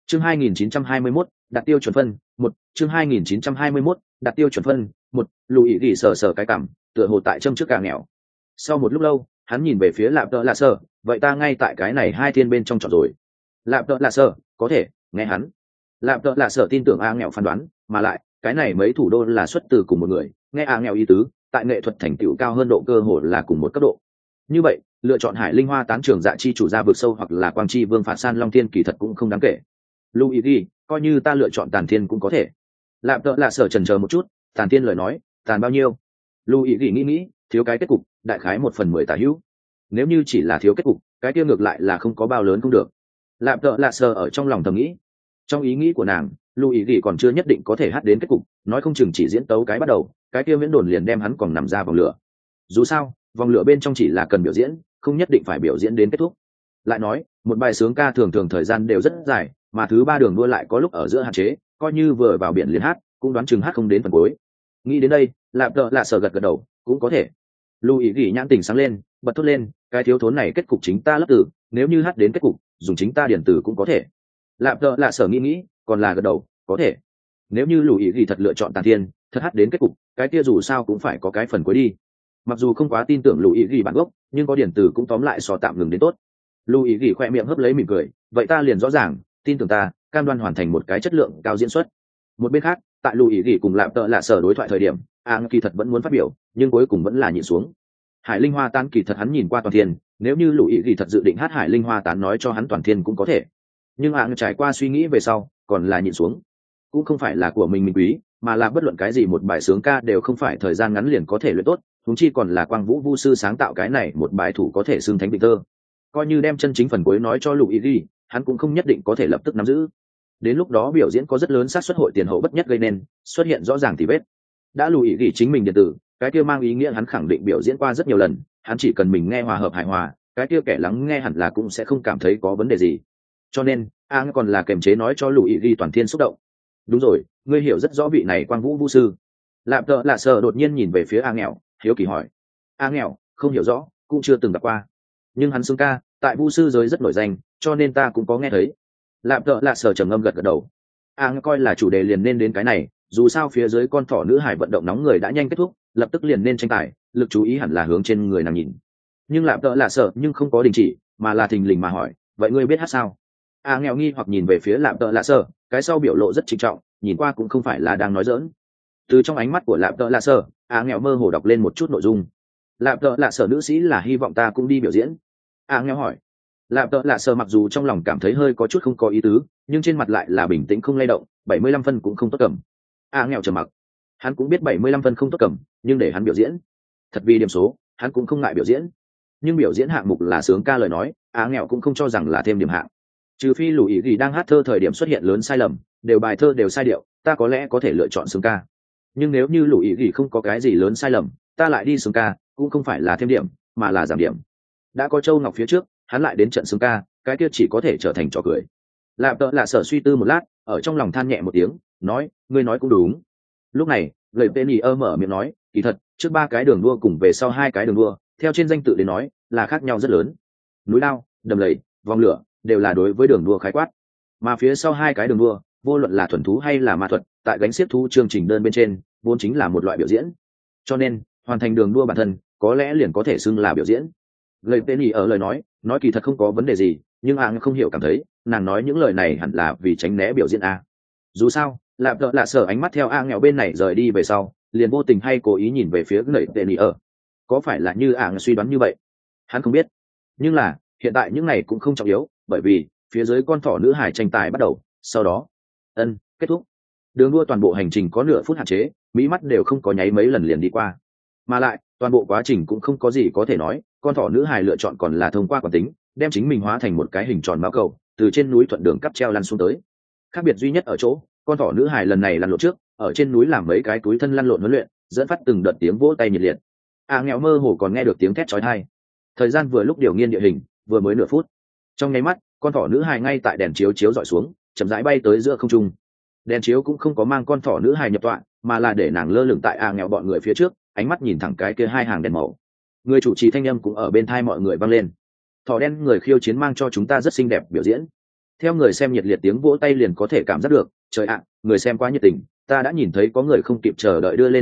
Chương 2921, đặt tiêu chuẩn phân, một. Chương 2921, đặt tiêu chuẩn phân, một. Lùi gỉ sờ sờ cái cằm, tựa hồ tại châm trước càng nghèo. Sau một lúc lâu, hắn nhìn về phía Lạp Tợ Lạ Sở, vậy ta ngay tại cái này hai thiên bên trong chọn rồi. Lạp Tợ Lạ Sở, có thể, nghe hắn. Lạp Tợ Lạ Sở tin tưởng A nghèo phán đoán, mà lại, cái này mấy thủ đô là xuất từ cùng một người, nghe A nghèo ý tứ, tại nghệ thuật thành tựu cao hơn độ cơ hồ là cùng một cấp độ. Như vậy, lựa chọn Hải Linh Hoa tán trưởng dạ chi chủ ra vực sâu hoặc là Quang Chi Vương phạt san Long Thiên kỳ thật cũng không đáng kể. Luigi, coi như ta lựa chọn Tàn Thiên cũng có thể. Lạp Tợ Lạ Sở chần chờ một chút, Tàn Thiên lời nói, tàn bao nhiêu? Luigi nghĩ, thiếu cái kết cục, đại khái 1/10 tả hữu. Nếu như chỉ là thiếu kết cục, cái kia ngược lại là không có bao lớn cũng được. Lạp Tợ Lạ Sở ở trong lòng thầm nghĩ. Trong ý nghĩ của nàng, Luigi còn chưa nhất định có thể hát đến kết cục, nói không chừng chỉ diễn tấu cái bắt đầu, cái kia miễn đồn liền đem hắn còn nằm ra vòng lửa. Dù sao, vòng lửa bên trong chỉ là cần biểu diễn, không nhất định phải biểu diễn đến kết thúc. Lại nói, một bài sướng ca thường thường thời gian đều rất dài, mà thứ ba đường đua lại có lúc ở giữa hạn chế, coi như vừa vào biển liền hát, cũng đoán chừng hát không đến phần cuối. Nghĩ đến đây, Lạp Tợ Lạ Sở gật gật đầu, cũng có thể. Luigi nhãn tình sáng lên, bật thốt lên, cái thiếu thốn này kết cục chính ta lấp từ, nếu như hát đến kết cục, dùng chính ta điển từ cũng có thể. Lạp Tợ Lạ Sở nghĩ, còn là gật đầu, có thể. Nếu như Luigi thật lựa chọn Tàn Thiên, thật hát đến kết cục, cái kia dù sao cũng phải có cái phần cuối đi. Mặc dù không quá tin tưởng Luigi bản gốc, nhưng có điển từ cũng tóm lại so tạm ngừng đến tốt. Luigi khoe miệng hớp lấy mỉm cười, vậy ta liền rõ ràng, tin tưởng ta, cam đoan hoàn thành một cái chất lượng cao diễn xuất. Một bên khác, tại Luigi cùng Lạp Tợ Lạ Sở đối thoại thời điểm, kỳ thật vẫn muốn phát biểu, nhưng cuối cùng vẫn là nhịn xuống. Hải Linh Hoa Tán kỳ thật hắn nhìn qua Toàn Thiên, nếu như Luigi thật dự định hát Hải Linh Hoa Tán nói cho hắn Toàn Thiên cũng có thể. Nhưng trải qua suy nghĩ về sau, còn là nhịn xuống. Cũng không phải là của mình quý, mà là bất luận cái gì một bài sướng ca đều không phải thời gian ngắn liền có thể luyện tốt, huống chi còn là Quang Vũ Vu sư sáng tạo cái này một bài thủ có thể xưng thánh bình thơ. Coi như đem chân chính phần cuối nói cho Luigi, hắn cũng không nhất định có thể lập tức nắm giữ. Đến lúc đó biểu diễn có rất lớn xác suất hội tiền hậu bất nhất gây nên xuất hiện rõ ràng thì vết. Đã Luigi chính mình điện tử, cái kia mang ý nghĩa hắn khẳng định biểu diễn qua rất nhiều lần, hắn chỉ cần mình nghe hòa hợp hài hòa, cái kia kẻ lắng nghe hẳn là cũng sẽ không cảm thấy có vấn đề gì. Cho nên, còn là kềm chế nói cho Luigi Toàn Thiên xúc động. Đúng rồi, ngươi hiểu rất rõ vị này Quang Vũ Vu sư. Lạp Tợ Lạ Sở đột nhiên nhìn về phía nghèo, hiếu kỳ hỏi. Nghèo, không hiểu rõ, cũng chưa từng gặp qua. Nhưng hắn xưng ca, tại Vu sư giới rất nổi danh, cho nên ta cũng có nghe thấy. Lạp Tợ Lạ Sở trầm ngâm gật gật đầu. Coi là chủ đề liền nên đến cái này, dù sao phía dưới con thỏ nữ hải vận động nóng người đã nhanh kết thúc, lập tức liền nên tranh tài, lực chú ý hẳn là hướng trên người nàng nhìn. Nhưng Lạp Tợ Lạ Sở nhưng không có đình chỉ, mà là thình lình mà hỏi, vậy ngươi biết hát sao? Nghèo nghi hoặc nhìn về phía Lạp Tợ Lạ Sở, cái sau biểu lộ rất trịnh trọng, nhìn qua cũng không phải là đang nói giỡn. Từ trong ánh mắt của Lạp Tợ Lạ Sở, nghèo mơ hồ đọc lên một chút nội dung. Lạp Tợ Lạ Sở nữ sĩ là hy vọng ta cũng đi biểu diễn. Nghèo hỏi. Lạp Tợ Lạ Sở mặc dù trong lòng cảm thấy hơi có chút không có ý tứ, nhưng trên mặt lại là bình tĩnh không lay động, 75 phân cũng không tốt cầm. Nghèo trầm mặc. Hắn cũng biết 75 phân không tốt cầm, nhưng để hắn biểu diễn. Thật vì điểm số, hắn cũng không ngại biểu diễn. Nhưng biểu diễn hạng mục là sướng ca lời nói, nghèo cũng không cho rằng là thêm điểm hạng. Trừ phi Luigi đang hát thơ thời điểm xuất hiện lớn sai lầm, đều bài thơ đều sai điệu, ta có lẽ có thể lựa chọn sướng ca. Nhưng nếu như Luigi không có cái gì lớn sai lầm, ta lại đi sướng ca, cũng không phải là thêm điểm, mà là giảm điểm. Đã có Châu Ngọc phía trước, hắn lại đến trận sướng ca, cái kia chỉ có thể trở thành trò cười. Lạp Tợ Lạ Sở suy tư một lát, ở trong lòng than nhẹ một tiếng, nói, ngươi nói cũng đúng. Lúc này, người Penny mở miệng nói, kỳ thật, trước 3 cái đường đua cùng về sau 2 cái đường đua, theo trên danh tự đến nói, là khác nhau rất lớn. Núi lao, đầm lầy, vòng lửa, đều là đối với đường đua khái quát. Mà phía sau 2 cái đường đua, vô luận là thuần thú hay là ma thuật, tại gánh xiếc thú chương trình đơn bên trên, vốn chính là một loại biểu diễn. Cho nên, hoàn thành đường đua bản thân, có lẽ liền có thể xưng là biểu diễn. Lời Penny ở lời nói kỳ thật không có vấn đề gì, nhưng không hiểu cảm thấy, nàng nói những lời này hẳn là vì tránh né biểu diễn Dù sao, Lạp Tợ Lạ Sở ánh mắt theo nghèo bên này rời đi về sau, liền vô tình hay cố ý nhìn về phía lời Penny ở. Có phải là như suy đoán như vậy? Hắn không biết. Nhưng là, hiện tại những này cũng không trọng yếu, bởi vì phía dưới con thỏ nữ hải tranh tài bắt đầu, sau đó, kết thúc. Đường đua toàn bộ hành trình có nửa phút hạn chế, mỹ mắt đều không có nháy mấy lần liền đi qua. Mà lại, toàn bộ quá trình cũng không có gì có thể nói, con thỏ nữ hải lựa chọn còn là thông qua quán tính, đem chính mình hóa thành một cái hình tròn mao cầu, từ trên núi thuận đường cắp treo lăn xuống tới. Khác biệt duy nhất ở chỗ, con thỏ nữ hải lần này lăn lộn trước, ở trên núi làm mấy cái túi thân lăn lộn huấn luyện, dẫn phát từng đợt tiếng vỗ tay nhiệt liệt. Nghèo mơ hồ còn nghe được tiếng thét chói tai. Thời gian vừa lúc điều nghiên địa hình, vừa mới nửa phút. Trong nháy mắt, con thỏ nữ hài ngay tại đèn chiếu chiếu dọi xuống, chậm rãi bay tới giữa không trung. Đèn chiếu cũng không có mang con thỏ nữ hài nhập tọa, mà là để nàng lơ lửng tại nghèo bọn người phía trước, ánh mắt nhìn thẳng cái kia 2 hàng đèn màu. Người chủ trì thanh âm cũng ở bên tai mọi người vang lên. Thỏ đen người khiêu chiến mang cho chúng ta rất xinh đẹp biểu diễn. Theo người xem nhiệt liệt tiếng vỗ tay liền có thể cảm giác được, trời ạ, người xem quá nhiệt tình, ta đã nhìn thấy có người không kịp chờ đợi đưa lên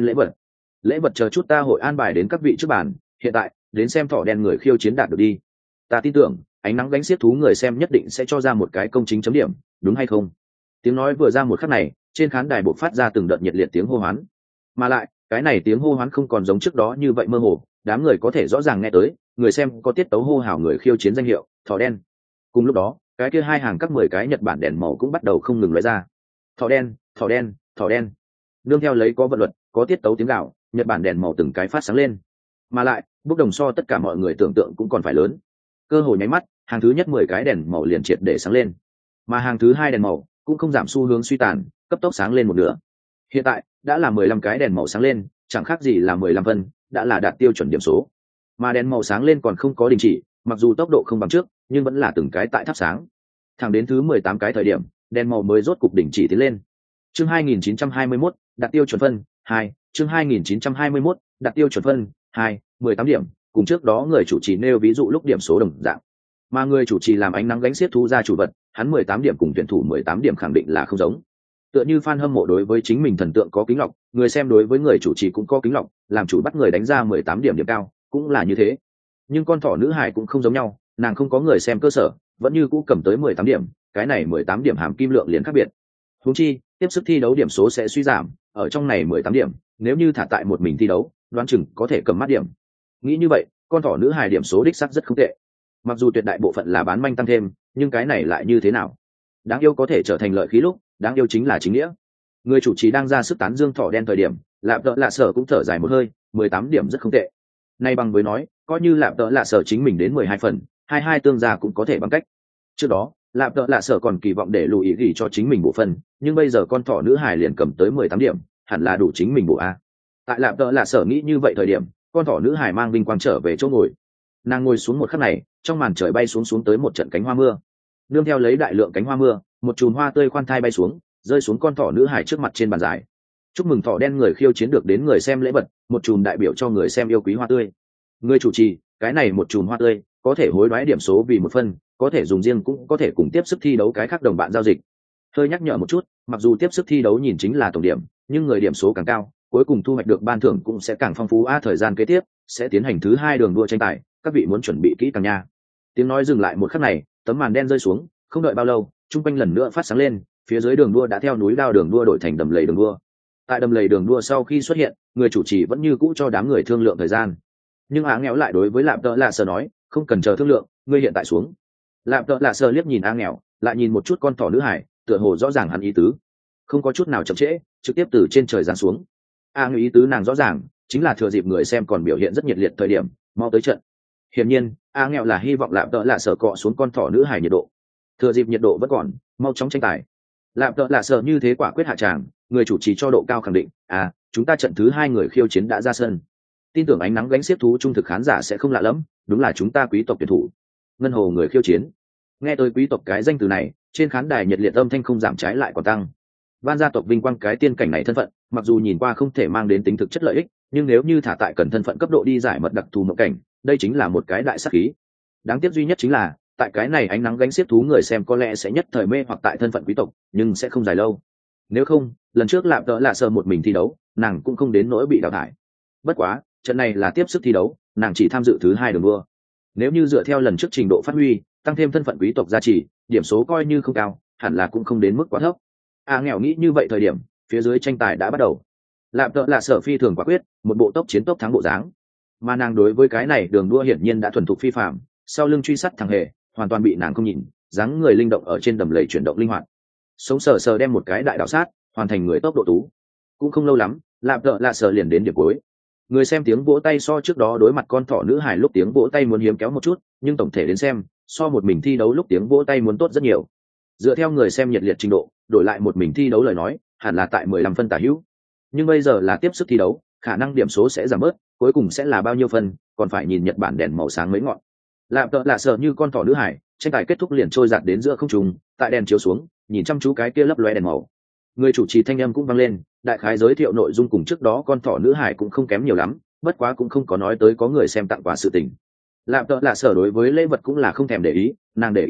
lễ vật chờ chút ta hội an bài đến các vị trước bàn, hiện tại đến xem thỏ đen người khiêu chiến đạt được đi. Ta tin tưởng ánh nắng gánh xiết thú người xem nhất định sẽ cho ra một cái công chính chấm điểm, đúng hay không? Tiếng nói vừa ra một khắc này, trên khán đài bộc phát ra từng đợt nhiệt liệt tiếng hô hoán, mà lại cái này tiếng hô hoán không còn giống trước đó như vậy mơ hồ, đám người có thể rõ ràng nghe tới, người xem có tiết tấu hô hào người khiêu chiến danh hiệu thỏ đen. Cùng lúc đó cái kia hai hàng các 10 cái Nhật Bản đèn màu cũng bắt đầu không ngừng lóe ra. Thỏ đen, thỏ đen, thỏ đen. Nương theo lấy có vận luật, có tiết tấu tiếng gào, Nhật Bản đèn màu từng cái phát sáng lên. Mà lại, bốc đồng so tất cả mọi người tưởng tượng cũng còn phải lớn. Cơ hội nháy mắt, hàng thứ nhất 10 cái đèn màu liền triệt để sáng lên. Mà hàng thứ hai đèn màu cũng không giảm xu hướng suy tàn, cấp tốc sáng lên một nửa. Hiện tại, đã là 15 cái đèn màu sáng lên, chẳng khác gì là 15 phân, đã là đạt tiêu chuẩn điểm số. Mà đèn màu sáng lên còn không có đình chỉ, mặc dù tốc độ không bằng trước, nhưng vẫn là từng cái tại thắp sáng. Thẳng đến thứ 18 cái thời điểm, đèn màu mới rốt cục đỉnh chỉ tiến lên. Chương 2921, đạt tiêu chuẩn phân 2, chương 2921, đạt tiêu chuẩn phân 2, 18 điểm, cùng trước đó người chủ trì nêu ví dụ lúc điểm số đồng dạng. Mà người chủ trì làm ánh nắng gánh xiết thú ra chủ vật, hắn 18 điểm cùng tuyển thủ 18 điểm khẳng định là không giống. Tựa như fan hâm mộ đối với chính mình thần tượng có kính lọc, người xem đối với người chủ trì cũng có kính lọc, làm chủ bắt người đánh ra 18 điểm điểm cao, cũng là như thế. Nhưng con thỏ nữ hải cũng không giống nhau, nàng không có người xem cơ sở, vẫn như cũ cầm tới 18 điểm, cái này 18 điểm hàm kim lượng liền khác biệt. Huống chi, tiếp sức thi đấu điểm số sẽ suy giảm, ở trong này 18 điểm, nếu như thả tại một mình thi đấu, đoán chừng có thể cầm mắt điểm. Nghĩ như vậy, con thỏ nữ hài điểm số đích sắc rất không tệ. Mặc dù tuyệt đại bộ phận là bán manh tăng thêm, nhưng cái này lại như thế nào? Đáng yêu có thể trở thành lợi khí lúc, đáng yêu chính là chính nghĩa. Người chủ trì đang ra sức tán dương thỏ đen thời điểm, Lạp Đợ Lạ Sở cũng thở dài một hơi, 18 điểm rất không tệ. Nay bằng với nói, coi như Lạp Đợ Lạ Sở chính mình đến 12 phần, 22 tương gia cũng có thể bằng cách. Trước đó, Lạp Đợ Lạ Sở còn kỳ vọng để lùi ý gỉ cho chính mình bộ phần, nhưng bây giờ con thỏ nữ hài liền cầm tới 18 điểm, hẳn là đủ chính mình bộ a. Tại Lạp Đợ Lạ Sở nghĩ như vậy thời điểm, con thỏ nữ hài mang vinh quang trở về chỗ ngồi. Nàng ngồi xuống một khắc này, trong màn trời bay xuống tới một trận cánh hoa mưa. Nương theo lấy đại lượng cánh hoa mưa, một chùm hoa tươi khoan thai bay xuống, rơi xuống con thỏ nữ hài trước mặt trên bàn dài. Chúc mừng thỏ đen người khiêu chiến được đến người xem lễ vật, một chùm đại biểu cho người xem yêu quý hoa tươi. Người chủ trì, cái này một chùm hoa tươi, có thể hối đoái điểm số vì một phân, có thể dùng riêng cũng có thể cùng tiếp sức thi đấu cái khác đồng bạn giao dịch. Hơi nhắc nhở một chút, mặc dù tiếp sức thi đấu nhìn chính là tổng điểm, nhưng người điểm số càng cao, cuối cùng thu hoạch được ban thưởng cũng sẽ càng phong phú. Thời gian kế tiếp sẽ tiến hành thứ 2 đường đua tranh tài, các vị muốn chuẩn bị kỹ càng nha. Tiếng nói dừng lại một khắc này, tấm màn đen rơi xuống, không đợi bao lâu, trung quanh lần nữa phát sáng lên, phía dưới đường đua đã theo núi đao đường đua đổi thành đầm lầy đường đua. Tại đầm lầy đường đua sau khi xuất hiện, người chủ trì vẫn như cũ cho đám người thương lượng thời gian, nhưng Á Nghèo lại đối với Lạp Đợ Lạ Sở nói, không cần chờ thương lượng, ngươi hiện tại xuống. Lạp Đợ Lạ Sở liếc nhìn Á Nghèo, lại nhìn một chút con thỏ nữ hải, tựa hồ rõ ràng hắn ý tứ, không có chút nào chậm trễ, trực tiếp từ trên trời giáng xuống. Á Nghèo ý tứ nàng rõ ràng, chính là thừa dịp người xem còn biểu hiện rất nhiệt liệt thời điểm, mau tới trận. Hiển nhiên, Á Nghèo là hy vọng Lạp Đợ Lạ Sở cọ xuống con thỏ nữ hải nhiệt độ, thừa dịp nhiệt độ vẫn còn, mau chóng tranh tài. Lạp Đợ Lạ Sở như thế quả quyết hạ tràng, người chủ trì cho độ cao khẳng định, chúng ta trận thứ 2 người khiêu chiến đã ra sân. Tin tưởng ánh nắng gánh xiết thú trung thực khán giả sẽ không lạ lẫm, đúng là chúng ta quý tộc tuyển thủ ngân hồ người khiêu chiến. Nghe tới quý tộc cái danh từ này, trên khán đài nhiệt liệt âm thanh không giảm, trái lại còn tăng. Van gia tộc vinh quang cái tiên cảnh này thân phận, mặc dù nhìn qua không thể mang đến tính thực chất lợi ích, nhưng nếu như thả tại cần thân phận cấp độ đi giải mật đặc thù mộng cảnh, đây chính là một cái đại sát khí. Đáng tiếc duy nhất chính là, tại cái này ánh nắng gánh xiết thú người xem có lẽ sẽ nhất thời mê hoặc tại thân phận quý tộc, nhưng sẽ không dài lâu. Nếu không, lần trước Lạp Đợ Lạ Sở một mình thi đấu, nàng cũng không đến nỗi bị đào thải. Bất quá, trận này là tiếp sức thi đấu, nàng chỉ tham dự thứ 2 đường đua. Nếu như dựa theo lần trước trình độ phát huy, tăng thêm thân phận quý tộc gia trì, điểm số coi như không cao, hẳn là cũng không đến mức quá thấp. Nghèo nghĩ như vậy thời điểm, phía dưới tranh tài đã bắt đầu. Lạp Đợ Lạ Sở phi thường quả quyết, một bộ tốc chiến tốc thắng bộ dáng. Mà nàng đối với cái này đường đua hiển nhiên đã thuần thục phi phạm, sau lưng truy sát thằng hề, hoàn toàn bị nàng không nhìn, dáng người linh động ở trên đầm lầy chuyển động linh hoạt. Sống sờ sờ đem một cái đại đảo sát, hoàn thành người tốc độ tú. Cũng không lâu lắm, Lạp Đợ Lạ Sở liền đến điểm cuối. Người xem tiếng vỗ tay so trước đó đối mặt con thỏ nữ hài lúc tiếng vỗ tay muốn hiếm kéo một chút, nhưng tổng thể đến xem, so một mình thi đấu lúc tiếng vỗ tay muốn tốt rất nhiều. Dựa theo người xem nhiệt liệt trình độ, đổi lại một mình thi đấu lời nói, hẳn là tại 15 phân tả hữu. Nhưng bây giờ là tiếp sức thi đấu, khả năng điểm số sẽ giảm bớt, cuối cùng sẽ là bao nhiêu phân, còn phải nhìn Nhật Bản đèn màu sáng mấy ngọn. Lạp Đợ Lạ Sở như con thỏ nữ hài, tranh tài kết thúc liền trôi giạt đến giữa không trung, tại đèn chiếu xuống, nhìn chăm chú cái kia lấp lóe đèn màu. Người chủ trì thanh âm cũng vang lên, đại khái giới thiệu nội dung cùng trước đó con thỏ nữ hải cũng không kém nhiều lắm, bất quá cũng không có nói tới có người xem tặng quà sự tình. Lạp Đợ Lạ Sở đối với lễ vật cũng là không thèm để ý, nàng để ý là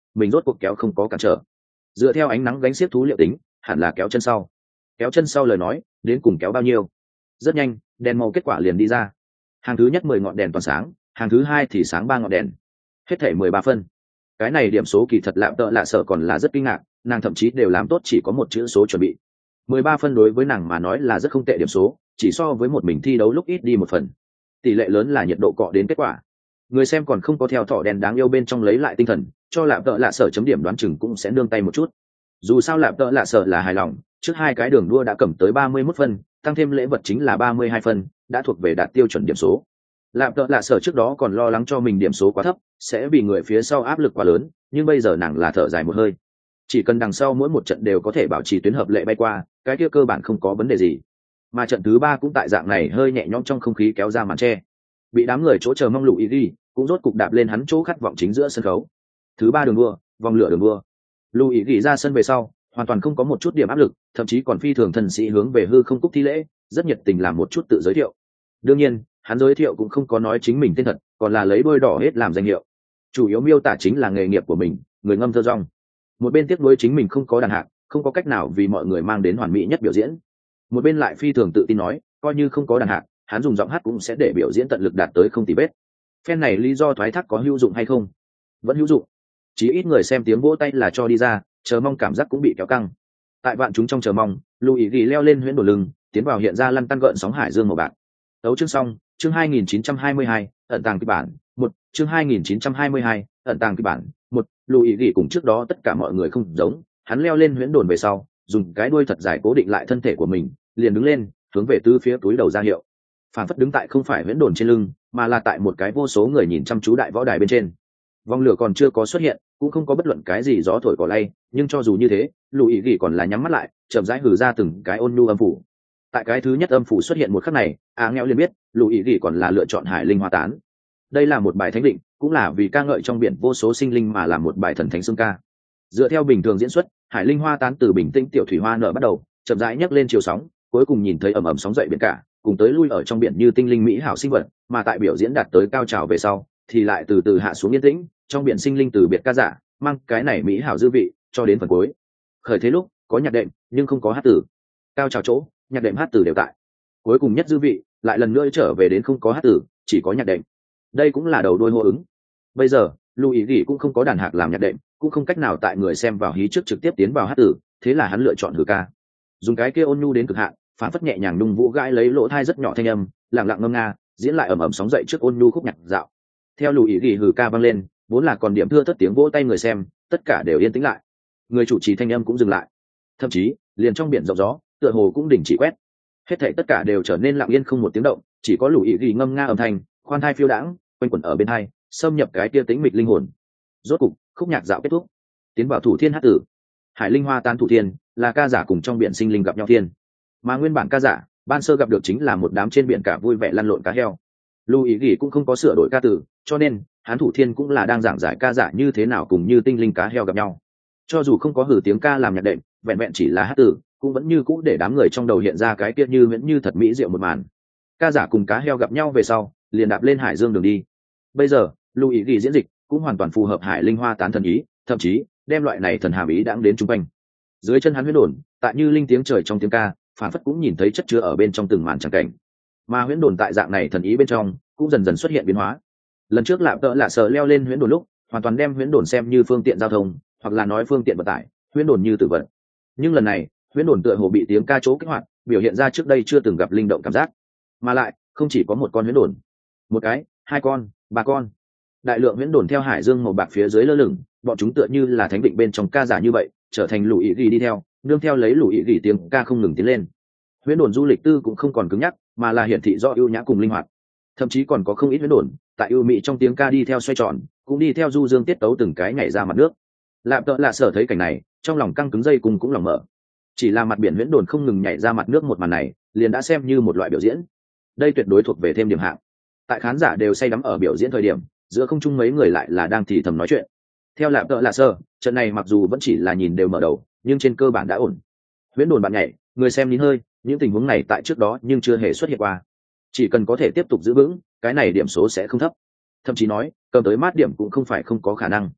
mình rốt cuộc kéo không có cản trở. Dựa theo ánh nắng gánh xiếc thú liệu tính, hẳn là kéo chân sau. Kéo chân sau lời nói, đến cùng kéo bao nhiêu? Rất nhanh, đèn màu kết quả liền đi ra. Hàng thứ nhất 10 ngọn đèn toàn sáng, hàng thứ hai thì sáng 3 ngọn đèn. Hết thảy 13 phân. Cái này điểm số kỳ thật lạm tợ lạ sợ còn là rất kinh ngạc, nàng thậm chí đều làm tốt chỉ có một chữ số chuẩn bị. 13 phân đối với nàng mà nói là rất không tệ điểm số, chỉ so với một mình thi đấu lúc ít đi một phần. Tỷ lệ lớn là nhiệt độ cọ đến kết quả. Người xem còn không có theo thỏ đèn đáng yêu bên trong lấy lại tinh thần, cho lạm tợ lạ sợ chấm điểm đoán chừng cũng sẽ nương tay một chút. Dù sao lạm tợ lạ sợ là hài lòng, trước hai cái đường đua đã cầm tới 31 phân, tăng thêm lễ vật chính là 32 phân, đã thuộc về đạt tiêu chuẩn điểm số. Lạm tợ lạ sợ trước đó còn lo lắng cho mình điểm số quá thấp, sẽ bị người phía sau áp lực quá lớn, nhưng bây giờ nàng là thở dài một hơi. Chỉ cần đằng sau mỗi một trận đều có thể bảo trì tuyến hợp lệ bay qua, cái kia cơ bản không có vấn đề gì. Mà trận thứ ba cũng tại dạng này hơi nhẹ nhõm trong không khí kéo ra màn che. Bị đám người chỗ chờ mong lũ ý đi, cũng rốt cục đạp lên hắn chỗ khát vọng chính giữa sân khấu. Thứ ba đường đua, vòng lửa đường đua. Lũ ý ghi ra sân về sau, hoàn toàn không có một chút điểm áp lực, thậm chí còn phi thường thần sĩ hướng về hư không cúc thi lễ, rất nhiệt tình làm một chút tự giới thiệu. Đương nhiên, hắn giới thiệu cũng không có nói chính mình tên thật, còn là lấy đôi đỏ hết làm danh hiệu. Chủ yếu miêu tả chính là nghề nghiệp của mình, người ngâm thơ rong. Một bên tiếc nuối chính mình không có đàn hạc, không có cách nào vì mọi người mang đến hoàn mỹ nhất biểu diễn. Một bên lại phi thường tự tin nói, coi như không có đàn hạc, hắn dùng giọng hát cũng sẽ để biểu diễn tận lực đạt tới không tì vết. Phen này lý do thoái thác có hữu dụng hay không? Vẫn hữu dụng. Chỉ ít người xem tiếng vỗ tay là cho đi ra, chờ mong cảm giác cũng bị kéo căng. Tại vạn chúng trong chờ mong, Louis ghi leo lên huyễn đổ lưng, tiến vào hiện ra lăn tăn gợn sóng hải dương màu bạc. Đấu chương xong, chương 2922, ẩn tàng kịch bản, 1, chương 2922, ẩn tàng kịch bản, 1, Louis ghi cùng trước đó tất cả mọi người không giống, hắn leo lên huyễn đồn về sau, dùng cái đuôi thật dài cố định lại thân thể của mình, liền đứng lên, hướng về tứ phía túi đầu ra hiệu. Phản phất đứng tại không phải huyễn đồn trên lưng, mà là tại một cái vô số người nhìn chăm chú đại võ đài bên trên. Vòng lửa còn chưa có xuất hiện, cũng không có bất luận cái gì gió thổi cỏ lay, nhưng cho dù như thế, Lùi Gỉ còn là nhắm mắt lại, chậm rãi hừ ra từng cái ôn nhu âm phủ. Tại cái thứ nhất âm phủ xuất hiện một khắc này, nghèo liền biết, Lùi Gỉ còn là lựa chọn Hải Linh Hoa Tán. Đây là một bài thánh định, cũng là vì ca ngợi trong biển vô số sinh linh mà làm một bài thần thánh xương ca. Dựa theo bình thường diễn xuất, Hải Linh Hoa Tán từ bình tĩnh tiểu thủy hoa nở bắt đầu, chậm rãi nhấc lên chiều sóng, cuối cùng nhìn thấy ầm ầm sóng dậy biển cả, cùng tới lui ở trong biển như tinh linh mỹ hảo sinh vật, mà tại biểu diễn đạt tới cao trào về sau, thì lại từ từ hạ xuống yên tĩnh, trong biển sinh linh từ biệt ca giả, mang cái này mỹ hảo dư vị cho đến phần cuối. Khởi thế lúc có nhạc đệm nhưng không có hát tử, cao trào chỗ nhạc đệm hát tử đều tại, cuối cùng nhất dư vị lại lần nữa trở về đến không có hát tử, chỉ có nhạc đệm. Đây cũng là đầu đuôi hô ứng. Bây giờ Louis Gỉ cũng không có đàn hạc làm nhạc đệm, cũng không cách nào tại người xem vào hí trước trực tiếp tiến vào hát tử, thế là hắn lựa chọn hử ca, dùng cái kia ôn nhu đến cực hạn, phản phất nhẹ nhàng nung vũ gãi lấy lỗ thai rất nhỏ thanh âm, lặng lặng ngâm nga diễn lại ầm ầm sóng dậy trước ôn nhu khúc nhạc dạo. Theo Louis Gỉ hử ca vang lên, vốn là còn điểm thưa thất tiếng vỗ tay người xem, tất cả đều yên tĩnh lại. Người chủ trì thanh âm cũng dừng lại, thậm chí liền trong biển rộng gió tựa hồ cũng đình chỉ quét. Hết thảy tất cả đều trở nên lặng yên không một tiếng động, chỉ có Louis Gỉ ngâm nga âm thanh khoan thai phiêu đãng quanh quẩn ở bên tai, xâm nhập cái kia tĩnh mịch linh hồn. Rốt cục khúc nhạc dạo kết thúc, tiến vào thủ thiên hát tử. Hải Linh Hoa Tán thủ thiên là ca giả cùng trong biển sinh linh gặp nhau thiên, mà nguyên bản ca giả ban sơ gặp được chính là một đám trên biển cả vui vẻ lăn lộn cá heo. Louis Gỉ cũng không có sửa đổi ca từ, cho nên hắn thủ thiên cũng là đang giảng giải ca giả như thế nào cùng như tinh linh cá heo gặp nhau. Cho dù không có hử tiếng ca làm nhạc đệm, vẹn vẹn chỉ là hát tử, cũng vẫn như cũ để đám người trong đầu hiện ra cái kia như miễn như thật mỹ diệu một màn. Ca giả cùng cá heo gặp nhau về sau, liền đạp lên hải dương đường đi. Bây giờ Louis Gỉ diễn dịch cũng hoàn toàn phù hợp Hải Linh Hoa Tán thần ý, thậm chí đem loại này thần hàm ý đãng đến trung quanh. Dưới chân hắn huyễn đồn, tại như linh tiếng trời trong tiếng ca, phản phất cũng nhìn thấy chất chứa ở bên trong từng màn tràng cảnh. Mà huyễn đồn tại dạng này thần ý bên trong, cũng dần dần xuất hiện biến hóa. Lần trước lạm tợ lạ sờ leo lên huyễn đồn lúc, hoàn toàn đem huyễn đồn xem như phương tiện giao thông, hoặc là nói phương tiện vận tải, huyễn đồn như tử vận. Nhưng lần này, huyễn đồn tựa hồ bị tiếng ca chỗ kích hoạt, biểu hiện ra trước đây chưa từng gặp linh động cảm giác. Mà lại, không chỉ có một con huyễn đồn, một cái, hai con, ba con. Đại lượng huyễn đồn theo hải dương màu bạc phía dưới lơ lửng, bọn chúng tựa như là thánh định bên trong ca giả như vậy, trở thành Louis Gỉ đi theo, nương theo lấy Louis Gỉ tiếng ca không ngừng tiến lên. Huyễn đồn du lịch tư cũng không còn cứng nhắc, mà là hiển thị do ưu nhã cùng linh hoạt. Thậm chí còn có không ít huyễn đồn tại ưu mỹ trong tiếng ca đi theo xoay tròn, cũng đi theo du dương tiết tấu từng cái nhảy ra mặt nước. Lạm tợ lạ sở thấy cảnh này, trong lòng căng cứng dây cùng cũng lòng mở. Chỉ là mặt biển huyễn đồn không ngừng nhảy ra mặt nước một màn này, liền đã xem như một loại biểu diễn. Đây tuyệt đối thuộc về thêm điểm hạng. Tại khán giả đều say đắm ở biểu diễn thời điểm, giữa không trung mấy người lại là đang thì thầm nói chuyện. Theo lạm tợ lạ sở, trận này mặc dù vẫn chỉ là nhìn đều mở đầu, nhưng trên cơ bản đã ổn. Huyễn đồn bạn nhảy, người xem nín hơi, những tình huống này tại trước đó nhưng chưa hề xuất hiện qua. Chỉ cần có thể tiếp tục giữ vững, cái này điểm số sẽ không thấp. Thậm chí nói, cầm tới mát điểm cũng không phải không có khả năng.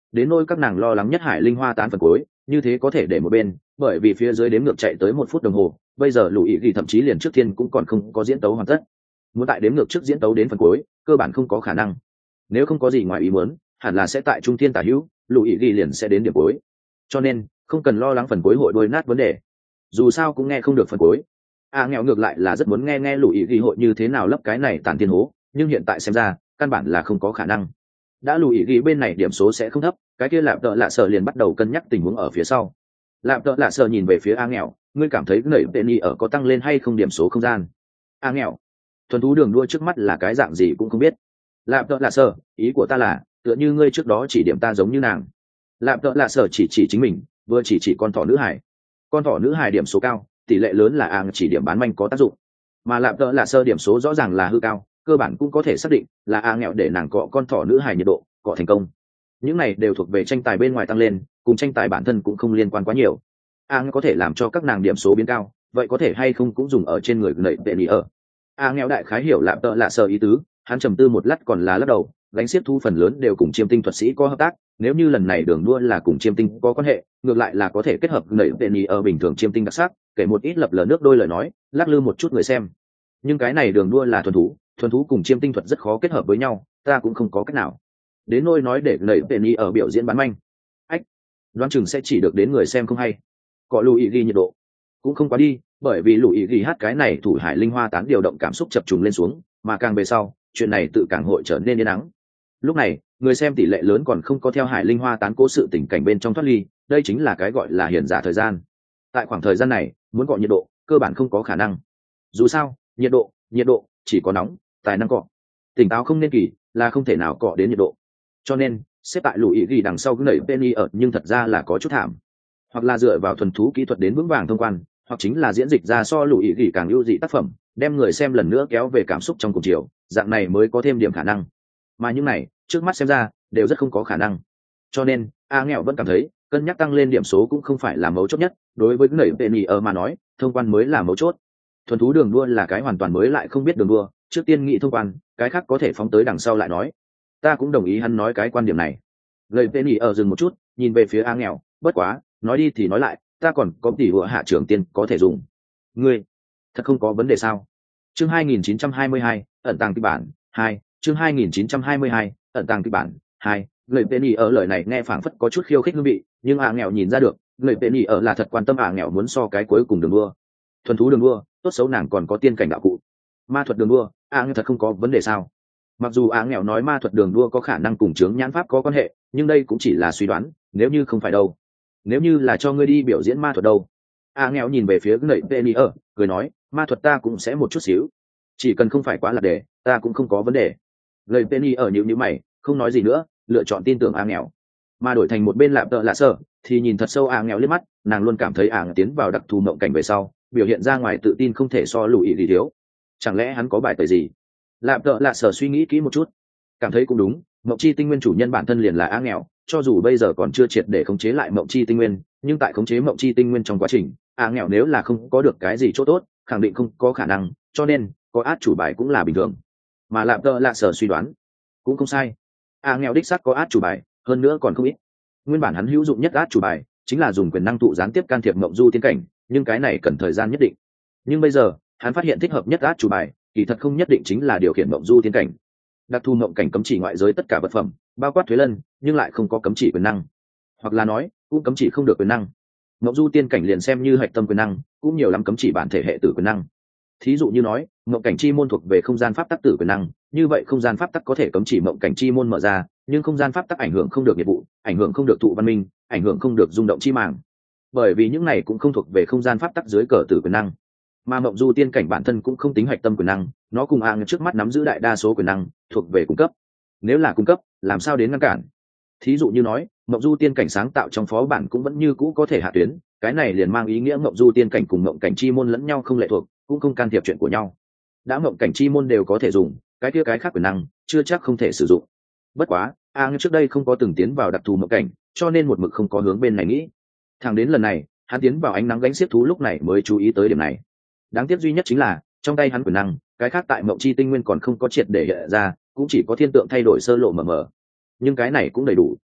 đến nôi các nàng lo lắng nhất hải linh hoa tán phần cuối như thế có thể để một bên, bởi vì phía dưới đếm ngược chạy tới 1 phút đồng hồ, bây giờ lũ ý ghi thậm chí liền trước thiên cũng còn không có diễn tấu hoàn tất, muốn tại đếm ngược trước diễn tấu đến phần cuối cơ bản không có khả năng. Nếu không có gì ngoài ý muốn, hẳn là sẽ tại trung thiên tả hữu lũ ý ghi liền sẽ đến điểm cuối, cho nên không cần lo lắng phần cuối hội đôi nát vấn đề, dù sao cũng nghe không được phần cuối. Nghèo ngược lại là rất muốn nghe nghe lũ ý ghi hội như thế nào lấp cái này tàn thiên hố, nhưng hiện tại xem ra căn bản là không có khả năng. Đã lũ ý ghi bên này điểm số sẽ không thấp, cái kia lạp tợ lạ sở liền bắt đầu cân nhắc tình huống ở phía sau. Lạp tợ lạ sở nhìn về phía nghèo, ngươi cảm thấy nảy tên y ở có tăng lên hay không điểm số không gian? Nghèo, thuần thú đường đua trước mắt là cái dạng gì cũng không biết. Lạp tợ lạ sở, ý của ta là tựa như ngươi trước đó chỉ điểm ta giống như nàng. Lạp tợ lạ sở chỉ chính mình, vừa chỉ con thỏ nữ hải. Con thỏ nữ hải điểm số cao, tỷ lệ lớn là chỉ điểm bán manh có tác dụng, mà lạp tợ lạ sở điểm số rõ ràng là hư cao, cơ bản cũng có thể xác định là nghèo để nàng cọ con thỏ nữ hải nhiệt độ cọ thành công. Những này đều thuộc về tranh tài bên ngoài tăng lên, cùng tranh tài bản thân cũng không liên quan quá nhiều. Có thể làm cho các nàng điểm số biến cao, vậy có thể hay không cũng dùng ở trên người nảy tệ nhị ở. Nghèo đại khái hiểu lạp tợ lạ sở ý tứ, hắn trầm tư một lát còn là lắc đầu, gánh xiết thu phần lớn đều cùng chiêm tinh thuật sĩ có hợp tác, nếu như lần này đường đua là cùng chiêm tinh có quan hệ, ngược lại là có thể kết hợp nảy tệ nhị ở bình thường chiêm tinh đặc sắc, kể một ít lập lờ nước đôi lời nói, lắc lư một chút người xem. Nhưng cái này đường đua là thuần thú cùng chiêm tinh thuật rất khó kết hợp với nhau, ta cũng không có cách nào. Đến nôi nói để nảy tệ nhị ở biểu diễn bán manh, đoán chừng sẽ chỉ được đến người xem không hay. Cọ lù ý ghi nhiệt độ cũng không quá đi, bởi vì lù ý ghi hát cái này thủ hải linh hoa tán điều động cảm xúc chập trùng lên xuống, mà càng về sau chuyện này tự càng hội trở nên yên ắng. Lúc này người xem tỷ lệ lớn còn không có theo hải linh hoa tán cố sự tình cảnh bên trong thoát ly, đây chính là cái gọi là hiển giả thời gian. Tại khoảng thời gian này muốn cọ nhiệt độ cơ bản không có khả năng, dù sao nhiệt độ chỉ có nóng tài năng cọ, tỉnh táo không nên kỳ là không thể nào cọ đến nhiệt độ. Cho nên xếp tại lũ ý ghi đằng sau cứ nảy penny ở, nhưng thật ra là có chút thảm, hoặc là dựa vào thuần thú kỹ thuật đến vững vàng thông quan, hoặc chính là diễn dịch ra so lũ ý ghi càng ưu dị tác phẩm, đem người xem lần nữa kéo về cảm xúc trong cùng chiều, dạng này mới có thêm điểm khả năng. Mà những này trước mắt xem ra đều rất không có khả năng, cho nên nghèo vẫn cảm thấy cân nhắc tăng lên điểm số cũng không phải là mấu chốt nhất. Đối với nảy penny ở mà nói, thông quan mới là mấu chốt. Thuần thú đường đua là cái hoàn toàn mới lại không biết đường đua, trước tiên nghĩ thông quan, cái khác có thể phóng tới đằng sau lại nói. Ta cũng đồng ý hắn nói cái quan điểm này. Lời penny ở dừng một chút, nhìn về phía nghèo, bất quá nói đi thì nói lại, ta còn có tỷ vựa hạ trưởng tiên có thể dùng. Ngươi thật không có vấn đề sao? Chương 2922, ẩn tàng kịch bản 2, chương 2922, ẩn tàng kịch bản 2. Lời penny ở lời này nghe phảng phất có chút khiêu khích hương vị, nhưng nghèo nhìn ra được lời penny ở là thật quan tâm. Nghèo muốn so cái cuối cùng đường đua, thuần thú đường đua, tốt xấu nàng còn có tiên cảnh đạo cụ. Ma thuật đường đua, thật không có vấn đề sao? Mặc dù nghèo nói ma thuật đường đua có khả năng cùng chướng nhãn pháp có quan hệ, nhưng đây cũng chỉ là suy đoán, nếu như không phải đâu. Nếu như là cho ngươi đi biểu diễn ma thuật đâu? Nghèo nhìn về phía nảy penny ở, cười nói, ma thuật ta cũng sẽ một chút xíu, chỉ cần không phải quá là đề, ta cũng không có vấn đề. Lời penny ở nhíu mày, không nói gì nữa, lựa chọn tin tưởng nghèo. Mà đổi thành một bên lạp tợ lạ sở thì nhìn thật sâu nghèo liếc mắt, nàng luôn cảm thấy tiến vào đặc thù mộng cảnh về sau, biểu hiện ra ngoài tự tin không thể so lùi ý gì thiếu. Chẳng lẽ hắn có bài tời gì? Lạp tợ lạ sở suy nghĩ kỹ một chút, cảm thấy cũng đúng. Mộng chi tinh nguyên chủ nhân bản thân liền là nghèo, cho dù bây giờ còn chưa triệt để khống chế lại mộng chi tinh nguyên, nhưng tại khống chế mộng chi tinh nguyên trong quá trình, nghèo nếu là không có được cái gì chỗ tốt, khẳng định không có khả năng, cho nên có át chủ bài cũng là bình thường. Mà lạp tợ lạ sở suy đoán cũng không sai, nghèo đích xác có át chủ bài, hơn nữa còn không ít. Nguyên bản hắn hữu dụng nhất át chủ bài chính là dùng quyền năng tụ gián tiếp can thiệp mộng du tiên cảnh, nhưng cái này cần thời gian nhất định. Nhưng bây giờ hắn phát hiện thích hợp nhất át chủ bài kỳ thật không nhất định chính là điều khiển mộng du tiên cảnh. Đặc thù mộng cảnh cấm chỉ ngoại giới tất cả vật phẩm, bao quát thuế lân, nhưng lại không có cấm chỉ quyền năng, hoặc là nói cũng cấm chỉ không được quyền năng. Mộng du tiên cảnh liền xem như hạch tâm quyền năng, cũng nhiều lắm cấm chỉ bản thể hệ tử quyền năng. Thí dụ như nói mộng cảnh chi môn thuộc về không gian pháp tắc tử quyền năng, như vậy không gian pháp tắc có thể cấm chỉ mộng cảnh chi môn mở ra, nhưng không gian pháp tắc ảnh hưởng không được nghiệp vụ, ảnh hưởng không được thụ văn minh, ảnh hưởng không được rung động chi màng, bởi vì những này cũng không thuộc về không gian pháp tắc dưới cờ tử quyền năng. Mà mộng du tiên cảnh bản thân cũng không tính hạch tâm quyền năng, nó cùng trước mắt nắm giữ đại đa số quyền năng thuộc về cung cấp. Nếu là cung cấp, làm sao đến ngăn cản? Thí dụ như nói mộng du tiên cảnh sáng tạo trong phó bản cũng vẫn như cũ có thể hạ tuyến, cái này liền mang ý nghĩa mộng du tiên cảnh cùng mộng cảnh chi môn lẫn nhau không lệ thuộc, cũng không can thiệp chuyện của nhau. Đã mộng cảnh chi môn đều có thể dùng, cái kia cái khác quyền năng chưa chắc không thể sử dụng. Bất quá trước đây không có từng tiến vào đặc thù mộng cảnh, cho nên một mực không có hướng bên này nghĩ. Thẳng đến lần này hắn tiến vào ánh nắng gánh xiết thú lúc này mới chú ý tới điểm này. Đáng tiếc duy nhất chính là trong tay hắn quyền năng, cái khác tại mộng chi tinh nguyên còn không có triệt để hiện ra, cũng chỉ có thiên tượng thay đổi sơ lộ mờ mờ. Nhưng cái này cũng đầy đủ.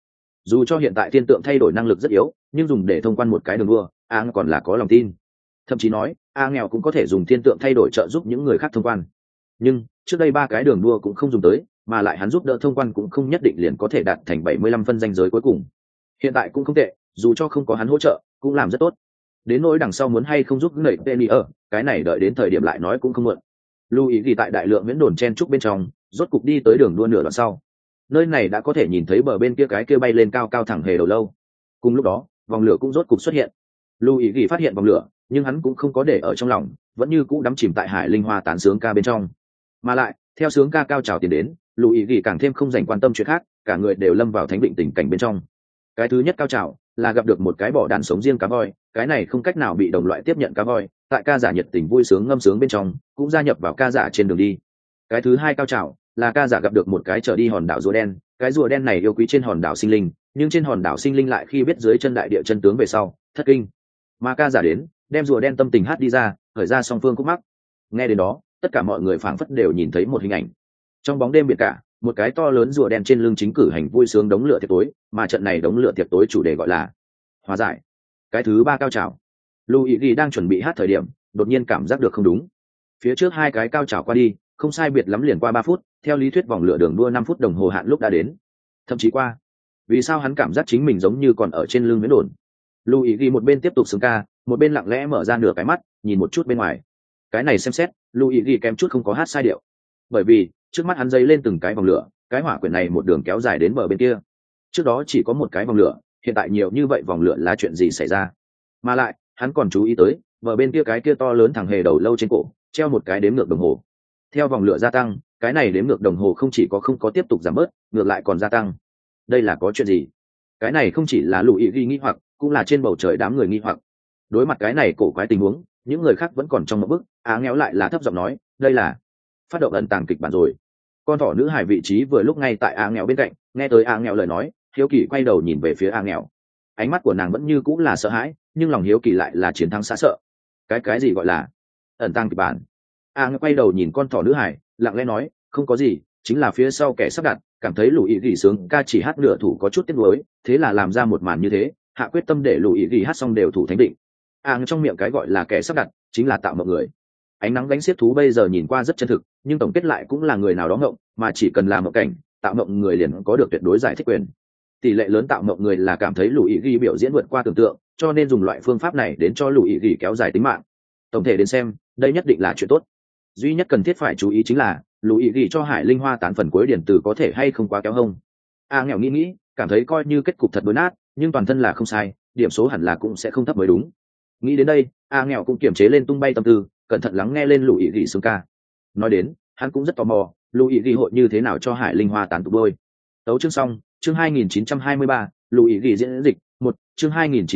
Dù cho hiện tại thiên tượng thay đổi năng lực rất yếu, nhưng dùng để thông quan một cái đường đua, a còn là có lòng tin. Thậm chí nói a nghèo cũng có thể dùng thiên tượng thay đổi trợ giúp những người khác thông quan. Nhưng trước đây 3 cái đường đua cũng không dùng tới, mà lại hắn giúp đỡ thông quan cũng không nhất định liền có thể đạt thành 75 phân danh giới cuối cùng. Hiện tại cũng không tệ, dù cho không có hắn hỗ trợ cũng làm rất tốt. Đến nỗi đằng sau muốn hay không giúp nảy Penny ở cái này đợi đến thời điểm lại nói cũng không muộn. Lưu ý ghi tại đại lượng miễn đồn chen trúc bên trong, rốt cục đi tới đường đua nửa đoạn sau. Nơi này đã có thể nhìn thấy bờ bên kia cái kia bay lên cao cao thẳng hề đầu lâu. Cùng lúc đó vòng lửa cũng rốt cục xuất hiện. Lưu ý ghi phát hiện vòng lửa, nhưng hắn cũng không có để ở trong lòng, vẫn như cũ đắm chìm tại hải linh hoa tán sướng ca bên trong. Mà lại theo sướng ca cao trào tiến đến, Lưu ý ghi càng thêm không dành quan tâm chuyện khác, cả người đều lâm vào thánh định tình cảnh bên trong. Cái thứ nhất cao trào là gặp được một cái bỏ đàn sống riêng cá voi, cái này không cách nào bị đồng loại tiếp nhận cá voi, tại ca giả nhiệt tình vui sướng ngâm sướng bên trong cũng gia nhập vào ca giả trên đường đi. Cái thứ hai cao trào là ca giả gặp được một cái trở đi hòn đảo rùa đen, cái rùa đen này yêu quý trên hòn đảo sinh linh, nhưng trên hòn đảo sinh linh lại khi biết dưới chân đại địa chân tướng về sau thất kinh, mà ca giả đến đem rùa đen tâm tình hát đi ra, khởi ra song phương khúc mắc. Nghe đến đó tất cả mọi người phảng phất đều nhìn thấy một hình ảnh. Trong bóng đêm biển cả, một cái to lớn rùa đen trên lưng chính cử hành vui sướng đống lửa tiệc tối, mà trận này đống lửa tiệc tối chủ đề gọi là hòa giải. Cái thứ ba cao trào, Luigi đang chuẩn bị hát thời điểm đột nhiên cảm giác được không đúng. Phía trước 2 cái cao trào qua đi không sai biệt lắm liền qua 3 phút, theo lý thuyết vòng lửa đường đua 5 phút đồng hồ hạn lúc đã đến, thậm chí qua. Vì sao hắn cảm giác chính mình giống như còn ở trên lưng miến đồn? Luigi một bên tiếp tục sướng ca, một bên lặng lẽ mở ra nửa cái mắt nhìn một chút bên ngoài. Cái này xem xét Luigi kém chút không có hát sai điệu, bởi vì trước mắt hắn dấy lên từng cái vòng lửa, cái hỏa quyển này một đường kéo dài đến bờ bên kia. Trước đó chỉ có một cái vòng lửa, hiện tại nhiều như vậy vòng lửa là chuyện gì xảy ra? Mà lại hắn còn chú ý tới bờ bên kia cái kia to lớn thằng hề đầu lâu trên cổ treo một cái đếm ngược đồng hồ. Theo vòng lửa gia tăng, cái này đếm ngược đồng hồ không chỉ có không có tiếp tục giảm bớt, ngược lại còn gia tăng. Đây là có chuyện gì? Cái này không chỉ là Luigi nghi hoặc, cũng là trên bầu trời đám người nghi hoặc. Đối mặt cái này cổ quái tình huống, những người khác vẫn còn trong một bức. Nghèo lại là thấp giọng nói, đây là phát động ẩn tàng kịch bản rồi. Con thỏ nữ hải vị trí vừa lúc ngay tại nghèo bên cạnh, nghe tới nghèo lời nói, hiếu kỳ quay đầu nhìn về phía nghèo. Ánh mắt của nàng vẫn như cũng là sợ hãi, nhưng lòng hiếu kỳ lại là chiến thắng xã sợ. Cái gì gọi là ẩn tàng kịch bản? Nghèo quay đầu nhìn con thỏ nữ hải, lặng lẽ nói, không có gì, chính là phía sau kẻ sắp đặt cảm thấy lũ ý gỉ sướng ca chỉ hát nửa thủ có chút tiếc nuối, thế là làm ra một màn như thế, hạ quyết tâm để lũ ý gỉ hát xong đều thủ thánh định. Trong miệng cái gọi là kẻ sắp đặt chính là tạo mộng người. Ánh nắng đánh xiết thú bây giờ nhìn qua rất chân thực, nhưng tổng kết lại cũng là người nào đó ngộng, mà chỉ cần làm mộng cảnh, tạo mộng người liền có được tuyệt đối giải thích quyền. Tỷ lệ lớn tạo mộng người là cảm thấy lũ ý gỉ biểu diễn vượt qua tưởng tượng, cho nên dùng loại phương pháp này đến cho lũ ý gỉ kéo dài tính mạng. Tổng thể đến xem, đây nhất định là chuyện tốt. Duy nhất cần thiết phải chú ý chính là lũ ý gỉ cho hải linh hoa tán phần cuối điển từ có thể hay không quá kéo hông. Nghèo nghĩ cảm thấy coi như kết cục thật đối nát, nhưng toàn thân là không sai, điểm số hẳn là cũng sẽ không thấp mới đúng. Nghĩ đến đây nghèo cũng kiềm chế lên tung bay tâm tư, cẩn thận lắng nghe lên lũ ý gỉ sướng ca. Nói đến hắn cũng rất tò mò lũ ý gỉ hội như thế nào cho hải linh hoa tán tục đôi. Tấu chương xong. Chương 2923, lũ ý gỉ diễn dịch 1. Chương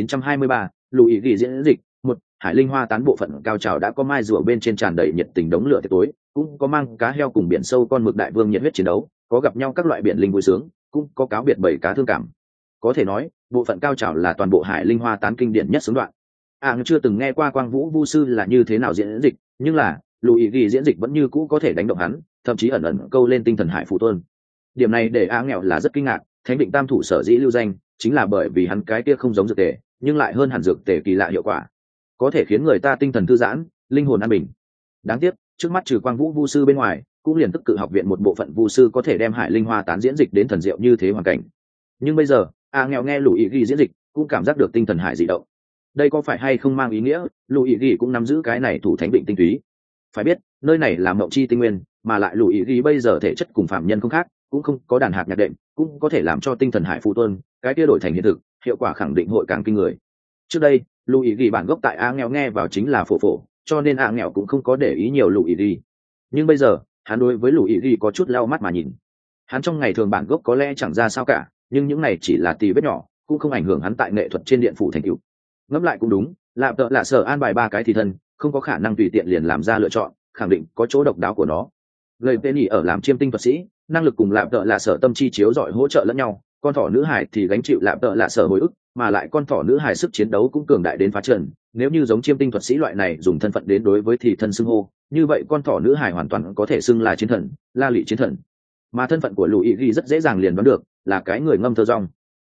2923, lũ ý gỉ diễn dịch 1. Hải linh hoa tán bộ phận cao trào đã có mai rùa bên trên tràn đầy nhiệt tình đống lửa tiệc tối, cũng có mang cá heo cùng biển sâu con mực đại vương nhiệt huyết chiến đấu, có gặp nhau các loại biển linh vui sướng, cũng có cáo biệt bảy cá thương cảm. Có thể nói bộ phận cao trào là toàn bộ hải linh hoa tán kinh điển nhất sướng đoạn. Chưa từng nghe qua Quang Vũ Vu sư là như thế nào diễn dịch, nhưng là Luigi diễn dịch vẫn như cũ có thể đánh động hắn, thậm chí ẩn ẩn câu lên tinh thần hải phụ tôn. Điểm này để nghèo là rất kinh ngạc, Thánh định tam thủ sở dĩ lưu danh, chính là bởi vì hắn cái kia không giống dược tề, nhưng lại hơn hẳn dược tề kỳ lạ hiệu quả, có thể khiến người ta tinh thần thư giãn, linh hồn an bình. Đáng tiếc, trước mắt trừ Quang Vũ Vu sư bên ngoài, cũng liền Tức Cự học viện một bộ phận vu sư có thể đem hải linh hoa tán diễn dịch đến thần diệu như thế hoàn cảnh. Nhưng bây giờ, nghèo nghe Luigi diễn dịch, cũng cảm giác được tinh thần hải dị động. Đây có phải hay không mang ý nghĩa Luigi cũng nắm giữ cái này thủ thánh định tinh túy? Phải biết nơi này là mộng chi tinh nguyên, mà lại Luigi bây giờ thể chất cùng phạm nhân không khác, cũng không có đàn hạt nhạc đệm, cũng có thể làm cho tinh thần hải phụ tuân cái kia đổi thành hiện thực, hiệu quả khẳng định hội càng kinh người. Trước đây Luigi bản gốc tại nghèo nghe vào chính là phổ, cho nên nghèo cũng không có để ý nhiều Luigi. Nhưng bây giờ hắn đối với Luigi có chút lau mắt mà nhìn. Hắn trong ngày thường bản gốc có lẽ chẳng ra sao cả, nhưng những này chỉ là tì vết nhỏ, cũng không ảnh hưởng hắn tại nghệ thuật trên điện phủ thành tựu. Ngẫm lại cũng đúng, lạp tợ lạ sở an bài 3 cái thì thân, không có khả năng tùy tiện liền làm ra lựa chọn, khẳng định có chỗ độc đáo của nó. Lời Penny ở làm chiêm tinh thuật sĩ, năng lực cùng lạp tợ lạ sở tâm chi chiếu giỏi hỗ trợ lẫn nhau, con thỏ nữ hải thì gánh chịu lạp tợ lạ sở hồi ức, mà lại con thỏ nữ hải sức chiến đấu cũng cường đại đến phá trần. Nếu như giống chiêm tinh thuật sĩ loại này dùng thân phận đến đối với thì thân xưng hô, như vậy con thỏ nữ hải hoàn toàn có thể xưng là chiến thần, la lị chiến thần. Mà thân phận của Luigi rất dễ dàng liền đoán được, là cái người ngâm thơ rong.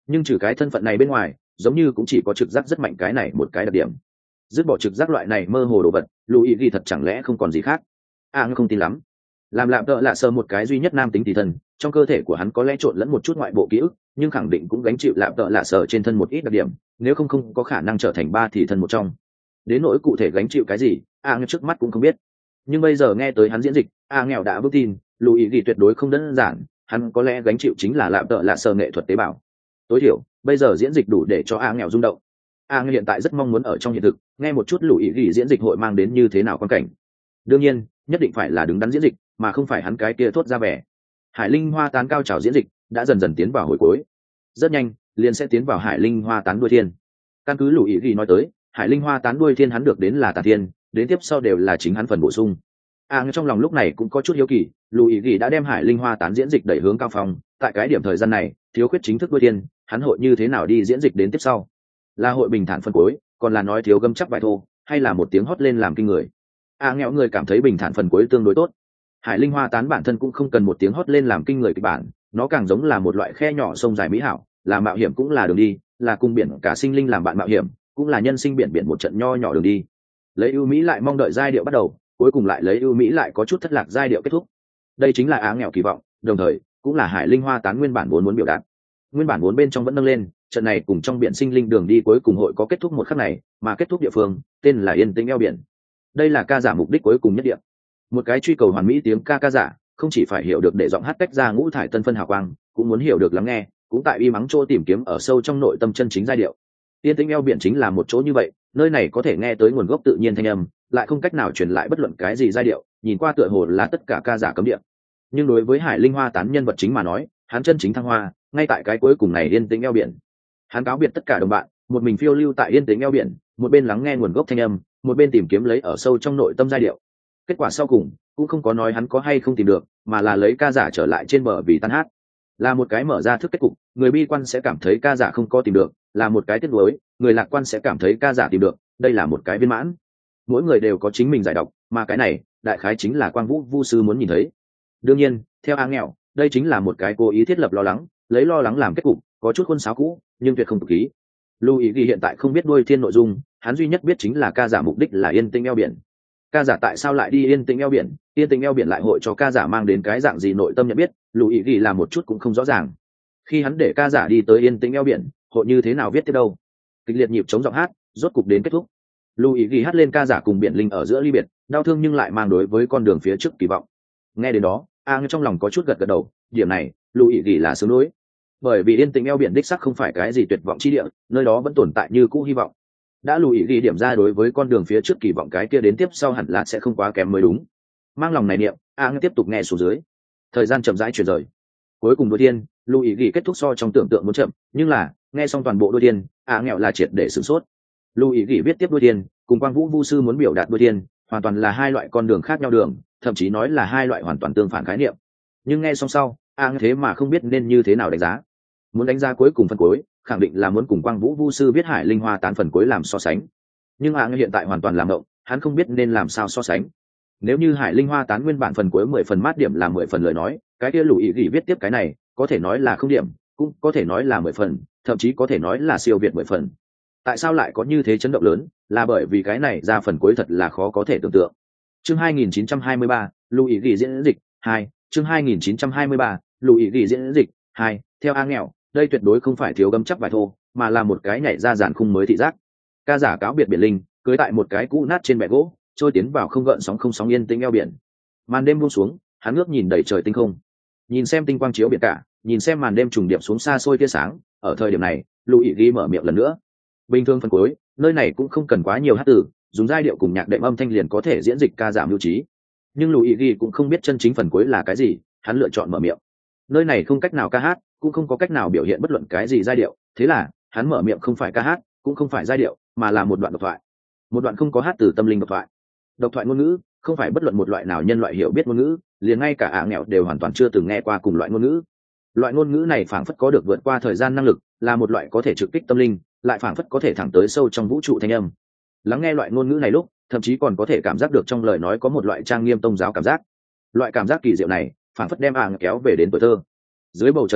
nhưng trừ cái thân phận này bên ngoài giống như cũng chỉ có trực giác rất mạnh cái này một cái đặc điểm. Dứt bỏ trực giác loại này mơ hồ đồ vật, lùi ghi thật chẳng lẽ không còn gì khác. Ngươi không tin lắm. Làm lạm tợ lạ sơ một cái duy nhất nam tính tỷ thân, trong cơ thể của hắn có lẽ trộn lẫn một chút ngoại bộ ký ức, nhưng khẳng định cũng gánh chịu lạm tợ lạ sơ trên thân một ít đặc điểm, nếu không có khả năng trở thành ba tỷ thân một trong. Đến nỗi cụ thể gánh chịu cái gì, trước mắt cũng không biết. Nhưng bây giờ nghe tới hắn diễn dịch, nghèo đã vững tin, lùi ghi tuyệt đối không đơn giản, hắn có lẽ gánh chịu chính là lạm tợ lạ sơ nghệ thuật tế bào. Tối thiểu bây giờ diễn dịch đủ để cho nghèo rung động. Hiện tại rất mong muốn ở trong hiện thực nghe một chút lùi ghi diễn dịch hội mang đến như thế nào quan cảnh. Đương nhiên nhất định phải là đứng đắn diễn dịch mà không phải hắn cái kia thốt ra vẻ. Hải linh hoa tán cao trào diễn dịch đã dần dần tiến vào hồi cuối, rất nhanh liền sẽ tiến vào hải linh hoa tán đuôi thiên. Căn cứ lùi ghi nói tới, hải linh hoa tán đuôi thiên hắn được đến là tà thiên, đến tiếp sau đều là chính hắn phần bổ sung. Trong lòng lúc này cũng có chút hiếu kỳ, lùi ghi đã đem hải linh hoa tán diễn dịch đẩy hướng cao phong, tại cái điểm thời gian này thiếu khuyết chính thức đuôi thiên, hắn hội như thế nào đi diễn dịch đến tiếp sau? Là hội bình thản phân cuối, còn là nói thiếu gâm chắc vài thô, hay là một tiếng hót lên làm kinh người? Nghèo người cảm thấy bình thản phần cuối tương đối tốt. Hải linh hoa tán bản thân cũng không cần một tiếng hót lên làm kinh người kịch bản, nó càng giống là một loại khe nhỏ sông dài mỹ hảo, là mạo hiểm cũng là đường đi, là cùng biển cả sinh linh làm bạn mạo hiểm, cũng là nhân sinh biển biển một trận nho nhỏ đường đi. Lấy ưu mỹ lại mong đợi giai điệu bắt đầu, cuối cùng lại lấy ưu mỹ lại có chút thất lạc giai điệu kết thúc. Đây chính là nghèo kỳ vọng, đồng thời cũng là hải linh hoa tán nguyên bản vốn muốn biểu đạt. Nguyên bản vốn bên trong vẫn nâng lên, trận này cùng trong biển sinh linh đường đi cuối cùng hội có kết thúc một khắc này, mà kết thúc địa phương tên là yên tĩnh eo biển. Đây là ca giả mục đích cuối cùng nhất điểm. Một cái truy cầu hoàn mỹ tiếng ca giả, không chỉ phải hiểu được để giọng hát tách ra ngũ thải tân phân hào quang, cũng muốn hiểu được lắng nghe, cũng tại y mắng chỗ tìm kiếm ở sâu trong nội tâm chân chính giai điệu. Yên tĩnh eo biển chính là một chỗ như vậy, nơi này có thể nghe tới nguồn gốc tự nhiên thanh âm, lại không cách nào truyền lại bất luận cái gì giai điệu, nhìn qua tựa hồ là tất cả ca giả cấm địa. Nhưng đối với hải linh hoa tán nhân vật chính mà nói, hắn chân chính thăng hoa ngay tại cái cuối cùng này yên tĩnh eo biển. Hắn cáo biệt tất cả đồng bạn, một mình phiêu lưu tại yên tĩnh eo biển, một bên lắng nghe nguồn gốc thanh âm, một bên tìm kiếm lấy ở sâu trong nội tâm giai điệu. Kết quả sau cùng cũng không có nói hắn có hay không tìm được, mà là lấy ca giả trở lại trên bờ vì tan hát. Là một cái mở ra thức kết cục, người bi quan sẽ cảm thấy ca giả không có tìm được, là một cái tiếc nuối, người lạc quan sẽ cảm thấy ca giả tìm được, đây là một cái viên mãn. Mỗi người đều có chính mình giải độc, mà cái này đại khái chính là Quang Vũ Vu sư muốn nhìn thấy. Đương nhiên theo nghèo, đây chính là một cái cố ý thiết lập lo lắng, lấy lo lắng làm kết cục, có chút khuôn sáo cũ nhưng tuyệt không tục khí. Louis ghi hiện tại không biết đuôi thiên nội dung, hắn duy nhất biết chính là ca giả mục đích là yên tĩnh eo biển. Ca giả tại sao lại đi yên tĩnh eo biển, yên tĩnh eo biển lại hội cho ca giả mang đến cái dạng gì nội tâm nhận biết, Louis ghi là một chút cũng không rõ ràng. Khi hắn để ca giả đi tới yên tĩnh eo biển, hội như thế nào viết tiếp đâu? Kịch liệt nhịp chống giọng hát rốt cục đến kết thúc. Louis ghi hát lên ca giả cùng biển linh ở giữa ly biệt, đau thương nhưng lại mang đối với con đường phía trước kỳ vọng. Nghe đến đó, trong lòng có chút gật gật đầu, điểm này Louis ghi là sướng đối. Bởi vì yên tĩnh eo biển đích sắc không phải cái gì tuyệt vọng chi địa, nơi đó vẫn tồn tại như cũ hy vọng. Đã Louis ghi điểm ra đối với con đường phía trước kỳ vọng, cái kia đến tiếp sau hẳn là sẽ không quá kém mới đúng. Mang lòng này niệm, tiếp tục nghe xuống dưới. Thời gian chậm rãi chuyển rời. Cuối cùng đôi tiên, Louis ghi kết thúc so trong tưởng tượng muốn chậm, nhưng là nghe xong toàn bộ đôi tiên, nghèo là triệt để sửng sốt. Louis ghi viết tiếp đôi tiên, cùng Quang Vũ Vu sư muốn biểu đạt đôi tiên, hoàn toàn là hai loại con đường khác nhau đường, thậm chí nói là hai loại hoàn toàn tương phản khái niệm. Nhưng nghe xong sau, thế mà không biết nên như thế nào đánh giá. Muốn đánh giá cuối cùng phần cuối, khẳng định là muốn cùng Quang Vũ Vu sư viết hải linh hoa tán phần cuối làm so sánh. Nhưng hiện tại hoàn toàn làm động, hắn không biết nên làm sao so sánh. Nếu như hải linh hoa tán nguyên bản phần cuối 10 phần mát điểm là 10 phần lời nói, cái kia Louis ghi viết tiếp cái này, có thể nói là không điểm, cũng có thể nói là 10 phần, thậm chí có thể nói là siêu việt 10 phần. Tại sao lại có như thế chấn động lớn? Là bởi vì cái này ra phần cuối thật là khó có thể tưởng tượng. Chương 2923, Louis ghi diễn dịch 2, chương 2923, Louis ghi diễn dịch 2, theo nghèo, đây tuyệt đối không phải thiếu gấm chắc vài thô, mà là một cái nhảy ra giàn khung mới thị giác. Ca giả cáo biệt biển linh, cưới tại một cái cũ nát trên bè gỗ, trôi tiến vào không gợn sóng không sóng yên tĩnh eo biển. Màn đêm buông xuống, hắn ngước nhìn đầy trời tinh không, nhìn xem tinh quang chiếu biển cả, nhìn xem màn đêm trùng điệp xuống xa xôi tia sáng. Ở thời điểm này, Louis ghi mở miệng lần nữa. Bình thường phần cuối, nơi này cũng không cần quá nhiều hát từ, dùng giai điệu cùng nhạc đệm âm thanh liền có thể diễn dịch ca giảm lưu trí. Nhưng Louis ghi cũng không biết chân chính phần cuối là cái gì, hắn lựa chọn mở miệng. Nơi này không cách nào ca hát, cũng không có cách nào biểu hiện bất luận cái gì giai điệu, thế là hắn mở miệng không phải ca hát, cũng không phải giai điệu, mà là một đoạn độc thoại. Một đoạn không có hát từ tâm linh độc thoại. Độc thoại ngôn ngữ không phải bất luận một loại nào nhân loại hiểu biết ngôn ngữ, liền ngay cả nghèo đều hoàn toàn chưa từng nghe qua cùng loại ngôn ngữ. Loại ngôn ngữ này phảng phất có được vượt qua thời gian năng lực, là một loại có thể trực kích tâm linh, lại phảng phất có thể thẳng tới sâu trong vũ trụ thanh âm. Lắng nghe loại ngôn ngữ này lúc, thậm chí còn có thể cảm giác được trong lời nói có một loại trang nghiêm tôn giáo cảm giác. Loại cảm giác kỳ diệu này phảng phất đem kéo về đến tuổi thơ. Dưới bầu trời đêm,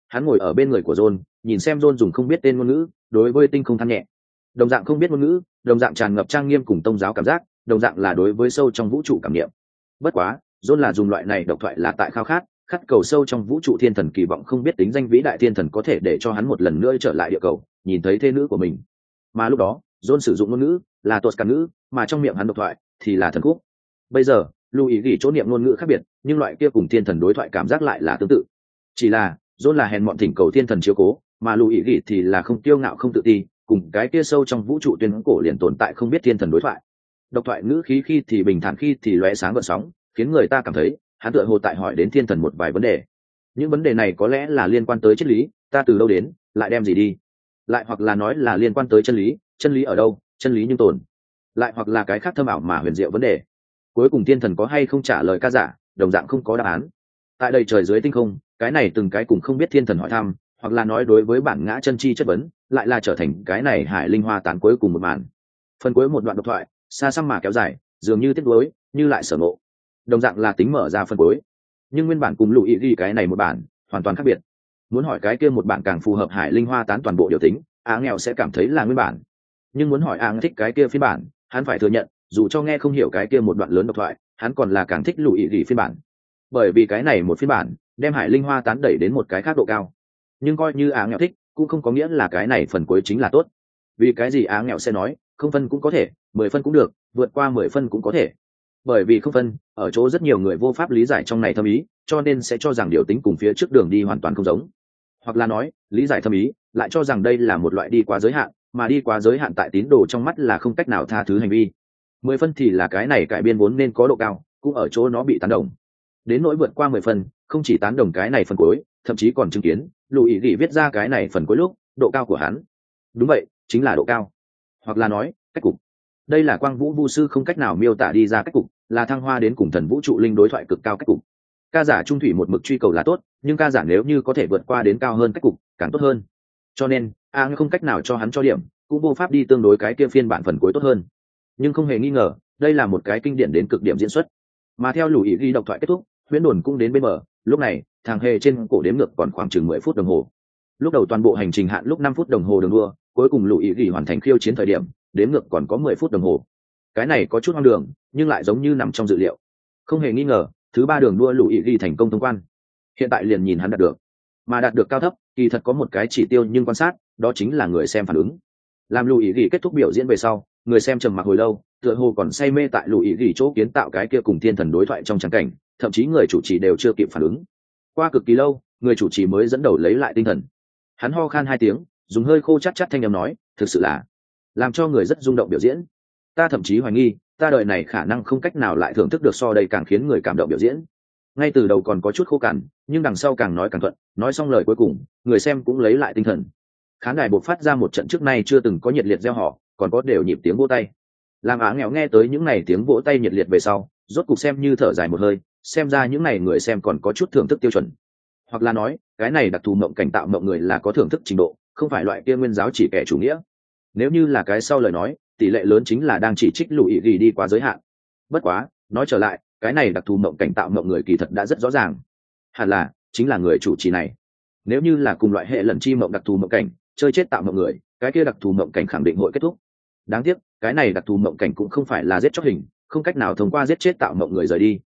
hắn ngồi ở bên người của John, nhìn xem John dùng không biết tên ngôn ngữ đối với tinh không than nhẹ. Đồng dạng không biết ngôn ngữ, đồng dạng tràn ngập trang nghiêm cùng tông giáo cảm giác, đồng dạng là đối với sâu trong vũ trụ cảm nghiệm. Bất quá, John là dùng loại này độc thoại là tại khao khát, khát cầu sâu trong vũ trụ thiên thần kỳ vọng không biết tính danh vĩ đại thiên thần có thể để cho hắn một lần nữa trở lại địa cầu, nhìn thấy thê nữ của mình. Mà lúc đó, John sử dụng ngôn ngữ là tuột cản ngữ, mà trong miệng hắn độc thoại thì là thần khúc. Bây giờ, lưu ý gỉ chỗ niệm ngôn ngữ khác biệt, nhưng loại kia cùng thiên thần đối thoại cảm giác lại là tương tự. Chỉ là, John là hèn mọn thỉnh cầu thiên thần chiếu cố, mà lưu ý gỉ thì là không kiêu ngạo không tự ti, cùng cái kia sâu trong vũ trụ tuyên cổ liền tồn tại không biết thiên thần đối thoại. Độc thoại ngữ khí khi thì bình thản khi thì lóe sáng gợn sóng, khiến người ta cảm thấy hắn tựa hồ tại hỏi đến thiên thần một vài vấn đề. Những vấn đề này có lẽ là liên quan tới triết lý, ta từ đâu đến, lại đem gì đi, lại hoặc là nói là liên quan tới chân lý ở đâu, chân lý nhưng tồn, lại hoặc là cái khác thâm ảo mà huyền diệu vấn đề. Cuối cùng thiên thần có hay không trả lời ca giả, đồng dạng không có đáp án. Tại đây trời dưới tinh không, cái này từng cái cùng không biết thiên thần hỏi thăm, hoặc là nói đối với bản ngã chân chi chất vấn, lại là trở thành cái này hải linh hoa tán cuối cùng một màn. Phần cuối một đoạn độc thoại, xa xăm mà kéo dài, dường như tiếc nuối, như lại sở ngộ. Đồng dạng là tính mở ra phần cuối, nhưng nguyên bản cùng lũ ý ghi cái này một bản hoàn toàn khác biệt. Muốn hỏi cái kia một bản càng phù hợp hải linh hoa tán toàn bộ điều tính, á nghèo sẽ cảm thấy là nguyên bản. Nhưng muốn hỏi á thích cái kia phiên bản, hắn phải thừa nhận, dù cho nghe không hiểu cái kia một đoạn lớn độc thoại, hắn còn là càng thích lũ ý ghi phiên bản. Bởi vì cái này một phiên bản đem hải linh hoa tán đẩy đến một cái khác độ cao. Nhưng coi như á nghèo thích, cũng không có nghĩa là cái này phần cuối chính là tốt. Vì cái gì á nghèo sẽ nói, không phân cũng có thể, 10 phân cũng được, vượt qua 10 phân cũng có thể. Bởi vì không phân, ở chỗ rất nhiều người vô pháp lý giải trong này thâm ý, cho nên sẽ cho rằng điều tính cùng phía trước đường đi hoàn toàn không giống. Hoặc là nói, lý giải thâm ý, lại cho rằng đây là một loại đi quá giới hạn, mà đi quá giới hạn tại tín đồ trong mắt là không cách nào tha thứ hành vi. 10 phân thì là cái này cải biên vốn nên có độ cao, cũng ở chỗ nó bị tán đồng. Đến nỗi vượt qua 10 phân, không chỉ tán đồng cái này phần cuối, thậm chí còn chứng kiến, Lùi Gỉ viết ra cái này phần cuối lúc, độ cao của hắn. Đúng vậy, chính là độ cao. Hoặc là nói, cách cục. Đây là Quang Vũ Vu sư không cách nào miêu tả đi ra cách cục, là thăng hoa đến cùng thần vũ trụ linh đối thoại cực cao cách cục. Ca giả trung thủy một mực truy cầu là tốt, nhưng ca giả nếu như có thể vượt qua đến cao hơn cách cục, càng tốt hơn. Cho nên, không cách nào cho hắn cho điểm, cũng vô pháp đi tương đối cái kia phiên bản phần cuối tốt hơn. Nhưng không hề nghi ngờ, đây là một cái kinh điển đến cực điểm diễn xuất. Mà theo Lùi Gỉ độc thoại kết thúc, huyễn đồn cũng đến bên bờ. Lúc này, thằng hề trên cổ đếm ngược còn khoảng chừng 10 phút đồng hồ. Lúc đầu toàn bộ hành trình hạn lúc 5 phút đồng hồ đường đua, cuối cùng Lùi Gỉ hoàn thành khiêu chiến thời điểm, đếm ngược còn có 10 phút đồng hồ. Cái này có chút hoang đường, nhưng lại giống như nằm trong dự liệu. Không hề nghi ngờ, thứ 3 đường đua Lùi Gỉ thành công thông quan. Hiện tại liền nhìn hắn đạt được, mà đạt được cao thấp, kỳ thật có một cái chỉ tiêu nhưng quan sát, đó chính là người xem phản ứng. Làm Lùi Gỉ kết thúc biểu diễn về sau, người xem trầm mặc hồi lâu, tựa hồ còn say mê tại Lùi Gỉ chỗ kiến tạo cái kia cùng thiên thần đối thoại trong tràng cảnh, thậm chí người chủ trì đều chưa kịp phản ứng. Qua cực kỳ lâu, người chủ trì mới dẫn đầu lấy lại tinh thần. Hắn ho khan 2 tiếng, dùng hơi khô chát chát thanh âm nói, thực sự là làm cho người rất rung động biểu diễn. Ta thậm chí hoài nghi, ta đời này khả năng không cách nào lại thưởng thức được so đây càng khiến người cảm động biểu diễn. Ngay từ đầu còn có chút khô cằn, nhưng đằng sau càng nói càng thuận, nói xong lời cuối cùng, người xem cũng lấy lại tinh thần. Khán đài bộc phát ra một trận trước nay chưa từng có nhiệt liệt reo hò, còn có đều nhịp tiếng vỗ tay. Làm Á nghèo nghe tới những này tiếng vỗ tay nhiệt liệt về sau, rốt cục xem như thở dài một hơi, xem ra những này người xem còn có chút thưởng thức tiêu chuẩn. Hoặc là nói, cái này đặc thù mộng cảnh tạo mộng người là có thưởng thức trình độ, không phải loại kia nguyên giáo chỉ kẻ chủ nghĩa. Nếu như là cái sau lời nói, tỷ lệ lớn chính là đang chỉ trích Lùi Gỉ đi quá giới hạn. Bất quá, nói trở lại, cái này đặc thù mộng cảnh tạo mộng người kỳ thật đã rất rõ ràng. Hẳn là chính là người chủ trì này. Nếu như là cùng loại hệ lần chi mộng đặc thù mộng cảnh, chơi chết tạo mộng người, cái kia đặc thù mộng cảnh khẳng định hội kết thúc. Đáng tiếc, cái này đặc thù mộng cảnh cũng không phải là giết chóc hình, không cách nào thông qua giết chết tạo mộng người rời đi.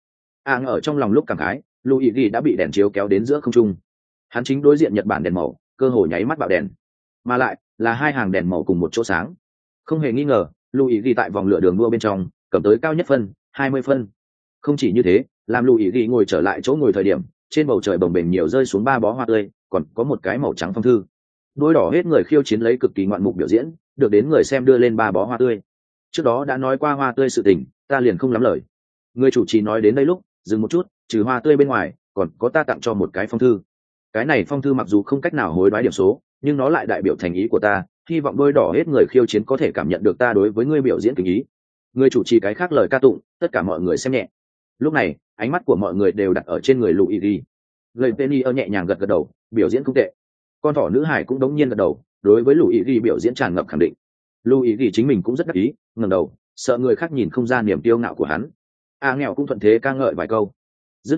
Ở trong lòng lúc cảm khái, Lùi Gỉ đã bị đèn chiếu kéo đến giữa không trung. Hắn chính đối diện Nhật Bản đèn màu, cơ hồ nháy mắt bạo đèn, mà lại là 2 hàng đèn màu cùng một chỗ sáng. Không hề nghi ngờ, Lùi Gỉ tại vòng lửa đường đua bên trong cầm tới cao nhất phân, 20 phân. Không chỉ như thế, làm Lùi Gỉ ngồi trở lại chỗ ngồi thời điểm, trên bầu trời bồng bềnh nhiều rơi xuống 3 bó hoa tươi, còn có một cái màu trắng phong thư. Đôi đỏ hết người khiêu chiến lấy cực kỳ ngoạn mục biểu diễn, được đến người xem đưa lên 3 bó hoa tươi. Trước đó đã nói qua hoa tươi sự tình, ta liền không lắm lời. Người chủ trì nói đến đây lúc, dừng một chút, trừ hoa tươi bên ngoài, còn có ta tặng cho một cái phong thư. Cái này phong thư mặc dù không cách nào hối đoái điểm số, nhưng nó lại đại biểu thành ý của ta, hy vọng đôi đỏ hết người khiêu chiến có thể cảm nhận được ta đối với ngươi biểu diễn kính ý. Người chủ trì cái khác lời ca tụng, tất cả mọi người xem nhẹ. Lúc này, ánh mắt của mọi người đều đặt ở trên người Lùi Gỉ. Lời Penny nhẹ nhàng gật gật đầu, biểu diễn không tệ. Con thỏ nữ hải cũng đống nhiên gật đầu, đối với Lùi Gỉ biểu diễn tràn ngập khẳng định. Lùi Gỉ chính mình cũng rất đắc ý, ngẩng đầu, sợ người khác nhìn không ra niềm kiêu ngạo của hắn. Nghèo cũng thuận thế ca ngợi vài câu. Dứt lời,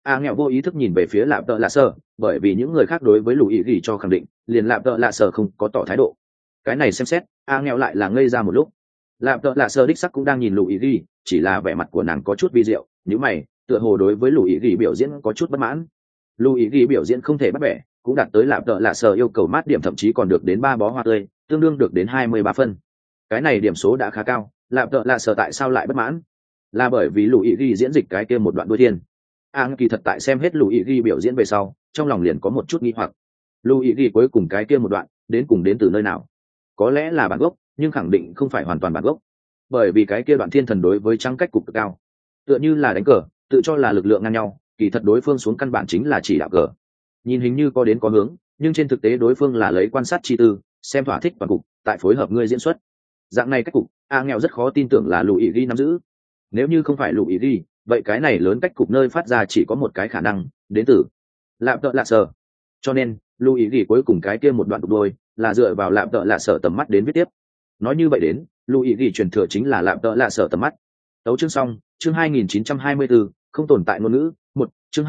nghèo vô ý thức nhìn về phía lạp tợ lạ sơ, bởi vì những người khác đối với lù ý ghi cho khẳng định liền lạp tợ lạ sơ không có tỏ thái độ. Cái này xem xét nghèo lại là ngây ra một lúc. Lạp tợ lạ sơ đích sắc cũng đang nhìn lù ý ghi, chỉ là vẻ mặt của nàng có chút vi diệu, nhíu mày, tựa hồ đối với lù ý ghi biểu diễn có chút bất mãn. Lù ý ghi biểu diễn không thể bắt bẻ, cũng đạt tới lạp tợ lạ sơ yêu cầu mát điểm, thậm chí còn được đến 3 bó hoa tươi, tương đương được đến 23 phân. Cái này điểm số đã khá cao. Lạp tợ lạ sơ tại sao lại bất mãn? Là bởi vì lù ý ghi diễn dịch cái kia một đoạn đuôi thiên. Kỳ thật tại xem hết lù ý ghi biểu diễn về sau, trong lòng liền có một chút nghi hoặc. Lù ý ghi cuối cùng cái kia một đoạn đến cùng đến từ nơi nào? Có lẽ là bản gốc, nhưng khẳng định không phải hoàn toàn bản gốc, bởi vì cái kia đoạn thiên thần đối với trăng cách cục cực cao, tựa như là đánh cờ, tự cho là lực lượng ngang nhau, kỳ thật đối phương xuống căn bản chính là chỉ đạo cờ. Nhìn hình như có đến có hướng, nhưng trên thực tế đối phương là lấy quan sát chi tư, xem thỏa thích toàn cục, tại phối hợp ngươi diễn xuất. Dạng này cách cục, nghèo rất khó tin tưởng là lù ý ghi nắm giữ. Nếu như không phải lù ý ghi, vậy cái này lớn cách cục nơi phát ra chỉ có một cái khả năng, đến từ lạp tợ lạ sờ. Cho nên lù ý ghi cuối cùng cái kia một đoạn cục đôi là dựa vào lạp tợ lạ sờ tầm mắt đến viết tiếp. Nói như vậy đến lù ý ghi truyền thừa chính là lạp tợ lạ sờ tầm mắt. Tấu chương xong, chương 2924, không tồn tại ngôn ngữ, một chương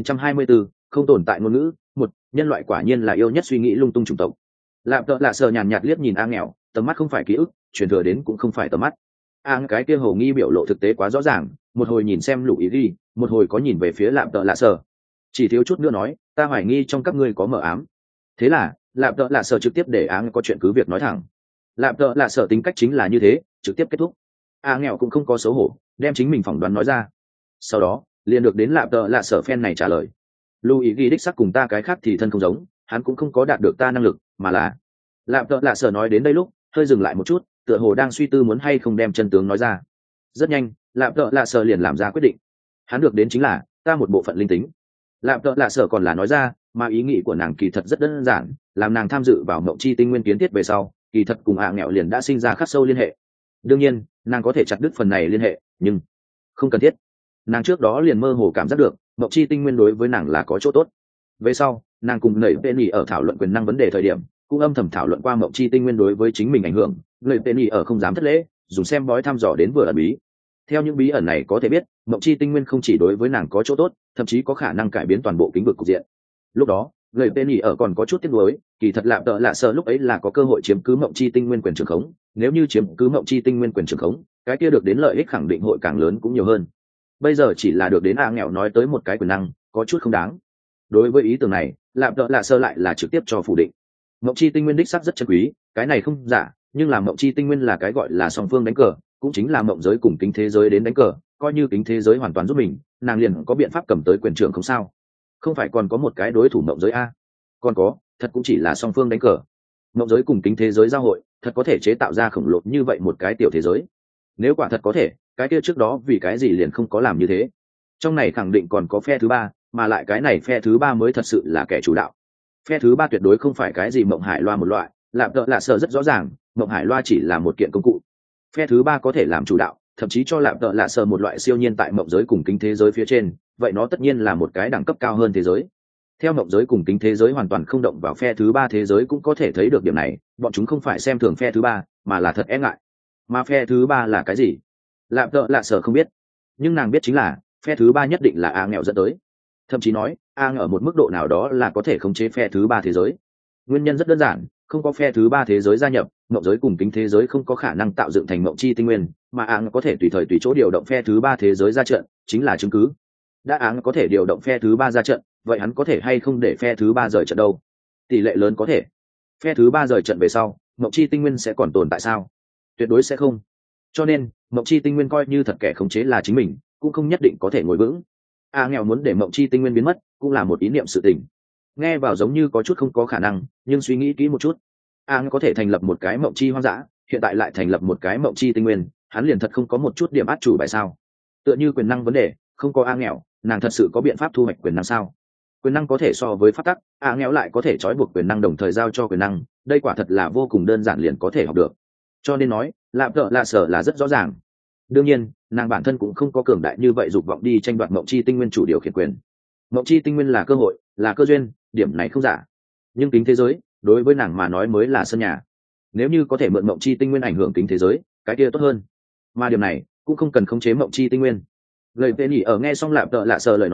2924, không tồn tại ngôn ngữ, một nhân loại quả nhiên là yêu nhất suy nghĩ lung tung chủng tộc. Lạp tợ lạ sờ nhàn nhạt liếc nhìn nghèo, tầm mắt không phải ký ức, truyền thừa đến cũng không phải tầm mắt. Cái kia hồ nghi biểu lộ thực tế quá rõ ràng, một hồi nhìn xem lù ý ghi, một hồi có nhìn về phía lạp tợ lạ sờ, chỉ thiếu chút nữa nói ta hoài nghi trong các ngươi có mờ ám. Thế là lạp tợ lạ sờ trực tiếp để có chuyện cứ việc nói thẳng. Lạp tợ lạ sờ tính cách chính là như thế, trực tiếp kết thúc. Nghèo cũng không có xấu hổ, đem chính mình phỏng đoán nói ra. Sau đó liền được đến lạp tợ lạ sờ phen này trả lời. Lù ý ghi đích sắc cùng ta cái khác thì thân không giống, hắn cũng không có đạt được ta năng lực, mà là lạp tợ lạ sờ nói đến đây lúc hơi dừng lại một chút, tựa hồ đang suy tư muốn hay không đem chân tướng nói ra. Rất nhanh lạp tợ lạ sờ liền làm ra quyết định. Hắn được đến chính là ta một bộ phận linh tính. Lạp tợ lạ sờ còn là nói ra, mà ý nghĩ của nàng kỳ thật rất đơn giản, làm nàng tham dự vào mộng chi tinh nguyên kiến thiết về sau, kỳ thật cùng nghèo liền đã sinh ra khắc sâu liên hệ. Đương nhiên nàng có thể chặt đứt phần này liên hệ, nhưng không cần thiết. Nàng trước đó liền mơ hồ cảm giác được mộng chi tinh nguyên đối với nàng là có chỗ tốt. Về sau nàng cùng nảy Penny ở thảo luận quyền năng vấn đề thời điểm cũng âm thầm thảo luận qua mộng chi tinh nguyên đối với chính mình ảnh hưởng. Nảy Penny ở không dám thất lễ, dùng xem bói thăm dò đến vừa ẩn bí. Theo những bí ẩn này có thể biết mộng chi tinh nguyên không chỉ đối với nàng có chỗ tốt, thậm chí có khả năng cải biến toàn bộ kính vực cục diện. Lúc đó người Penny ở còn có chút tiếc nuối, kỳ thật lạp tợ lạ sờ lúc ấy là có cơ hội chiếm cứ mộng chi tinh nguyên quyền trường khống. Nếu như chiếm cứ mộng chi tinh nguyên quyền trường khống, cái kia được đến lợi ích khẳng định hội càng lớn cũng nhiều hơn. Bây giờ chỉ là được đến nghèo nói tới một cái quyền năng, có chút không đáng. Đối với ý tưởng này lạp tợ lạ sờ lại là trực tiếp cho phủ định. Mộng chi tinh nguyên đích sắc rất chân quý, cái này không giả, nhưng là mộng chi tinh nguyên là cái gọi là song phương đánh cờ, cũng chính là mộng giới cùng kính thế giới đến đánh cờ, coi như kính thế giới hoàn toàn giúp mình, nàng liền có biện pháp cầm tới quyền trưởng không sao? Không phải còn có một cái đối thủ mộng giới a? Còn có, thật cũng chỉ là song phương đánh cờ. Mộng giới cùng kính thế giới giao hội, thật có thể chế tạo ra khổng lồ như vậy một cái tiểu thế giới. Nếu quả thật có thể, cái kia trước đó vì cái gì liền không có làm như thế? Trong này khẳng định còn có phe thứ ba, mà lại cái này phe thứ ba mới thật sự là kẻ chủ đạo. Phe thứ ba tuyệt đối không phải cái gì mộng hải loa một loại, lạp tợ lạ sờ rất rõ ràng, mộng hải loa chỉ là một kiện công cụ. Phe thứ ba có thể làm chủ đạo, thậm chí cho lạp tợ lạ sờ một loại siêu nhiên tại mộng giới cùng kính thế giới phía trên, vậy nó tất nhiên là một cái đẳng cấp cao hơn thế giới. Theo mộng giới cùng kính thế giới hoàn toàn không động vào phe thứ ba thế giới cũng có thể thấy được điểm này, bọn chúng không phải xem thường phe thứ ba, mà là thật e ngại. Mà phe thứ ba là cái gì? Lạp tợ lạ sờ không biết, nhưng nàng biết chính là phe thứ ba nhất định là nghèo dẫn tới. Thậm chí nói ở một mức độ nào đó là có thể khống chế phe thứ ba thế giới. Nguyên nhân rất đơn giản, không có phe thứ ba thế giới gia nhập, mộng giới cùng kính thế giới không có khả năng tạo dựng thành mộng chi tinh nguyên, mà có thể tùy thời tùy chỗ điều động phe thứ ba thế giới ra trận, chính là chứng cứ. Đã có thể điều động phe thứ ba ra trận, vậy hắn có thể hay không để phe thứ ba rời trận đâu? Tỷ lệ lớn có thể. Phe thứ ba rời trận về sau, mộng chi tinh nguyên sẽ còn tồn tại sao? Tuyệt đối sẽ không. Cho nên mộng chi tinh nguyên coi như thật kẻ khống chế là chính mình, cũng không nhất định có thể ngồi vững. Nghèo muốn để mộng chi tinh nguyên biến mất cũng là một ý niệm sự tình. Nghe vào giống như có chút không có khả năng, nhưng suy nghĩ kỹ một chút, có thể thành lập một cái mộng chi hoang dã, hiện tại lại thành lập một cái mộng chi tinh nguyên, hắn liền thật không có một chút điểm át chủ bài sao? Tựa như quyền năng vấn đề, không có nghèo, nàng thật sự có biện pháp thu hoạch quyền năng sao? Quyền năng có thể so với pháp tắc, nghèo lại có thể trói buộc quyền năng đồng thời giao cho quyền năng, đây quả thật là vô cùng đơn giản liền có thể học được. Cho nên nói lạp tợ lạ sở là rất rõ ràng. Đương nhiên nàng bản thân cũng không có cường đại như vậy dục vọng đi tranh đoạt mộng chi tinh nguyên chủ điều khiển quyền. Mộng chi tinh nguyên là cơ hội, là cơ duyên, điểm này không giả, nhưng kính thế giới đối với nàng mà nói mới là sân nhà. Nếu như có thể mượn mộng chi tinh nguyên ảnh hưởng kính thế giới, cái kia tốt hơn, mà điểm này cũng không cần khống chế mộng chi tinh nguyên. Lời tên nhỉ ở nghe xong lạp tợ lạ sở lời nói,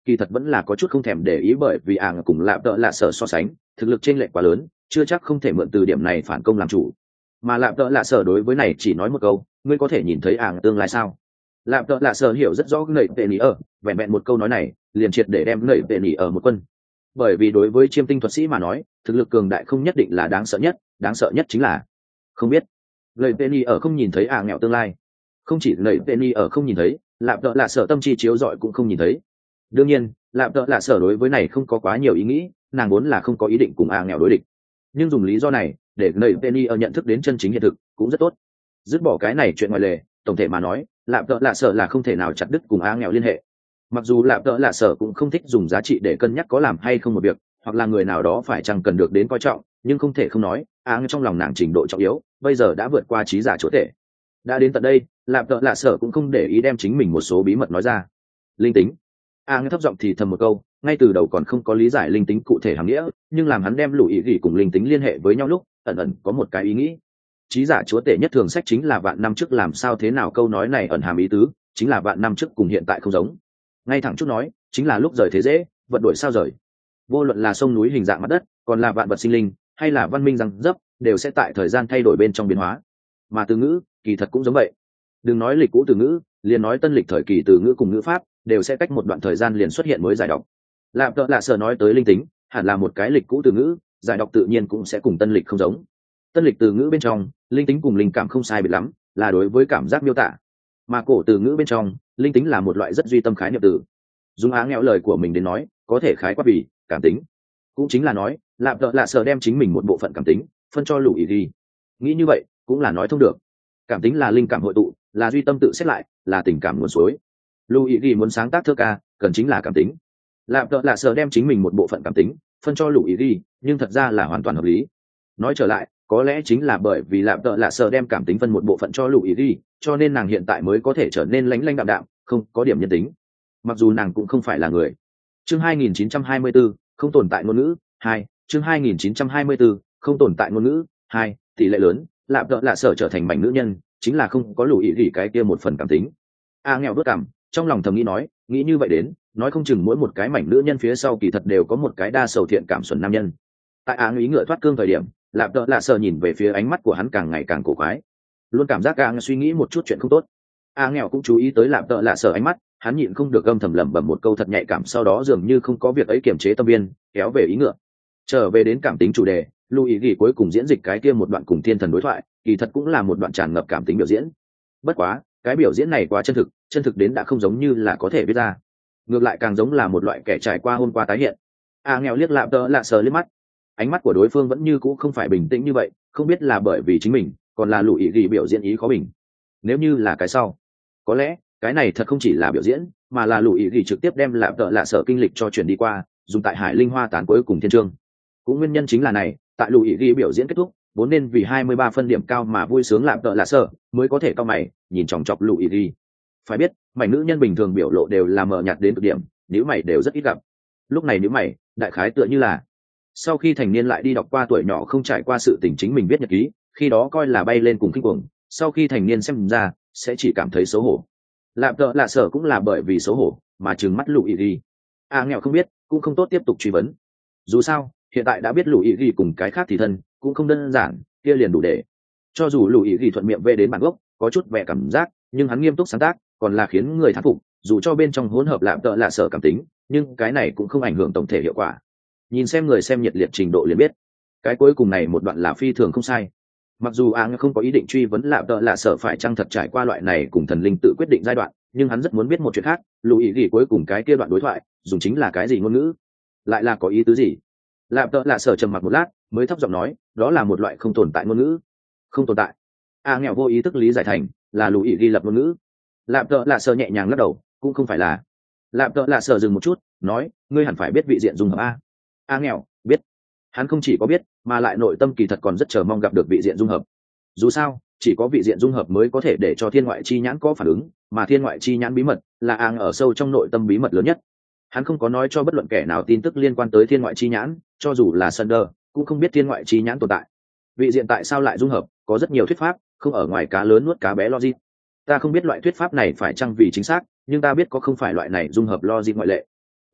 kỳ thật vẫn là có chút không thèm để ý, bởi vì cùng lạp tợ lạ sở so sánh thực lực chênh lệch quá lớn, chưa chắc không thể mượn từ điểm này phản công làm chủ. Mà lạp tợ lạ sở đối với này chỉ nói một câu, ngươi có thể nhìn thấy tương lai sao? Lạp tợ lạ sở hiểu rất rõ nảy tệ nỉ ở, vẹn vẹn một câu nói này liền triệt để đem nảy tệ nỉ ở một quân. Bởi vì đối với chiêm tinh thuật sĩ mà nói, thực lực cường đại không nhất định là đáng sợ nhất chính là không biết. Nảy tệ nỉ ở không nhìn thấy nghèo tương lai, không chỉ nảy tệ nỉ ở không nhìn thấy, lạp tợ lạ sở tâm chi chiếu rọi cũng không nhìn thấy. Đương nhiên lạp tợ lạ sở đối với này không có quá nhiều ý nghĩ, nàng vốn là không có ý định cùng nghèo đối địch, nhưng dùng lý do này để nảy penny ở nhận thức đến chân chính hiện thực cũng rất tốt. Dứt bỏ cái này chuyện ngoài lề, tổng thể mà nói lạp tợ lạ sở là không thể nào chặt đứt cùng nghèo liên hệ. Mặc dù lạp tợ lạ sở cũng không thích dùng giá trị để cân nhắc có làm hay không một việc, hoặc là người nào đó phải chăng cần được đến coi trọng, nhưng không thể không nói trong lòng nàng trình độ trọng yếu bây giờ đã vượt qua trí giả chúa tể. Đã đến tận đây lạp tợ lạ sở cũng không để ý đem chính mình một số bí mật nói ra. Linh tính, thấp giọng thì thầm một câu, ngay từ đầu còn không có lý giải linh tính cụ thể hàm nghĩa, nhưng làm hắn đem lũ ý gỉ cùng linh tính liên hệ với nhau lúc ẩn ẩn có một cái ý nghĩ. Trí giả chúa tể nhất thường sách chính là vạn năm trước làm sao thế nào, câu nói này ẩn hàm ý tứ chính là vạn năm trước cùng hiện tại không giống. Ngay thẳng chút nói chính là lúc rời thế dễ vận đổi sao rời. Vô luận là sông núi hình dạng mặt đất, còn là vạn vật sinh linh, hay là văn minh răng dấp, đều sẽ tại thời gian thay đổi bên trong biến hóa. Mà từ ngữ kỳ thật cũng giống vậy. Đừng nói lịch cũ từ ngữ, liền nói tân lịch thời kỳ từ ngữ cùng ngữ pháp đều sẽ cách một đoạn thời gian liền xuất hiện mới giải đọc. Lạp tợ lạ sở nói tới linh tính hẳn là một cái lịch cũ từ ngữ, giải đọc tự nhiên cũng sẽ cùng tân lịch không giống. Tân lịch từ ngữ bên trong linh tính cùng linh cảm không sai biệt lắm, là đối với cảm giác miêu tả, mà cổ từ ngữ bên trong linh tính là một loại rất duy tâm khái niệm từ. Dùng nghèo lời của mình đến nói có thể khái quát vì cảm tính, cũng chính là nói lạp tợ lạ sở đem chính mình một bộ phận cảm tính phân cho lũ ý đi. Nghĩ như vậy cũng là nói thông được. Cảm tính là linh cảm hội tụ, là duy tâm tự xét lại, là tình cảm nguồn suối. Lũ ý đi muốn sáng tác thơ ca cần chính là cảm tính. Lạp tợ lạ sở đem chính mình một bộ phận cảm tính phân cho lũ ý đi, nhưng thật ra là hoàn toàn hợp lý. Nói trở lại, có lẽ chính là bởi vì lạp tợ lạ sở đem cảm tính phân một bộ phận cho lũ ý đi, cho nên nàng hiện tại mới có thể trở nên lánh lánh đạm đạm, không có điểm nhân tính. Mặc dù nàng cũng không phải là người. Chương 2924, không tồn tại ngôn ngữ 2. Chương 2924, không tồn tại ngôn ngữ 2. Tỷ lệ lớn lạp tợ lạ sở trở thành mảnh nữ nhân chính là không có lũ ý gì cái kia một phần cảm tính. Nghèo bước cảm trong lòng thầm nghĩ nói, nghĩ như vậy đến nói không chừng mỗi một cái mảnh nữ nhân phía sau kỳ thật đều có một cái đa sầu thiện cảm xuẩn nam nhân. Tại ý ngựa thoát cương thời điểm, lạp tợ lạ sở nhìn về phía ánh mắt của hắn càng ngày càng cổ quái, luôn cảm giác suy nghĩ một chút chuyện không tốt. Nghèo cũng chú ý tới lạp tợ lạ sở ánh mắt, hắn nhịn không được âm thầm lẩm bẩm một câu thật nhạy cảm, sau đó dường như không có việc ấy kiềm chế tâm viên kéo về ý ngựa. Trở về đến cảm tính chủ đề, lưu ý ghi cuối cùng diễn dịch cái kia một đoạn cùng thiên thần đối thoại kỳ thật cũng là một đoạn tràn ngập cảm tính biểu diễn. Bất quá cái biểu diễn này quá chân thực đến đã không giống như là có thể viết ra, ngược lại càng giống là một loại kẻ trải qua hôm qua tái hiện. Nghèo liếc lạp tợ lạ sở liếc mắt, ánh mắt của đối phương vẫn như cũ không phải bình tĩnh như vậy, không biết là bởi vì chính mình còn là lũ ý ghi biểu diễn ý khó bình. Nếu như là cái sau, có lẽ cái này thật không chỉ là biểu diễn, mà là lũ ý ghi trực tiếp đem lạp tợ lạ sở kinh lịch cho chuyển đi qua, dùng tại hải linh hoa tán cuối cùng thiên trương. Cũng nguyên nhân chính là này, tại lũ ý ghi biểu diễn kết thúc vốn nên vì 23 phân điểm cao mà vui sướng lạp tợ lạ sở mới có thể cao mày nhìn chòng chọc lũ ý ghi. Phải biết mảnh nữ nhân bình thường biểu lộ đều là mờ nhạt đến cực điểm, nếu mày đều rất ít gặp. Lúc này nếu mày đại khái tựa như là sau khi thành niên lại đi đọc qua tuổi nhỏ không trải qua sự tình chính mình viết nhật ký, khi đó coi là bay lên cùng khinh cuồng, sau khi thành niên xem ra sẽ chỉ cảm thấy xấu hổ. Lạp tợ lạ sở cũng là bởi vì xấu hổ mà trừng mắt lũ ý ghi. Nghèo không biết cũng không tốt tiếp tục truy vấn, dù sao hiện tại đã biết lũ ý ghi cùng cái khác thì thân cũng không đơn giản, kia liền đủ để. Cho dù lũ ý ghi thuận miệng về đến bản gốc có chút vẻ cảm giác, nhưng hắn nghiêm túc sáng tác còn là khiến người thán phục, dù cho bên trong hỗn hợp lạp tợ lạ sở cảm tính, nhưng cái này cũng không ảnh hưởng tổng thể hiệu quả. Nhìn xem người xem nhiệt liệt trình độ liền biết, cái cuối cùng này một đoạn là phi thường không sai. Mặc dù không có ý định truy vấn lạp tợ lạ sở phải chăng thật trải qua loại này cùng thần linh tự quyết định giai đoạn, nhưng hắn rất muốn biết một chuyện khác, lũ ý ghi cuối cùng cái kia đoạn đối thoại dùng chính là cái gì ngôn ngữ, lại là có ý tứ gì. Lạp tợ lạ sở trầm mặc một lát mới thấp giọng nói, đó là một loại không tồn tại ngôn ngữ. Không tồn tại. Nghèo vô ý thức lý giải thành là lũ ý ghi lập ngôn ngữ. Lạp tợ lạ sở nhẹ nhàng lắc đầu, cũng không phải là. Lạp tợ lạ sở dừng một chút nói, ngươi hẳn phải biết vị diện dung hợp nghèo biết. Hắn không chỉ có biết mà lại nội tâm kỳ thật còn rất chờ mong gặp được vị diện dung hợp. Dù sao chỉ có vị diện dung hợp mới có thể để cho thiên ngoại chi nhãn có phản ứng, mà thiên ngoại chi nhãn bí mật là ở sâu trong nội tâm bí mật lớn nhất. Hắn không có nói cho bất luận kẻ nào tin tức liên quan tới thiên ngoại chi nhãn, cho dù là Sunder cũng không biết thiên ngoại chi nhãn tồn tại. Vị diện tại sao lại dung hợp có rất nhiều thuyết pháp, không ở ngoài cá lớn nuốt cá bé logic. Ta không biết loại thuyết pháp này phải chăng vì chính xác, nhưng ta biết có không phải loại này dung hợp logic ngoại lệ.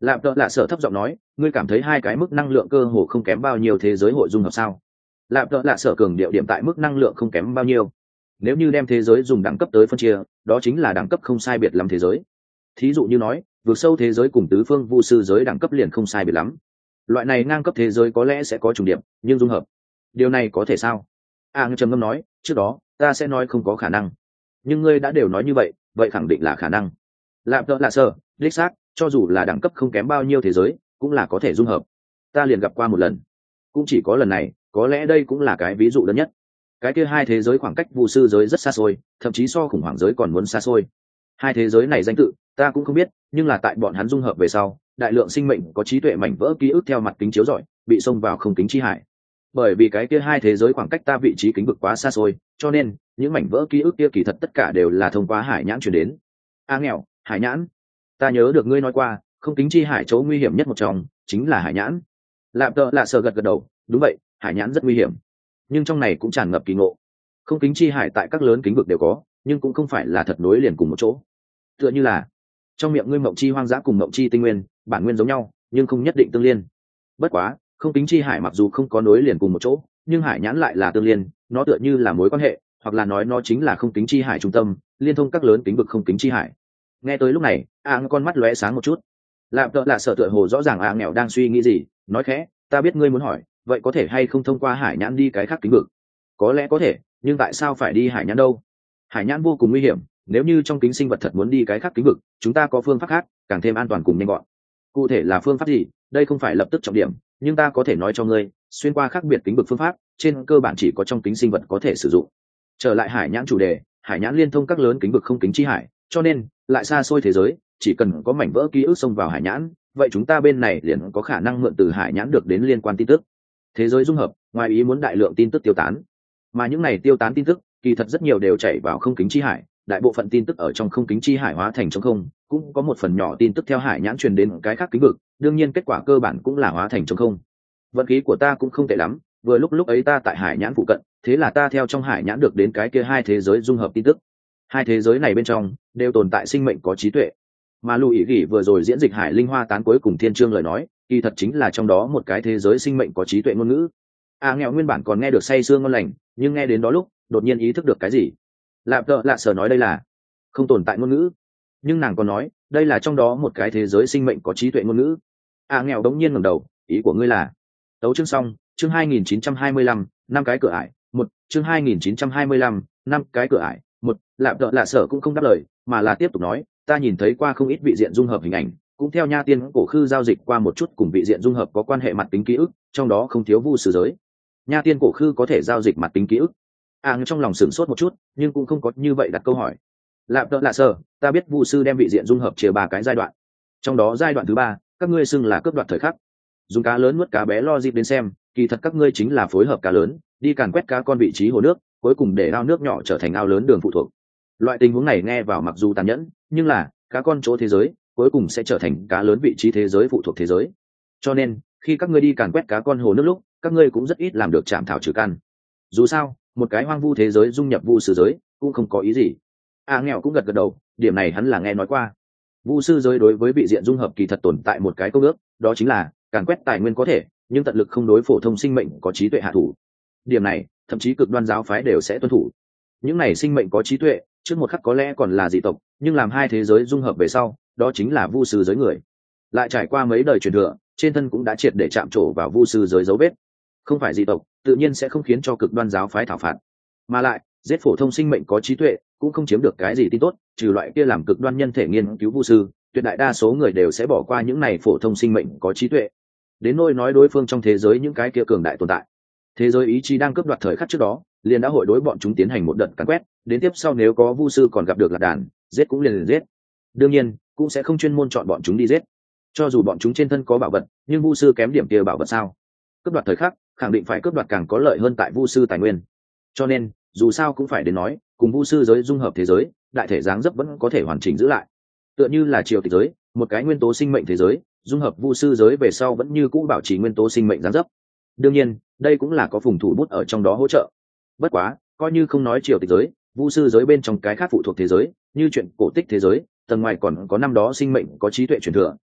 Lạp tợ lạ sở thấp giọng nói, ngươi cảm thấy hai cái mức năng lượng cơ hồ không kém bao nhiêu thế giới hội dung hợp sao? Lạp tợ lạ sở cường điệu điểm tại mức năng lượng không kém bao nhiêu. Nếu như đem thế giới dùng đẳng cấp tới phân chia, đó chính là đẳng cấp không sai biệt lắm thế giới. Thí dụ như nói, vượt sâu thế giới cùng tứ phương vu sư giới đẳng cấp liền không sai biệt lắm. Loại này ngang cấp thế giới có lẽ sẽ có trùng điểm, nhưng dung hợp, điều này có thể sao? Trầm ngâm nói, trước đó ta sẽ nói không có khả năng, nhưng ngươi đã đều nói như vậy, vậy khẳng định là khả năng. Lạp tợ lạ sở, đích xác, cho dù là đẳng cấp không kém bao nhiêu thế giới cũng là có thể dung hợp. Ta liền gặp qua một lần, cũng chỉ có lần này, có lẽ đây cũng là cái ví dụ đơn nhất. Cái kia hai thế giới khoảng cách vu sư giới rất xa xôi, thậm chí so khủng hoảng giới còn muốn xa xôi. Hai thế giới này danh tự ta cũng không biết, nhưng là tại bọn hắn dung hợp về sau, đại lượng sinh mệnh có trí tuệ mảnh vỡ ký ức theo mặt kính chiếu rọi bị xông vào không kính chi hải. Bởi vì cái kia hai thế giới khoảng cách ta vị trí kính vực quá xa xôi, cho nên những mảnh vỡ ký ức kia kỳ thật tất cả đều là thông qua hải nhãn truyền đến. Nghèo, hải nhãn, ta nhớ được ngươi nói qua, không kính chi hải chỗ nguy hiểm nhất một trong chính là hải nhãn. Lạp tợ lạ sợ gật gật đầu, đúng vậy, hải nhãn rất nguy hiểm, nhưng trong này cũng tràn ngập kỳ ngộ. Không kính chi hải tại các lớn kính vực đều có, nhưng cũng không phải là thật nối liền cùng một chỗ. Tựa như là trong miệng ngươi mộng chi hoang dã cùng mộng chi tinh nguyên bản nguyên giống nhau, nhưng không nhất định tương liên. Bất quá không kính chi hải mặc dù không có nối liền cùng một chỗ, nhưng hải nhãn lại là tương liên, nó tựa như là mối quan hệ, hoặc là nói nó chính là không kính chi hải trung tâm, liên thông các lớn kính vực không kính chi hải. Nghe tới lúc này, con mắt lóe sáng một chút. Lạp tợ lạ sợ tựa hồ rõ ràng nghèo đang suy nghĩ gì, nói khẽ, ta biết ngươi muốn hỏi, vậy có thể hay không thông qua hải nhãn đi cái khác kính vực? Có lẽ có thể, nhưng tại sao phải đi hải nhãn đâu? Hải nhãn vô cùng nguy hiểm, nếu như trong kính sinh vật thật muốn đi cái khác kính vực, chúng ta có phương pháp khác, càng thêm an toàn cùng nhanh gọn. Cụ thể là phương pháp gì, đây không phải lập tức trọng điểm, nhưng ta có thể nói cho ngươi, xuyên qua khác biệt kính vực phương pháp trên cơ bản chỉ có trong kính sinh vật có thể sử dụng. Trở lại hải nhãn chủ đề, hải nhãn liên thông các lớn kính vực không kính chi hải, cho nên lại xa xôi thế giới, chỉ cần có mảnh vỡ ký ức xông vào hải nhãn, vậy chúng ta bên này liền có khả năng mượn từ hải nhãn được đến liên quan tin tức. Thế giới dung hợp, ngoài ý muốn đại lượng tin tức tiêu tán, mà những này tiêu tán tin tức kỳ thật rất nhiều đều chảy vào không kính chi hải, đại bộ phận tin tức ở trong không kính chi hải hóa thành trống không, cũng có một phần nhỏ tin tức theo hải nhãn truyền đến cái khác kính vực, đương nhiên kết quả cơ bản cũng là hóa thành trống không. Vận khí của ta cũng không tệ lắm, vừa lúc ấy ta tại hải nhãn phụ cận, thế là ta theo trong hải nhãn được đến cái kia hai thế giới dung hợp tin tức. Hai thế giới này bên trong đều tồn tại sinh mệnh có trí tuệ, mà Lưu Ý Gỉ vừa rồi diễn dịch hải linh hoa tán cuối cùng thiên chương lời nói, kỳ thật chính là trong đó một cái thế giới sinh mệnh có trí tuệ ngôn ngữ. Nghèo nguyên bản còn nghe được say sưa ngon lành, nhưng nghe đến đó lúc đột nhiên ý thức được cái gì. Lạp tợ lạ sở nói đây là không tồn tại ngôn ngữ, nhưng nàng còn nói đây là trong đó một cái thế giới sinh mệnh có trí tuệ ngôn ngữ. Nghèo đống nhiên ngẩng đầu, ý của ngươi là? Tấu chương xong, chương 2925, năm cái cửa ải, một chương 2925, năm cái cửa ải, một. Lạp tợ lạ sở cũng không đáp lời, mà là tiếp tục nói, ta nhìn thấy qua không ít vị diện dung hợp hình ảnh, cũng theo nha tiên cổ khư giao dịch qua một chút cùng vị diện dung hợp có quan hệ mặt tính ký ức, trong đó không thiếu vu sư giới. Nha tiên cổ khư có thể giao dịch mặt tính ký ức. Trong lòng sửng sốt một chút, nhưng cũng không có như vậy đặt câu hỏi. Lạp tợ lạ sở, ta biết vu sư đem vị diện dung hợp chia ba cái giai đoạn, trong đó giai đoạn thứ ba các ngươi xưng là cướp đoạt thời khắc. Dùng cá lớn nuốt cá bé logic đến xem, kỳ thật các ngươi chính là phối hợp cá lớn đi càn quét cá con vị trí hồ nước, cuối cùng để ao nước nhỏ trở thành ao lớn đường phụ thuộc. Loại tình huống này nghe vào mặc dù tàn nhẫn, nhưng là cá con chỗ thế giới cuối cùng sẽ trở thành cá lớn vị trí thế giới phụ thuộc thế giới. Cho nên khi các ngươi đi càn quét cá con hồ nước lúc, các ngươi cũng rất ít làm được chạm thảo trừ căn. Dù sao một cái hoang vu thế giới dung nhập vu sư giới cũng không có ý gì. Nghèo cũng gật gật đầu, điểm này hắn là nghe nói qua. Vu sư giới đối với vị diện dung hợp kỳ thật tồn tại một cái công ước, đó chính là càn quét tài nguyên có thể, nhưng tận lực không đối phổ thông sinh mệnh có trí tuệ hạ thủ. Điểm này thậm chí cực đoan giáo phái đều sẽ tuân thủ. Những này sinh mệnh có trí tuệ trước một khắc có lẽ còn là dị tộc, nhưng làm hai thế giới dung hợp về sau, đó chính là vu sư giới người. Lại trải qua mấy đời truyền thừa, trên thân cũng đã triệt để chạm trổ vào vu sư giới dấu vết. Không phải dị tộc, tự nhiên sẽ không khiến cho cực đoan giáo phái thảo phạt. Mà lại giết phổ thông sinh mệnh có trí tuệ cũng không chiếm được cái gì tin tốt, trừ loại kia làm cực đoan nhân thể nghiên cứu vu sư, tuyệt đại đa số người đều sẽ bỏ qua những này phổ thông sinh mệnh có trí tuệ. Đến nỗi nói đối phương trong thế giới những cái kia cường đại tồn tại, thế giới ý chí đang cướp đoạt thời khắc trước đó liền đã hội đối bọn chúng tiến hành một đợt càn quét, đến tiếp sau nếu có vu sư còn gặp được lạc đàn, giết cũng liền giết. Đương nhiên cũng sẽ không chuyên môn chọn bọn chúng đi giết, cho dù bọn chúng trên thân có bảo vật, nhưng vu sư kém điểm kia bảo vật sao? Cướp đoạt thời khắc khẳng định phải cướp đoạt càng có lợi hơn tại vu sư tài nguyên, cho nên dù sao cũng phải đến nói cùng vu sư giới dung hợp thế giới đại thể dáng dấp vẫn có thể hoàn chỉnh giữ lại. Tựa như là triều tịch giới, một cái nguyên tố sinh mệnh thế giới dung hợp vu sư giới về sau vẫn như cũ bảo trì nguyên tố sinh mệnh dáng dấp. Đương nhiên đây cũng là có phùng thủ bút ở trong đó hỗ trợ. Bất quá coi như không nói triều tịch giới, vu sư giới bên trong cái khác phụ thuộc thế giới như chuyện cổ tích thế giới, tầng ngoài còn có năm đó sinh mệnh có trí tuệ truyền thừa,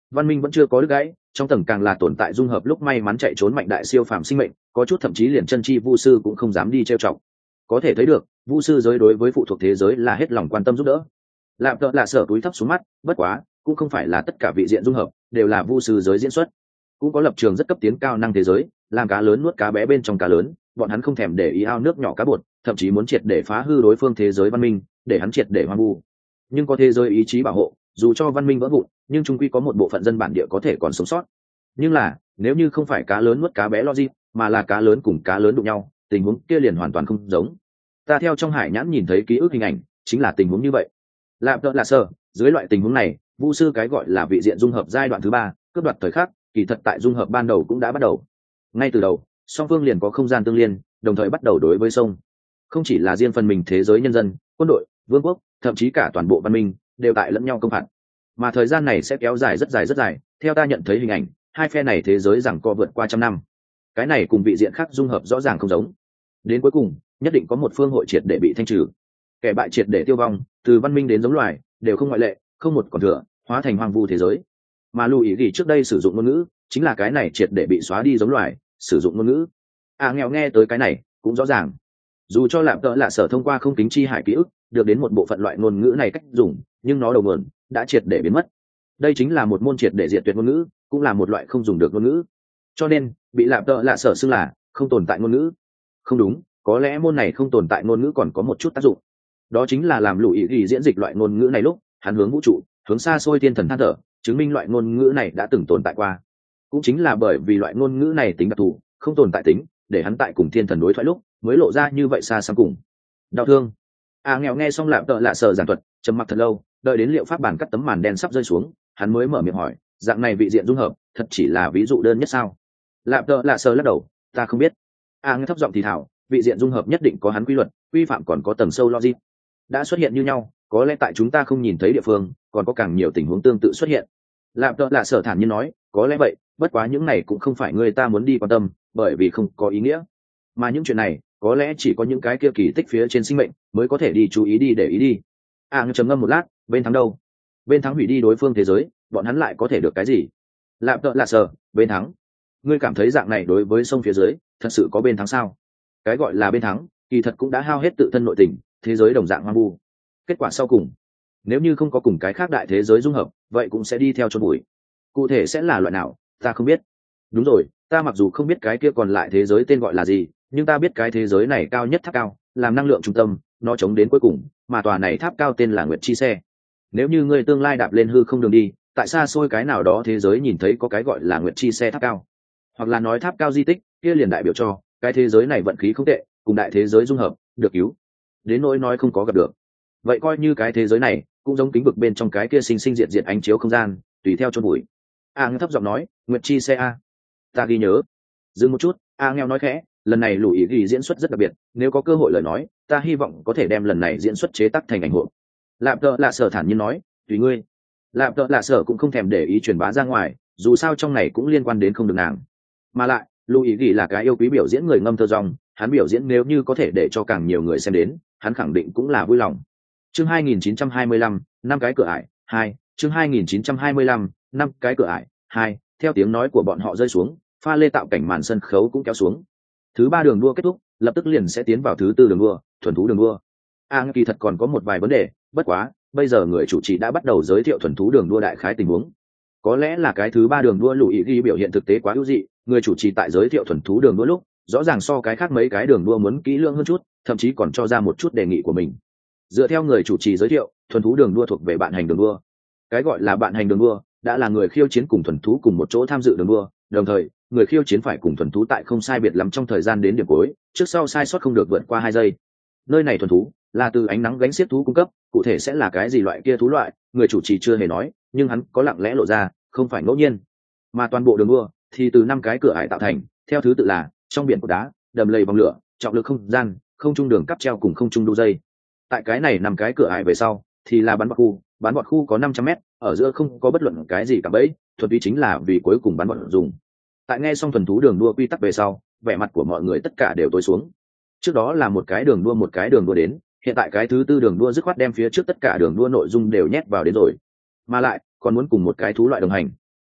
văn minh vẫn chưa có đứt gãy, trong tầng càng là tồn tại dung hợp lúc may mắn chạy trốn mạnh đại siêu phàm sinh mệnh, có chút thậm chí liền chân chi vu sư cũng không dám đi trêu chọc. Có thể thấy được vu sư giới đối với phụ thuộc thế giới là hết lòng quan tâm giúp đỡ. Lạp tợ lạ sở túi thấp xuống mắt, bất quá cũng không phải là tất cả vị diện dung hợp đều là vu sư giới diễn xuất, cũng có lập trường rất cấp tiến cao năng thế giới, làm cá lớn nuốt cá bé bên trong cá lớn, bọn hắn không thèm để ý ao nước nhỏ cá bột, thậm chí muốn triệt để phá hư đối phương thế giới văn minh, để hắn triệt để hoang vu. Nhưng có thế giới ý chí bảo hộ, dù cho văn minh vỡ vụn, nhưng chung quy có một bộ phận dân bản địa có thể còn sống sót. Nhưng là nếu như không phải cá lớn nuốt cá bé logic, mà là cá lớn cùng cá lớn đụng nhau, tình huống kia liền hoàn toàn không giống. Ta theo trong hải nhãn nhìn thấy ký ức hình ảnh, chính là tình huống như vậy. Lạp tợ lạ sở, dưới loại tình huống này, vu sư cái gọi là vị diện dung hợp giai đoạn thứ 3, cướp đoạt thời khắc, kỳ thật tại dung hợp ban đầu cũng đã bắt đầu. Ngay từ đầu, song phương liền có không gian tương liên, đồng thời bắt đầu đối với sông. Không chỉ là riêng phần mình thế giới nhân dân, quân đội, vương quốc, thậm chí cả toàn bộ văn minh đều tại lẫn nhau công phạt. Mà thời gian này sẽ kéo dài rất dài, theo ta nhận thấy hình ảnh, hai phe này thế giới rằng co vượt qua trăm năm. Cái này cùng vị diện khác dung hợp rõ ràng không giống. Đến cuối cùng, nhất định có một phương hội triệt để bị thanh trừ. Kẻ bại triệt để tiêu vong, từ văn minh đến giống loài, đều không ngoại lệ, không một còn thừa, hóa thành hoang vu thế giới. Mà lưu ý gì trước đây sử dụng ngôn ngữ, chính là cái này triệt để bị xóa đi giống loài, sử dụng ngôn ngữ. Nghèo nghe tới cái này, cũng rõ ràng. Dù cho Lạp tợ lạ sở thông qua không kính chi hải ký ức, được đến một bộ phận loại ngôn ngữ này cách dùng, nhưng nó đầu nguồn đã triệt để biến mất. Đây chính là một môn triệt để diệt tuyệt ngôn ngữ, cũng là một loại không dùng được ngôn ngữ. Cho nên, bị Lạp tợ lạ sở xưng là không tồn tại ngôn ngữ. Không đúng, có lẽ môn này không tồn tại ngôn ngữ còn có một chút tác dụng. Đó chính là làm lùi ý diễn dịch loại ngôn ngữ này lúc hắn hướng vũ trụ, hướng xa xôi thiên thần than thở, chứng minh loại ngôn ngữ này đã từng tồn tại qua. Cũng chính là bởi vì loại ngôn ngữ này tính đặc thù, không tồn tại tính, để hắn tại cùng thiên thần đối thoại lúc mới lộ ra như vậy xa xăm cùng đau thương. Nghèo nghe xong Lạp tợ lạ sở giảng thuật, trầm mặc thật lâu, đợi đến liệu pháp bản cắt tấm màn đen sắp rơi xuống, hắn mới mở miệng hỏi, dạng này vị diện dung hợp thật chỉ là ví dụ đơn nhất sao? Lạp tợ lạ sở lắc đầu, ta không biết. Nghe thấp giọng thì thảo, vị diện dung hợp nhất định có hắn quy luật, quy phạm còn có tầng sâu logic. Đã xuất hiện như nhau, có lẽ tại chúng ta không nhìn thấy địa phương, còn có càng nhiều tình huống tương tự xuất hiện. Lạp tợ lạ sở thản nhiên nói, có lẽ vậy, bất quá những này cũng không phải người ta muốn đi quan tâm, bởi vì không có ý nghĩa. Mà những chuyện này, có lẽ chỉ có những cái kia kỳ tích phía trên sinh mệnh mới có thể đi chú ý đi để ý đi. Trầm ngâm một lát, bên thắng đâu? Bên thắng hủy đi đối phương thế giới, bọn hắn lại có thể được cái gì? Lạp tợ lạ sở, bên thắng. Ngươi cảm thấy dạng này đối với sông phía dưới, thật sự có bên thắng sao? Cái gọi là bên thắng, kỳ thật cũng đã hao hết tự thân nội tình, thế giới đồng dạng hoang vu. Kết quả sau cùng, nếu như không có cùng cái khác đại thế giới dung hợp, vậy cũng sẽ đi theo chôn bụi. Cụ thể sẽ là loại nào, ta không biết. Đúng rồi, ta mặc dù không biết cái kia còn lại thế giới tên gọi là gì, nhưng ta biết cái thế giới này cao nhất tháp cao, làm năng lượng trung tâm, nó chống đến cuối cùng, mà tòa này tháp cao tên là Nguyệt Chi Xe. Nếu như ngươi tương lai đạp lên hư không đường đi, tại xa xôi cái nào đó thế giới nhìn thấy có cái gọi là Nguyệt Chi Xe tháp cao, hoặc là nói tháp cao di tích, kia liền đại biểu cho cái thế giới này vận khí không tệ, cùng đại thế giới dung hợp, được cứu. Đến nỗi nói không có gặp được, vậy coi như cái thế giới này cũng giống kính vực bên trong cái kia sinh sinh diệt diệt ánh chiếu không gian, tùy theo chôn bụi. Nghe thấp giọng nói, Nguyệt Chi Xe a, ta ghi nhớ. Dừng một chút, nghèo nói khẽ, lần này lũ ý ghi diễn xuất rất đặc biệt, nếu có cơ hội lời nói, ta hy vọng có thể đem lần này diễn xuất chế tác thành ảnh hưởng. Lạp tợ lạ sở thản nhiên nói, tùy ngươi. Lạp tợ lạ sở cũng không thèm để ý truyền bá ra ngoài, dù sao trong này cũng liên quan đến không được nàng. Mà lại, lũ ý ghi là cái yêu quý biểu diễn người ngâm thơ rong, hắn biểu diễn nếu như có thể để cho càng nhiều người xem đến, hắn khẳng định cũng là vui lòng. Chương 2925, năm cái cửa ải, 2, chương 2925, năm cái cửa ải, 2, theo tiếng nói của bọn họ rơi xuống, pha lê tạo cảnh màn sân khấu cũng kéo xuống. Thứ 3 đường đua kết thúc, lập tức liền sẽ tiến vào thứ 4 đường đua, thuần thú đường đua. Kỳ thật còn có một vài vấn đề, bất quá, bây giờ người chủ trì đã bắt đầu giới thiệu thuần thú đường đua đại khái tình huống. Có lẽ là cái thứ 3 đường đua lũ ý ghi biểu hiện thực tế quá ưu dị, người chủ trì tại giới thiệu thuần thú đường đua lúc, rõ ràng so cái khác mấy cái đường đua muốn kỹ lưỡng hơn chút, thậm chí còn cho ra một chút đề nghị của mình. Dựa theo người chủ trì giới thiệu, thuần thú đường đua thuộc về bạn hành đường đua. Cái gọi là bạn hành đường đua, đã là người khiêu chiến cùng thuần thú cùng một chỗ tham dự đường đua, đồng thời, người khiêu chiến phải cùng thuần thú tại không sai biệt lắm trong thời gian đến điểm cuối, trước sau sai sót không được vượt qua 2 giây. Nơi này thuần thú là từ ánh nắng gánh xiếc thú cung cấp, cụ thể sẽ là cái gì loại kia thú loại, người chủ trì chưa hề nói, nhưng hắn có lặng lẽ lộ ra, không phải ngẫu nhiên. Mà toàn bộ đường đua thì từ 5 cái cửa ải tạo thành, theo thứ tự là trong biển cột đá, đầm lầy vòng lửa, trọng lực không gian, không trung đường cáp treo cùng không trung đu dây. Tại cái này 5 cái cửa ải về sau thì là bắn bọt khu có 500m, ở giữa không có bất luận cái gì cả bẫy, thuần túy chính là vì cuối cùng bắn bọt dùng. Tại nghe xong thuần thú đường đua quy tắc về sau, vẻ mặt của mọi người tất cả đều tối xuống. Trước đó là một cái đường đua đến, hiện tại cái thứ 4 đường đua dứt khoát đem phía trước tất cả đường đua nội dung đều nhét vào đến rồi, mà lại còn muốn cùng một cái thú loại đồng hành.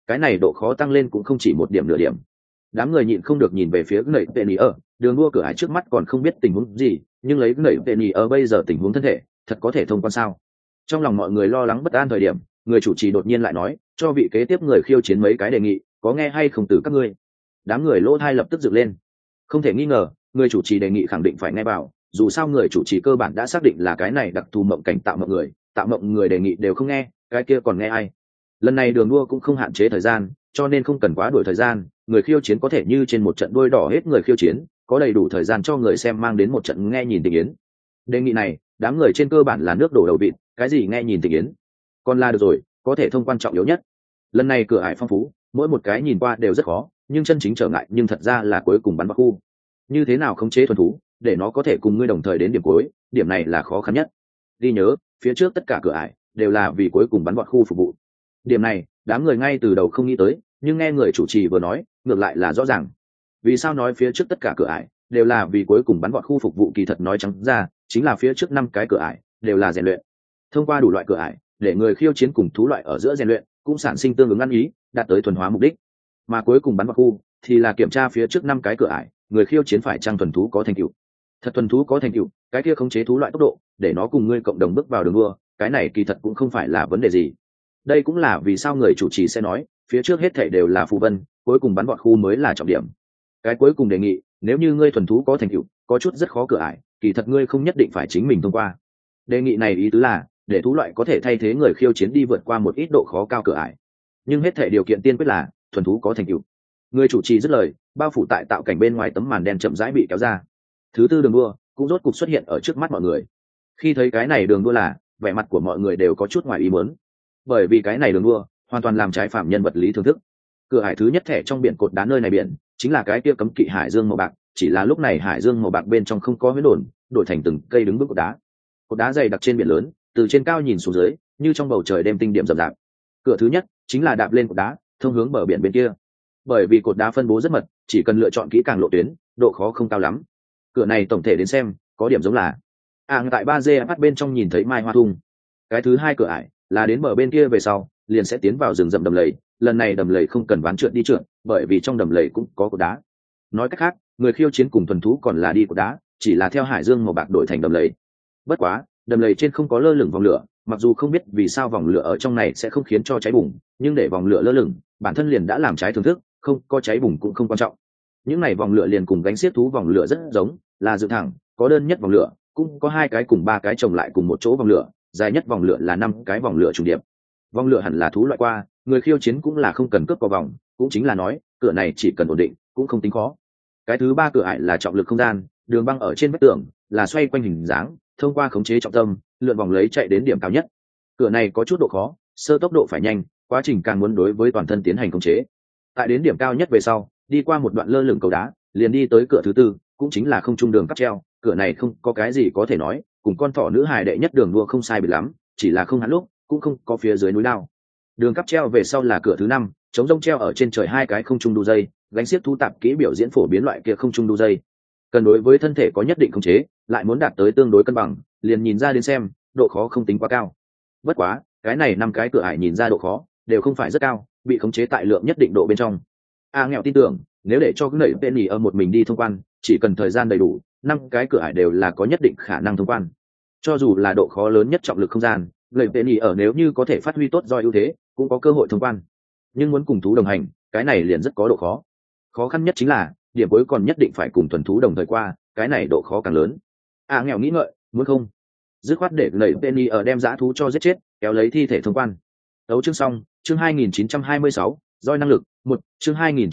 cái này độ khó tăng lên cũng không chỉ một điểm nửa điểm. Đám người nhịn không được nhìn về phía nẩy tên ở đường đua cửa ải trước mắt, còn không biết tình huống gì, nhưng lấy nẩy tên ở bây giờ tình huống thân thể thật có thể thông quan sao? Trong lòng mọi người lo lắng bất an thời điểm, người chủ trì đột nhiên lại nói, cho vị kế tiếp người khiêu chiến mấy cái đề nghị, có nghe hay không từ các ngươi? Đám người lỗ thai lập tức dựng lên. Không thể nghi ngờ, người chủ trì đề nghị khẳng định phải nghe vào, dù sao người chủ trì cơ bản đã xác định là cái này đặc thù mộng cảnh tạo mộng người đề nghị đều không nghe, cái kia còn nghe ai? Lần này đường đua cũng không hạn chế thời gian, cho nên không cần quá đuổi thời gian, người khiêu chiến có thể như trên một trận đuôi đỏ hết người khiêu chiến, có đầy đủ thời gian cho người xem mang đến một trận nghe nhìn tình yến. Đề nghị này, đám người trên cơ bản là nước đổ đầu vịt, cái gì nghe nhìn tình yến, còn là được rồi, có thể thông quan trọng yếu nhất. Lần này cửa ải phong phú, mỗi một cái nhìn qua đều rất khó, nhưng chân chính trở ngại nhưng thật ra là cuối cùng bắn vào khu. Như thế nào khống chế thuần thú để nó có thể cùng ngươi đồng thời đến điểm cuối, điểm này là khó khăn nhất. Ghi nhớ, phía trước tất cả cửa ải đều là vì cuối cùng bắn vào khu phục vụ. Điểm này, đám người ngay từ đầu không nghĩ tới, nhưng nghe người chủ trì vừa nói, ngược lại là rõ ràng. Vì sao nói phía trước tất cả cửa ải đều là vì cuối cùng bắn vào khu phục vụ? Kỳ thật nói trắng ra, chính là phía trước 5 cái cửa ải đều là rèn luyện. Thông qua đủ loại cửa ải, để người khiêu chiến cùng thú loại ở giữa rèn luyện, cũng sản sinh tương ứng ăn ý, đạt tới thuần hóa mục đích. Mà cuối cùng bắn vào khu thì là kiểm tra phía trước 5 cái cửa ải, người khiêu chiến phải trang thuần thú có thành tựu. Thật thuần thú có thành tựu, cái kia khống chế thú loại tốc độ, để nó cùng ngươi cộng đồng bước vào đường đua, cái này kỳ thật cũng không phải là vấn đề gì. Đây cũng là vì sao người chủ trì sẽ nói, phía trước hết thảy đều là phù vân, cuối cùng bắn vọt khu mới là trọng điểm. Cái cuối cùng đề nghị, nếu như ngươi thuần thú có thành tựu, có chút rất khó cửa ải, kỳ thật ngươi không nhất định phải chính mình thông qua. Đề nghị này ý tứ là, để thú loại có thể thay thế người khiêu chiến đi vượt qua một ít độ khó cao cửa ải. Nhưng hết thảy điều kiện tiên quyết là thuần thú có thành tựu. Người chủ trì dứt lời, bao phủ tại tạo cảnh bên ngoài tấm màn đen chậm rãi bị kéo ra. Thứ tư đường đua cũng rốt cục xuất hiện ở trước mắt mọi người. Khi thấy cái này đường đua là, vẻ mặt của mọi người đều có chút ngoài ý muốn, bởi vì cái này đường đua hoàn toàn làm trái phạm nhân vật lý thưởng thức. Cửa hải thứ nhất thẻ trong biển cột đá nơi này biển chính là cái kia cấm kỵ hải dương màu bạc, chỉ là lúc này hải dương màu bạc bên trong không có huyết đồn, đổi thành từng cây đứng bước cột đá dày đặc trên biển lớn, từ trên cao nhìn xuống dưới như trong bầu trời đêm tinh điểm rậm rạp. Cửa thứ nhất chính là đạp lên cột đá thông hướng bờ biển bên kia, bởi vì cột đá phân bố rất mật, chỉ cần lựa chọn kỹ càng lộ tuyến, độ khó không cao lắm. Cửa này tổng thể đến xem có điểm giống là tại 3D mắt bên trong nhìn thấy mai hoa thung. Cái thứ hai cửa ải là đến bờ bên kia về sau liền sẽ tiến vào rừng rậm đầm lầy, lần này đầm lầy không cần ván trượt đi trượt, bởi vì trong đầm lầy cũng có cột đá. Nói cách khác, người khiêu chiến cùng thuần thú còn là đi cột đá, chỉ là theo hải dương màu bạc đổi thành đầm lầy. Bất quá đầm lầy trên không có lơ lửng vòng lửa, mặc dù không biết vì sao vòng lửa ở trong này sẽ không khiến cho cháy bùng, nhưng để vòng lửa lơ lửng bản thân liền đã làm trái thưởng thức, không có cháy bùng cũng không quan trọng. Những này vòng lửa liền cùng gánh xiếc thú vòng lửa rất giống, là dựng thẳng, có đơn nhất vòng lửa, cũng có 2 cái cùng 3 cái chồng lại cùng một chỗ vòng lửa, dài nhất vòng lửa là 5 cái vòng lửa trùng điệp. Vòng lửa hẳn là thú loại qua, người khiêu chiến cũng là không cần cướp vào vòng, cũng chính là nói cửa này chỉ cần ổn định cũng không tính khó. Cái thứ ba cửa ải là trọng lực không gian, đường băng ở trên vách tường, là xoay quanh hình dáng, thông qua khống chế trọng tâm lượn vòng lấy chạy đến điểm cao nhất. Cửa này có chút độ khó, sơ tốc độ phải nhanh, quá trình càng muốn đối với toàn thân tiến hành khống chế. Tại đến điểm cao nhất về sau, đi qua một đoạn lơ lửng cầu đá, liền đi tới cửa thứ tư, cũng chính là không trung đường cáp treo. Cửa này không có cái gì có thể nói, cùng con thỏ nữ hài đệ nhất đường đua không sai biệt lắm, chỉ là không hắn lúc cũng không có phía dưới núi lao. Đường cáp treo về sau là cửa thứ 5, chống rông treo ở trên trời 2 cái không trung đu dây, gánh xiếc thú tạp kỹ biểu diễn phổ biến loại kia không trung đu dây. Cần đối với thân thể có nhất định khống chế, lại muốn đạt tới tương đối cân bằng, liền nhìn ra đến xem, độ khó không tính quá cao. Bất quá, cái này 5 cái cửa ải nhìn ra độ khó đều không phải rất cao, bị khống chế tại lượng nhất định độ bên trong. Nghèo tin tưởng, nếu để cho cái nảy Penny ở một mình đi thông quan, chỉ cần thời gian đầy đủ, 5 cái cửa ải đều là có nhất định khả năng thông quan. Cho dù là độ khó lớn nhất trọng lực không gian, người Penny ở nếu như có thể phát huy tốt do ưu thế, cũng có cơ hội thông quan. Nhưng muốn cùng thú đồng hành, cái này liền rất có độ khó. Khó khăn nhất chính là điểm cuối còn nhất định phải cùng thuần thú đồng thời qua, cái này độ khó càng lớn. Nghèo nghĩ ngợi, muốn không dứt khoát để nảy Penny ở đem dã thú cho giết chết, kéo lấy thi thể thông quan. Đấu chương xong, chương 2926, roi năng lực 1, chương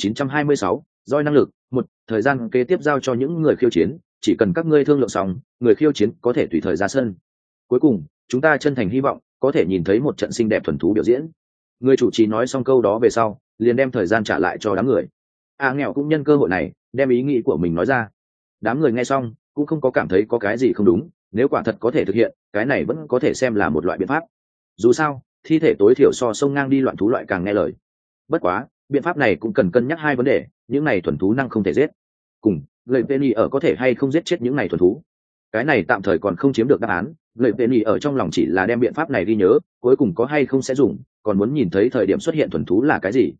2926, roi năng lực 1, thời gian kế tiếp giao cho những người khiêu chiến, chỉ cần các ngươi thương lượng xong, người khiêu chiến có thể tùy thời ra sân. Cuối cùng, chúng ta chân thành hy vọng có thể nhìn thấy một trận xinh đẹp thuần thú biểu diễn. Người chủ trì nói xong câu đó về sau, liền đem thời gian trả lại cho đám người. Nghèo cũng nhân cơ hội này, đem ý nghĩ của mình nói ra. Đám người nghe xong, cũng không có cảm thấy có cái gì không đúng, nếu quả thật có thể thực hiện, cái này vẫn có thể xem là một loại biện pháp. Dù sao, thi thể tối thiểu so sông ngang đi loạn thú loại càng nghe lời. Bất quá, biện pháp này cũng cần cân nhắc 2 vấn đề, những này thuần thú năng không thể giết, cùng người Penny ở có thể hay không giết chết những này thuần thú. Cái này tạm thời còn không chiếm được đáp án, người Penny ở trong lòng chỉ là đem biện pháp này ghi nhớ, cuối cùng có hay không sẽ dùng, còn muốn nhìn thấy thời điểm xuất hiện thuần thú là cái gì,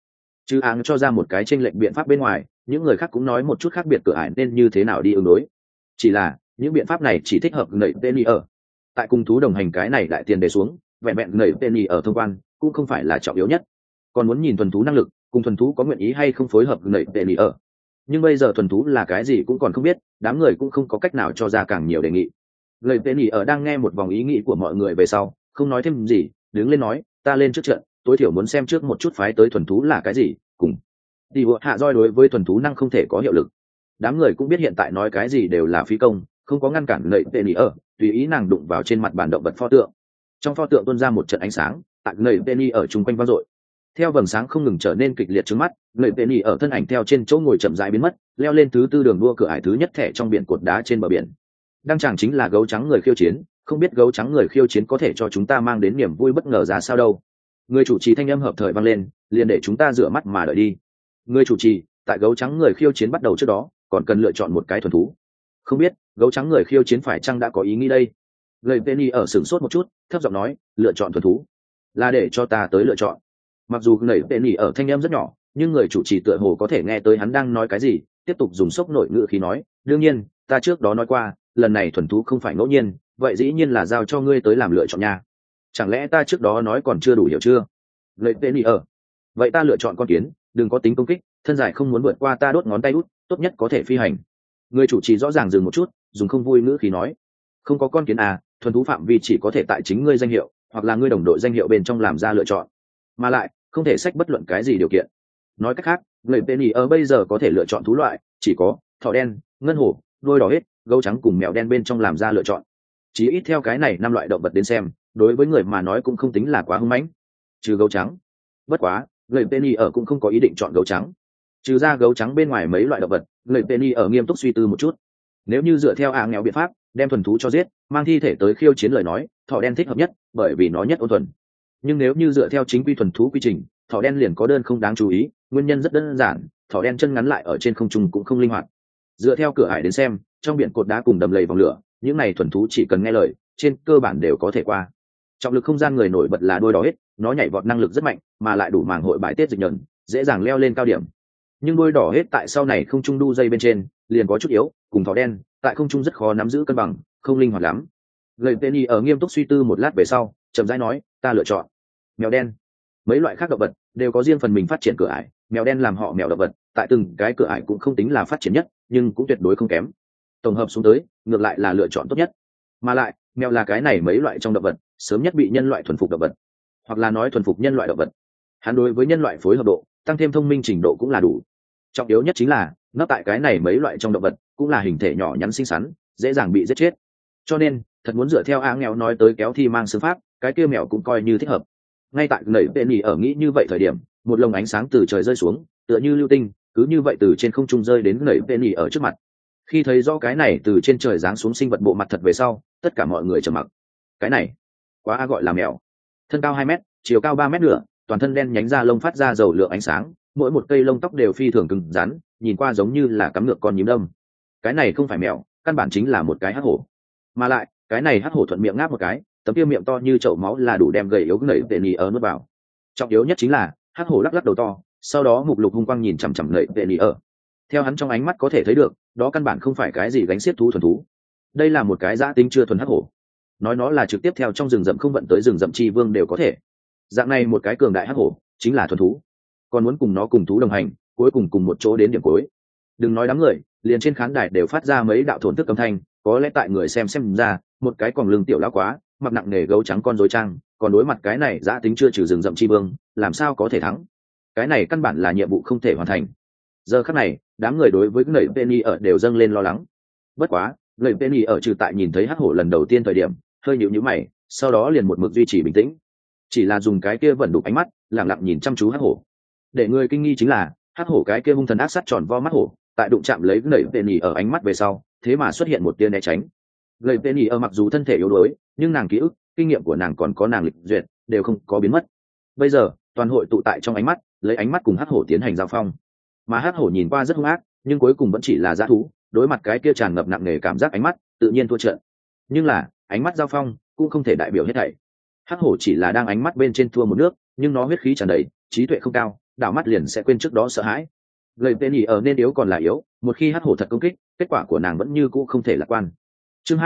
chứ áng cho ra một cái chênh lệch biện pháp bên ngoài, những người khác cũng nói một chút khác biệt cửa ải nên như thế nào đi ứng đối. Chỉ là những biện pháp này chỉ thích hợp nảy tên ở tại cùng thú đồng hành cái này đại tiền đề xuống, vẹn vẹn nảy tên ở thông quan cũng không phải là trọng yếu nhất, còn muốn nhìn thuần thú năng lực cùng thuần thú có nguyện ý hay không phối hợp nảy tên ở. Nhưng bây giờ thuần thú là cái gì cũng còn không biết, đám người cũng không có cách nào cho ra càng nhiều đề nghị. Nảy tên ở đang nghe một vòng ý nghĩ của mọi người về sau, không nói thêm gì, đứng lên nói, ta lên trước trận, tối thiểu muốn xem trước một chút phái tới thuần thú là cái gì, cùng đi bộ hạ roi đối với thuần thú năng không thể có hiệu lực. Đám người cũng biết hiện tại nói cái gì đều là phí công, không có ngăn cản nảy tên ở, tùy ý nàng đụng vào trên mặt bàn động vật pho tượng. Trong pho tượng tuôn ra một trận ánh sáng, tại nảy tên ở chung quanh vang dội. Theo vầng sáng không ngừng trở nên kịch liệt trước mắt, nảy tên ở thân ảnh theo trên chỗ ngồi chậm rãi biến mất, leo lên thứ tư đường đua cửa ải thứ nhất thẻ trong biển cột đá trên bờ biển. Đăng tràng chính là gấu trắng người khiêu chiến, không biết gấu trắng người khiêu chiến có thể cho chúng ta mang đến niềm vui bất ngờ ra sao đâu. Người chủ trì thanh âm hợp thời vang lên, liền để chúng ta rửa mắt mà đợi đi. Người chủ trì, tại gấu trắng người khiêu chiến bắt đầu trước đó, còn cần lựa chọn một cái thuần thú. Không biết gấu trắng người khiêu chiến phải chăng đã có ý nghĩ đây. Lời Penny ở sửng sốt một chút, thấp giọng nói, lựa chọn thuần thú là để cho ta tới lựa chọn. Mặc dù lời Penny ở thanh âm rất nhỏ, nhưng người chủ trì tựa hồ có thể nghe tới hắn đang nói cái gì, tiếp tục dùng sốc nội ngữ khí nói, đương nhiên ta trước đó nói qua, lần này thuần thú không phải ngẫu nhiên, vậy dĩ nhiên là giao cho ngươi tới làm lựa chọn nha. Chẳng lẽ ta trước đó nói còn chưa đủ hiểu chưa? Lời Penny ở, vậy ta lựa chọn con kiến, đừng có tính công kích, thân dài không muốn vượt qua ta đốt ngón tay út, tốt nhất có thể phi hành. Người chủ trì rõ ràng dừng một chút, dùng không vui ngữ khí nói, không có con kiến à, thuần thú phạm vi chỉ có thể tại chính ngươi danh hiệu hoặc là ngươi đồng đội danh hiệu bên trong làm ra lựa chọn, mà lại không thể sách bất luận cái gì điều kiện. Nói cách khác, người Penny ở bây giờ có thể lựa chọn thú loại chỉ có thỏ đen, ngân hổ, đuôi đỏ hết, gấu trắng cùng mèo đen bên trong làm ra lựa chọn. Chỉ ít theo cái này 5 loại động vật đến xem, đối với người mà nói cũng không tính là quá hung mãnh, trừ gấu trắng. Bất quá người Penny ở cũng không có ý định chọn gấu trắng. Trừ ra gấu trắng bên ngoài mấy loại động vật, người Penny ở nghiêm túc suy tư một chút. Nếu như dựa theo nghèo biện pháp đem thuần thú cho giết, mang thi thể tới khiêu chiến lời nói, thỏ đen thích hợp nhất, bởi vì nó nhất ôn thuần. Nhưng nếu như dựa theo chính quy thuần thú quy trình, thỏ đen liền có đơn không đáng chú ý, nguyên nhân rất đơn giản, thỏ đen chân ngắn lại ở trên không trung cũng không linh hoạt. Dựa theo cửa ải đến xem, trong biển cột đá cùng đầm lầy vòng lửa, những này thuần thú chỉ cần nghe lời, trên cơ bản đều có thể qua. Trọng lực không gian người nổi bật là đuôi đỏ hết, nó nhảy vọt năng lực rất mạnh, mà lại đủ màng hội bài tiết dịch nhờn, dễ dàng leo lên cao điểm. Nhưng đuôi đỏ hết tại sau này không trung đu dây bên trên liền có chút yếu, cùng thỏ đen tại không trung rất khó nắm giữ cân bằng, không linh hoạt lắm. Lời Penny ở nghiêm túc suy tư một lát về sau, chậm rãi nói, ta lựa chọn mèo đen. Mấy loại khác động vật đều có riêng phần mình phát triển cửa ải, mèo đen làm họ mèo động vật, tại từng cái cửa ải cũng không tính là phát triển nhất, nhưng cũng tuyệt đối không kém. Tổng hợp xuống tới, ngược lại là lựa chọn tốt nhất. Mà lại, mèo là cái này mấy loại trong động vật sớm nhất bị nhân loại thuần phục động vật, hoặc là nói thuần phục nhân loại động vật. Hắn đối với nhân loại phối hợp độ, tăng thêm thông minh trình độ cũng là đủ. Trọng yếu nhất chính là nó tại cái này mấy loại trong động vật cũng là hình thể nhỏ nhắn xinh xắn, dễ dàng bị giết chết. Cho nên thật muốn dựa theo nghèo nói tới kéo thi mang xương pháp, cái kia mèo cũng coi như thích hợp. Ngay tại nảy Penny ở nghĩ như vậy thời điểm, một lồng ánh sáng từ trời rơi xuống, tựa như lưu tinh, cứ như vậy từ trên không trung rơi đến nảy Penny ở trước mặt. Khi thấy rõ cái này từ trên trời giáng xuống sinh vật bộ mặt thật về sau, tất cả mọi người trầm mặc. Cái này quá gọi là mèo. Thân cao 2 mét, chiều cao 3 mét nữa, toàn thân đen nhánh da lông phát ra dầu lượng ánh sáng, mỗi một cây lông tóc đều phi thường cứng rắn, nhìn qua giống như là cắm ngược con nhím đâm. Cái này không phải mèo, căn bản chính là một cái hắc hổ. Mà lại cái này hắc hổ thuận miệng ngáp một cái, tấm kia miệng to như chậu máu là đủ đem gầy yếu nảy Penny ở nuốt vào. Trọng yếu nhất chính là hắc hổ lắc lắc đầu to, sau đó mục lục hung quang nhìn chằm chằm nảy Penny ở. Theo hắn trong ánh mắt có thể thấy được, đó căn bản không phải cái gì gánh xiết thú thuần thú, đây là một cái dã tính chưa thuần hắc hổ. Nói nó là trực tiếp theo trong rừng rậm không vận tới rừng rậm chi vương đều có thể. Dạng này một cái cường đại hắc hổ chính là thuần thú, còn muốn cùng nó cùng thú đồng hành, cuối cùng cùng một chỗ đến điểm cuối. Đừng nói đám người, liền trên khán đài đều phát ra mấy đạo thổn thức âm thanh, có lẽ tại người xem ra, một cái còn lưng tiểu lão quá, mặc nặng nề gấu trắng con rối trang, còn đối mặt cái này dã tính chưa trừ rừng rậm chi vương, làm sao có thể thắng? Cái này căn bản là nhiệm vụ không thể hoàn thành. Giờ khắc này, đám người đối với người Penny ở đều dâng lên lo lắng. Bất quá, người Penny ở trừ tại nhìn thấy hắc hổ lần đầu tiên thời điểm, hơi nhíu mày, sau đó liền một mực duy trì bình tĩnh, chỉ là dùng cái kia vẫn đục ánh mắt, lặng lặng nhìn chăm chú hắc hổ. Để người kinh nghi chính là, hắc hổ cái kia hung thần ác sát tròn vo mắt hổ, tại đụng chạm lấy người Penny ở ánh mắt về sau, thế mà xuất hiện một tia né tránh. Người Penny ở mặc dù thân thể yếu đuối, nhưng nàng ký ức, kinh nghiệm của nàng còn có nàng lịch duyệt, đều không có biến mất. Bây giờ, toàn hội tụ tại trong ánh mắt, lấy ánh mắt cùng hắc hổ tiến hành giao phong. Mà hắc hổ nhìn qua rất hung ác, nhưng cuối cùng vẫn chỉ là dã thú, đối mặt cái kia tràn ngập nặng nề cảm giác ánh mắt, tự nhiên thua trận. Nhưng là ánh mắt giao phong cũng không thể đại biểu hết thảy. Hắc hổ chỉ là đang ánh mắt bên trên thua một nước, nhưng nó huyết khí tràn đầy, trí tuệ không cao, đảo mắt liền sẽ quên trước đó sợ hãi. Gầy tên nhỉ ở nên yếu còn là yếu, một khi hắc hổ thật công kích, kết quả của nàng vẫn như cũ không thể lạc quan. Chương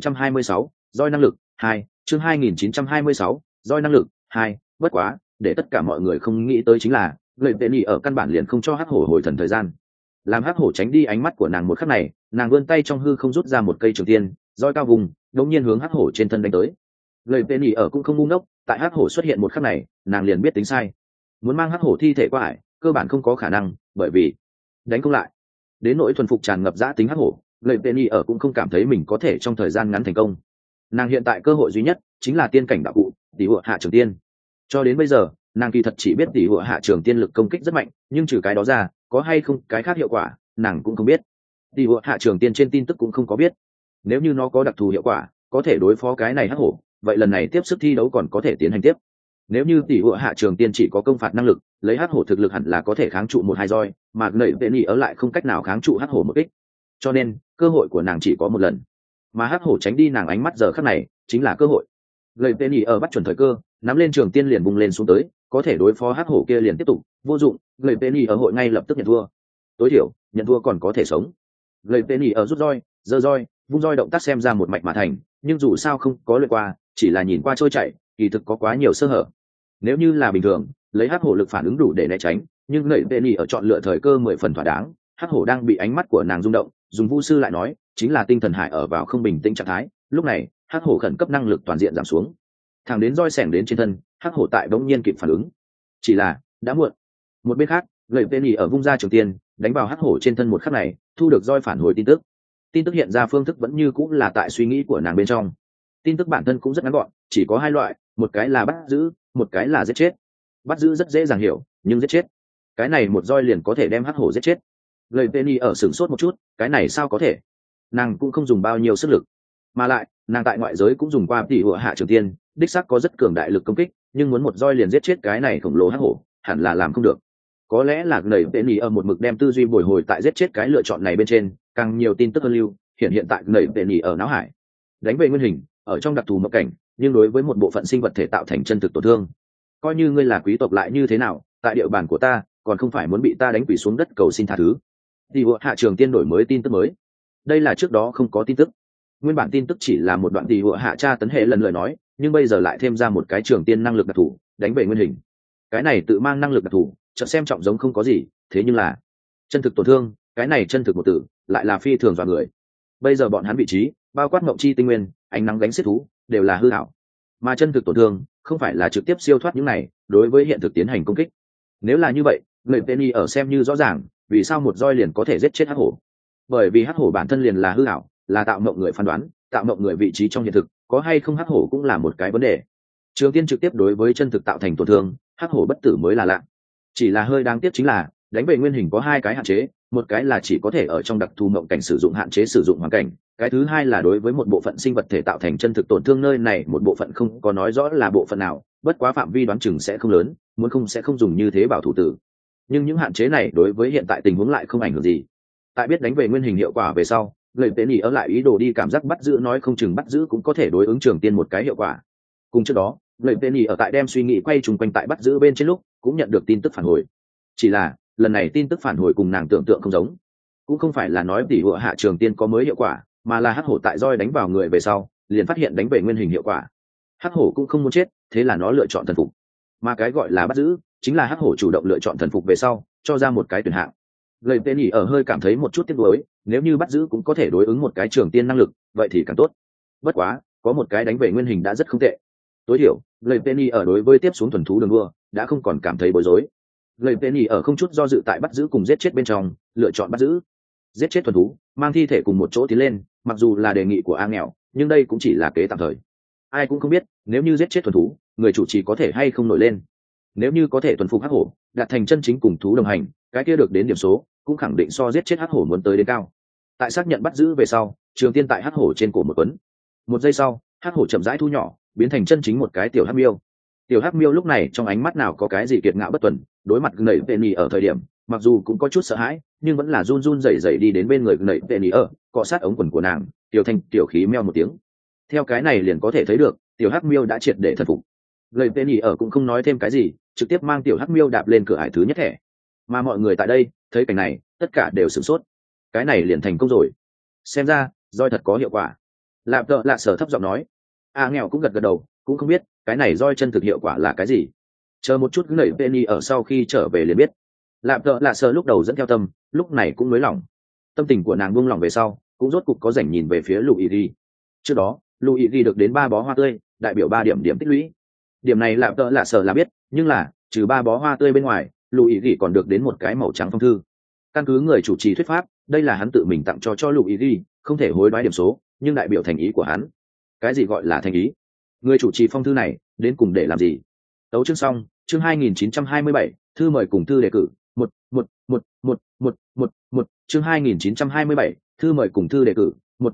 2926, roi năng lực 2, chương 2926, roi năng lực 2, bất quá, để tất cả mọi người không nghĩ tới chính là, gầy tên nhỉ ở căn bản liền không cho hắc hổ hồi thần thời gian. Làm hắc hổ tránh đi ánh mắt của nàng một khắc này, nàng vươn tay trong hư không rút ra một cây trường tiên, roi cao vùng, đột nhiên hướng hắc hổ trên thân đánh tới. Gầy tên nhỉ ở cũng không ngu ngốc, tại hắc hổ xuất hiện một khắc này, nàng liền biết tính sai. Muốn mang hắc hổ thi thể qua ải, cơ bản không có khả năng, bởi vì đánh không lại. Đến nỗi thuần phục tràn ngập dã tính hắc hổ, gầy tên nhỉ ở cũng không cảm thấy mình có thể trong thời gian ngắn thành công. Nàng hiện tại cơ hội duy nhất chính là tiên cảnh đạo cụ, tỷ hựa hạ trường tiên. Cho đến bây giờ, nàng kỳ thật chỉ biết tỷ hựa hạ trường tiên lực công kích rất mạnh, nhưng trừ cái đó ra, có hay không cái khác hiệu quả, nàng cũng không biết. Tỷ hựa hạ trường tiên trên tin tức cũng không có biết. Nếu như nó có đặc thù hiệu quả, có thể đối phó cái này hắc hổ, vậy lần này tiếp sức thi đấu còn có thể tiến hành tiếp. Nếu như tỷ hựa hạ trường tiên chỉ có công phạt năng lực, lấy hắc hổ thực lực hẳn là có thể kháng trụ một hai roi, mà nảy vệ nhị ở lại không cách nào kháng trụ hắc hổ một kích. Cho nên cơ hội của nàng chỉ có một lần, mà hắc hổ tránh đi nàng ánh mắt giờ khắc này chính là cơ hội. Gầy tên nhỉ ở bắt chuẩn thời cơ, nắm lên trường tiên liền bung lên xuống tới, có thể đối phó hắc hổ kia liền tiếp tục, vô dụng. Gầy tên nhỉ ở hội ngay lập tức nhận thua, tối thiểu nhận thua còn có thể sống. Gầy tên nhỉ ở rút roi, giơ roi, vung roi động tác xem ra một mạch mà thành, nhưng dù sao không có luyện qua, chỉ là nhìn qua trôi chảy, kỳ thực có quá nhiều sơ hở. Nếu như là bình thường, lấy hắc hổ lực phản ứng đủ để né tránh, nhưng gầy tên nhỉ ở chọn lựa thời cơ 10 phần thỏa đáng. Hắc hổ đang bị ánh mắt của nàng rung động, dùng vu sư lại nói, chính là tinh thần hải ở vào không bình tĩnh trạng thái. Lúc này hắc hổ khẩn cấp năng lực toàn diện giảm xuống, thẳng đến roi xẻng đến trên thân, hắc hổ tại bỗng nhiên kịp phản ứng, chỉ là đã muộn. Một bên khác, gầy tên nhỉ ở vung ra trường tiên đánh vào hắc hổ trên thân một khắc này, thu được roi phản hồi tin tức hiện ra phương thức vẫn như cũng là tại suy nghĩ của nàng bên trong. Tin tức bản thân cũng rất ngắn gọn, chỉ có hai loại, một cái là bắt giữ, một cái là giết chết. Bắt giữ rất dễ dàng hiểu, nhưng giết chết, cái này một roi liền có thể đem hắc hổ giết chết. Gầy tên nhỉ ở sửng sốt một chút, cái này sao có thể? Nàng cũng không dùng bao nhiêu sức lực, mà lại nàng tại ngoại giới cũng dùng qua tỷ hựa hạ trường tiên, đích xác có rất cường đại lực công kích, nhưng muốn một roi liền giết chết cái này khổng lồ hắc hổ, hẳn là làm không được. Có lẽ là nảy tên nhỉ ở một mực đem tư duy bồi hồi tại giết chết cái lựa chọn này bên trên, càng nhiều tin tức hơn lưu hiện tại nảy tên nhỉ ở não hải. Đánh về nguyên hình, ở trong đặc thù mộng cảnh, nhưng đối với một bộ phận sinh vật thể tạo thành chân thực tổn thương. Coi như ngươi là quý tộc lại như thế nào, tại địa bàn của ta, còn không phải muốn bị ta đánh quỳ xuống đất cầu xin tha thứ. Tỷ hựa hạ trường tiên đổi mới tin tức mới. Đây là trước đó không có tin tức. Nguyên bản tin tức chỉ là một đoạn tỷ hựa hạ tra tấn hệ lần lời nói, nhưng bây giờ lại thêm ra một cái trường tiên năng lực đặc thù, đánh về nguyên hình. Cái này tự mang năng lực đặc thù, chợt xem trọng giống không có gì, thế nhưng là chân thực tổn thương, cái này chân thực một từ, lại là phi thường dọa người. Bây giờ bọn hắn vị trí, bao quát ngộng chi tinh nguyên, ánh nắng gánh xiết thú, đều là hư ảo. Mà chân thực tổn thương, không phải là trực tiếp siêu thoát những này, đối với hiện thực tiến hành công kích. Nếu là như vậy, người Penny ở xem như rõ ràng, vì sao một roi liền có thể giết chết hắc hổ? Bởi vì hắc hổ bản thân liền là hư ảo, là tạo mộng người phán đoán, tạo mộng người vị trí trong hiện thực, có hay không hắc hổ cũng là một cái vấn đề. Trường tiên trực tiếp đối với chân thực tạo thành tổn thương, hắc hổ bất tử mới là lạ. Chỉ là hơi đáng tiếc chính là, đánh về nguyên hình có hai cái hạn chế, một cái là chỉ có thể ở trong đặc thù mộng cảnh sử dụng hạn chế sử dụng hoàn cảnh, cái thứ hai là đối với một bộ phận sinh vật thể tạo thành chân thực tổn thương, nơi này một bộ phận không có nói rõ là bộ phận nào, bất quá phạm vi đoán chừng sẽ không lớn, muốn không sẽ không dùng như thế bảo thủ tử. Nhưng những hạn chế này đối với hiện tại tình huống lại không ảnh hưởng gì. Tại biết đánh về nguyên hình hiệu quả về sau, người tên nhỉ ở lại ý đồ đi cảm giác bắt giữ, nói không chừng bắt giữ cũng có thể đối ứng trường tiên một cái hiệu quả. Cùng trước đó, người tên nhỉ ở tại đem suy nghĩ quay trùng quanh tại bắt giữ bên trên lúc, cũng nhận được tin tức phản hồi. Chỉ là lần này tin tức phản hồi cùng nàng tưởng tượng không giống, cũng không phải là nói tỷ hựa hạ trường tiên có mới hiệu quả, mà là hắc hổ tại roi đánh vào người về sau, liền phát hiện đánh về nguyên hình hiệu quả. Hắc hổ cũng không muốn chết, thế là nó lựa chọn thần phục. Mà cái gọi là bắt giữ, chính là hắc hổ chủ động lựa chọn thần phục về sau, cho ra một cái tuyển hạng. Người tên nhỉ ở hơi cảm thấy một chút tiếc nuối, nếu như bắt giữ cũng có thể đối ứng một cái trường tiên năng lực, vậy thì càng tốt. Bất quá, có một cái đánh về nguyên hình đã rất không tệ. Tối thiểu, người tên nhỉ ở đối với tiếp xuống thuần thú đường đua, đã không còn cảm thấy bối rối. Người tên nhỉ ở không chút do dự tại bắt giữ cùng giết chết bên trong, lựa chọn bắt giữ. Giết chết thuần thú, mang thi thể cùng một chỗ tiến lên, mặc dù là đề nghị của A Nghèo, nhưng đây cũng chỉ là kế tạm thời. Ai cũng không biết, nếu như giết chết thuần thú, người chủ trì có thể hay không nổi lên. Nếu như có thể thuần phục hắc hổ, đạt thành chân chính cùng thú đồng hành, cái kia được đến điểm số cũng khẳng định so giết chết hắc hổ muốn tới đến cao. Tại xác nhận bắt giữ về sau, trường tiên tại hắc hổ trên cổ một quấn. Một giây sau, hắc hổ chậm rãi thu nhỏ, biến thành chân chính một cái tiểu hắc miêu. Tiểu hắc miêu lúc này trong ánh mắt nào có cái gì kiệt ngạo bất tuần, đối mặt nảy Penny ở thời điểm, mặc dù cũng có chút sợ hãi, nhưng vẫn là run run rẩy rẩy đi đến bên người nảy Penny ở, cọ sát ống quần của nàng, tiểu thanh tiểu khí meo một tiếng. Theo cái này liền có thể thấy được, tiểu hắc miêu đã triệt để thần phục. Lời Penny ở cũng không nói thêm cái gì, trực tiếp mang tiểu hắc miêu đạp lên cửa ải thứ nhất thẻ. Mà mọi người tại đây thấy cảnh này tất cả đều sửng sốt. Cái này liền thành công rồi, xem ra roi thật có hiệu quả. Lạp Tợ Lạ Sở thấp giọng nói. Nghèo cũng gật gật đầu, cũng không biết cái này roi chân thực hiệu quả là cái gì. Chờ một chút nảy Penny ở sau khi trở về liền biết. Lạp Tợ Lạ Sở lúc đầu dẫn theo tâm, lúc này cũng nới lỏng. Tâm tình của nàng buông lỏng về sau, cũng rốt cục có rảnh nhìn về phía Luigi. Trước đó, Luigi được đến 3 bó hoa tươi, đại biểu 3 điểm điểm tích lũy. Điểm này Lạp Tợ Lạ Sở là biết, nhưng là trừ 3 bó hoa tươi bên ngoài, Luigi còn được đến một cái màu trắng phong thư. Căn cứ người chủ trì thuyết pháp, đây là hắn tự mình tặng cho Luigi, không thể hối đoái điểm số, nhưng đại biểu thành ý của hắn. Cái gì gọi là thành ý? Người chủ trì phong thư này đến cùng để làm gì? Tấu chương xong, chương 2927, thư mời cùng thư đề cử, 1 chương 2927, thư mời cùng thư đề cử,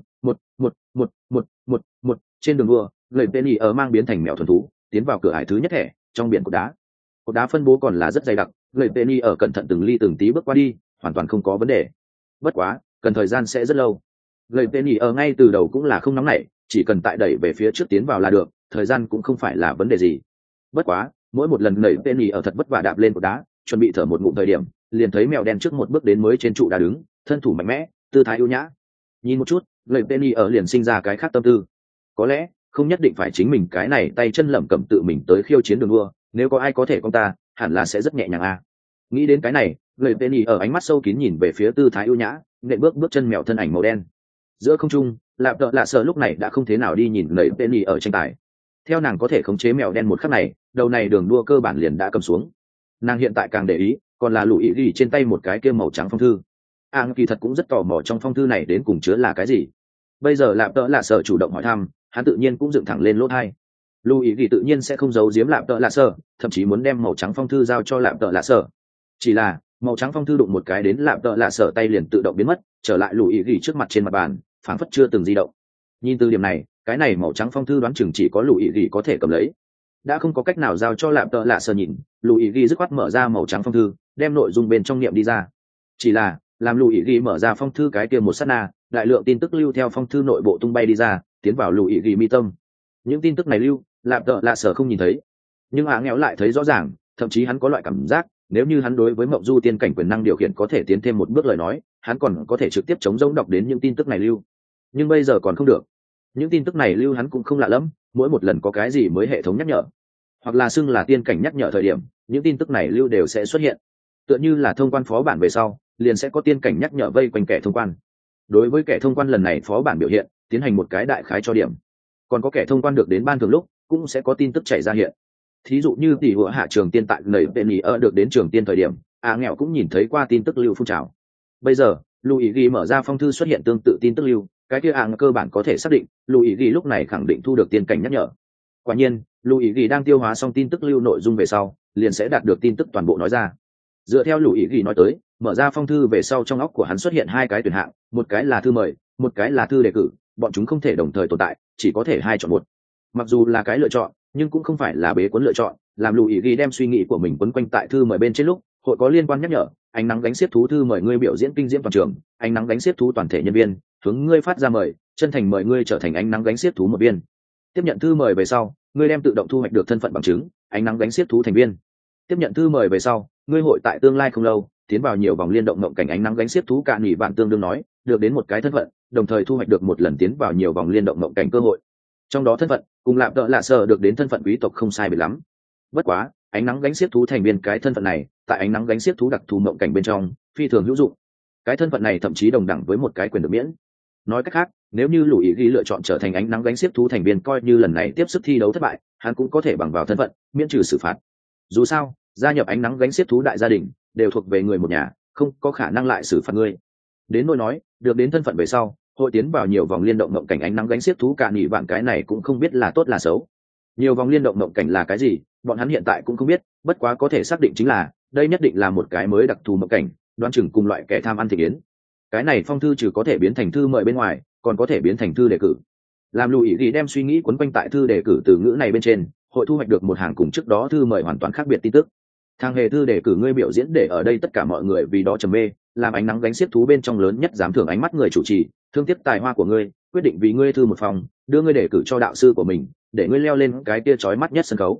1 trên đường đua, người Penny ở mang biến thành mèo thuần thú, tiến vào cửa ải thứ nhất thẻ, trong biển cột đá phân bố còn là rất dày đặc, người Penny ở cẩn thận từng ly từng tí bước qua đi, hoàn toàn không có vấn đề. Bất quá, cần thời gian sẽ rất lâu. Người Penny ở ngay từ đầu cũng là không nóng nảy, chỉ cần tại đẩy về phía trước tiến vào là được, thời gian cũng không phải là vấn đề gì. Bất quá, mỗi một lần người Penny ở thật vất vả đạp lên cột đá, chuẩn bị thở một ngụm thời điểm, liền thấy mèo đen trước một bước đến mới trên trụ đá đứng, thân thủ mạnh mẽ, tư thái ưu nhã. Nhìn một chút, người Penny ở liền sinh ra cái khác tâm tư. Có lẽ không nhất định phải chính mình cái này tay chân lẩm cẩm tự mình tới khiêu chiến đường đua, nếu có ai có thể con ta, hẳn là sẽ rất nhẹ nhàng a. Nghĩ đến cái này, người Penny ở ánh mắt sâu kín nhìn về phía tư thái ưu nhã, nện bước chân mèo thân ảnh màu đen. Giữa không trung, Lạp Tợ Lạ Sở lúc này đã không thế nào đi nhìn người Penny ở tranh tài. Theo nàng có thể khống chế mèo đen một khắc này, đầu này đường đua cơ bản liền đã cầm xuống. Nàng hiện tại càng để ý, còn là lũ ý gì trên tay một cái kia màu trắng phong thư. Kỳ thật cũng rất tò mò trong phong thư này đến cùng chứa là cái gì. Bây giờ Lạp Tợ Lạ Sở chủ động hỏi thăm, hắn tự nhiên cũng dựng thẳng lên lỗ tai. Lũ ý gì tự nhiên sẽ không giấu giếm Lạp Tợ Lạ Sở, thậm chí muốn đem màu trắng phong thư giao cho Lạp Tợ Lạ Sở. Chỉ là màu trắng phong thư đụng một cái đến Lạp Tợ Lạ Sở tay liền tự động biến mất, trở lại lũ ý gì trước mặt trên mặt bàn, phảng phất chưa từng di động. Nhìn từ điểm này, cái này màu trắng phong thư đoán chừng chỉ có lũ ý gì có thể cầm lấy. Đã không có cách nào giao cho Lạp Tợ Lạ Sở nhìn, lũ ý gì dứt khoát mở ra màu trắng phong thư, đem nội dung bên trong niệm đi ra. Chỉ là làm lũ ý gì mở ra phong thư cái kia một sát na, đại lượng tin tức lưu theo phong thư nội bộ tung bay đi ra, tiến vào lũ ý gì mi tâm. Những tin tức này lưu, Lạp Tợ Lạ Sở không nhìn thấy, nhưng nghèo lại thấy rõ ràng, thậm chí hắn có loại cảm giác, nếu như hắn đối với mộng du tiên cảnh quyền năng điều khiển có thể tiến thêm một bước lời nói, hắn còn có thể trực tiếp chống rỗng đọc đến những tin tức này lưu. Nhưng bây giờ còn không được. Những tin tức này lưu hắn cũng không lạ lắm, mỗi một lần có cái gì mới hệ thống nhắc nhở, hoặc là xưng là tiên cảnh nhắc nhở thời điểm, những tin tức này lưu đều sẽ xuất hiện. Tựa như là thông quan phó bản về sau, liền sẽ có tiên cảnh nhắc nhở vây quanh kẻ thông quan. Đối với kẻ thông quan lần này phó bản biểu hiện, tiến hành một cái đại khái cho điểm. Còn có kẻ thông quan được đến ban thường lúc, cũng sẽ có tin tức chảy ra hiện. Thí dụ như tỷ hựa hạ trường tiên tại nầy Penny ở được đến trường tiên thời điểm, nghèo cũng nhìn thấy qua tin tức lưu phun trào. Bây giờ, Luigi mở ra phong thư xuất hiện tương tự tin tức lưu, cái kia cơ bản có thể xác định, Luigi lúc này khẳng định thu được tiên cảnh nhắc nhở. Quả nhiên, Luigi đang tiêu hóa xong tin tức lưu nội dung về sau, liền sẽ đạt được tin tức toàn bộ nói ra. Dựa theo Luigi nói tới, mở ra phong thư về sau trong óc của hắn xuất hiện 2 cái tuyển hạng, một cái là thư mời, một cái là thư đề cử, bọn chúng không thể đồng thời tồn tại, chỉ có thể 2 chọn một. Mặc dù là cái lựa chọn, nhưng cũng không phải là bế cuốn lựa chọn, làm Luigi đem suy nghĩ của mình quấn quanh tại thư mời bên trên lúc, hội có liên quan nhắc nhở, ánh nắng gánh xiết thú thư mời ngươi biểu diễn kinh diễm toàn trường, ánh nắng gánh xiết thú toàn thể nhân viên, hướng ngươi phát ra mời, chân thành mời ngươi trở thành ánh nắng gánh xiết thú một viên. Tiếp nhận thư mời về sau, ngươi đem tự động thu hoạch được thân phận bằng chứng, ánh nắng gánh xiết thú thành viên. Tiếp nhận thư mời về sau, ngươi hội tại tương lai không lâu tiến vào nhiều vòng liên động mộng cảnh ánh nắng gánh xiết thú cạn nghỉ vạn tương đương nói, được đến một cái thân phận, đồng thời thu hoạch được một lần tiến vào nhiều vòng liên động mộng cảnh cơ hội. Trong đó thân phận cùng Lạp Tợ Lạ Sở được đến thân phận quý tộc không sai biệt lắm. Bất quá, ánh nắng gánh xiết thú thành viên cái thân phận này, tại ánh nắng gánh xiết thú đặc thù mộng cảnh bên trong, phi thường hữu dụng. Cái thân phận này thậm chí đồng đẳng với một cái quyền được miễn. Nói cách khác, nếu như Luigi lựa chọn trở thành ánh nắng gánh xiết thú thành viên, coi như lần này tiếp sức thi đấu thất bại, hắn cũng có thể bằng vào thân phận miễn trừ xử phạt. Dù sao, gia nhập ánh nắng gánh xiết thú đại gia đình đều thuộc về người một nhà, không có khả năng lại xử phạt ngươi. Đến nỗi nói, được đến thân phận về sau, hội tiến vào nhiều vòng liên động mộng cảnh ánh nắng gánh xiết thú cạn nghỉ vạn, cái này cũng không biết là tốt là xấu. Nhiều vòng liên động mộng cảnh là cái gì, bọn hắn hiện tại cũng không biết, bất quá có thể xác định chính là đây nhất định là một cái mới đặc thù mộng cảnh, đoán chừng cùng loại kẻ tham ăn thị yến. Cái này phong thư trừ có thể biến thành thư mời bên ngoài, còn có thể biến thành thư đề cử. Làm Luigi đem suy nghĩ quấn quanh tại thư đề cử từ ngữ này bên trên, hội thu hoạch được một hàng cùng trước đó thư mời hoàn toàn khác biệt tin tức. Thang hề thư đề cử ngươi biểu diễn để ở đây tất cả mọi người vì đó trầm mê, làm ánh nắng gánh xiết thú bên trong lớn nhất dám thưởng ánh mắt người chủ trì, thương tiếc tài hoa của ngươi, quyết định vì ngươi thư một phòng, đưa ngươi đề cử cho đạo sư của mình, để ngươi leo lên cái kia chói mắt nhất sân khấu.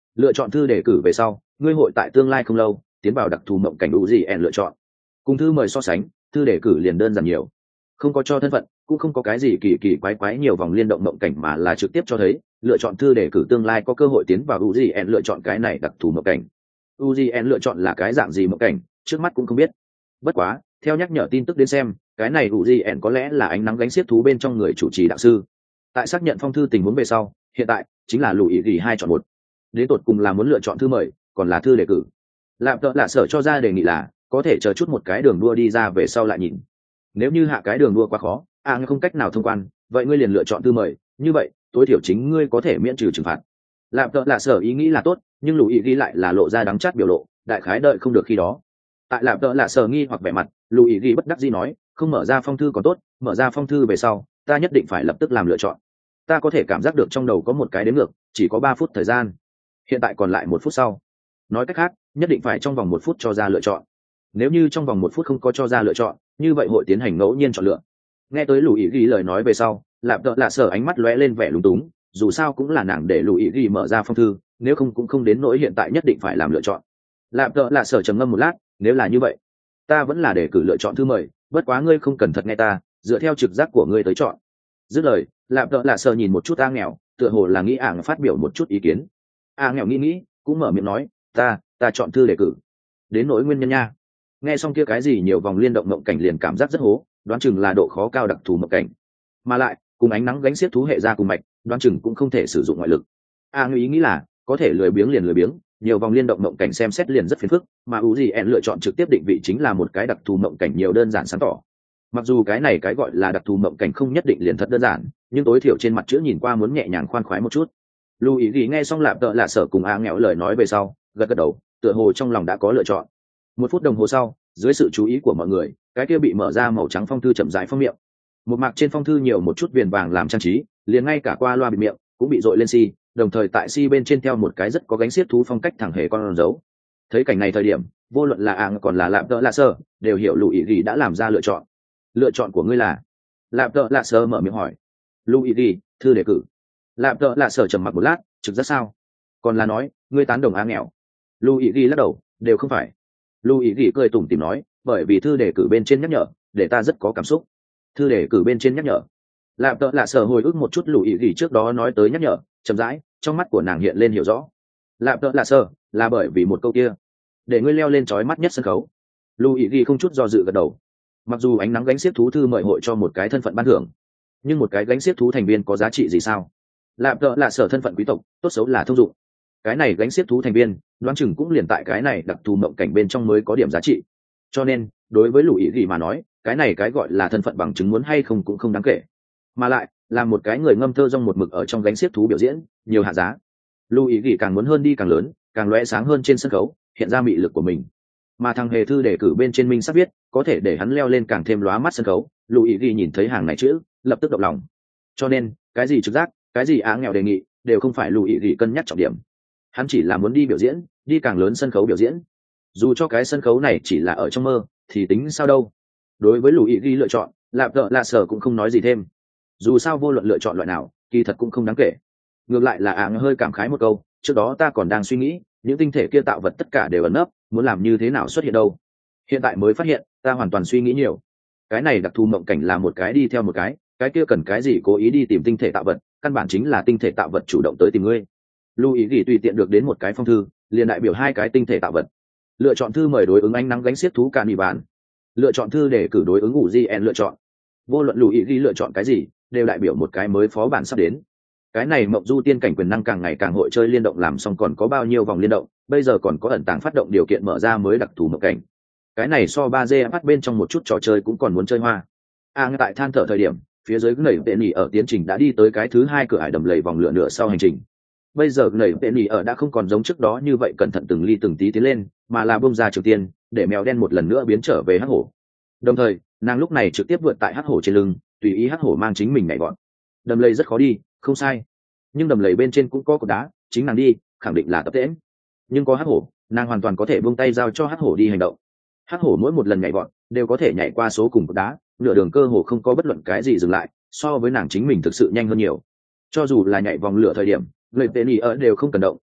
Lựa chọn thư đề cử về sau, ngươi hội tại tương lai không lâu tiến vào đặc thù mộng cảnh đủ gì ẻn lựa chọn. Cùng thư mời so sánh, thư đề cử liền đơn giản nhiều, không có cho thân phận, cũng không có cái gì kỳ kỳ quái quái nhiều vòng liên động mộng cảnh, mà là trực tiếp cho thấy lựa chọn thư đề cử tương lai có cơ hội tiến vào UGN lựa chọn cái này đặc thù mộng cảnh. UGN lựa chọn là cái dạng gì mộng cảnh, trước mắt cũng không biết. Bất quá, theo nhắc nhở tin tức đến xem, cái này UGN có lẽ là ánh nắng gánh xiết thú bên trong người chủ trì đạo sư. Tại xác nhận phong thư tình huống về sau, hiện tại chính là lùi ý 2 chọn 1. Đến tột cùng là muốn lựa chọn thư mời, còn là thư đề cử. Lạm tợ lạ sở cho ra đề nghị là có thể chờ chút một cái đường đua đi ra về sau lại nhìn. Nếu như hạ cái đường đua quá khó, không cách nào thông quan, vậy ngươi liền lựa chọn thư mời, như vậy tối thiểu chính ngươi có thể miễn trừ trừng phạt. Lạm tợ lạ sở ý nghĩ là tốt, nhưng lùi ý ghi lại là lộ ra đắng chát biểu lộ, đại khái đợi không được khi đó. Tại lạm tợ lạ sở nghi hoặc vẻ mặt, lùi ý ghi bất đắc dĩ nói, không mở ra phong thư còn tốt, mở ra phong thư về sau ta nhất định phải lập tức làm lựa chọn. Ta có thể cảm giác được trong đầu có một cái đếm ngược, chỉ có 3 phút thời gian, hiện tại còn lại 1 phút sau. Nói cách khác, nhất định phải trong vòng 1 phút cho ra lựa chọn. Nếu như trong vòng 1 phút không có cho ra lựa chọn, như vậy hội tiến hành ngẫu nhiên chọn lựa. Nghe tới lùi ý ghi lời nói về sau, lạp tợ lạ sở ánh mắt lóe lên vẻ lúng túng, dù sao cũng là nàng để lùi ý ghi mở ra phong thư, nếu không cũng không đến nỗi hiện tại nhất định phải làm lựa chọn. Lạp tợ lạ sở trầm ngâm một lát, nếu là như vậy, ta vẫn là để cử lựa chọn thư mời, bất quá ngươi không cần thật nghe ta, dựa theo trực giác của ngươi tới chọn. Dứt lời, lạp tợ lạ sở nhìn một chút A Nghèo, tựa hồ là nghĩ ảng phát biểu một chút ý kiến. A Nghèo nghĩ cũng mở miệng nói, ta chọn thư đề cử. Đến nỗi nguyên nhân nha. Nghe xong kia cái gì nhiều vòng liên động mộng cảnh liền cảm giác rất hố, đoán chừng là độ khó cao đặc thù mộng cảnh, mà lại cùng ánh nắng gánh xiết thú hệ ra cùng mạch, đoán chừng cũng không thể sử dụng ngoại lực. Ý nghĩ là có thể lười biếng liền lười biếng, nhiều vòng liên động mộng cảnh xem xét liền rất phiền phức, mà UGN lựa chọn trực tiếp định vị chính là một cái đặc thù mộng cảnh nhiều đơn giản sáng tỏ. Mặc dù cái này cái gọi là đặc thù mộng cảnh không nhất định liền thật đơn giản, nhưng tối thiểu trên mặt chữ nhìn qua muốn nhẹ nhàng khoan khoái một chút. Lưu ý nghe xong lạp tợ lạ sở cùng Nghèo lời nói về sau, gật đầu, tựa hồ trong lòng đã có lựa chọn. 1 phút đồng hồ sau, dưới sự chú ý của mọi người, cái kia bị mở ra màu trắng phong thư chậm rãi phong miệng. Một mạc trên phong thư nhiều một chút viền vàng làm trang trí, liền ngay cả qua loa bịt miệng cũng bị dội lên xi, đồng thời tại xi bên trên theo một cái rất có gánh xiết thú phong cách thẳng hề con dấu. Thấy cảnh này thời điểm, vô luận là còn là lạp tợ lạ sở, đều hiểu Lùi ý đã làm ra lựa chọn. Lựa chọn của ngươi là? Lạp tợ lạ sở mở miệng hỏi. Lùi ý, thư đề cử. Lạp tợ lạ sở trầm mặc một lát, trực giác sao? Còn là nói, ngươi tán đồng Nghèo? Lùi ý lắc đầu, đều không phải. Lùi ý cười tủm tỉm nói, bởi vì thư đề cử bên trên nhắc nhở, để ta rất có cảm xúc. Thư đề cử bên trên nhắc nhở. Lạp tợ lạ sở hồi ức một chút Lùi ý trước đó nói tới nhắc nhở, chậm rãi, trong mắt của nàng hiện lên hiểu rõ. Lạp tợ lạ sở là bởi vì một câu kia, để ngươi leo lên chói mắt nhất sân khấu. Lùi ý không chút do dự gật đầu. Mặc dù ánh nắng gánh xiếc thú thư mời hội cho một cái thân phận ban thưởng, nhưng một cái gánh xiếc thú thành viên có giá trị gì sao? Lạp tợ lạ sở thân phận quý tộc, tốt xấu là thông dụng. Cái này gánh xiếc thú thành viên, đoán chừng cũng liền tại cái này đặc thù mộng cảnh bên trong mới có điểm giá trị. Cho nên, đối với Lùi ý mà nói, cái này cái gọi là thân phận bằng chứng muốn hay không cũng không đáng kể, mà lại là một cái người ngâm thơ rong một mực ở trong gánh xiếc thú biểu diễn, nhiều hạ giá. Lùi ý càng muốn hơn đi càng lớn, càng lóe sáng hơn trên sân khấu, hiện ra mị lực của mình. Mà thằng hề thư đề cử bên trên minh sắp viết, có thể để hắn leo lên càng thêm lóa mắt sân khấu. Lùi ý nhìn thấy hàng này chữ, lập tức động lòng. Cho nên, cái gì trực giác, cái gì Nghèo đề nghị, đều không phải Lùi ý cân nhắc trọng điểm. Hắn chỉ là muốn đi biểu diễn, đi càng lớn sân khấu biểu diễn. Dù cho cái sân khấu này chỉ là ở trong mơ, thì tính sao đâu. Đối với Lùi ý lựa chọn, lạp tợ lạ sở cũng không nói gì thêm. Dù sao vô luận lựa chọn loại nào, kỳ thật cũng không đáng kể. Ngược lại là hơi cảm khái một câu, trước đó ta còn đang suy nghĩ, những tinh thể kia tạo vật tất cả đều ẩn nấp, muốn làm như thế nào xuất hiện đâu. Hiện tại mới phát hiện, ta hoàn toàn suy nghĩ nhiều. Cái này đặc thù mộng cảnh là một cái đi theo một cái kia cần cái gì cố ý đi tìm tinh thể tạo vật, căn bản chính là tinh thể tạo vật chủ động tới tìm ngươi. Lùi ý tùy tiện được đến một cái phong thư, liền đại biểu 2 cái tinh thể tạo vật. Lựa chọn thư mời đối ứng ánh nắng gánh xiếc thú cạn mì bản, lựa chọn thư để cử đối ứng UGN lựa chọn. Vô luận Lùi ý lựa chọn cái gì, đều đại biểu một cái mới phó bản sắp đến. Cái này mộng du tiên cảnh quyền năng càng ngày càng hội chơi liên động làm xong còn có bao nhiêu vòng liên động, bây giờ còn có ẩn tàng phát động điều kiện mở ra mới đặc thù mộng cảnh. Cái này so 3D bắt bên trong một chút trò chơi cũng còn muốn chơi hoa. Ngay tại than thở thời điểm, phía dưới nảy tệ nhỉ ở tiến trình đã đi tới cái thứ 2 cửa ải đầm lầy vòng lửa nửa sau hành trình. Bây giờ nảy tệ nhỉ ở đã không còn giống trước đó như vậy cẩn thận từng ly từng tí tiến lên, mà là bông ra trường tiên, để mèo đen một lần nữa biến trở về hắc hổ. Đồng thời, nàng lúc này trực tiếp vượt tại hắc hổ trên lưng, tùy ý hắc hổ mang chính mình nhảy vọt. Đầm lầy rất khó đi, không sai, nhưng đầm lầy bên trên cũng có cột đá, chính nàng đi khẳng định là tập tễnh. Nhưng có hắc hổ, nàng hoàn toàn có thể buông tay giao cho hắc hổ đi hành động. Hắc hổ mỗi một lần nhảy vọt đều có thể nhảy qua số cùng cột đá, nửa đường cơ hồ không có bất luận cái gì dừng lại, so với nàng chính mình thực sự nhanh hơn nhiều. Cho dù là nhảy vòng lửa thời điểm, người tên ý ở đều không cần động,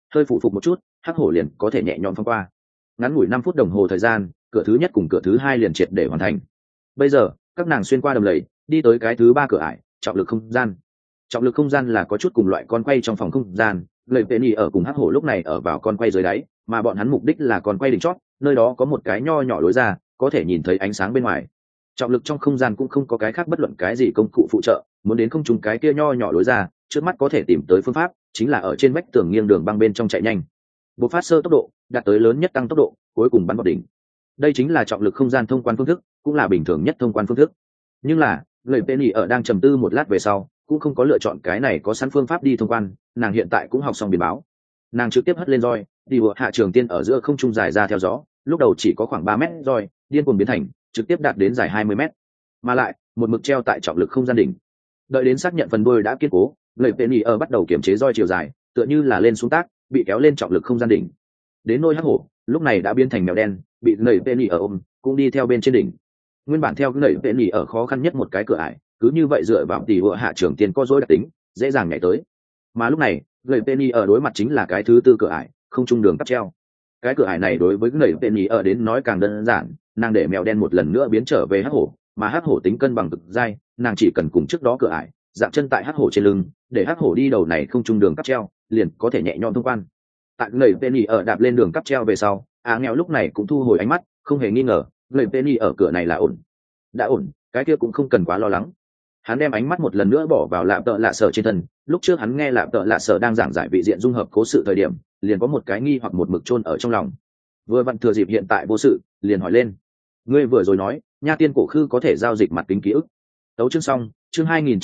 hơi phụ phục một chút hắc hổ liền có thể nhẹ nhõm phong qua. Ngắn ngủi 5 phút đồng hồ thời gian, cửa thứ nhất cùng cửa thứ hai liền triệt để hoàn thành. Bây giờ các nàng xuyên qua đầm lầy đi tới cái thứ ba cửa ải, trọng lực không gian. Trọng lực không gian là có chút cùng loại con quay trong phòng không gian, lợi Penny ở cùng hắc hổ lúc này ở vào con quay dưới đáy, mà bọn hắn mục đích là con quay đỉnh chót, nơi đó có một cái nho nhỏ lối ra, có thể nhìn thấy ánh sáng bên ngoài. Trọng lực trong không gian cũng không có cái khác bất luận cái gì công cụ phụ trợ, muốn đến không trùng cái kia nho nhỏ lối ra, trước mắt có thể tìm tới phương pháp chính là ở trên vách tường nghiêng đường băng bên trong chạy nhanh, bộc phát sơ tốc độ đạt tới lớn nhất tăng tốc độ, cuối cùng bắn vào đỉnh. Đây chính là trọng lực không gian thông quan phương thức, cũng là bình thường nhất thông quan phương thức. Nhưng là người Penny ở đang trầm tư một lát về sau cũng không có lựa chọn cái này có sẵn phương pháp đi thông quan, nàng hiện tại cũng học xong biển báo, nàng trực tiếp hất lên roi đi vượt hạ trường tiên ở giữa không trung dài ra theo gió, lúc đầu chỉ có khoảng 3 mét roi điên cuồng biến thành trực tiếp đạt đến dài 20 mét, mà lại một mực treo tại trọng lực không gian đỉnh. Đợi đến xác nhận phần đuôi đã kiên cố, người Penny ở bắt đầu kiểm chế roi chiều dài, tựa như là lên xuống tác bị kéo lên trọng lực không gian đỉnh. Đến nôi hắc hổ lúc này đã biến thành mèo đen, bị người Penny ở ôm cũng đi theo bên trên đỉnh. Nguyên bản theo người Penny ở khó khăn nhất một cái cửa ải, cứ như vậy dựa vào tỷ vựa hạ trưởng tiền có dối đặc tính dễ dàng nhảy tới, mà lúc này người Penny ở đối mặt chính là cái thứ tư cửa ải, không trung đường cáp treo. Cái cửa ải này đối với người Penny ở đến nói càng đơn giản, nàng để mèo đen một lần nữa biến trở về hắc hổ, mà hắc hổ tính cân bằng cực dai, nàng chỉ cần cùng trước đó cửa ải dạng chân tại hắc hổ trên lưng, để hắc hổ đi đầu này không trung đường cáp treo, liền có thể nhẹ nhõm thông quan. Tại người Penny ở đạp lên đường cáp treo về sau, nghèo lúc này cũng thu hồi ánh mắt, không hề nghi ngờ người Penny ở cửa này là ổn. Đã ổn, cái kia cũng không cần quá lo lắng. Hắn đem ánh mắt một lần nữa bỏ vào lạp tợ lạ sở trên thân, lúc trước hắn nghe lạp tợ lạ sở đang giảng giải vị diện dung hợp cố sự thời điểm, liền có một cái nghi hoặc một mực chôn ở trong lòng. Vừa vặn thừa dịp hiện tại vô sự, liền hỏi lên: ngươi vừa rồi nói nha tiên cổ khư có thể giao dịch mặt kính ký ức. Tấu chương xong, chương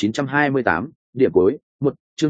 2928, điểm cuối, 1, chương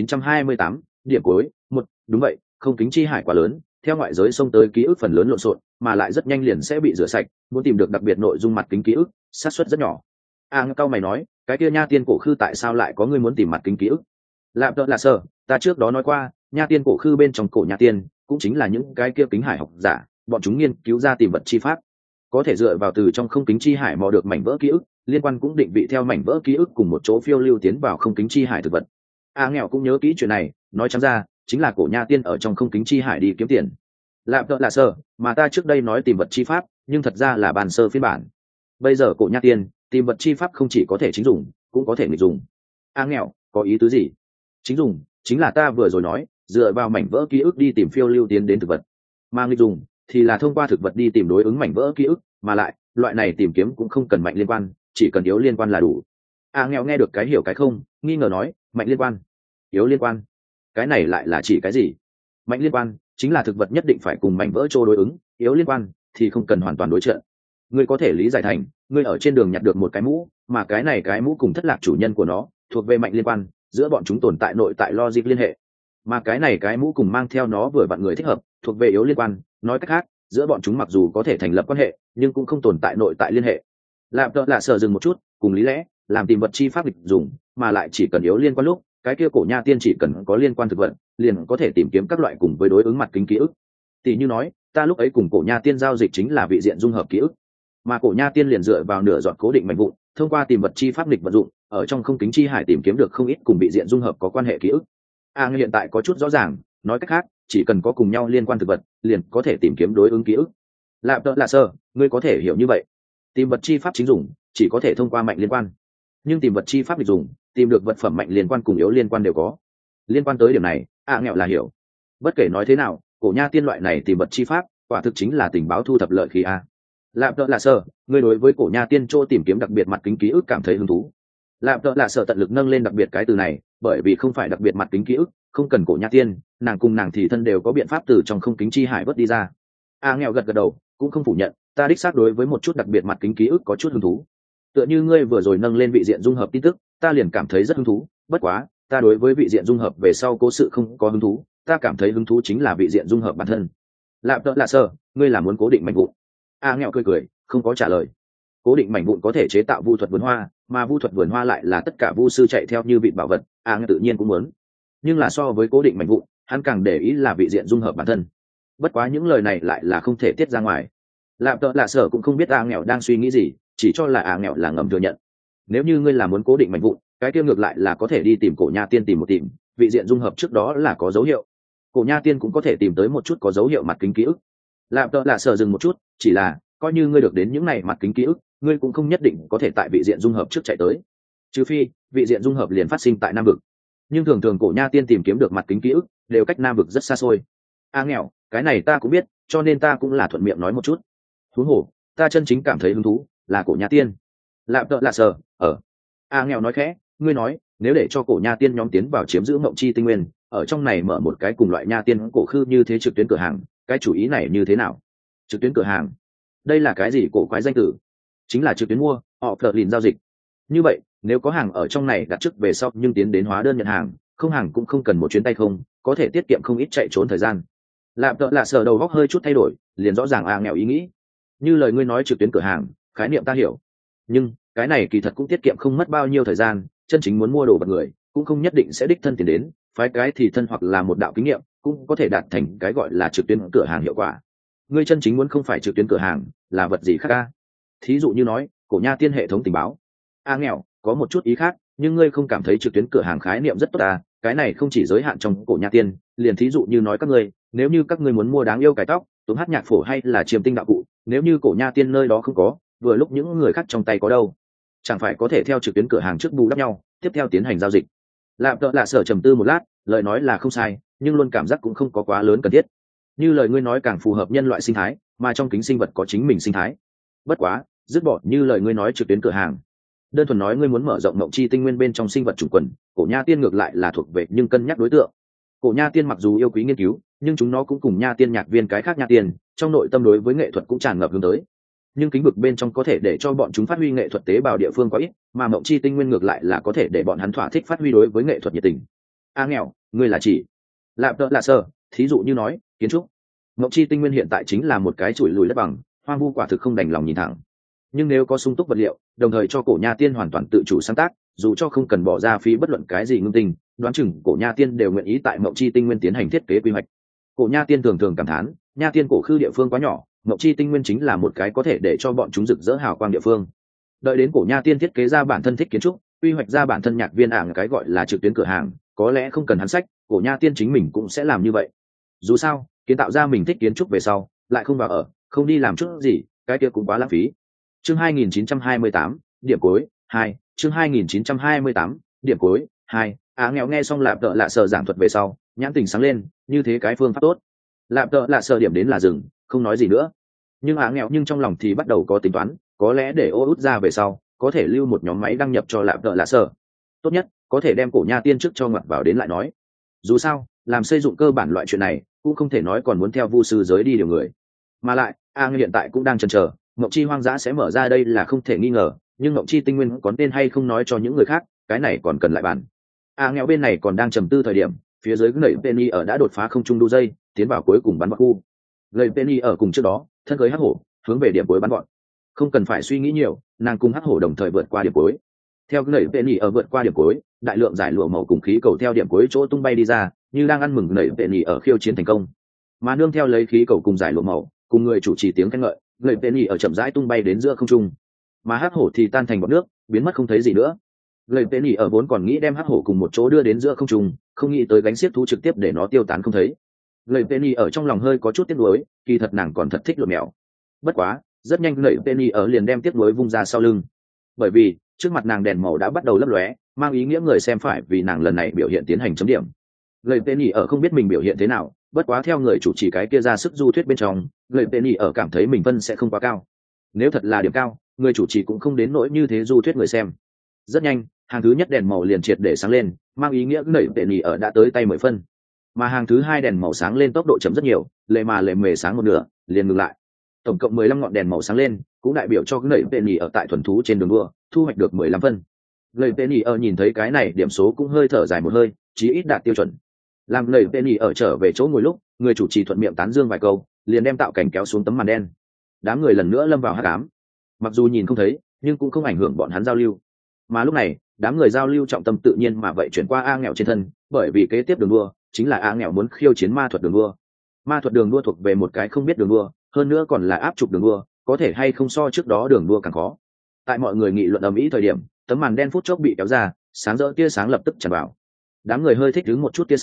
2928, điểm cuối, 1, đúng vậy, không kính chi hải quá lớn, theo ngoại giới xông tới ký ức phần lớn lộn xộn, mà lại rất nhanh liền sẽ bị rửa sạch, muốn tìm được đặc biệt nội dung mặt kính ký ức, xác suất rất nhỏ. Cao mày nói, cái kia nha tiên cổ khư tại sao lại có ngươi muốn tìm mặt kính ký ức? Lạp tợ là sơ, ta trước đó nói qua, nha tiên cổ khư bên trong cổ nha tiên cũng chính là những cái kia kính hải học giả, bọn chúng nghiên cứu ra tìm vật chi pháp, có thể dựa vào từ trong không kính chi hải mò được mảnh vỡ ký ức, liên quan cũng định vị theo mảnh vỡ ký ức cùng một chỗ phiêu lưu tiến vào không kính chi hải thực vật. Nghèo cũng nhớ kỹ chuyện này, nói trắng ra chính là cổ nha tiên ở trong không kính chi hải đi kiếm tiền. Lạp tợ là sơ, mà ta trước đây nói tìm vật chi pháp, nhưng thật ra là bàn sơ phiên bản. Bây giờ cổ nha tiên tìm vật chi pháp không chỉ có thể chính dùng, cũng có thể nghịch dùng. Nghèo có ý tứ gì? Chính dùng chính là ta vừa rồi nói, dựa vào mảnh vỡ ký ức đi tìm phiêu lưu tiến đến thực vật, mà nghịch dùng thì là thông qua thực vật đi tìm đối ứng mảnh vỡ ký ức, mà lại loại này tìm kiếm cũng không cần mạnh liên quan, chỉ cần yếu liên quan là đủ. Nghèo nghe được cái hiểu cái không, nghi ngờ nói, mạnh liên quan, yếu liên quan, cái này lại là chỉ cái gì? Mạnh liên quan chính là thực vật nhất định phải cùng mảnh vỡ trô đối ứng, yếu liên quan thì không cần hoàn toàn đối trợ. Ngươi có thể lý giải thành, ngươi ở trên đường nhặt được một cái mũ, mà cái này cái mũ cùng thất lạc chủ nhân của nó thuộc về mạnh liên quan, giữa bọn chúng tồn tại nội tại logic liên hệ, mà cái này cái mũ cùng mang theo nó vừa vặn người thích hợp thuộc về yếu liên quan, nói cách khác giữa bọn chúng mặc dù có thể thành lập quan hệ nhưng cũng không tồn tại nội tại liên hệ. Lạp tợ lạ sợ dừng một chút, cùng lý lẽ làm tìm vật chi pháp lịch dùng, mà lại chỉ cần yếu liên quan lúc cái kia cổ nha tiên chỉ cần có liên quan thực vật liền có thể tìm kiếm các loại cùng với đối ứng mặt kính ký ức. Tỷ như nói ta lúc ấy cùng cổ nha tiên giao dịch chính là vị diện dung hợp ký ức, mà cổ nha tiên liền dựa vào nửa dọn cố định mạnh vụn, thông qua tìm vật chi pháp lịch vận dụng ở trong không kính chi hải tìm kiếm được không ít cùng vị diện dung hợp có quan hệ ký ức. Hiện tại có chút rõ ràng, nói cách khác chỉ cần có cùng nhau liên quan thực vật liền có thể tìm kiếm đối ứng ký ức. Lạp tợ là sơ, ngươi có thể hiểu như vậy. Tìm vật chi pháp chính dùng chỉ có thể thông qua mạnh liên quan, nhưng tìm vật chi pháp lịch dùng tìm được vật phẩm mạnh liên quan cùng yếu liên quan đều có. Liên quan tới điểm này nghèo là hiểu. Bất kể nói thế nào, cổ nha tiên loại này tìm vật chi pháp quả thực chính là tình báo thu thập lợi khí a. Lạp tợ là sơ, ngươi đối với cổ nha tiên chỗ tìm kiếm đặc biệt mặt kính ký ức cảm thấy hứng thú. Lạp tợ là sơ tận lực nâng lên đặc biệt cái từ này, bởi vì không phải đặc biệt mặt kính ký ức, không cần cổ nha tiên, nàng cùng nàng thì thân đều có biện pháp từ trong không kính chi hải vớt đi ra. Nghèo gật gật đầu, cũng không phủ nhận, ta đích xác đối với một chút đặc biệt mặt kính ký ức có chút hứng thú. Tựa như ngươi vừa rồi nâng lên vị diện dung hợp tin tức, ta liền cảm thấy rất hứng thú, bất quá ta đối với vị diện dung hợp về sau cố sự không có hứng thú, ta cảm thấy hứng thú chính là vị diện dung hợp bản thân. Lạp tợ là sơ, ngươi là muốn cố định mảnh vụn? Nghèo cười cười, không có trả lời. Cố định mảnh vụn có thể chế tạo vu thuật vườn hoa, mà vu thuật vườn hoa lại là tất cả vu sư chạy theo như vị bảo vật, nghèo tự nhiên cũng muốn. Nhưng là so với cố định mảnh vụn, hắn càng để ý là vị diện dung hợp bản thân. Bất quá những lời này lại là không thể tiết ra ngoài. Lạp tợ là sở cũng không biết nghèo đang suy nghĩ gì, chỉ cho là nghèo là ngầm thừa nhận. Nếu như ngươi là muốn cố định mảnh vụn, cái kia ngược lại là có thể đi tìm cổ nha tiên tìm một tìm, vị diện dung hợp trước đó là có dấu hiệu. Cổ Nha Tiên cũng có thể tìm tới một chút có dấu hiệu mặt kính ký ức. Lạp Tợ Lạ Sở dừng một chút, chỉ là coi như ngươi được đến những này mặt kính ký ức, ngươi cũng không nhất định có thể tại vị diện dung hợp trước chạy tới, trừ phi vị diện dung hợp liền phát sinh tại Nam vực. Nhưng thường thường Cổ Nha Tiên tìm kiếm được mặt kính ký ức đều cách Nam vực rất xa xôi. Nghèo, cái này ta cũng biết, cho nên ta cũng là thuận miệng nói một chút. Huống hồ, ta chân chính cảm thấy hứng thú là Cổ Nha Tiên. Lạp Tợ Lạ Sở nghèo nói khẽ, ngươi nói nếu để cho Cổ Nha Tiên nhóm tiến vào chiếm giữ Mộng Chi Tinh Nguyên, ở trong này mở một cái cùng loại nha tiên cổ khư như thế trực tuyến cửa hàng, cái chủ ý này như thế nào? Trực tuyến cửa hàng, đây là cái gì cổ quái danh tử? Chính là trực tuyến mua, họ phở lìn giao dịch. Như vậy nếu có hàng ở trong này đặt trước về sau nhưng tiến đến hóa đơn nhận hàng, không hàng cũng không cần một chuyến tay không, có thể tiết kiệm không ít chạy trốn thời gian. Lạp Tợ Lạ Sở đầu góc hơi chút thay đổi, liền rõ ràng nghèo ý nghĩ. Như lời ngươi nói trực tuyến cửa hàng, khái niệm ta hiểu, nhưng cái này kỳ thật cũng tiết kiệm không mất bao nhiêu thời gian, chân chính muốn mua đồ vật người cũng không nhất định sẽ đích thân tiền đến, phái cái thì thân hoặc là một đạo kinh nghiệm cũng có thể đạt thành cái gọi là trực tuyến cửa hàng hiệu quả. Ngươi chân chính muốn không phải trực tuyến cửa hàng, là vật gì khác a? Thí dụ như nói Cổ Nha Tiên hệ thống tình báo. Nghèo, có một chút ý khác, nhưng ngươi không cảm thấy trực tuyến cửa hàng khái niệm rất tốt à? Cái này không chỉ giới hạn trong Cổ Nha Tiên, liền thí dụ như nói các ngươi, nếu như các ngươi muốn mua đáng yêu cải tóc, túm hát nhạc phổ hay là chiêm tinh đạo cụ, nếu như Cổ Nha Tiên nơi đó không có, vừa lúc những người khác trong tay có đâu, chẳng phải có thể theo trực tuyến cửa hàng trước bù đắp nhau, tiếp theo tiến hành giao dịch. Lạp Tợ Lạ Sở trầm tư một lát, lời nói là không sai, nhưng luôn cảm giác cũng không có quá lớn cần thiết. Như lời ngươi nói càng phù hợp nhân loại sinh thái, mà trong kính sinh vật có chính mình sinh thái. Bất quá, dứt bỏ như lời ngươi nói trực tuyến cửa hàng, đơn thuần nói ngươi muốn mở rộng Mộng Chi Tinh Nguyên bên trong sinh vật chủng quần, Cổ Nha Tiên ngược lại là thuộc về nhưng cân nhắc đối tượng. Cổ Nha Tiên mặc dù yêu quý nghiên cứu, nhưng chúng nó cũng cùng Nha Tiên nhạc viên cái khác Nha Tiên, trong nội tâm đối với nghệ thuật cũng tràn ngập hướng tới. Nhưng kính vực bên trong có thể để cho bọn chúng phát huy nghệ thuật tế bào địa phương quá ít, mà Mộng Chi Tinh Nguyên ngược lại là có thể để bọn hắn thỏa thích phát huy đối với nghệ thuật nhiệt tình. Nghèo, ngươi là chỉ Lạp Tợ Lạ Sở, thí dụ như nói kiến trúc. Mộng Chi Tinh Nguyên hiện tại chính là một cái chùi lùi đất bằng, hoang vu quả thực không đành lòng nhìn thẳng. Nhưng nếu có sung túc vật liệu, đồng thời cho Cổ Nha Tiên hoàn toàn tự chủ sáng tác, dù cho không cần bỏ ra phí bất luận cái gì ngưng tinh, đoán chừng Cổ Nha Tiên đều nguyện ý tại Mộng Chi Tinh Nguyên tiến hành thiết kế quy hoạch. Cổ Nha Tiên thường thường cảm thán, Nha Tiên cổ khư địa phương quá nhỏ, Mộng Chi Tinh Nguyên chính là một cái có thể để cho bọn chúng rực rỡ hào quang địa phương. Đợi đến Cổ Nha Tiên thiết kế ra bản thân thích kiến trúc, quy hoạch ra bản thân nhạc viên cái gọi là trực tuyến cửa hàng, có lẽ không cần hắn sách, Cổ Nha Tiên chính mình cũng sẽ làm như vậy. Dù sao, kiến tạo ra mình thích kiến trúc về sau, lại không vào ở, không đi làm chút gì, cái kia cũng quá lãng phí. Chương 2928, điểm cuối 2, chương 2928, điểm cuối 2. Nghèo nghe xong Lạp Tợ Lạ Sở giảng thuật về sau, nhãn tình sáng lên, như thế cái phương pháp tốt. Lạp Tợ Lạ Sở điểm đến là dừng, không nói gì nữa. Nhưng nghèo nhưng trong lòng thì bắt đầu có tính toán, có lẽ để ô út ra về sau, có thể lưu một nhóm máy đăng nhập cho Lạp Tợ Lạ Sở. Tốt nhất có thể đem Cổ Nha Tiên trước cho ngoặt vào đến lại nói. Dù sao, làm xây dựng cơ bản loại chuyện này, cũng không thể nói còn muốn theo vu sư giới đi điều người. Mà lại, hiện tại cũng đang chần chờ, Mộng Chi hoang dã sẽ mở ra đây là không thể nghi ngờ, nhưng Mộng Chi Tinh Nguyên có nên hay không nói cho những người khác, cái này còn cần lại bàn. Nghèo bên này còn đang trầm tư thời điểm, phía dưới nảy Penny ở đã đột phá không trung đu dây, tiến vào cuối cùng bắn vào khu. Nảy Penny ở cùng trước đó, thân cưới hắc hổ, hướng về điểm cuối bắn gọn. Không cần phải suy nghĩ nhiều, nàng cùng hắc hổ đồng thời vượt qua điểm cuối. Theo nảy Penny ở vượt qua điểm cuối, đại lượng giải lụa màu cùng khí cầu theo điểm cuối chỗ tung bay đi ra, như đang ăn mừng nảy Penny ở khiêu chiến thành công. Mà nương theo lấy khí cầu cùng giải lụa màu, cùng người chủ trì tiếng khen ngợi, nảy Penny ở chậm rãi tung bay đến giữa không trung. Mà hắc hổ thì tan thành bọt nước, biến mất không thấy gì nữa. Lời Penny ở vốn còn nghĩ đem hắc hổ cùng một chỗ đưa đến giữa không trung, không nghĩ tới gánh xiếc thú trực tiếp để nó tiêu tán không thấy. Lời Penny ở trong lòng hơi có chút tiếc nuối, kỳ thật nàng còn thật thích lụa mèo. Bất quá, rất nhanh lời Penny ở liền đem tiếc nuối vung ra sau lưng. Bởi vì, trước mặt nàng đèn màu đã bắt đầu lấp lóe, mang ý nghĩa người xem phải vì nàng lần này biểu hiện tiến hành chấm điểm. Lời Penny ở không biết mình biểu hiện thế nào, bất quá theo người chủ trì cái kia ra sức du thuyết bên trong, lời Penny ở cảm thấy mình phân sẽ không quá cao. Nếu thật là điểm cao, người chủ trì cũng không đến nỗi như thế du thuyết người xem. Rất nhanh, hàng thứ nhất đèn màu liền triệt để sáng lên, mang ý nghĩa nảy Penny ở đã tới tay 10 phân. Mà hàng thứ hai đèn màu sáng lên tốc độ chậm rất nhiều, lệ mề sáng một nửa, liền ngừng lại. Tổng cộng 15 ngọn đèn màu sáng lên, cũng đại biểu cho nảy Penny ở tại thuần thú trên đường đua, thu hoạch được 15 phân. Nảy Penny ở nhìn thấy cái này, điểm số cũng hơi thở dài một hơi, chí ít đạt tiêu chuẩn. Làm nảy Penny ở trở về chỗ ngồi lúc, người chủ trì thuận miệng tán dương vài câu, liền đem tạo cảnh kéo xuống tấm màn đen. Đám người lần nữa lâm vào hắc ám. Mặc dù nhìn không thấy, nhưng cũng không ảnh hưởng bọn hắn giao lưu. Mà lúc này, đám người giao lưu trọng tâm tự nhiên mà vậy chuyển qua nghèo trên thân, bởi vì kế tiếp đường đua chính là nghèo muốn khiêu chiến ma thuật đường đua. Ma thuật đường đua thuộc về một cái không biết đường đua, hơn nữa còn là áp trục đường đua, có thể hay không so trước đó đường đua càng khó. Tại mọi người nghị luận ầm ĩ thời điểm, tấm màn đen phút chốc bị kéo ra, sáng rỡ tia sáng lập tức tràn vào. Đám người hơi thích đứng một chút tia sáng,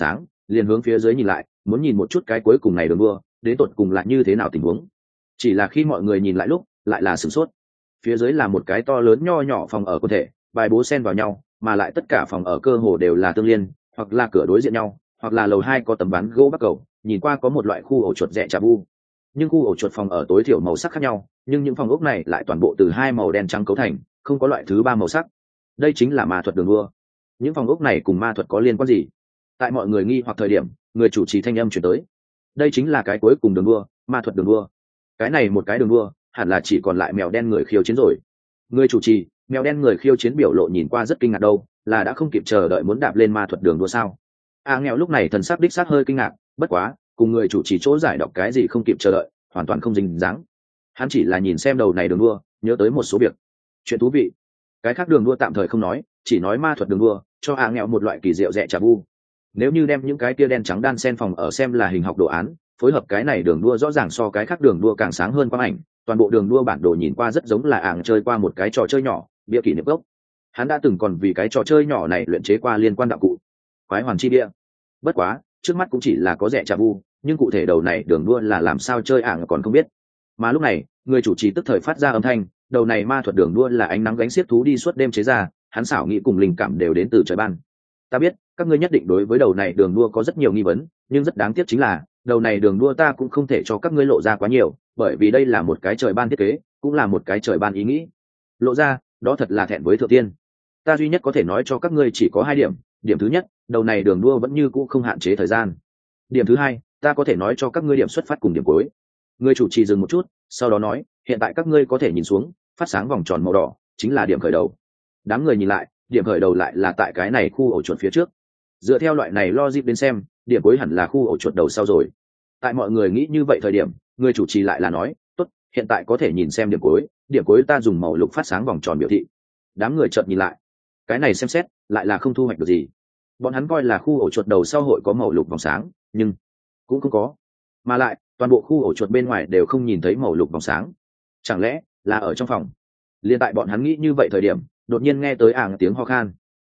liền hướng phía dưới nhìn lại, muốn nhìn một chút cái cuối cùng này đường đua đến tột cùng là như thế nào tình huống. Chỉ là khi mọi người nhìn lại lúc lại là sửng sốt. Phía dưới là một cái to lớn nho nhỏ phòng ở quần thể, bài bố xen vào nhau, mà lại tất cả phòng ở cơ hồ đều là tương liên, hoặc là cửa đối diện nhau, hoặc là lầu 2 có tấm ván gỗ bắc cầu, nhìn qua có một loại khu ổ chuột rẻ trà vu. Nhưng khu ổ chuột phòng ở tối thiểu màu sắc khác nhau, nhưng những phòng ốc này lại toàn bộ từ hai màu đen trắng cấu thành, không có loại thứ ba màu sắc. Đây chính là ma thuật đường đua. Những phòng ốc này cùng ma thuật có liên quan gì? Tại mọi người nghi hoặc thời điểm, người chủ trì thanh âm chuyển tới. Đây chính là cái cuối cùng đường đua, ma thuật đường đua. Cái này một cái đường đua, hẳn là chỉ còn lại mèo đen người khiêu chiến rồi. Người chủ trì, mèo đen người khiêu chiến biểu lộ nhìn qua rất kinh ngạc đâu, là đã không kịp chờ đợi muốn đạp lên ma thuật đường đua sao? Nghèo lúc này thần sắc đích xác hơi kinh ngạc, bất quá, cùng người chủ trì chỗ giải đọc cái gì không kịp chờ đợi, hoàn toàn không dính dáng. Hắn chỉ là nhìn xem đầu này đường đua, nhớ tới một số việc. Chuyện thú vị. Cái khác đường đua tạm thời không nói, chỉ nói ma thuật đường đua, cho nghèo một loại kỳ diệu rẻ trà vu. Nếu như đem những cái kia đen trắng đan sen phòng ở xem là hình học đồ án, phối hợp cái này đường đua rõ ràng so cái khác đường đua càng sáng hơn quang ảnh, toàn bộ đường đua bản đồ nhìn qua rất giống là chơi qua một cái trò chơi nhỏ, bia kỷ niệm gốc. Hắn đã từng còn vì cái trò chơi nhỏ này luyện chế qua liên quan đạo cụ quái hoàn chi bia. Bất quá trước mắt cũng chỉ là có rẻ trà vu, nhưng cụ thể đầu này đường đua là làm sao chơi còn không biết. Mà lúc này người chủ trì tức thời phát ra âm thanh, đầu này ma thuật đường đua là ánh nắng gánh xiếc thú đi suốt đêm chế ra, hắn xảo nghĩ cùng linh cảm đều đến từ trời ban. Ta biết các ngươi nhất định đối với đầu này đường đua có rất nhiều nghi vấn, nhưng rất đáng tiếc chính là đầu này đường đua ta cũng không thể cho các ngươi lộ ra quá nhiều, bởi vì đây là một cái trời ban thiết kế, cũng là một cái trời ban ý nghĩ. Lộ ra đó thật là thẹn với thượng tiên. Ta duy nhất có thể nói cho các ngươi chỉ có 2 điểm. Điểm thứ nhất, đầu này đường đua vẫn như cũ không hạn chế thời gian. Điểm thứ hai, ta có thể nói cho các ngươi điểm xuất phát cùng điểm cuối. Người chủ trì dừng một chút, sau đó nói, hiện tại các ngươi có thể nhìn xuống, phát sáng vòng tròn màu đỏ chính là điểm khởi đầu. Đám người nhìn lại, điểm khởi đầu lại là tại cái này khu ổ chuột phía trước. Dựa theo loại này logic đến xem, điểm cuối hẳn là khu ổ chuột đầu sau rồi. Tại mọi người nghĩ như vậy thời điểm, người chủ trì lại là nói, tốt, hiện tại có thể nhìn xem điểm cuối ta dùng màu lục phát sáng vòng tròn biểu thị. Đám người chợt nhìn lại, cái này xem xét lại là không thu hoạch được gì. Bọn hắn coi là khu ổ chuột đầu sau hội có màu lục vòng sáng, nhưng cũng không có. Mà lại toàn bộ khu ổ chuột bên ngoài đều không nhìn thấy màu lục vòng sáng. Chẳng lẽ là ở trong phòng? Liên tại bọn hắn nghĩ như vậy thời điểm, đột nhiên nghe tới tiếng ho khan.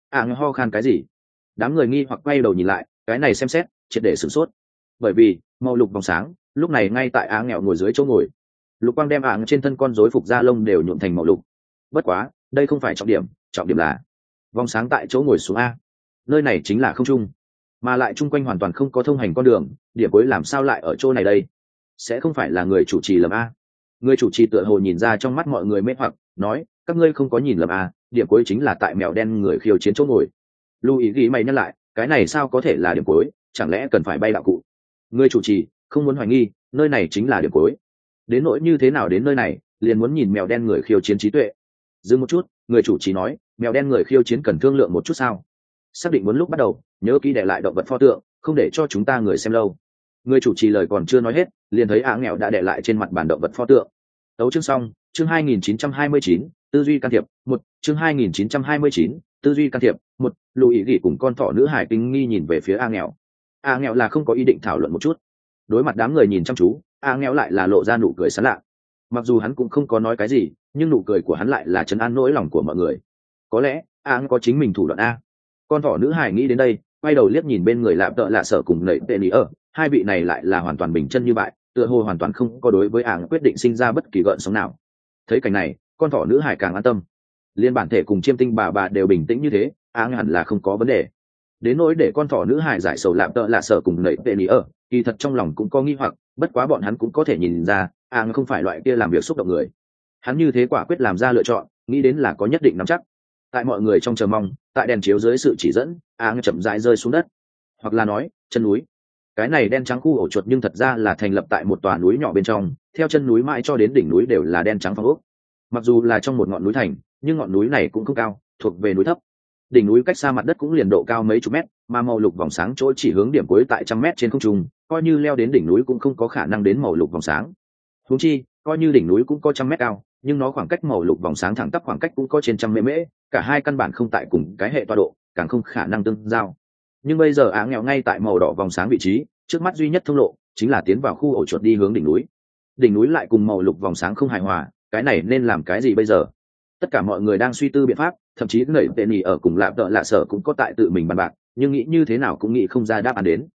Ho khan cái gì? Đám người nghi hoặc quay đầu nhìn lại, cái này xem xét triệt để sửng sốt. Bởi vì màu lục vòng sáng lúc này ngay tại nghèo ngồi dưới chỗ ngồi. Lục quang đem trên thân con rối phục da lông đều nhuộm thành màu lục. Bất quá đây không phải trọng điểm là vòng sáng tại chỗ ngồi xuống a. Nơi này chính là không trung, mà lại chung quanh hoàn toàn không có thông hành con đường, điểm cuối làm sao lại ở chỗ này đây? Sẽ không phải là người chủ trì lầm a? Người chủ trì tựa hồ nhìn ra trong mắt mọi người mê hoặc, nói, các ngươi không có nhìn lầm a, điểm cuối chính là tại mèo đen người khiêu chiến chỗ ngồi. Lưu ý ghi mày nhắc lại, cái này sao có thể là điểm cuối, chẳng lẽ cần phải bay đạo cụ? Người chủ trì không muốn hoài nghi, nơi này chính là điểm cuối. Đến nỗi như thế nào đến nơi này, liền muốn nhìn mèo đen người khiêu chiến trí tuệ. Dừng một chút, người chủ trì nói, mèo đen người khiêu chiến cần thương lượng một chút sao? Xác định muốn lúc bắt đầu, nhớ kỹ để lại động vật pho tượng, không để cho chúng ta người xem lâu. Người chủ trì lời còn chưa nói hết, liền thấy nghèo đã để lại trên mặt bản động vật pho tượng. Tấu chương xong, chương 2929, tư duy can thiệp, 1, chương 2929, tư duy can thiệp, 1, Lùi ý gỉ cùng con thỏ nữ hải kinh nghi nhìn về phía nghèo. Nghèo là không có ý định thảo luận một chút. Đối mặt đám người nhìn chăm chú, nghèo lại là lộ ra nụ cười sảng lạ. Mặc dù hắn cũng không có nói cái gì, nhưng nụ cười của hắn lại là trấn an nỗi lòng của mọi người. Có lẽ có chính mình thủ đoạn a. Con thỏ nữ hải nghĩ đến đây, quay đầu liếc nhìn bên người lạp tợ lạ sở cùng nẩy tệ nỉ ở, hai vị này lại là hoàn toàn bình chân như vậy, tựa hồ hoàn toàn không có đối với quyết định sinh ra bất kỳ gợn sóng nào. Thấy cảnh này, con thỏ nữ hải càng an tâm. Liên bản thể cùng chiêm tinh bà đều bình tĩnh như thế, hẳn là không có vấn đề. Đến nỗi để con thỏ nữ hải giải sầu lạp tợ lạ sở cùng nẩy tệ nỉ ở, kỳ thật trong lòng cũng có nghi hoặc, bất quá bọn hắn cũng có thể nhìn ra, không phải loại kia làm việc xúc động người. Hắn như thế quả quyết làm ra lựa chọn, nghĩ đến là có nhất định nắm chắc. Tại mọi người trong chờ mong, tại đèn chiếu dưới sự chỉ dẫn, chậm rãi rơi xuống đất, hoặc là nói chân núi. Cái này đen trắng khu ổ chuột nhưng thật ra là thành lập tại một tòa núi nhỏ bên trong, theo chân núi mãi cho đến đỉnh núi đều là đen trắng phong ốc. Mặc dù là trong một ngọn núi thành, nhưng ngọn núi này cũng không cao, thuộc về núi thấp. Đỉnh núi cách xa mặt đất cũng liền độ cao mấy chục mét, mà màu lục vòng sáng chỗ chỉ hướng điểm cuối tại 100 mét trên không trung, coi như leo đến đỉnh núi cũng không có khả năng đến màu lục vòng sáng. Huống chi, coi như đỉnh núi cũng có 100 mét cao, nhưng nó khoảng cách màu lục vòng sáng thẳng tắp khoảng cách cũng có trên 100 mễ, cả hai căn bản không tại cùng cái hệ tọa độ, càng không khả năng tương giao. Nhưng bây giờ nghèo ngay tại màu đỏ vòng sáng vị trí, trước mắt duy nhất thông lộ chính là tiến vào khu ổ chuột đi hướng đỉnh núi. Đỉnh núi lại cùng màu lục vòng sáng không hài hòa, cái này nên làm cái gì bây giờ? Tất cả mọi người đang suy tư biện pháp, thậm chí nảy tệ nỉ ở cùng lạp tợ lạ sở cũng có tại tự mình bàn bạc, nhưng nghĩ như thế nào cũng nghĩ không ra đáp án đến.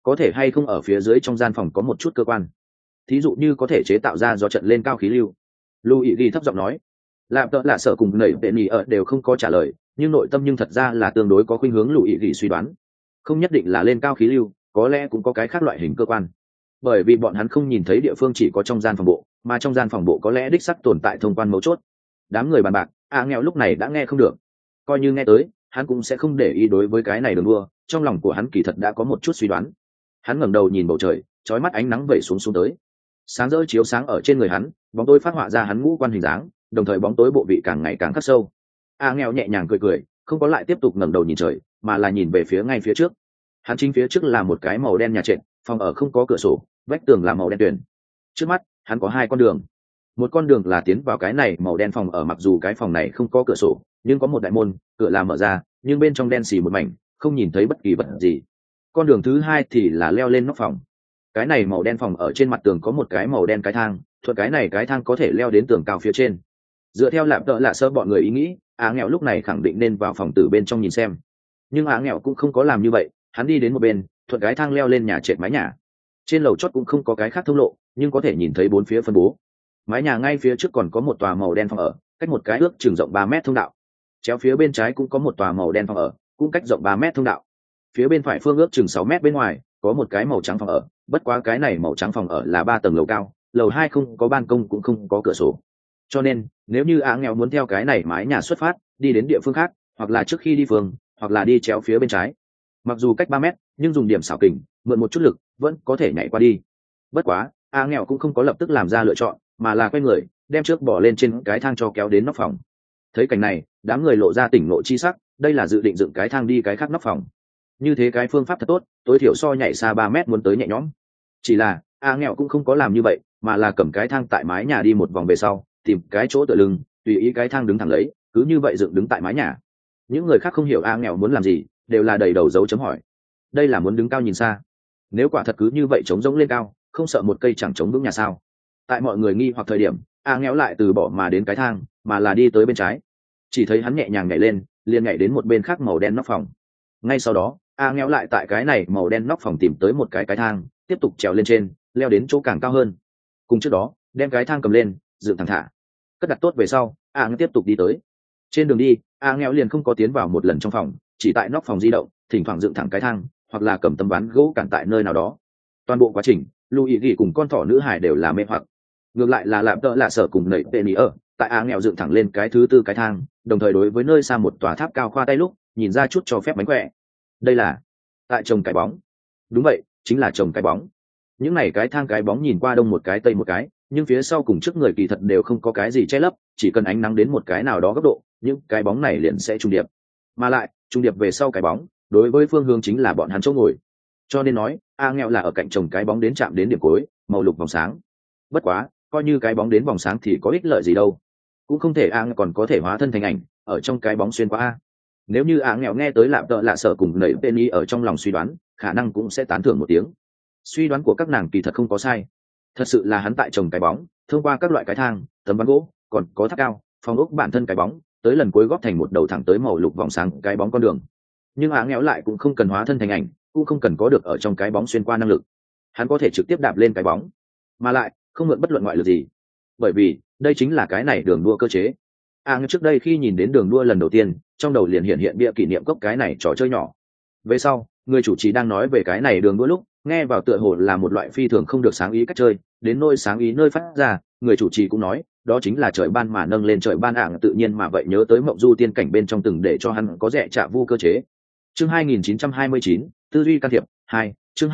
có thể hay không ở phía dưới trong gian phòng có một chút cơ quan, thí dụ như có thể chế tạo ra do trận lên cao khí lưu. Lưu ý ghi thấp giọng nói. Lạp tợ lạ sợ cùng nẩy vệ nỉ ở đều không có trả lời, nhưng nội tâm nhưng thật ra là tương đối có khuynh hướng Lưu ý ghi suy đoán, không nhất định là lên cao khí lưu, có lẽ cũng có cái khác loại hình cơ quan, bởi vì bọn hắn không nhìn thấy địa phương chỉ có trong gian phòng bộ, mà trong gian phòng bộ có lẽ đích sắc tồn tại thông quan mấu chốt. Đám người bàn bạc, nghèo lúc này đã nghe không được, coi như nghe tới hắn cũng sẽ không để ý đối với cái này đường đua. Trong lòng của hắn kỳ thật đã có một chút suy đoán. Hắn ngẩng đầu nhìn bầu trời, chói mắt ánh nắng vẩy xuống tới, sáng rỡ chiếu sáng ở trên người hắn, bóng tối phát họa ra hắn ngũ quan hình dáng, đồng thời bóng tối bộ vị càng ngày càng khắc sâu. Nghèo nhẹ nhàng cười cười, không có lại tiếp tục ngẩng đầu nhìn trời, mà là nhìn về phía ngay phía trước. Hắn chính phía trước là một cái màu đen nhà trệt, phòng ở không có cửa sổ, vách tường là màu đen tuyền. Trước mắt hắn có hai con đường, một con đường là tiến vào cái này màu đen phòng ở, mặc dù cái phòng này không có cửa sổ, nhưng có một đại môn, cửa là mở ra, nhưng bên trong đen xì một mảnh, không nhìn thấy bất kỳ vật gì. Con đường thứ hai thì là leo lên nóc phòng. Cái này màu đen phòng ở trên mặt tường có một cái màu đen cái thang, thuận cái này cái thang có thể leo đến tường cao phía trên. Dựa theo Lạp Tợ Lạ Sơ bọn người ý nghĩ, nghèo lúc này khẳng định nên vào phòng từ bên trong nhìn xem, nhưng nghèo cũng không có làm như vậy. Hắn đi đến một bên, thuận cái thang leo lên nhà trệt mái nhà. Trên lầu chót cũng không có cái khác thông lộ, nhưng có thể nhìn thấy bốn phía phân bố. Mái nhà ngay phía trước còn có một tòa màu đen phòng ở, cách một cái ước chừng rộng 3 mét thông đạo. Chéo phía bên trái cũng có một tòa màu đen phòng ở, cũng cách rộng 3 mét thông đạo. Phía bên phải phương ước chừng 6 mét bên ngoài có một cái màu trắng phòng ở, bất quá cái này màu trắng phòng ở là 3 tầng lầu cao, lầu 2 không có ban công cũng không có cửa sổ. Cho nên nếu như nghèo muốn theo cái này mái nhà xuất phát đi đến địa phương khác, hoặc là trước khi đi phường, hoặc là đi chéo phía bên trái, mặc dù cách 3 mét, nhưng dùng điểm xảo kình mượn một chút lực vẫn có thể nhảy qua đi. Bất quá nghèo cũng không có lập tức làm ra lựa chọn, mà là quay người đem trước bỏ lên trên cái thang cho kéo đến nóc phòng. Thấy cảnh này, đám người lộ ra tỉnh ngộ chi sắc, đây là dự định dựng cái thang đi cái khác nóc phòng. Như thế cái phương pháp thật tốt, tối thiểu so nhảy xa 3 mét muốn tới nhẹ nhõm. Chỉ là nghèo cũng không có làm như vậy, mà là cầm cái thang tại mái nhà đi một vòng về sau, tìm cái chỗ tựa lưng, tùy ý cái thang đứng thẳng lấy, cứ như vậy dựng đứng tại mái nhà. Những người khác không hiểu nghèo muốn làm gì, đều là đầy đầu dấu chấm hỏi. Đây là muốn đứng cao nhìn xa? Nếu quả thật cứ như vậy chống rỗng lên cao, không sợ một cây chẳng chống vững nhà sao? Tại mọi người nghi hoặc thời điểm, nghèo lại từ bỏ mà đến cái thang, mà là đi tới bên trái. Chỉ thấy hắn nhẹ nhàng nhảy lên, liền nhảy đến một bên khác màu đen nóc phòng. Ngay sau đó nghèo lại tại cái này màu đen nóc phòng tìm tới một cái thang, tiếp tục trèo lên trên, leo đến chỗ càng cao hơn. Cùng trước đó đem cái thang cầm lên, dựng thẳng thả, cất đặt tốt về sau, nghèo tiếp tục đi tới. Trên đường đi nghèo liền không có tiến vào một lần trong phòng, chỉ tại nóc phòng di động, thỉnh thoảng dựng thẳng cái thang, hoặc là cầm tấm ván gỗ cản tại nơi nào đó. Toàn bộ quá trình Lưu ý ghi cùng con thỏ nữ hải đều là mê hoặc. Ngược lại là Lạp Tợ Lạ Sở cùng nẩy tệ nỉ ở tại nghèo dựng thẳng lên cái thứ tư cái thang, đồng thời đối với nơi xa một tòa tháp cao khoa tay lúc nhìn ra chút cho phép mánh khỏe. Đây là tại trồng cái bóng. Đúng vậy, chính là trồng cái bóng. Những này cái thang cái bóng nhìn qua đông một cái tây một cái, nhưng phía sau cùng trước người kỳ thật đều không có cái gì che lấp, chỉ cần ánh nắng đến một cái nào đó góc độ, những cái bóng này liền sẽ trùng điệp. Mà lại trùng điệp về sau cái bóng, đối với phương hướng chính là bọn hắn chỗ ngồi. Cho nên nói nghèo là ở cạnh trồng cái bóng đến chạm đến điểm cuối, màu lục vòng sáng. Bất quá coi như cái bóng đến vòng sáng thì có ích lợi gì đâu, cũng không thể còn có thể hóa thân thành ảnh ở trong cái bóng xuyên qua. Nếu như nghèo nghe tới Lạp Tợ Lạ Sở cùng nẩy Penny ở trong lòng suy đoán, khả năng cũng sẽ tán thưởng một tiếng. Suy đoán của các nàng kỳ thật không có sai, thật sự là hắn tại trồng cái bóng, thông qua các loại cái thang, tấm ván gỗ, còn có tháp cao, phòng ốc bản thân cái bóng, tới lần cuối góp thành một đầu thẳng tới màu lục vòng sáng cái bóng con đường. Nhưng nghèo lại cũng không cần hóa thân thành ảnh, cũng không cần có được ở trong cái bóng xuyên qua năng lực, hắn có thể trực tiếp đạp lên cái bóng, mà lại không mượn bất luận ngoại lực gì, bởi vì đây chính là cái này đường đua cơ chế. Trước đây khi nhìn đến đường đua lần đầu tiên, trong đầu liền hiện bia kỷ niệm cốc cái này trò chơi nhỏ. Về sau người chủ trì đang nói về cái này đường đua lúc, nghe vào tựa hồ là một loại phi thường không được sáng ý cách chơi, đến nôi sáng ý nơi phát ra, người chủ trì cũng nói đó chính là trời ban mà nâng lên trời ban. Tự nhiên mà vậy nhớ tới mộng du tiên cảnh bên trong từng để cho hắn có rẻ trả vu cơ chế. Chương 2929, tư duy can thiệp 2. Chương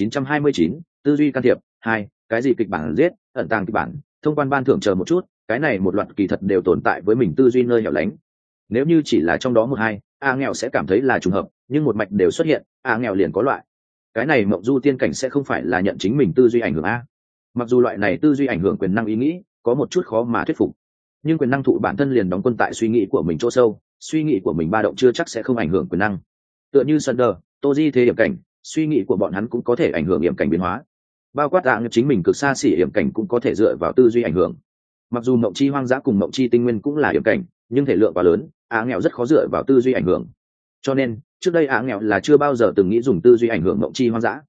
2929, tư duy can thiệp 2. Cái gì kịch bản giết, ẩn tàng kịch bản, thông quan ban thưởng chờ một chút, cái này một loạt kỳ thật đều tồn tại với mình tư duy nơi hẻo lánh. Nếu như chỉ là trong đó một hai, nghèo sẽ cảm thấy là trùng hợp, nhưng một mạch đều xuất hiện, nghèo liền có loại. Cái này mộng du tiên cảnh sẽ không phải là nhận chính mình tư duy ảnh hưởng a. Mặc dù loại này tư duy ảnh hưởng quyền năng ý nghĩ có một chút khó mà thuyết phục, nhưng quyền năng thụ bản thân liền đóng quân tại suy nghĩ của mình chỗ sâu, suy nghĩ của mình ba động chưa chắc sẽ không ảnh hưởng quyền năng. Tựa như Sunder, Toji thế hiểm cảnh, suy nghĩ của bọn hắn cũng có thể ảnh hưởng hiểm cảnh biến hóa. Bao quát chính mình cực xa xỉ hiểm cảnh cũng có thể dựa vào tư duy ảnh hưởng. Mặc dù mộng chi hoang dã cùng mộng chi tinh nguyên cũng là hiểm cảnh, nhưng thể lượng quá lớn, nghèo rất khó dựa vào tư duy ảnh hưởng. Cho nên trước đây nghèo là chưa bao giờ từng nghĩ dùng tư duy ảnh hưởng mộng chi hoang dã.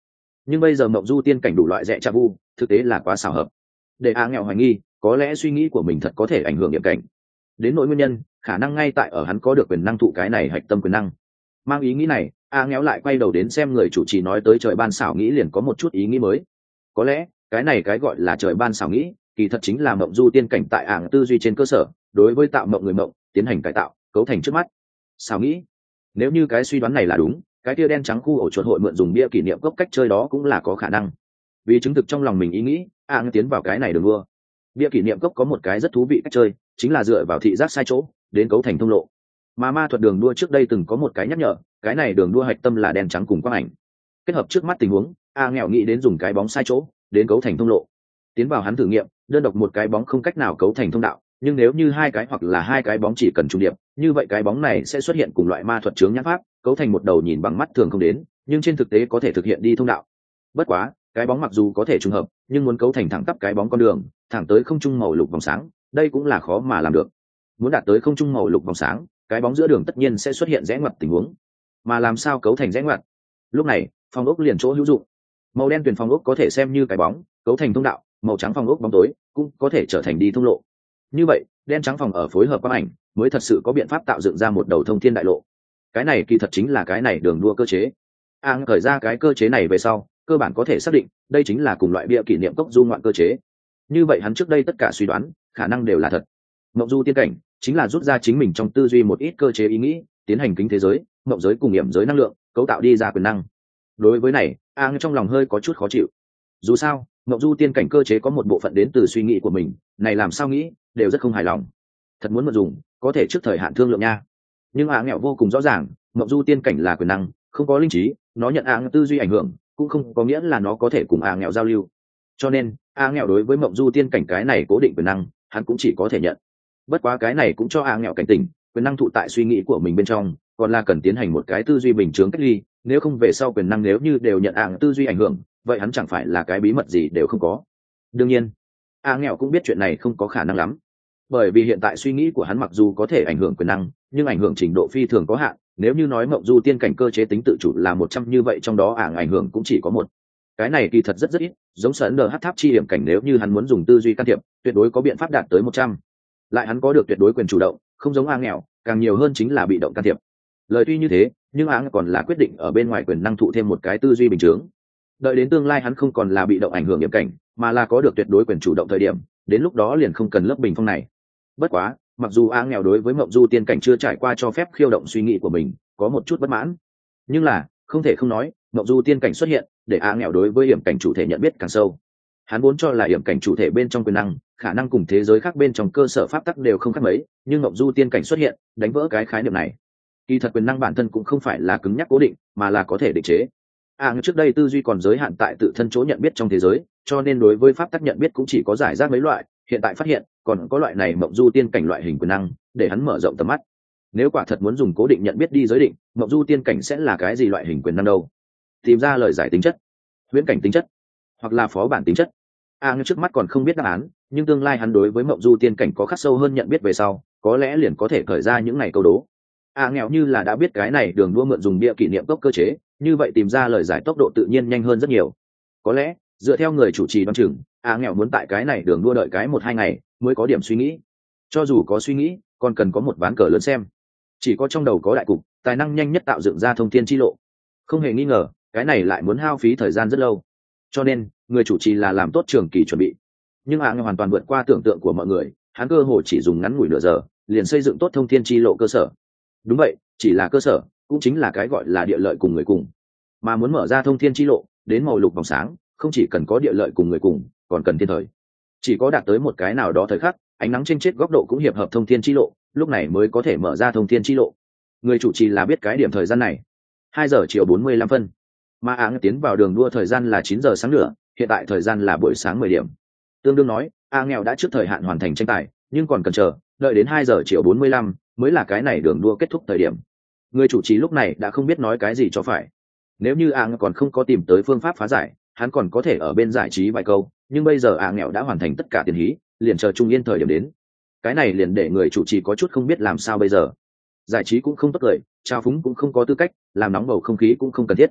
nhưng bây giờ mộng du tiên cảnh đủ loại rẻ cha vu thực tế là quá xảo hợp, để nghèo hoài nghi có lẽ suy nghĩ của mình thật có thể ảnh hưởng điểm cảnh. Đến nỗi nguyên nhân khả năng ngay tại ở hắn có được quyền năng thụ cái này hạch tâm quyền năng. Mang ý nghĩ này nghèo lại quay đầu đến xem người chủ trì nói tới trời ban xảo nghĩ liền có một chút ý nghĩ mới. Có lẽ cái này cái gọi là trời ban xảo nghĩ kỳ thật chính là mộng du tiên cảnh tại tư duy trên cơ sở đối với tạo mộng người mộng tiến hành cải tạo cấu thành trước mắt xảo nghĩ. Nếu như cái suy đoán này là đúng, cái tia đen trắng khu ổ chuột hội mượn dùng bia kỷ niệm cốc cách chơi đó cũng là có khả năng. Vì chứng thực trong lòng mình ý nghĩ tiến vào cái này đường đua. Bia kỷ niệm cốc có một cái rất thú vị cách chơi, chính là dựa vào thị giác sai chỗ đến cấu thành thông lộ. Mà ma thuật đường đua trước đây từng có một cái nhắc nhở, cái này đường đua hạch tâm là đen trắng cùng quang ảnh. Kết hợp trước mắt tình huống, nghèo nghĩ đến dùng cái bóng sai chỗ đến cấu thành thông lộ. Tiến vào hắn thử nghiệm, đơn độc một cái bóng không cách nào cấu thành thông đạo, nhưng nếu như hai cái hoặc là hai cái bóng chỉ cần trùng điệp, như vậy cái bóng này sẽ xuất hiện cùng loại ma thuật chướng nhãn pháp, cấu thành một đầu nhìn bằng mắt thường không đến, nhưng trên thực tế có thể thực hiện đi thông đạo. Bất quá, cái bóng mặc dù có thể trùng hợp, nhưng muốn cấu thành thẳng tắp cái bóng con đường, thẳng tới không trung màu lục vòng sáng, đây cũng là khó mà làm được. Muốn đạt tới không trung màu lục vòng sáng, cái bóng giữa đường tất nhiên sẽ xuất hiện rẽ ngoặt tình huống. Mà làm sao cấu thành rẽ ngoặt? Lúc này, phòng ốc liền chỗ hữu dụng. Màu đen tuyền phòng ốc có thể xem như cái bóng, cấu thành thông đạo, màu trắng phòng ốc bóng tối cũng có thể trở thành đi thông lộ. Như vậy, đen trắng phòng ở phối hợp quang ảnh, mới thật sự có biện pháp tạo dựng ra một đầu thông thiên đại lộ. Cái này kỳ thật chính là cái này đường đua cơ chế. Khởi ra cái cơ chế này về sau, cơ bản có thể xác định đây chính là cùng loại bia kỷ niệm cốc du ngoạn cơ chế. Như vậy hắn trước đây tất cả suy đoán khả năng đều là thật. Mộng du tiên cảnh chính là rút ra chính mình trong tư duy một ít cơ chế ý nghĩ, tiến hành kính thế giới, mộng giới cùng nghiệm giới năng lượng, cấu tạo đi ra quyền năng. Đối với này, trong lòng hơi có chút khó chịu. Dù sao, mộng du tiên cảnh cơ chế có một bộ phận đến từ suy nghĩ của mình, này làm sao nghĩ đều rất không hài lòng. Thật muốn mượn dùng, có thể trước thời hạn thương lượng nha. Nhưng nghèo vô cùng rõ ràng, mộng du tiên cảnh là quyền năng, không có linh trí, nó nhận tư duy ảnh hưởng, cũng không có nghĩa là nó có thể cùng nghèo giao lưu. Cho nên, nghèo đối với mộng du tiên cảnh cái này cố định quyền năng, hắn cũng chỉ có thể nhận. Bất quá cái này cũng cho nghèo cảnh tỉnh, quyền năng thụ tại suy nghĩ của mình bên trong, còn là cần tiến hành một cái tư duy bình chướng cách ly, nếu không về sau quyền năng nếu như đều nhận tư duy ảnh hưởng, vậy hắn chẳng phải là cái bí mật gì đều không có. Đương nhiên, nghèo cũng biết chuyện này không có khả năng lắm, bởi vì hiện tại suy nghĩ của hắn mặc dù có thể ảnh hưởng quyền năng, nhưng ảnh hưởng trình độ phi thường có hạn. Nếu như nói mộng du tiên cảnh cơ chế tính tự chủ là 100, như vậy trong đó ảnh hưởng cũng chỉ có một. Cái này kỳ thật rất ít, giống sấn đờ hát tháp chi điểm cảnh, nếu như hắn muốn dùng tư duy can thiệp, tuyệt đối có biện pháp đạt tới 100. Lại hắn có được tuyệt đối quyền chủ động, không giống nghèo, càng nhiều hơn chính là bị động can thiệp. Lời tuy như thế, nhưng còn là quyết định ở bên ngoài quyền năng thụ thêm một cái tư duy bình chướng. Đợi đến tương lai hắn không còn là bị động ảnh hưởng điểm cảnh, mà là có được tuyệt đối quyền chủ động thời điểm, đến lúc đó liền không cần lớp bình phong này. Bất quá, mặc dù nghèo đối với mộng du tiên cảnh chưa trải qua cho phép khiêu động suy nghĩ của mình, có một chút bất mãn, nhưng là không thể không nói, mộng du tiên cảnh xuất hiện để nghèo đối với hiểm cảnh chủ thể nhận biết càng sâu. Hắn vốn cho là hiểm cảnh chủ thể bên trong quyền năng khả năng cùng thế giới khác bên trong cơ sở pháp tắc đều không khác mấy, nhưng mộng du tiên cảnh xuất hiện đánh vỡ cái khái niệm này. Kỳ thật quyền năng bản thân cũng không phải là cứng nhắc cố định, mà là có thể định chế. Trước đây tư duy còn giới hạn tại tự thân chỗ nhận biết trong thế giới, cho nên đối với pháp tắc nhận biết cũng chỉ có giải rác mấy loại. Hiện tại phát hiện còn có loại này mộng du tiên cảnh loại hình quyền năng, để hắn mở rộng tầm mắt. Nếu quả thật muốn dùng cố định nhận biết đi giới định mộng du tiên cảnh sẽ là cái gì loại hình quyền năng đâu, tìm ra lời giải tính chất, huyễn cảnh tính chất, hoặc là phó bản tính chất. Trước mắt còn không biết đáp án, nhưng tương lai hắn đối với mộng du tiên cảnh có khắc sâu hơn nhận biết về sau, có lẽ liền có thể khởi ra những ngày câu đố. Nghèo như là đã biết cái này đường đua mượn dùng bia kỷ niệm cốc cơ chế, như vậy tìm ra lời giải tốc độ tự nhiên nhanh hơn rất nhiều. Có lẽ dựa theo người chủ trì đoán chừng, nghèo muốn tại cái này đường đua đợi cái 1-2 ngày mới có điểm suy nghĩ. Cho dù có suy nghĩ, còn cần có một ván cờ lớn xem. Chỉ có trong đầu có đại cục, tài năng nhanh nhất tạo dựng ra thông thiên chi lộ. Không hề nghi ngờ, cái này lại muốn hao phí thời gian rất lâu. Cho nên người chủ trì là làm tốt trường kỳ chuẩn bị. Nhưng nghèo hoàn toàn vượt qua tưởng tượng của mọi người, hắn cơ hồ chỉ dùng ngắn ngủi nửa giờ liền xây dựng tốt thông thiên chi lộ cơ sở. Đúng vậy, chỉ là cơ sở, cũng chính là cái gọi là địa lợi cùng người cùng. Mà muốn mở ra thông thiên chi lộ đến màu lục vòng sáng, không chỉ cần có địa lợi cùng người cùng, còn cần thiên thời. Chỉ có đạt tới một cái nào đó thời khắc, ánh nắng trên chết góc độ cũng hiệp hợp thông thiên chi lộ, lúc này mới có thể mở ra thông thiên chi lộ. Người chủ trì là biết cái điểm thời gian này. 2 giờ chiều 45 phân. Mà tiến vào đường đua thời gian là 9 giờ sáng nữa, hiện tại thời gian là buổi sáng 10 điểm. Tương đương nói, nghèo đã trước thời hạn hoàn thành tranh tài, nhưng còn cần chờ, đợi đến 2 giờ chiều 45 mới là cái này đường đua kết thúc thời điểm. Người chủ trì lúc này đã không biết nói cái gì cho phải. Nếu như còn không có tìm tới phương pháp phá giải, hắn còn có thể ở bên giải trí vài câu, nhưng bây giờ nghèo đã hoàn thành tất cả tiền hí, liền chờ trung yên thời điểm đến. Cái này liền để người chủ trì có chút không biết làm sao bây giờ. Giải trí cũng không tốt cười, trao phúng cũng không có tư cách, làm nóng bầu không khí cũng không cần thiết.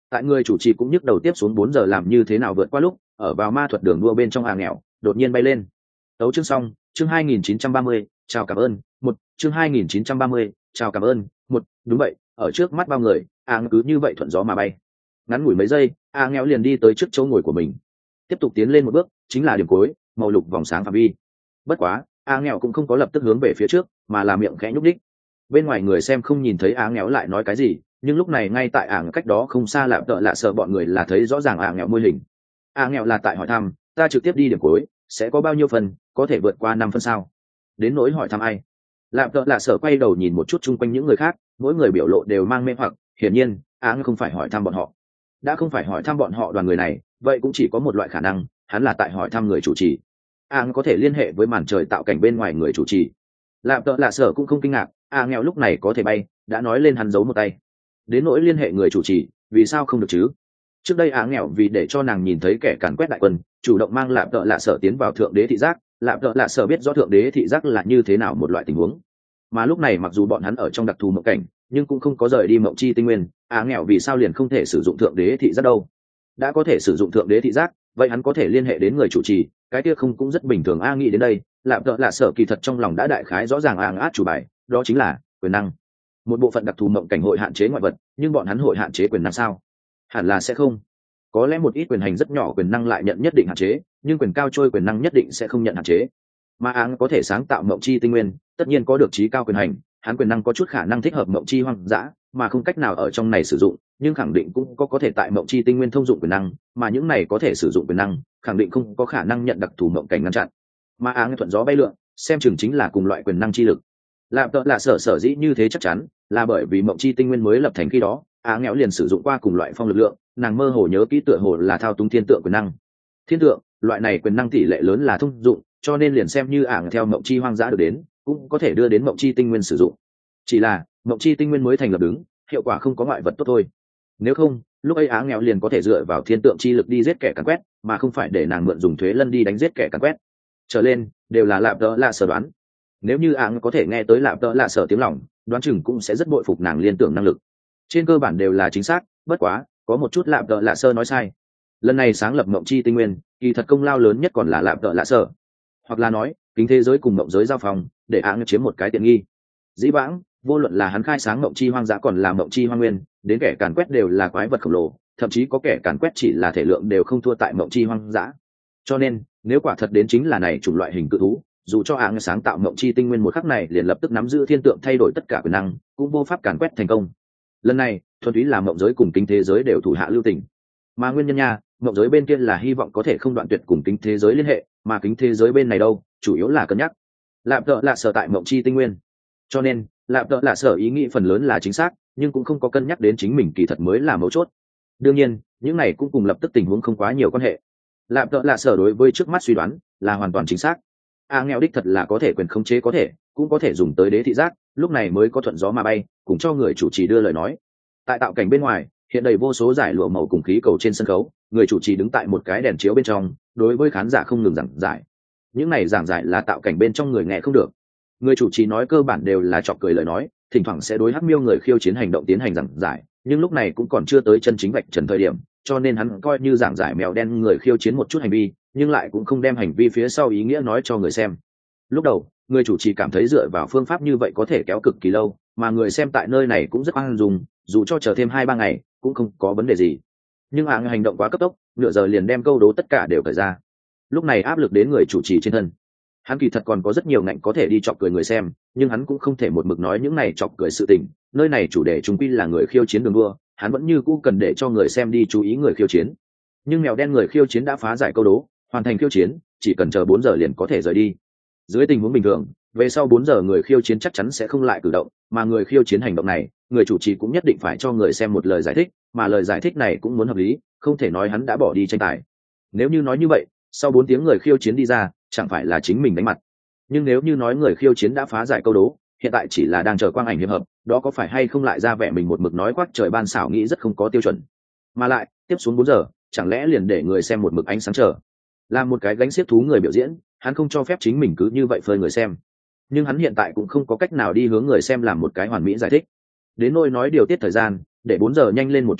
Tại người chủ trì cũng nhức đầu tiếp xuống 4 giờ làm như thế nào vượt qua lúc ở vào ma thuật đường đua bên trong hàng nghèo đột nhiên bay lên. Tấu chương xong, chương 2930, chào cảm ơn, một chương 2930, chào cảm ơn, một đúng vậy, ở trước mắt bao người, cứ như vậy thuận gió mà bay. Ngắn ngủi mấy giây, nghèo liền đi tới trước chỗ ngồi của mình. Tiếp tục tiến lên một bước, chính là điểm cuối, màu lục vòng sáng phạm vi. Bất quá, nghèo cũng không có lập tức hướng về phía trước, mà là miệng khẽ nhúc đích. Bên ngoài người xem không nhìn thấy nghèo lại nói cái gì, nhưng lúc này ngay tại cách đó không xa lạp tợ lạ sợ bọn người là thấy rõ ràng nghèo môi hình. Nghèo là tại hỏi thăm, ta trực tiếp đi điểm cuối, sẽ có bao nhiêu phần, có thể vượt qua 5 phân sao? Đến nỗi hỏi thăm ai? Lạp tợ lạ sợ quay đầu nhìn một chút chung quanh những người khác, mỗi người biểu lộ đều mang mê hoặc, hiển nhiên, không phải hỏi thăm bọn họ. Đã không phải hỏi thăm bọn họ đoàn người này, vậy cũng chỉ có một loại khả năng, hắn là tại hỏi thăm người chủ trì. Có thể liên hệ với màn trời tạo cảnh bên ngoài người chủ trì. Lạp tợ lạ sợ cũng không kinh ngạc, nghèo lúc này có thể bay, đã nói lên hắn giấu một tay. Đến nỗi liên hệ người chủ trì, vì sao không được chứ? Trước đây nghèo vì để cho nàng nhìn thấy kẻ càn quét đại quân, chủ động mang lạp tợ lạ sợ tiến vào thượng đế thị giác. Lạp tợ lạ sợ biết rõ thượng đế thị giác là như thế nào một loại tình huống, mà lúc này mặc dù bọn hắn ở trong đặc thù mộng cảnh, nhưng cũng không có rời đi mộng chi tinh nguyên. Nghèo vì sao liền không thể sử dụng thượng đế thị giác đâu? Đã có thể sử dụng thượng đế thị giác, vậy hắn có thể liên hệ đến người chủ trì, cái kia không cũng rất bình thường? Nghĩ đến đây, lạp tợ lạ sợ kỳ thật trong lòng đã đại khái rõ ràng át chủ bài, đó chính là quyền năng. Một bộ phận đặc thù mộng cảnh hội hạn chế ngoại vật, nhưng bọn hắn hội hạn chế quyền năng sao? Hẳn là sẽ không. Có lẽ một ít quyền hành rất nhỏ quyền năng lại nhận nhất định hạn chế, nhưng quyền cao trôi quyền năng nhất định sẽ không nhận hạn chế. Mà có thể sáng tạo mộng chi tinh nguyên, tất nhiên có được trí cao quyền hành, hắn quyền năng có chút khả năng thích hợp mộng chi hoang dã, mà không cách nào ở trong này sử dụng, nhưng khẳng định cũng có thể tại mộng chi tinh nguyên thông dụng quyền năng, mà những này có thể sử dụng quyền năng, khẳng định không có khả năng nhận đặc thù mộng cảnh ngăn chặn. Mà thuận gió bay lượn, xem chừng chính là cùng loại quyền năng chi lực. Lạp tợ là sở dĩ như thế chắc chắn, là bởi vì mộng chi tinh nguyên mới lập thành khi đó, nghèo liền sử dụng qua cùng loại phong lực lượng, nàng mơ hồ nhớ kỹ tựa hồ là thao túng thiên tượng quyền năng. Thiên tượng, loại này quyền năng tỷ lệ lớn là thông dụng, cho nên liền xem như theo mộng chi hoang dã được đến, cũng có thể đưa đến mộng chi tinh nguyên sử dụng. Chỉ là mộng chi tinh nguyên mới thành lập đứng, hiệu quả không có ngoại vật tốt thôi. Nếu không, lúc ấy nghèo liền có thể dựa vào thiên tượng chi lực đi giết kẻ càn quét, mà không phải để nàng mượn dùng thuế lân đi đánh giết kẻ càn quét. Trở lên đều là lạp tợ lạ sở đoán. Nếu như có thể nghe tới lạp tợ lạ sở tiếng lòng, đoán chừng cũng sẽ rất bội phục nàng liên tưởng năng lực. Trên cơ bản đều là chính xác, bất quá có một chút lạp tợ lạ sơ nói sai. Lần này sáng lập mộng chi tinh nguyên, kỳ thật công lao lớn nhất còn là lạp tợ lạ sơ, hoặc là nói kính thế giới cùng mộng giới giao phòng, để chiếm một cái tiện nghi. Dĩ vãng, vô luận là hắn khai sáng mộng chi hoang dã còn là mộng chi hoang nguyên, đến kẻ càn quét đều là quái vật khổng lồ, thậm chí có kẻ càn quét chỉ là thể lượng đều không thua tại mộng chi hoang dã. Cho nên nếu quả thật đến chính là này chủng loại hình cự thú, dù cho sáng tạo mộng chi tinh nguyên một khắc này liền lập tức nắm giữ thiên tượng thay đổi tất cả quyền năng, cũng vô pháp càn quét thành công. Lần này thuần túy là mộng giới cùng kính thế giới đều thủ hạ lưu tình, mà nguyên nhân nha, mộng giới bên kia là hy vọng có thể không đoạn tuyệt cùng kính thế giới liên hệ, mà kính thế giới bên này đâu, chủ yếu là cân nhắc lạp tợ lạ sở tại mộng chi tinh nguyên. Cho nên lạp tợ lạ sở ý nghĩ phần lớn là chính xác, nhưng cũng không có cân nhắc đến chính mình kỳ thật mới là mấu chốt. Đương nhiên những này cũng cùng lập tức tình huống không quá nhiều quan hệ. Lạp tợ lạ sở đối với trước mắt suy đoán là hoàn toàn chính xác. nghèo đích thật là có thể quyền khống chế, có thể cũng có thể dùng tới đế thị giác, lúc này mới có thuận gió mà bay, cùng cho người chủ trì đưa lời nói. Tại tạo cảnh bên ngoài hiện đầy vô số giải lụa màu cùng khí cầu trên sân khấu, người chủ trì đứng tại một cái đèn chiếu bên trong, đối với khán giả không ngừng giảng giải. Những này giảng giải là tạo cảnh bên trong người nghe không được. Người chủ trì nói cơ bản đều là chọc cười lời nói, thỉnh thoảng sẽ đối hắc miêu người khiêu chiến hành động tiến hành giảng giải, nhưng lúc này cũng còn chưa tới chân chính vạch trần thời điểm, cho nên hắn coi như giảng giải mèo đen người khiêu chiến một chút hành vi, nhưng lại cũng không đem hành vi phía sau ý nghĩa nói cho người xem. Lúc đầu người chủ trì cảm thấy dựa vào phương pháp như vậy có thể kéo cực kỳ lâu, mà người xem tại nơi này cũng rất an dùng, dù cho chờ thêm 2-3 ngày cũng không có vấn đề gì. Nhưng hành động quá cấp tốc, nửa giờ liền đem câu đố tất cả đều cởi ra. Lúc này áp lực đến người chủ trì trên thân. Hắn kỳ thật còn có rất nhiều ngạnh có thể đi chọc cười người xem, nhưng hắn cũng không thể một mực nói những này chọc cười sự tình. Nơi này chủ đề chúng quy là người khiêu chiến đường đua, hắn vẫn như cũ cần để cho người xem đi chú ý người khiêu chiến. Nhưng mèo đen người khiêu chiến đã phá giải câu đố, hoàn thành khiêu chiến, chỉ cần chờ 4 giờ liền có thể rời đi. Dưới tình huống bình thường, về sau 4 giờ người khiêu chiến chắc chắn sẽ không lại cử động, mà người khiêu chiến hành động này, người chủ trì cũng nhất định phải cho người xem một lời giải thích, mà lời giải thích này cũng muốn hợp lý, không thể nói hắn đã bỏ đi tranh tài. Nếu như nói như vậy, sau 4 tiếng người khiêu chiến đi ra, chẳng phải là chính mình đánh mặt. Nhưng nếu như nói người khiêu chiến đã phá giải câu đố, hiện tại chỉ là đang chờ quang ảnh hiệp hợp, đó có phải hay không lại ra vẻ mình một mực nói quát trời ban xảo nghĩ rất không có tiêu chuẩn. Mà lại tiếp xuống 4 giờ, chẳng lẽ liền để người xem một mực ánh sáng chờ. Là một cái gánh xiếc thú người biểu diễn, hắn không cho phép chính mình cứ như vậy phơi người xem. Nhưng hắn hiện tại cũng không có cách nào đi hướng người xem làm một cái hoàn mỹ giải thích. Đến nỗi nói điều tiết thời gian, để 4 giờ nhanh lên một chút đi,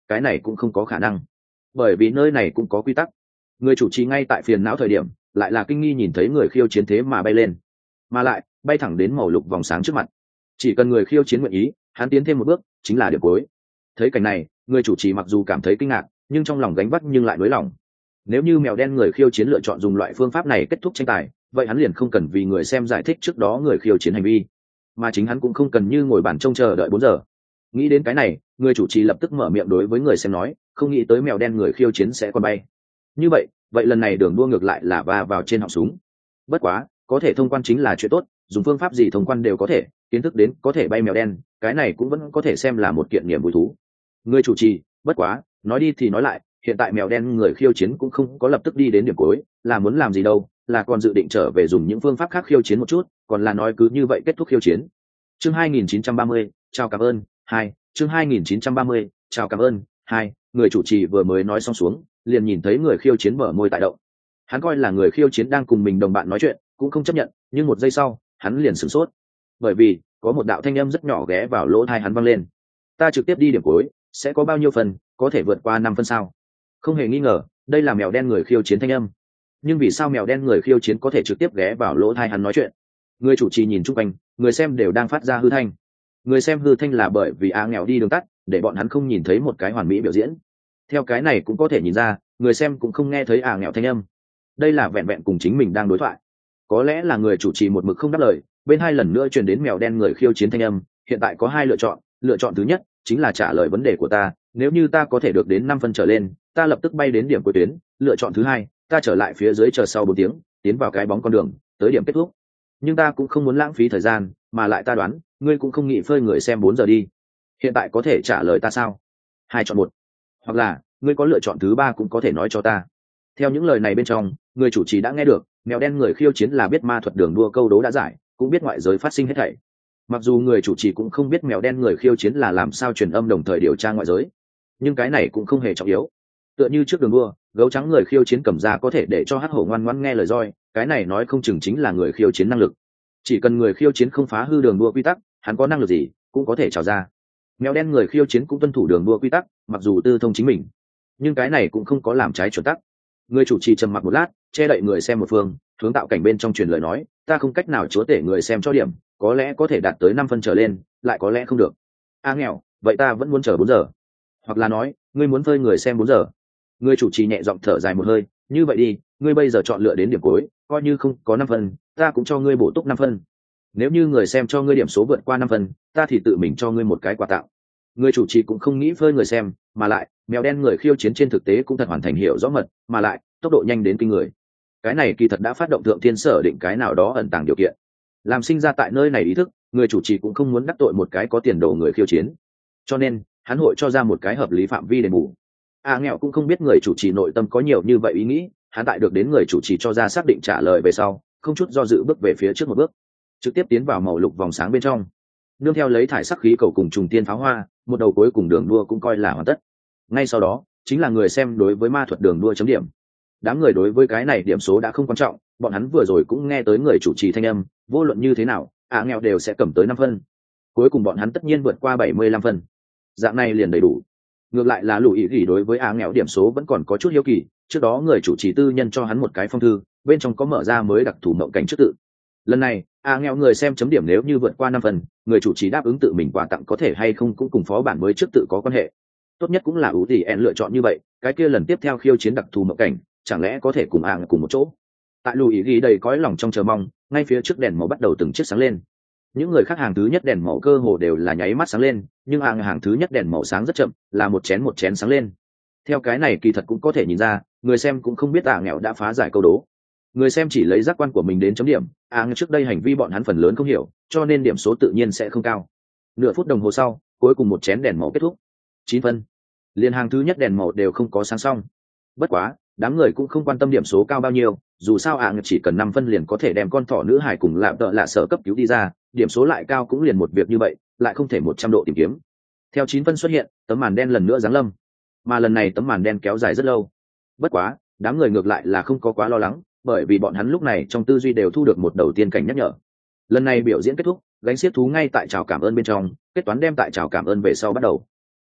cái này cũng không có khả năng, bởi vì nơi này cũng có quy tắc. Người chủ trì ngay tại phiền não thời điểm lại là kinh nghi nhìn thấy người khiêu chiến thế mà bay lên, mà lại bay thẳng đến màu lục vòng sáng trước mặt. Chỉ cần người khiêu chiến nguyện ý, hắn tiến thêm một bước chính là điểm cuối. Thấy cảnh này, người chủ trì mặc dù cảm thấy kinh ngạc nhưng trong lòng gánh vác nhưng lại nới lòng. Nếu như mèo đen người khiêu chiến lựa chọn dùng loại phương pháp này kết thúc tranh tài, vậy hắn liền không cần vì người xem giải thích trước đó người khiêu chiến hành vi, mà chính hắn cũng không cần như ngồi bàn trông chờ đợi 4 giờ. Nghĩ đến cái này, người chủ trì lập tức mở miệng đối với người xem nói, không nghĩ tới mèo đen người khiêu chiến sẽ còn bay. Như vậy lần này đường đua ngược lại là va vào trên họng súng. Bất quá, có thể thông quan chính là chuyện tốt, dùng phương pháp gì thông quan đều có thể, kiến thức đến có thể bay mèo đen, cái này cũng vẫn có thể xem là một kiện niềm vui thú. Người chủ trì, bất quá, nói đi thì nói lại, hiện tại mèo đen người khiêu chiến cũng không có lập tức đi đến điểm cuối, là muốn làm gì đâu, là còn dự định trở về dùng những phương pháp khác khiêu chiến một chút, còn là nói cứ như vậy kết thúc khiêu chiến. Chương 2930, chào cảm ơn, 2, chương 2930, chào cảm ơn, 2, người chủ trì vừa mới nói xong xuống, liền nhìn thấy người khiêu chiến mở môi tại động. Hắn coi là người khiêu chiến đang cùng mình đồng bạn nói chuyện, cũng không chấp nhận, nhưng một giây sau, hắn liền sửng sốt. Bởi vì, có một đạo thanh âm rất nhỏ ghé vào lỗ tai hắn vang lên. Ta trực tiếp đi điểm cuối, sẽ có bao nhiêu phần, có thể vượt qua 5 phân sao? Không hề nghi ngờ, đây là mèo đen người khiêu chiến thanh âm. Nhưng vì sao mèo đen người khiêu chiến có thể trực tiếp ghé vào lỗ tai hắn nói chuyện? Người chủ trì nhìn chung quanh, người xem đều đang phát ra hư thanh. Người xem hư thanh là bởi vì nghèo đi đường tắt, để bọn hắn không nhìn thấy một cái hoàn mỹ biểu diễn. Theo cái này cũng có thể nhìn ra, người xem cũng không nghe thấy nghèo thanh âm. Đây là vẹn vẹn cùng chính mình đang đối thoại. Có lẽ là người chủ trì một mực không đáp lời, bên hai lần nữa truyền đến mèo đen người khiêu chiến thanh âm. Hiện tại có 2 lựa chọn thứ nhất chính là trả lời vấn đề của ta, nếu như ta có thể được đến 5 phân trở lên, ta lập tức bay đến điểm cuối tuyến. Lựa chọn thứ hai, ta trở lại phía dưới chờ sau 4 tiếng, tiến vào cái bóng con đường, tới điểm kết thúc. Nhưng ta cũng không muốn lãng phí thời gian, mà lại ta đoán, ngươi cũng không nghĩ phơi người xem 4 giờ đi. Hiện tại có thể trả lời ta sao? 2 chọn 1. Hoặc là, ngươi có lựa chọn thứ 3 cũng có thể nói cho ta. Theo những lời này bên trong, người chủ trì đã nghe được, mèo đen người khiêu chiến là biết ma thuật đường đua câu đố đã giải, cũng biết ngoại giới phát sinh hết thảy. Mặc dù người chủ trì cũng không biết mèo đen người khiêu chiến là làm sao truyền âm đồng thời điều tra ngoại giới, nhưng cái này cũng không hề trọng yếu. Tựa như trước đường đua, gấu trắng người khiêu chiến cầm ra có thể để cho hắc hổ ngoan ngoãn nghe lời roi, cái này nói không chừng chính là người khiêu chiến năng lực. Chỉ cần người khiêu chiến không phá hư đường đua quy tắc, hắn có năng lực gì cũng có thể trào ra. Mèo đen người khiêu chiến cũng tuân thủ đường đua quy tắc, mặc dù tư thông chính mình, nhưng cái này cũng không có làm trái chuẩn tắc. Người chủ trì trầm mặc một lát, che đậy người xem một phương, hướng tạo cảnh bên trong truyền lời nói, ta không cách nào chúa tể người xem cho điểm, có lẽ có thể đạt tới 5 phân trở lên, lại có lẽ không được. Nghèo, vậy ta vẫn muốn chờ 4 giờ. Hoặc là nói, ngươi muốn phơi người xem 4 giờ. Người chủ trì nhẹ giọng thở dài một hơi, như vậy đi, ngươi bây giờ chọn lựa đến điểm cuối, coi như không có 5 phân, ta cũng cho ngươi bổ túc 5 phân. Nếu như người xem cho ngươi điểm số vượt qua 5 phân, ta thì tự mình cho ngươi một cái quà tặng. Người chủ trì cũng không nghĩ phơi người xem, mà lại, mèo đen người khiêu chiến trên thực tế cũng thật hoàn thành hiểu rõ mật, mà lại, tốc độ nhanh đến kinh người. Cái này kỳ thật đã phát động thượng thiên sở định cái nào đó ẩn tàng điều kiện. Làm sinh ra tại nơi này ý thức, người chủ trì cũng không muốn đắc tội một cái có tiền đồ người khiêu chiến. Cho nên, hắn hội cho ra một cái hợp lý phạm vi đền bù. Nghèo cũng không biết người chủ trì nội tâm có nhiều như vậy ý nghĩ, hắn tại được đến người chủ trì cho ra xác định trả lời về sau, không chút do dự bước về phía trước một bước, trực tiếp tiến vào màu lục vòng sáng bên trong. Nương theo lấy thải sắc khí cầu cùng trùng tiên pháo hoa, một đầu cuối cùng đường đua cũng coi là hoàn tất. Ngay sau đó, chính là người xem đối với ma thuật đường đua chấm điểm. Đám người đối với cái này điểm số đã không quan trọng, bọn hắn vừa rồi cũng nghe tới người chủ trì thanh âm, vô luận như thế nào, nghèo đều sẽ cầm tới 5 phân. Cuối cùng bọn hắn tất nhiên vượt qua 75 phân. Dạng này liền đầy đủ. Ngược lại là Lũ Ý Gỉ đối với nghèo điểm số vẫn còn có chút hiếu kỳ, trước đó người chủ trì tư nhân cho hắn một cái phong thư, bên trong có mở ra mới đặc thù mộng cảnh trước tự. Lần này, nghèo người xem chấm điểm nếu như vượt qua 5 phần, người chủ trì đáp ứng tự mình quà tặng có thể hay không cũng cùng phó bản mới trước tự có quan hệ. Tốt nhất cũng là ủ tỷ en lựa chọn như vậy, cái kia lần tiếp theo khiêu chiến đặc thù mộng cảnh, chẳng lẽ có thể cùng cùng một chỗ. Tại Lũ Ý Gỉ đầy cõi lòng trong chờ mong, ngay phía trước đèn màu bắt đầu từng chiếc sáng lên. Những người khác hàng thứ nhất đèn màu cơ hồ đều là nháy mắt sáng lên, nhưng hàng thứ nhất đèn màu sáng rất chậm, là một chén sáng lên. Theo cái này kỳ thật cũng có thể nhìn ra, người xem cũng không biết nghèo đã phá giải câu đố. Người xem chỉ lấy giác quan của mình đến chấm điểm, trước đây hành vi bọn hắn phần lớn không hiểu, cho nên điểm số tự nhiên sẽ không cao. Nửa phút đồng hồ sau, cuối cùng một chén đèn màu kết thúc. 9 phân. Liên hàng thứ nhất đèn màu đều không có sáng xong. Bất quá, đám người cũng không quan tâm điểm số cao bao nhiêu, dù sao chỉ cần 5 phân liền có thể đem con thỏ nữ hải cùng lạm tợ lạ sở cấp cứu đi ra, điểm số lại cao cũng liền một việc như vậy, lại không thể 100 độ tìm kiếm. Theo 9 phân xuất hiện, tấm màn đen lần nữa giáng lâm, mà lần này tấm màn đen kéo dài rất lâu. Bất quá, đám người ngược lại là không có quá lo lắng, bởi vì bọn hắn lúc này trong tư duy đều thu được một đầu tiên cảnh nhắc nhở. Lần này biểu diễn kết thúc, gánh xiếc thú ngay tại chào cảm ơn bên trong, kết toán đem tại chào cảm ơn về sau bắt đầu.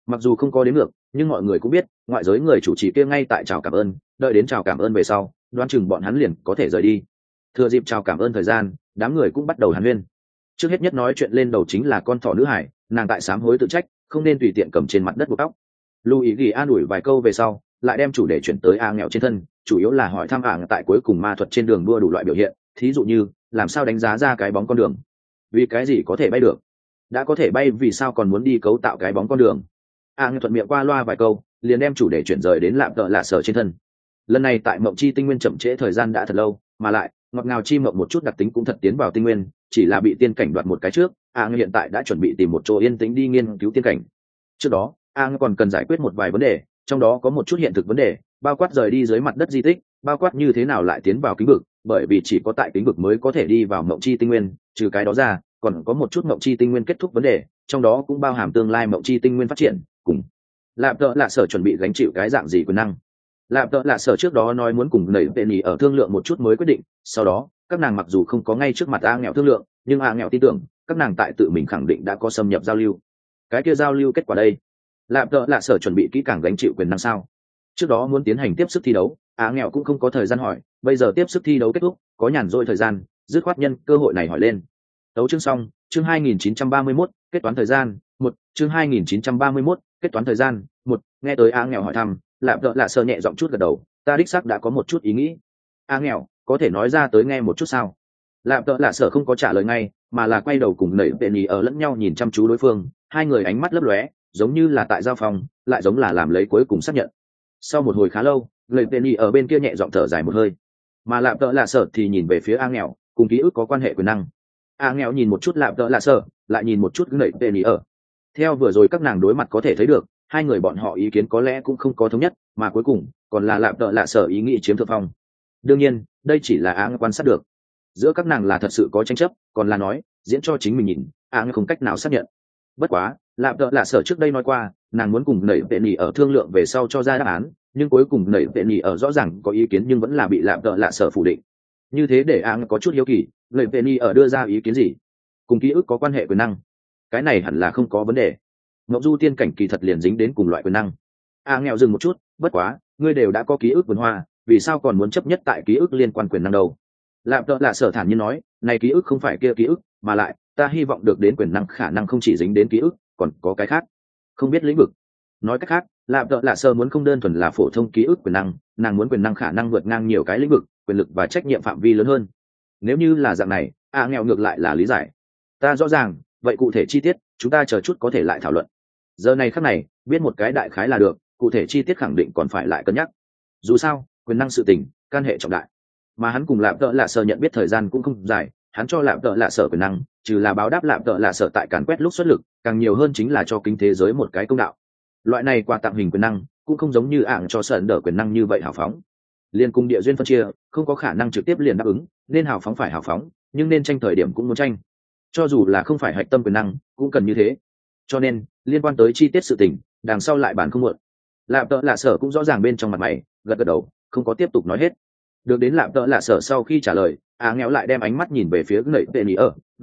Mặc dù không có đến ngược, nhưng mọi người cũng biết ngoại giới người chủ trì kia ngay tại chào cảm ơn, đợi đến chào cảm ơn về sau đoán chừng bọn hắn liền có thể rời đi. Thừa dịp chào cảm ơn thời gian, đám người cũng bắt đầu hàn huyên. Trước hết nhất nói chuyện lên đầu chính là con thỏ nữ hải, nàng tại sám hối tự trách không nên tùy tiện cầm trên mặt đất buộc tóc. Lưu ý ghi an ủi vài câu về sau lại đem chủ đề chuyển tới A nghèo trên thân, chủ yếu là hỏi thăm tại cuối cùng ma thuật trên đường đua đủ loại biểu hiện, thí dụ như làm sao đánh giá ra cái bóng con đường, vì cái gì có thể bay được, đã có thể bay vì sao còn muốn đi cấu tạo cái bóng con đường. Nghèo thuận miệng qua loa vài câu liền đem chủ đề chuyển rời đến lạm tợ lạ sở trên thân. Lần này tại mộng chi tinh nguyên chậm trễ thời gian đã thật lâu, mà lại ngọt ngào chi mộng một chút đặc tính cũng thật tiến vào tinh nguyên, chỉ là bị tiên cảnh đoạt một cái trước. Hiện tại đã chuẩn bị tìm một chỗ yên tĩnh đi nghiên cứu tiên cảnh. Trước đó còn cần giải quyết một vài vấn đề, trong đó có một chút hiện thực vấn đề, bao quát rời đi dưới mặt đất di tích, bao quát như thế nào lại tiến vào kính vực, bởi vì chỉ có tại kính vực mới có thể đi vào mộng chi tinh nguyên. Trừ cái đó ra còn có một chút mộng chi tinh nguyên kết thúc vấn đề, trong đó cũng bao hàm tương lai mộng chi tinh nguyên phát triển cùng lạp tợ lạ sở chuẩn bị gánh chịu cái dạng gì quyền năng. Lạp tợ lạ sở trước đó nói muốn cùng nảy tên nhì ở thương lượng một chút mới quyết định, sau đó các nàng mặc dù không có ngay trước mặt nghèo thương lượng, nhưng nghèo tin tưởng các nàng tại tự mình khẳng định đã có xâm nhập giao lưu. Cái kia giao lưu kết quả đây, lạp tợ lạ sở chuẩn bị kỹ càng gánh chịu quyền năng sao? Trước đó muốn tiến hành tiếp sức thi đấu, nghèo cũng không có thời gian hỏi, bây giờ tiếp sức thi đấu kết thúc, có nhàn rỗi thời gian, dứt khoát nhân cơ hội này hỏi lên. Tấu chương xong, chương 2931, kết toán thời gian, một chương 2931, kết toán thời gian, một. Nghe tới nghèo hỏi thăm, lạp tợ lạ sở nhẹ giọng chút gật đầu, ta đích xác đã có một chút ý nghĩ. Nghèo, có thể nói ra tới nghe một chút sao? Lạp tợ lạ sở không có trả lời ngay, mà là quay đầu cùng nảy tên nhì ở lẫn nhau nhìn chăm chú đối phương, hai người ánh mắt lấp lóe, giống như là tại giao phòng, lại giống là làm lấy cuối cùng xác nhận. Sau một hồi khá lâu, nảy tên nhì ở bên kia nhẹ giọng thở dài một hơi, mà lạp tợ lạ sở thì nhìn về phía nghèo, cùng ký ức có quan hệ quyền năng. nghèo nhìn một chút lạp tợ lạ sở, lại nhìn một chút nảy tên nhì ở. Theo vừa rồi các nàng đối mặt có thể thấy được, hai người bọn họ ý kiến có lẽ cũng không có thống nhất, mà cuối cùng còn là lạp tợ lạ sở ý nghĩ chiếm thượng phong. Đương nhiên đây chỉ là quan sát được, giữa các nàng là thật sự có tranh chấp, còn là nói diễn cho chính mình nhìn, không cách nào xác nhận. Bất quá lạp tợ lạ sở trước đây nói qua nàng muốn cùng nảy vệ nỉ ở thương lượng về sau cho ra đáp án, nhưng cuối cùng nảy vệ nỉ ở rõ ràng có ý kiến nhưng vẫn là bị lạp tợ lạ sở phủ định. Như thế để có chút hiếu kỳ, nảy vệ nỉ ở đưa ra ý kiến gì, cùng ký ức có quan hệ quyền năng, cái này hẳn là không có vấn đề. Ngọc du tiên cảnh kỳ thật liền dính đến cùng loại quyền năng. Nghèo dừng một chút, bất quá ngươi đều đã có ký ức vườn hoa, vì sao còn muốn chấp nhất tại ký ức liên quan quyền năng đâu? Lạp tợ lạ sở thản nhiên nói, này ký ức không phải kia ký ức, mà lại ta hy vọng được đến quyền năng khả năng không chỉ dính đến ký ức, còn có cái khác, không biết lĩnh vực. Nói cách khác, lạp tợ lạ sở muốn không đơn thuần là phổ thông ký ức quyền năng, nàng muốn quyền năng khả năng vượt ngang nhiều cái lĩnh vực, quyền lực và trách nhiệm phạm vi lớn hơn. Nếu như là dạng này, nghèo ngược lại là lý giải. Ta rõ ràng, vậy cụ thể chi tiết chúng ta chờ chút có thể lại thảo luận. Giờ này khắc này biết một cái đại khái là được, cụ thể chi tiết khẳng định còn phải lại cân nhắc. Dù sao quyền năng sự tình can hệ trọng đại, mà hắn cùng lạp tợ lạ sở nhận biết thời gian cũng không dài, hắn cho lạp tợ lạ sở quyền năng trừ là báo đáp lạp tợ lạ sở tại càn quét lúc xuất lực, càng nhiều hơn chính là cho kinh thế giới một cái công đạo. Loại này quà tặng hình quyền năng cũng không giống như cho sợn đỡ quyền năng như vậy hào phóng, liên cung địa duyên phân chia, không có khả năng trực tiếp liền đáp ứng, nên hào phóng phải hào phóng, nhưng nên tranh thời điểm cũng muốn tranh, cho dù là không phải hạch tâm quyền năng cũng cần như thế. Cho nên liên quan tới chi tiết sự tình đằng sau lại bàn không muộn. Lạp tợ lạ sở cũng rõ ràng bên trong mặt mày, gật gật đầu, không có tiếp tục nói hết. Được đến lạp tợ lạ sở sau khi trả lời, nghèo lại đem ánh mắt nhìn về phía người penny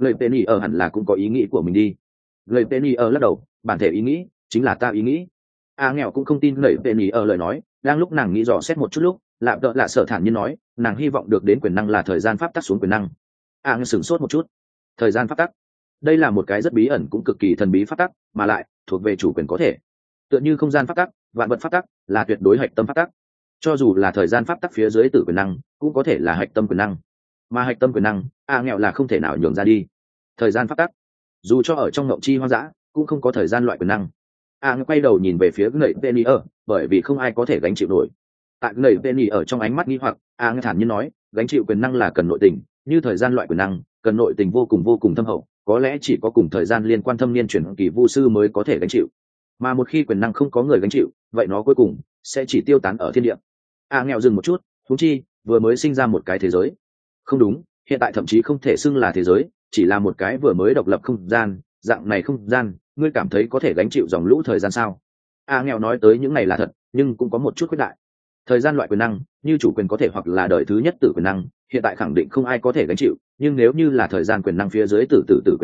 ở hẳn là cũng có ý nghĩ của mình đi. Người penny ở lắc đầu, bản thể ý nghĩ chính là ta ý nghĩ. Nghèo cũng không tin người penny ở lời nói, đang lúc nàng nghĩ dò xét một chút lúc, lạp tợ lạ sở thản nhiên nói, nàng hy vọng được đến quyền năng là thời gian pháp tắc xuống quyền năng. Sửng sốt một chút, thời gian pháp tắc, đây là một cái rất bí ẩn cũng cực kỳ thần bí pháp tắc, mà lại thuộc về chủ quyền có thể, tựa như không gian pháp tắc, vạn vật pháp tắc là tuyệt đối hạch tâm pháp tắc. Cho dù là thời gian pháp tắc phía dưới tử quyền năng cũng có thể là hạch tâm quyền năng, mà hạch tâm quyền năng nghèo là không thể nào nhường ra đi. Thời gian pháp tắc dù cho ở trong ngộng chi hoang dã cũng không có thời gian loại quyền năng. Quay đầu nhìn về phía người penny ở, bởi vì không ai có thể gánh chịu nổi. Tại người penny ở trong ánh mắt nghi hoặc, thản nhiên nói, gánh chịu quyền năng là cần nội tình, như thời gian loại quyền năng cần nội tình vô cùng thâm hậu, có lẽ chỉ có cùng thời gian liên quan thâm niên chuyển kỳ vu sư mới có thể gánh chịu, mà một khi quyền năng không có người gánh chịu, vậy nó cuối cùng sẽ chỉ tiêu tán ở thiên địa. Nghèo dừng một chút, huống chi vừa mới sinh ra một cái thế giới. Không đúng, hiện tại thậm chí không thể xưng là thế giới, chỉ là một cái vừa mới độc lập không gian. Dạng này không gian, ngươi cảm thấy có thể gánh chịu dòng lũ thời gian sao? Nghèo nói tới những này là thật, nhưng cũng có một chút khuyết đại. Thời gian loại quyền năng như chủ quyền có thể hoặc là đời thứ nhất tử quyền năng, hiện tại khẳng định không ai có thể gánh chịu, nhưng nếu như là thời gian quyền năng phía dưới tử quyền năng,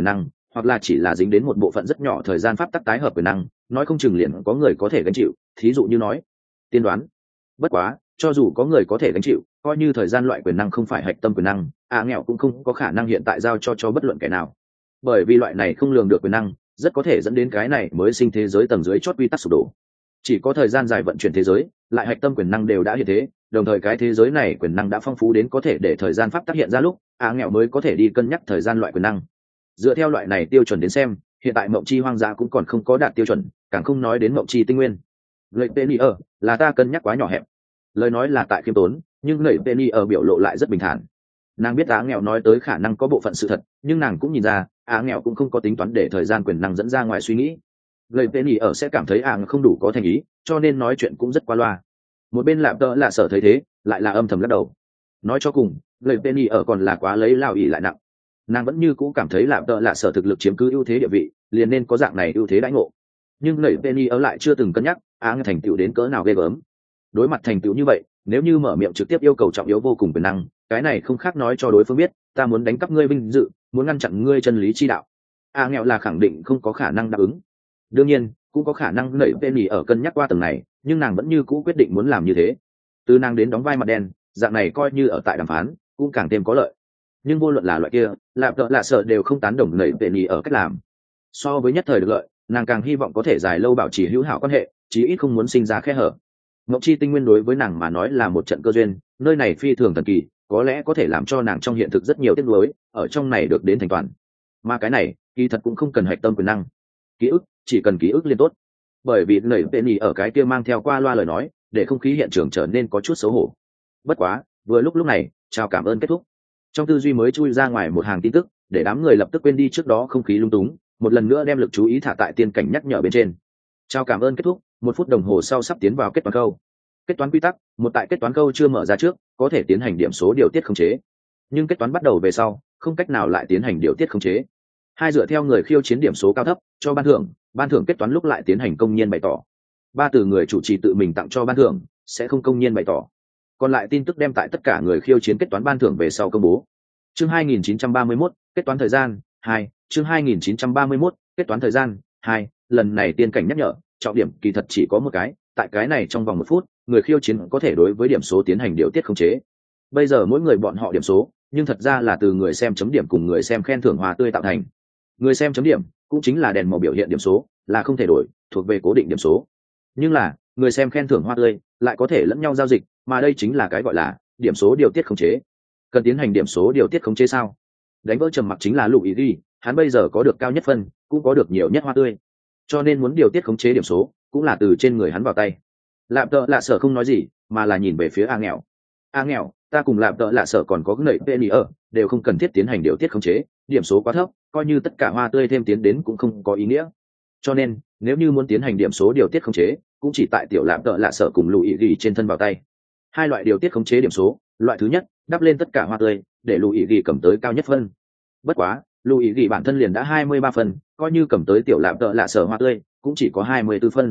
hoặc là chỉ là dính đến một bộ phận rất nhỏ thời gian pháp tắc tái hợp quyền năng, nói không chừng liền có người có thể gánh chịu, thí dụ như nói tiên đoán. Bất quá cho dù có người có thể gánh chịu, coi như thời gian loại quyền năng không phải hạch tâm quyền năng, nghèo cũng không có khả năng hiện tại giao cho bất luận kẻ nào, bởi vì loại này không lường được quyền năng rất có thể dẫn đến cái này mới sinh thế giới tầng dưới chót quy tắc sụp đổ. Chỉ có thời gian dài vận chuyển thế giới, lại hạch tâm quyền năng đều đã hiện thế, đồng thời cái thế giới này quyền năng đã phong phú đến có thể để thời gian pháp tác hiện ra lúc nghèo mới có thể đi cân nhắc thời gian loại quyền năng. Dựa theo loại này tiêu chuẩn đến xem, hiện tại mộng chi hoang dã cũng còn không có đạt tiêu chuẩn, càng không nói đến mộng chi tinh nguyên. Lợi Penny ở là ta cân nhắc quá nhỏ hẹp. Lời nói là tại khiêm tốn, nhưng Lợi Penny ở biểu lộ lại rất bình thản. Nàng biết nghèo nói tới khả năng có bộ phận sự thật, nhưng nàng cũng nhìn ra nghèo cũng không có tính toán để thời gian quyền năng dẫn ra ngoài suy nghĩ. Lợi Penny ở sẽ cảm thấy không đủ có thành ý, cho nên nói chuyện cũng rất qua loa. Một bên Lạp Tợ Lạ Sở thấy thế, lại là âm thầm lắc đầu. Nói cho cùng, Lợi Penny ở còn là quá lấy lao ỉ lại nặng. Nàng vẫn như cũ cảm thấy Lạp Tợ Lạ Sở thực lực chiếm cứ ưu thế địa vị, liền nên có dạng này ưu thế đãi ngộ. Nhưng Lợi Penny ở lại chưa từng cân nhắc thành tựu đến cỡ nào ghê gớm. Đối mặt thành tựu như vậy, nếu như mở miệng trực tiếp yêu cầu trọng yếu vô cùng quyền năng, cái này không khác nói cho đối phương biết ta muốn đánh cắp ngươi vinh dự, muốn ngăn chặn ngươi chân lý chi đạo. Nghèo là khẳng định không có khả năng đáp ứng. Đương nhiên cũng có khả năng Lợi Penny ở cân nhắc qua tầng này, nhưng nàng vẫn như cũ quyết định muốn làm như thế. Từ nàng đến đóng vai mặt đen, dạng này coi như ở tại đàm phán cũng càng thêm có lợi. Nhưng vô luận là loại kia Lạp Tợ Lạ Sở đều không tán đồng Lợi Penny ở cách làm. So với nhất thời được lợi, nàng càng hy vọng có thể dài lâu bảo trì hữu hảo quan hệ, chí ít không muốn sinh ra khe hở. Ngọc Chi tinh nguyên đối với nàng mà nói là một trận cơ duyên, nơi này phi thường thần kỳ, có lẽ có thể làm cho nàng trong hiện thực rất nhiều tiếc nuối, ở trong này được đến thành toàn. Mà cái này, kỳ thật cũng không cần hạch tâm quyền năng. Ký ức, chỉ cần ký ức liên tốt. Bởi vì Lợi Penny ở cái kia mang theo qua loa lời nói, để không khí hiện trường trở nên có chút xấu hổ. Bất quá, vừa lúc này, chào cảm ơn kết thúc. Trong tư duy mới chui ra ngoài một hàng tin tức, để đám người lập tức quên đi trước đó không khí lung túng, một lần nữa đem lực chú ý thả tại tiên cảnh nhắc nhở bên trên. Chào cảm ơn kết thúc, 1 phút đồng hồ sau sắp tiến vào kết toán câu. Kết toán quy tắc, một tại kết toán câu chưa mở ra trước, có thể tiến hành điểm số điều tiết khống chế. Nhưng kết toán bắt đầu về sau, không cách nào lại tiến hành điều tiết khống chế. Hai dựa theo người khiêu chiến điểm số cao thấp, cho ban thưởng kết toán lúc lại tiến hành công nhiên bày tỏ. 3 từ người chủ trì tự mình tặng cho ban thưởng, sẽ không công nhiên bày tỏ. Còn lại tin tức đem tại tất cả người khiêu chiến kết toán ban thưởng về sau công bố. Chương 2931, kết toán thời gian 2, chương 2931, kết toán thời gian 2, lần này tiên cảnh nhắc nhở, trọng điểm kỳ thật chỉ có một cái, tại cái này trong vòng 1 phút, người khiêu chiến có thể đối với điểm số tiến hành điều tiết khống chế. Bây giờ mỗi người bọn họ điểm số, nhưng thật ra là từ người xem chấm điểm cùng người xem khen thưởng hòa tươi tạo thành. Người xem chấm điểm cũng chính là đèn màu biểu hiện điểm số, là không thể đổi, thuộc về cố định điểm số. Nhưng là, người xem khen thưởng hoa tươi lại có thể lẫn nhau giao dịch, mà đây chính là cái gọi là điểm số điều tiết khống chế. Cần tiến hành điểm số điều tiết khống chế sao? Đánh vỡ trầm mặc chính là Lục Ý Ghi, hắn bây giờ có được cao nhất phân, cũng có được nhiều nhất hoa tươi, cho nên muốn điều tiết khống chế điểm số cũng là từ trên người hắn vào tay. Lạp Tợ Lạ Sở không nói gì, mà là nhìn về phía nghèo. Nghèo, ta cùng Lạp Tợ Lạ Sở còn có Lợi Penny ở, đều không cần thiết tiến hành điều tiết khống chế, điểm số quá thấp, coi như tất cả hoa tươi thêm tiến đến cũng không có ý nghĩa. Cho nên, nếu như muốn tiến hành điểm số điều tiết khống chế, cũng chỉ tại tiểu Lạp Tợ Lạ Sở cùng Lục Ý Ghi trên thân vào tay. Hai loại điều tiết khống chế điểm số, loại thứ nhất, đắp lên tất cả hoa tươi, để Lục Ý Ghi cầm tới cao nhất phân. Bất quá, Lục Ý Ghi bản thân liền đã 23 phân, coi như cầm tới tiểu Lạp Tợ Lạ Sở hoa tươi, cũng chỉ có 24 phân.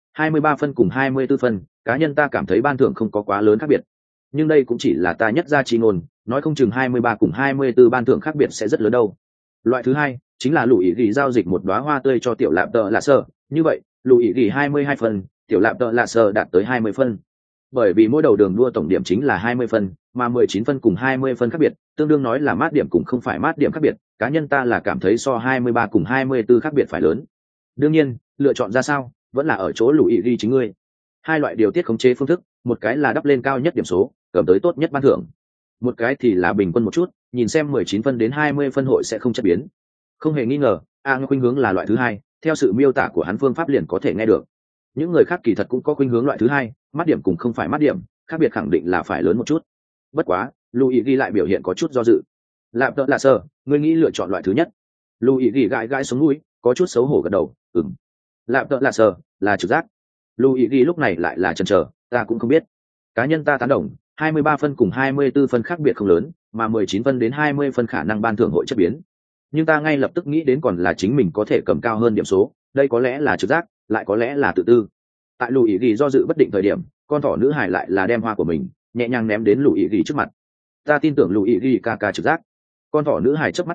23 phân cùng 24 phân, cá nhân ta cảm thấy ban thưởng không có quá lớn khác biệt. Nhưng đây cũng chỉ là ta nhất ra chi ngôn, nói không chừng 23 cùng 24 ban thưởng khác biệt sẽ rất lớn đâu. Loại thứ hai, chính là Lục Ý Ghi giao dịch một đóa hoa tươi cho tiểu Lạp Tợ Lạ Sở, như vậy, Lục Ý Ghi 22 phân, tiểu Lạp Tợ Lạ Sở đạt tới 20 phân. Bởi vì mỗi đầu đường đua tổng điểm chính là 20 phân, mà 19 phân cùng 20 phân khác biệt, tương đương nói là mát điểm cũng không phải mát điểm khác biệt, cá nhân ta là cảm thấy so 23 cùng 24 khác biệt phải lớn. Đương nhiên, lựa chọn ra sao, vẫn là ở chỗ Lục Ý Ghi chính ngươi. Hai loại điều tiết khống chế phương thức, một cái là đắp lên cao nhất điểm số, cầm tới tốt nhất ban thưởng. Một cái thì là bình quân một chút, nhìn xem 19 phân đến 20 phân hội sẽ không chất biến. Không hề nghi ngờ, khuynh hướng là loại thứ hai, theo sự miêu tả của hắn phương pháp liền có thể nghe được. Những người khác kỳ thật cũng có khuynh hướng loại thứ hai, mát điểm cùng không phải mát điểm, khác biệt khẳng định là phải lớn một chút. Bất quá, Louis ghi lại biểu hiện có chút do dự. Lạp Tợ Lạ Sở, ngươi nghĩ lựa chọn loại thứ nhất? Louis ghi gãi gãi sống mũi, có chút xấu hổ gật đầu, ừm. Lạp Tợ Lạ Sở, là trực giác. Louis ghi lúc này lại là chần chờ, ta cũng không biết. Cá nhân ta tán đồng, 23 phân cùng 24 phân khác biệt không lớn, mà 19 phân đến 20 phân khả năng ban thưởng hội chất biến. Nhưng ta ngay lập tức nghĩ đến còn là chính mình có thể cầm cao hơn điểm số, đây có lẽ là trực giác, lại có lẽ là tự tư. Tại Louis ghi do dự bất định thời điểm, con thỏ nữ hải lại là đem hoa của mình nhẹ nhàng ném đến Louis ghi trước mặt. Ta tin tưởng Louis ghi ca ca trực giác. Con thỏ nữ hải chớp mắt to,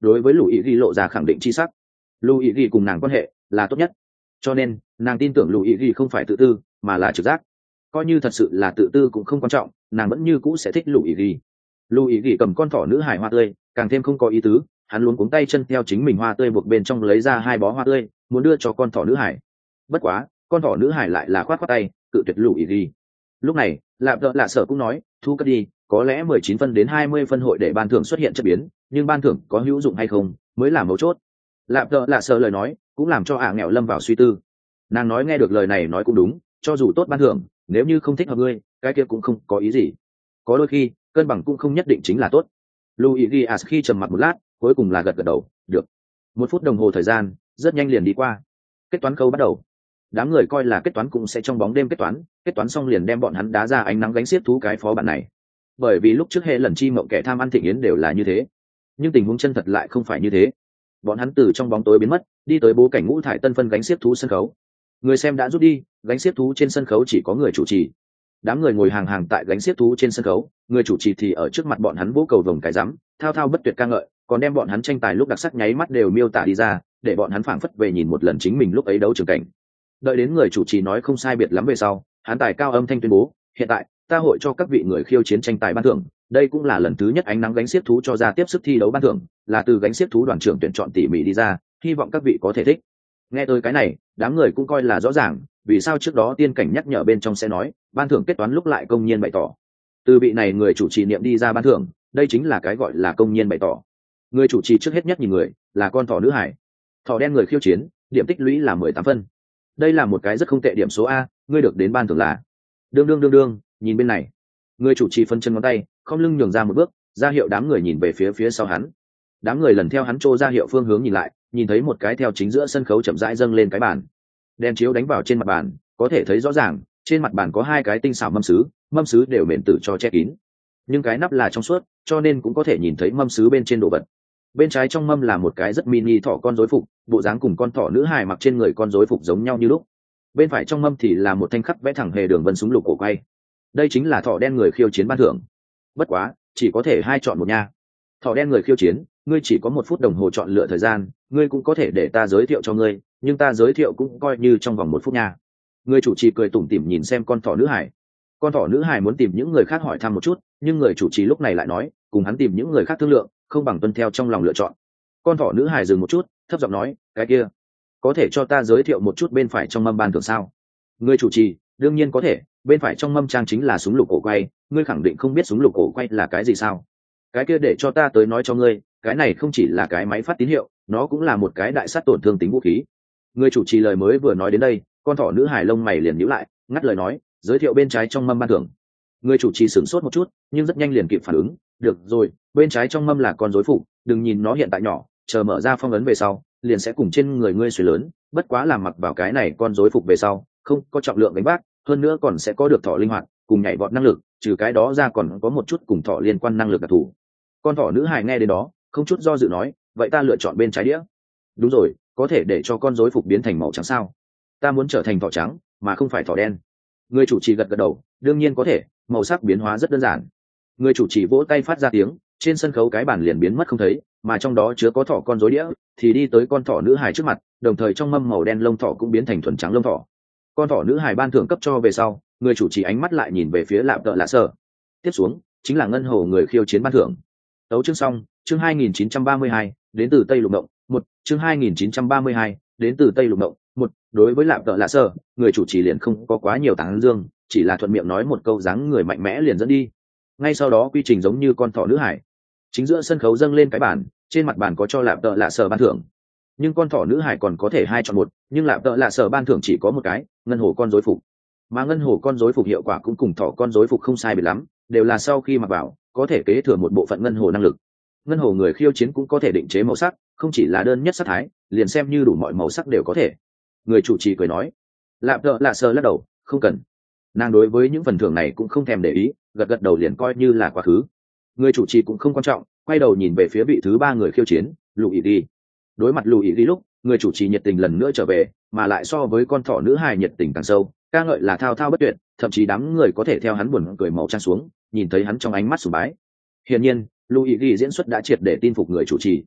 đối với lù ý ghi lộ ra khẳng định chi sắc. Lù ý ghi cùng nàng quan hệ là tốt nhất, cho nên nàng tin tưởng lù ý ghi không phải tự tư mà là trực giác. Coi như thật sự là tự tư cũng không quan trọng, nàng vẫn như cũ sẽ thích lù ý ghi. Lù ý ghi cầm con thỏ nữ hải hoa tươi càng thêm không có ý tứ, hắn luống cuống tay chân theo chính mình hoa tươi buộc bên trong lấy ra 2 bó hoa tươi muốn đưa cho con thỏ nữ hải. Bất quá con thỏ nữ hải lại là khoát khoát tay cự tuyệt lù ý ghi. Lúc này lạp đợ lạ sở cũng nói thu cất đi, có lẽ 19 phân đến 20 phân hội để ban thưởng xuất hiện chất biến, nhưng ban thưởng có hữu dụng hay không mới là mấu chốt. Lạp đợ lạ sở lời nói cũng làm cho nghèo lâm vào suy tư. Nàng nói nghe được lời này nói cũng đúng, cho dù tốt ban thưởng, nếu như không thích hợp ngươi, cái kia cũng không có ý gì. Có đôi khi cân bằng cũng không nhất định chính là tốt. Luigi khi trầm mặt một lát, cuối cùng là gật gật đầu, được. 1 phút đồng hồ thời gian rất nhanh liền đi qua. Kết toán câu bắt đầu. Đám người coi là kết toán cũng sẽ trong bóng đêm kết toán xong liền đem bọn hắn đá ra ánh nắng gánh xiết thú cái phó bản này. Bởi vì lúc trước hệ lần chi mộng kẻ tham ăn thịnh yến đều là như thế, nhưng tình huống chân thật lại không phải như thế. Bọn hắn từ trong bóng tối biến mất, đi tới bố cảnh ngũ thải tân phân gánh xiết thú sân khấu. Người xem đã rút đi, gánh xiết thú trên sân khấu chỉ có người chủ trì. Đám người ngồi hàng hàng tại gánh xiết thú trên sân khấu, người chủ trì thì ở trước mặt bọn hắn vỗ cầu vồng cái rắm, thao thao bất tuyệt ca ngợi, còn đem bọn hắn tranh tài lúc đặc sắc nháy mắt đều miêu tả đi ra, để bọn hắn phảng phất về nhìn một lần chính mình lúc ấy đấu trường cảnh. Đợi đến người chủ trì nói không sai biệt lắm về sau, hắn tài cao âm thanh tuyên bố, hiện tại ta hội cho các vị người khiêu chiến tranh tài ban thưởng, đây cũng là lần thứ nhất ánh nắng gánh xiếc thú cho ra tiếp sức thi đấu ban thưởng, là từ gánh xiếc thú đoàn trưởng tuyển chọn tỉ mỉ đi ra, hy vọng các vị có thể thích. Nghe tới cái này, đám người cũng coi là rõ ràng vì sao trước đó tiên cảnh nhắc nhở bên trong sẽ nói ban thưởng kết toán lúc lại công nhiên bày tỏ. Từ vị này người chủ trì niệm đi ra ban thưởng, đây chính là cái gọi là công nhiên bày tỏ. Người chủ trì trước hết nhất nhìn người là con thỏ nữ hải. Thỏ đen người khiêu chiến, điểm tích lũy là 18 phân. Đây là một cái rất không tệ điểm số A, ngươi được đến ban thưởng là đương, nhìn bên này. Người chủ trì phân chân ngón tay, không lưng nhường ra một bước, ra hiệu đám người nhìn về phía sau hắn. Đám người lần theo hắn trô ra hiệu phương hướng nhìn lại, nhìn thấy một cái theo chính giữa sân khấu chậm rãi dâng lên cái bàn. Đèn chiếu đánh vào trên mặt bàn, có thể thấy rõ ràng, trên mặt bàn có 2 cái tinh xảo mâm sứ đều mền tử cho che kín. Nhưng cái nắp là trong suốt, cho nên cũng có thể nhìn thấy mâm sứ bên trên đồ vật. Bên trái trong mâm là một cái rất mini thỏ con rối phục, bộ dáng cùng con thỏ nữ hài mặc trên người con rối phục giống nhau như lúc. Bên phải trong mâm thì là một thanh khắc vẽ thẳng hề đường vân súng lục cổ quay. Đây chính là thỏ đen người khiêu chiến ban thưởng. Bất quá, chỉ có thể 2 chọn một nha. Thỏ đen người khiêu chiến, ngươi chỉ có 1 phút đồng hồ chọn lựa thời gian, ngươi cũng có thể để ta giới thiệu cho ngươi, nhưng ta giới thiệu cũng coi như trong vòng 1 phút nha. Người chủ trì cười tủm tỉm nhìn xem con thỏ nữ hải. Con thỏ nữ hải muốn tìm những người khác hỏi thăm một chút, nhưng người chủ trì lúc này lại nói, cùng hắn tìm những người khác thương lượng, không bằng tuân theo trong lòng lựa chọn. Con thỏ nữ hải dừng một chút, thấp giọng nói, cái kia, có thể cho ta giới thiệu một chút bên phải trong mâm ban thưởng sao? Người chủ trì, đương nhiên có thể, bên phải trong mâm trang chính là súng lục cổ quay, ngươi khẳng định không biết súng lục cổ quay là cái gì sao? Cái kia để cho ta tới nói cho ngươi, cái này không chỉ là cái máy phát tín hiệu, nó cũng là một cái đại sát tổn thương tính vũ khí. Người chủ trì lời mới vừa nói đến đây, con thỏ nữ hải lông mày liền nhíu lại, ngắt lời nói, giới thiệu bên trái trong mâm ban thưởng. Người chủ trì sửng sốt một chút, nhưng rất nhanh liền kịp phản ứng, được rồi, bên trái trong mâm là con rối phục, đừng nhìn nó hiện tại nhỏ, chờ mở ra phong ấn về sau, liền sẽ cùng trên người ngươi xuề lớn, bất quá làm mặc vào cái này con rối phục về sau, không có trọng lượng gánh vác, hơn nữa còn sẽ có được thỏ linh hoạt, cùng nhảy vọt năng lực, trừ cái đó ra còn có một chút cùng thỏ liên quan năng lực đặc thù. Con thỏ nữ hải nghe đến đó, không chút do dự nói, vậy ta lựa chọn bên trái đĩa. Đúng rồi, có thể để cho con rối phục biến thành màu trắng sao? Ta muốn trở thành thỏ trắng, mà không phải thỏ đen. Người chủ trì gật gật đầu, đương nhiên có thể, màu sắc biến hóa rất đơn giản. Người chủ trì vỗ tay phát ra tiếng, trên sân khấu cái bàn liền biến mất không thấy, mà trong đó chứa có thỏ con rối đĩa, thì đi tới con thỏ nữ hải trước mặt, đồng thời trong mâm màu đen lông thỏ cũng biến thành thuần trắng lông thỏ. Con thỏ nữ hải ban thưởng cấp cho về sau, người chủ trì ánh mắt lại nhìn về phía lạp tợ lạ sở. Tiếp xuống chính là ngân hồ người khiêu chiến ban thưởng. Tấu chương xong, chương 2932, đến từ Tây Lục Động, 1, chương 2932, đến từ Tây Lục Động, 1, đối với lạp tợ lạ sở, người chủ trì liền không có quá nhiều tán dương, chỉ là thuận miệng nói một câu dáng người mạnh mẽ liền dẫn đi. Ngay sau đó quy trình giống như con thỏ nữ hải. Chính giữa sân khấu dâng lên cái bàn, trên mặt bàn có cho lạp tợ lạ sở ban thưởng. Nhưng con thỏ nữ hải còn có thể 2 chọn 1, nhưng lạp tợ lạ sở ban thưởng chỉ có một cái, ngân hồ con rối phục. Mà ngân hồ con rối phục hiệu quả cũng cùng thỏ con rối phục không sai biệt lắm, đều là sau khi mặc vào, có thể kế thừa một bộ phận ngân hồ năng lực. Ngân hồ người khiêu chiến cũng có thể định chế màu sắc, không chỉ là đơn nhất sắc thái, liền xem như đủ mọi màu sắc đều có thể. Người chủ trì cười nói. Lạp tợ lạ sở lắc đầu, không cần. Nàng đối với những phần thưởng này cũng không thèm để ý, gật gật đầu liền coi như là quá khứ. Người chủ trì cũng không quan trọng, quay đầu nhìn về phía vị thứ 3 người khiêu chiến, Luigi. Đối mặt Luigi lúc, người chủ trì nhiệt tình lần nữa trở về, mà lại so với con thỏ nữ hài nhiệt tình càng sâu, ca ngợi là thao thao bất tuyệt, thậm chí đám người có thể theo hắn buồn cười màu trang xuống, nhìn thấy hắn trong ánh mắt sùng bái. Hiển nhiên, Luigi diễn xuất đã triệt để tin phục người chủ trì.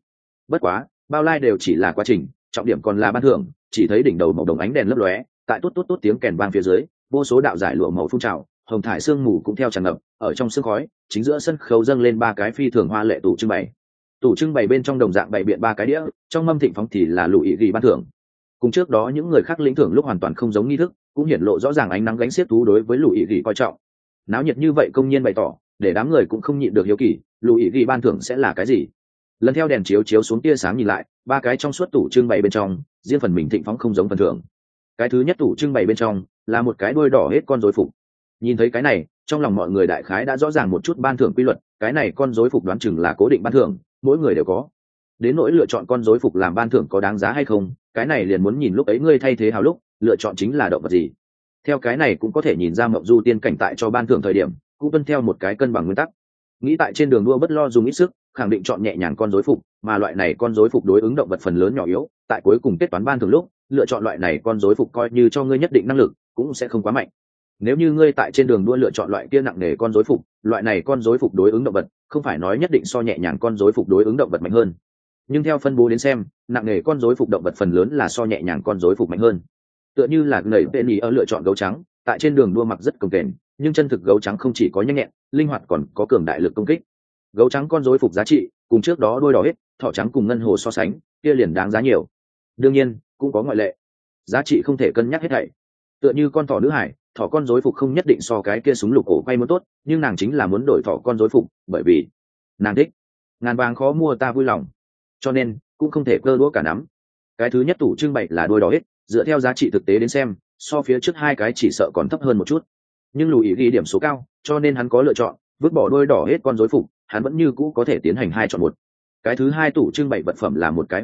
Bất quá bao lai đều chỉ là quá trình, trọng điểm còn là ban thưởng. Chỉ thấy đỉnh đầu màu đồng ánh đèn lấp lóe, tại tốt tốt tốt tiếng kèn vang phía dưới, vô số đạo giải lụa màu phun trào, hồng thải sương mù cũng theo tràn ngập ở trong sương khói. Chính giữa sân khấu dâng lên ba cái phi thường hoa lệ tủ trưng bày. Tủ trưng bày bên trong đồng dạng bày biện ba cái đĩa, trong mâm thịnh phóng thì là lụy ghi ban thưởng. Cùng trước đó những người khác lĩnh thưởng lúc hoàn toàn không giống nghi thức, cũng hiển lộ rõ ràng ánh nắng gánh xiết thú đối với lụy ghi coi trọng. Náo nhiệt như vậy công nhiên bày tỏ, để đám người cũng không nhịn được hiếu kỳ, lụy ghi ban thưởng sẽ là cái gì. Lần theo đèn chiếu chiếu xuống tia sáng nhìn lại, ba cái trong suốt tủ trưng bày bên trong, riêng phần mình thịnh phóng không giống phần thưởng. Cái thứ nhất tủ trưng bày bên trong là một cái đuôi đỏ hết con rối phục. Nhìn thấy cái này, trong lòng mọi người đại khái đã rõ ràng một chút ban thưởng quy luật. Cái này con rối phục đoán chừng là cố định ban thưởng, mỗi người đều có. Đến nỗi lựa chọn con rối phục làm ban thưởng có đáng giá hay không, cái này liền muốn nhìn lúc ấy ngươi thay thế hào lúc lựa chọn chính là động vật gì. Theo cái này cũng có thể nhìn ra mộng du tiên cảnh tại cho ban thưởng thời điểm cũng tuân theo một cái cân bằng nguyên tắc. Nghĩ tại trên đường đua bất lo dùng ít sức, khẳng định chọn nhẹ nhàng con rối phục, mà loại này con rối phục đối ứng động vật phần lớn nhỏ yếu, tại cuối cùng kết toán ban thưởng lúc lựa chọn loại này con rối phục coi như cho ngươi nhất định năng lực cũng sẽ không quá mạnh. Nếu như ngươi tại trên đường đua lựa chọn loại kia nặng nề con rối phục, loại này con rối phục đối ứng động vật không phải nói nhất định so nhẹ nhàng con rối phục đối ứng động vật mạnh hơn, nhưng theo phân bố đến xem, nặng nề con rối phục động vật phần lớn là so nhẹ nhàng con rối phục mạnh hơn. Tựa như là nảy penny ở lựa chọn gấu trắng, tại trên đường đua mặc rất cồng kềnh, nhưng chân thực gấu trắng không chỉ có nhanh nhẹn, linh hoạt còn có cường đại lực công kích. Gấu trắng con rối phục giá trị cùng trước đó đuôi đỏ hết, thỏ trắng cùng ngân hồ so sánh, kia liền đáng giá nhiều. Đương nhiên, cũng có ngoại lệ. Giá trị không thể cân nhắc hết thảy. Tựa như con thỏ nữ hải, thỏ con rối phục không nhất định so cái kia súng lục cổ quay muốn tốt, nhưng nàng chính là muốn đổi thỏ con rối phục, bởi vì nàng thích. Ngàn vàng khó mua ta vui lòng, cho nên cũng không thể cơ đũa cả nắm. Cái thứ nhất tủ trưng bày là đuôi đỏ hết, dựa theo giá trị thực tế đến xem, so phía trước hai cái chỉ sợ còn thấp hơn một chút, nhưng lùi ghi điểm số cao, cho nên hắn có lựa chọn vứt bỏ đuôi đỏ hết con rối phục, hắn vẫn như cũ có thể tiến hành 2 chọn 1. Cái thứ hai tủ trưng bày vật phẩm là một cái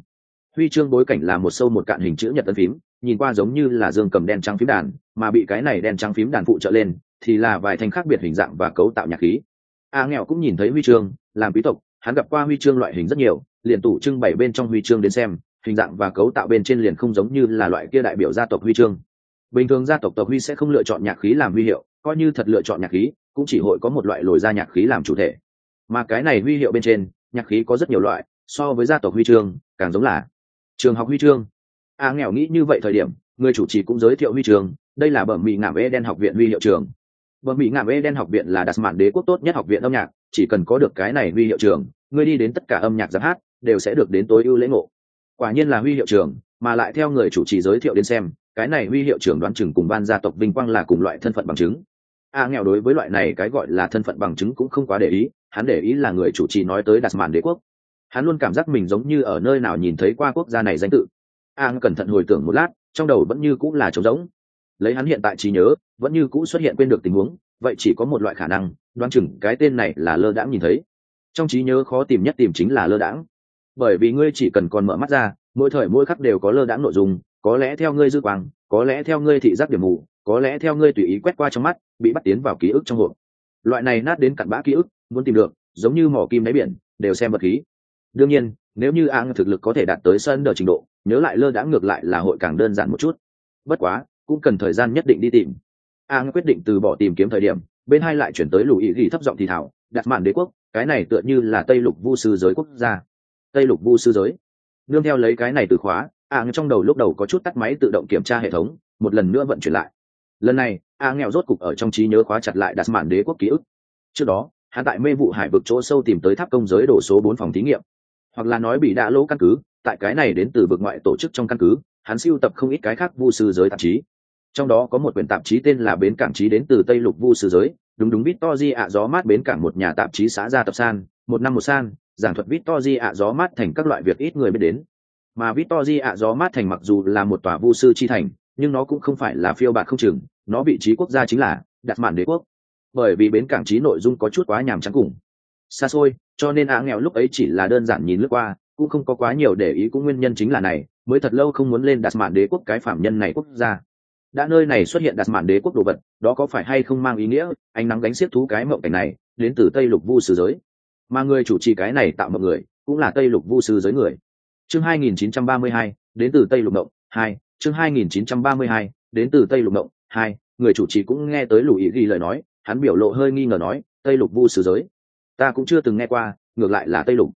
huy chương bối cảnh là một sâu một cạn hình chữ nhật ấn phím, nhìn qua giống như là dương cầm đen trắng phím đàn, mà bị cái này đen trắng phím đàn phụ trợ lên thì là vài thanh khác biệt hình dạng và cấu tạo nhạc khí. Nghèo cũng nhìn thấy huy chương, làm quý tộc hắn gặp qua huy chương loại hình rất nhiều, liền tủ trưng bày bên trong huy chương đến xem, hình dạng và cấu tạo bên trên liền không giống như là loại kia đại biểu gia tộc huy chương. Bình thường gia tộc tộc huy sẽ không lựa chọn nhạc khí làm huy hiệu, coi như thật lựa chọn nhạc khí cũng chỉ hội có một loại lồi ra nhạc khí làm chủ thể, mà cái này huy hiệu bên trên nhạc khí có rất nhiều loại, so với gia tộc huy chương càng giống là trường học huy chương. Nghèo nghĩ như vậy thời điểm, người chủ trì cũng giới thiệu huy chương, đây là bẩm mỹ ngảm Eden học viện huy hiệu trường. Bẩm mỹ ngảm Eden học viện là Đạt Mạn Đế quốc tốt nhất học viện âm nhạc, chỉ cần có được cái này huy hiệu trường, người đi đến tất cả âm nhạc giáp hát đều sẽ được đến tối ưu lễ ngộ. Quả nhiên là huy hiệu trường, mà lại theo người chủ trì giới thiệu đến xem, cái này huy hiệu trường đoán chừng cùng ban gia tộc vinh quang là cùng loại thân phận bằng chứng. Nghèo đối với loại này cái gọi là thân phận bằng chứng cũng không quá để ý, hắn để ý là người chủ trì nói tới Đạt Mạn Đế quốc. Hắn luôn cảm giác mình giống như ở nơi nào nhìn thấy qua quốc gia này danh tự. Cẩn thận hồi tưởng một lát, trong đầu vẫn như cũng là trống rỗng. Lấy hắn hiện tại trí nhớ, vẫn như cũ xuất hiện quên được tình huống, vậy chỉ có một loại khả năng, đoán chừng cái tên này là lơ đãng nhìn thấy. Trong trí nhớ khó tìm nhất tìm chính là lơ đãng, bởi vì ngươi chỉ cần còn mở mắt ra, mỗi thời mỗi khắc đều có lơ đãng nội dung, có lẽ theo ngươi dư quang, có lẽ theo ngươi thị giác điểm mù, có lẽ theo ngươi tùy ý quét qua trong mắt, bị bắt tiến vào ký ức trong hộp. Loại này nát đến cặn bã ký ức, muốn tìm được, giống như mỏ kim đáy biển, đều xem vật khí. Đương nhiên, nếu như thực lực có thể đạt tới sân đờ trình độ, nhớ lại lơ đãng ngược lại là hội càng đơn giản một chút. Bất quá, cũng cần thời gian nhất định đi tìm. Quyết định từ bỏ tìm kiếm thời điểm, bên hai lại chuyển tới lùi ghi thấp giọng thì thảo, Đạt Mạn Đế quốc, cái này tựa như là Tây Lục Vu sư giới quốc gia. Tây Lục Vu sư giới. Nương theo lấy cái này từ khóa, trong đầu lúc đầu có chút tắt máy tự động kiểm tra hệ thống, một lần nữa vận chuyển lại. Lần này, nghèo rốt cục ở trong trí nhớ khóa chặt lại Đạt Mạn Đế quốc ký ức. Trước đó, hắn tại mê vụ hải vực chỗ sâu tìm tới tháp công giới đổ số 4 phòng thí nghiệm, hoặc là nói bị đạ lỗ căn cứ, tại cái này đến từ vực ngoại tổ chức trong căn cứ, hắn sưu tập không ít cái khác vu sư giới tạp chí. Trong đó có một quyển tạp chí tên là Bến Cảng Chí đến từ Tây Lục Vu sư giới, đúng Victory ạ gió mát bến cảng, một nhà tạp chí xã ra tập san, một năm một san, giảng thuật Victory ạ gió mát thành các loại việc ít người biết đến. Mà Victory ạ gió mát thành mặc dù là một tòa vu sư chi thành, nhưng nó cũng không phải là phiêu bạt không chừng, nó vị trí quốc gia chính là Đạt Mạn Đế quốc. Bởi vì Bến Cảng Chí nội dung có chút quá nhàm chán cùng xa xôi, cho nên nghèo lúc ấy chỉ là đơn giản nhìn lướt qua, cũng không có quá nhiều để ý, cũng nguyên nhân chính là này, mới thật lâu không muốn lên Đạt Mạn Đế quốc cái phạm nhân này quốc gia. Đã nơi này xuất hiện Đạt Mạn Đế quốc đồ vật, đó có phải hay không mang ý nghĩa ánh nắng gánh xiết thú cái mộng cảnh này đến từ Tây Lục Vu sư giới, mà người chủ trì cái này tạo mộng người cũng là Tây Lục Vu sư giới người. Chương 2932, đến từ Tây Lục Mộng 2. Chương 2932, đến từ Tây Lục Mộng 2. Người chủ trì cũng nghe tới lùi ghi lời nói, hắn biểu lộ hơi nghi ngờ nói, Tây Lục Vu sư giới, ta cũng chưa từng nghe qua, ngược lại là Tây Lục.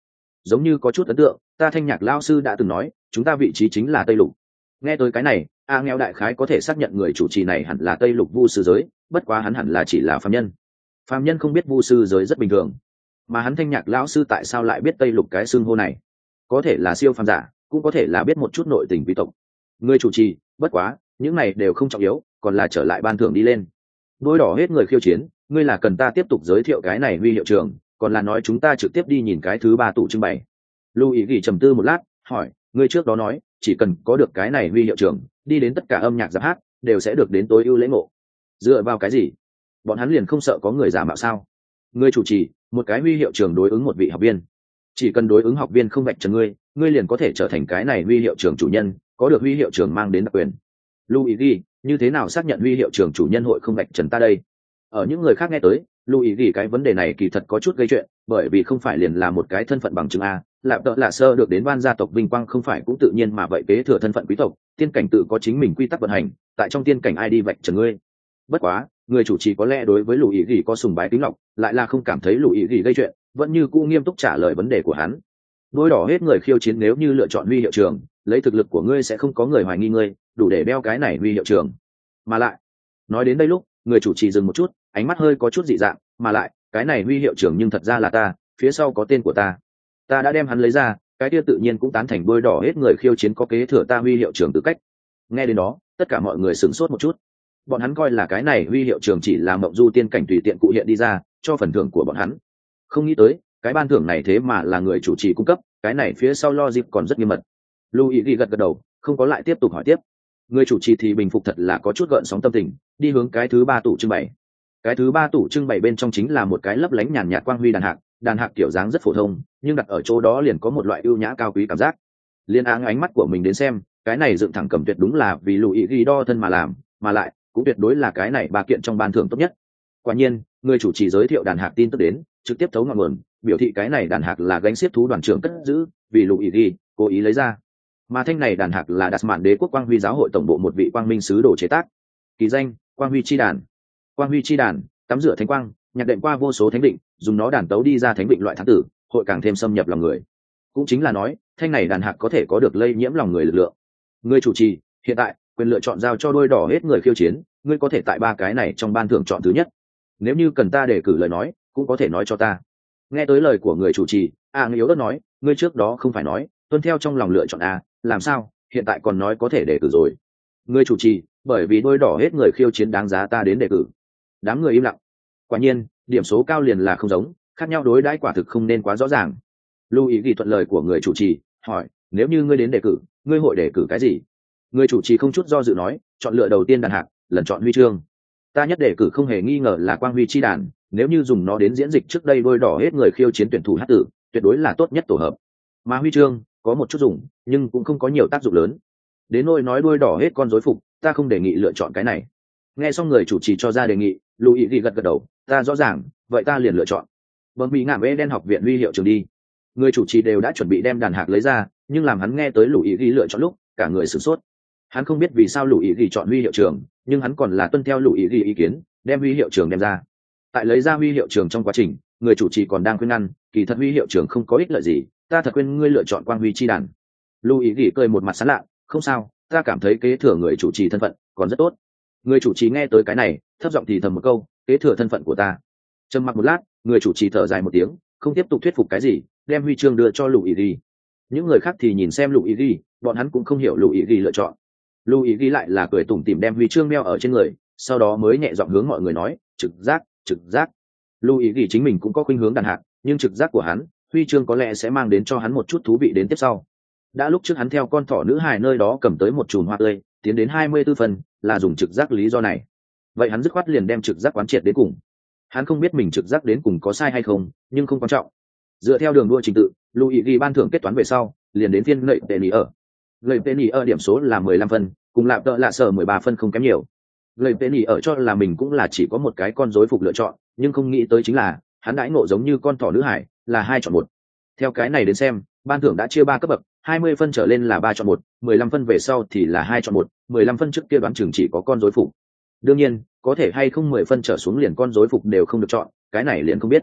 giống như có chút ấn tượng, ta Thanh Nhạc lão sư đã từng nói chúng ta vị trí chính là Tây Lục. Nghe tới cái này, a nghèo đại khái có thể xác nhận người chủ trì này hẳn là Tây Lục vu sư giới, bất quá hắn hẳn là chỉ là phàm nhân. Phàm nhân không biết vu sư giới rất bình thường, mà hắn Thanh Nhạc lão sư tại sao lại biết Tây Lục cái xưng hô này? Có thể là siêu phàm giả, cũng có thể là biết một chút nội tình quý tộc. Người chủ trì, bất quá những này đều không trọng yếu, còn là trở lại ban thưởng đi lên. Đôi đỏ hết người khiêu chiến, ngươi là cần ta tiếp tục giới thiệu cái này huy hiệu trường, còn là nói chúng ta trực tiếp đi nhìn cái thứ ba tủ trưng bày? Louis gỉ trầm tư một lát, hỏi, ngươi trước đó nói chỉ cần có được cái này huy hiệu trường, đi đến tất cả âm nhạc giáp hát đều sẽ được đến tối ưu lễ ngộ. Dựa vào cái gì? Bọn hắn liền không sợ có người giả mạo sao? Ngươi chủ trì, một cái huy hiệu trường đối ứng một vị học viên, chỉ cần đối ứng học viên không vạch trần ngươi, ngươi liền có thể trở thành cái này huy hiệu trường chủ nhân, có được huy hiệu trường mang đến đặc quyền. Luigi, như thế nào xác nhận huy hiệu trường chủ nhân hội không vạch trần ta đây? Ở những người khác nghe tới, Luigi cái vấn đề này kỳ thật có chút gây chuyện, bởi vì không phải liền là một cái thân phận bằng chứng a, lạp tợ lạ sơ được đến ban gia tộc vinh quang không phải cũng tự nhiên mà vậy kế thừa thân phận quý tộc, tiên cảnh tự có chính mình quy tắc vận hành, tại trong tiên cảnh ai đi vạch trần ngươi. Bất quá, người chủ trì có lẽ đối với Luigi có sùng bái kính lọc, lại là không cảm thấy Luigi gây chuyện, vẫn như cũ nghiêm túc trả lời vấn đề của hắn. Đôi đỏ hết người khiêu chiến, nếu như lựa chọn huy hiệu trường, lấy thực lực của ngươi sẽ không có người hoài nghi ngươi, đủ để đeo cái này huy hiệu trường. Mà lại, nói đến đây lúc, người chủ trì dừng một chút, ánh mắt hơi có chút dị dạng, mà lại, cái này huy hiệu trường nhưng thật ra là ta, phía sau có tên của ta. Ta đã đem hắn lấy ra, cái kia tự nhiên cũng tán thành đôi đỏ hết người khiêu chiến có kế thừa ta huy hiệu trường tư cách. Nghe đến đó, tất cả mọi người sửng sốt một chút. Bọn hắn coi là cái này huy hiệu trường chỉ là mộng du tiên cảnh tùy tiện cụ hiện đi ra, cho phần thưởng của bọn hắn. Không nghĩ tới, cái ban thưởng này thế mà là người chủ trì cung cấp, cái này phía sau logic còn rất nghiêm mật. Louis gật gật đầu, không có lại tiếp tục hỏi tiếp. Người chủ trì thì bình phục thật là có chút gợn sóng tâm tình, đi hướng cái thứ ba tủ trưng bày. Cái thứ ba tủ trưng bày bên trong chính là một cái lấp lánh nhàn nhạt quang huy đàn hạc kiểu dáng rất phổ thông, nhưng đặt ở chỗ đó liền có một loại ưu nhã cao quý cảm giác. Liên áng ánh mắt của mình đến xem, cái này dựng thẳng cầm tuyệt đúng là vì Louis đo thân mà làm, mà lại cũng tuyệt đối là cái này ba kiện trong ban thưởng tốt nhất. Quả nhiên, người chủ trì giới thiệu đàn hạc tin tức đến, trực tiếp thấu ngọn nguồn, biểu thị cái này đàn hạc là gánh xiếc thú đoàn trưởng cất giữ, vì Louis cố ý lấy ra. Mà thanh này đàn hạc là Đạt Mạn Đế quốc Quang Huy giáo hội tổng bộ một vị quang minh sứ đồ chế tác. Kỳ danh: Quang Huy chi đàn. Quang Huy chi đàn, tắm rửa thánh quang, nhạc đệm qua vô số thánh định, dùng nó đàn tấu đi ra thánh định loại thắng tử, hội càng thêm xâm nhập lòng người. Cũng chính là nói, thanh này đàn hạc có thể có được lây nhiễm lòng người lực lượng. Người chủ trì, hiện tại quyền lựa chọn giao cho đôi đỏ hết người khiêu chiến, ngươi có thể tại ba cái này trong ban thưởng chọn thứ nhất. Nếu như cần ta đề cử lời nói, cũng có thể nói cho ta. Nghe tới lời của người chủ trì, người yếu đất nói, ngươi trước đó không phải nói tuân theo trong lòng lựa chọn a, làm sao hiện tại còn nói có thể đề cử rồi? Người chủ trì, bởi vì đôi đỏ hết người khiêu chiến đáng giá ta đến đề cử. Đám người im lặng. Quả nhiên, điểm số cao liền là không giống, khác nhau đối đãi quả thực không nên quá rõ ràng. Louis ghi thuận lời của người chủ trì, hỏi, nếu như ngươi đến đề cử, ngươi hội đề cử cái gì? Người chủ trì không chút do dự nói, chọn lựa đầu tiên đàn hạc, lần chọn huy chương. Ta nhất đề cử không hề nghi ngờ là Quang Huy chi đàn, nếu như dùng nó đến diễn dịch trước đây đôi đỏ hết người khiêu chiến tuyển thủ hát tử, tuyệt đối là tốt nhất tổ hợp. Mà huy chương có một chút dùng, nhưng cũng không có nhiều tác dụng lớn. Đến nỗi nói đôi đỏ hết con rối phục, ta không đề nghị lựa chọn cái này. Nghe xong người chủ trì cho ra đề nghị, Louis gật gật đầu, ta rõ ràng, vậy ta liền lựa chọn bấm bị ngảm đen học viện huy hiệu trường đi. Người chủ trì đều đã chuẩn bị đem đàn hạc lấy ra, nhưng làm hắn nghe tới Louis lựa chọn lúc, cả người sửng sốt. Hắn không biết vì sao Louis chọn huy hiệu trường, nhưng hắn còn là tuân theo Louis ý kiến, đem huy hiệu trường đem ra. Tại lấy ra huy hiệu trường trong quá trình, người chủ trì còn đang khuyên ngăn, kỳ thật huy hiệu trường không có ích lợi gì, ta thật khuyên ngươi lựa chọn Quang Huy chi đàn. Louis cười một mặt sán lạ, không sao, ta cảm thấy kế thừa người chủ trì thân phận còn rất tốt. Người chủ trì nghe tới cái này, thấp giọng thì thầm một câu, kế thừa thân phận của ta. Trầm mặc một lát, người chủ trì thở dài một tiếng, không tiếp tục thuyết phục cái gì, đem huy chương đưa cho Louis. Những người khác thì nhìn xem Louis, bọn hắn cũng không hiểu Louis lựa chọn. Louis lại là cười tủm tỉm đem huy chương đeo ở trên người, sau đó mới nhẹ giọng hướng mọi người nói, trực giác. Louis chính mình cũng có khuynh hướng đàn hạc, nhưng trực giác của hắn, huy chương có lẽ sẽ mang đến cho hắn một chút thú vị đến tiếp sau. Đã lúc trước hắn theo con thỏ nữ hài nơi đó cầm tới một chùm hoa tươi, tiến đến 24 phần, là dùng trực giác lý do này. Vậy hắn dứt khoát liền đem trực giác quán triệt đến cùng. Hắn không biết mình trực giác đến cùng có sai hay không, nhưng không quan trọng. Dựa theo đường đua trình tự, Louis ban thưởng kết toán về sau, liền đến phiên Lợi Penny ở. Lợi Penny ở điểm số là 15 phân, cùng Lạp Tợ Lạ Sở 13 phân không kém nhiều. Lợi Penny ở cho là mình cũng là chỉ có một cái con rối phục lựa chọn, nhưng không nghĩ tới chính là, hắn đãi ngộ giống như con thỏ nữ hải, là 2 chọn 1. Theo cái này đến xem, ban thưởng đã chia 3 cấp bậc, 20 phân trở lên là 3 chọn 1, 15 phân về sau thì là 2 chọn 1, 15 phân trước kia đoán chừng chỉ có con rối phục. Đương nhiên, có thể hay không 10 phân trở xuống liền con rối phục đều không được chọn, cái này liền không biết.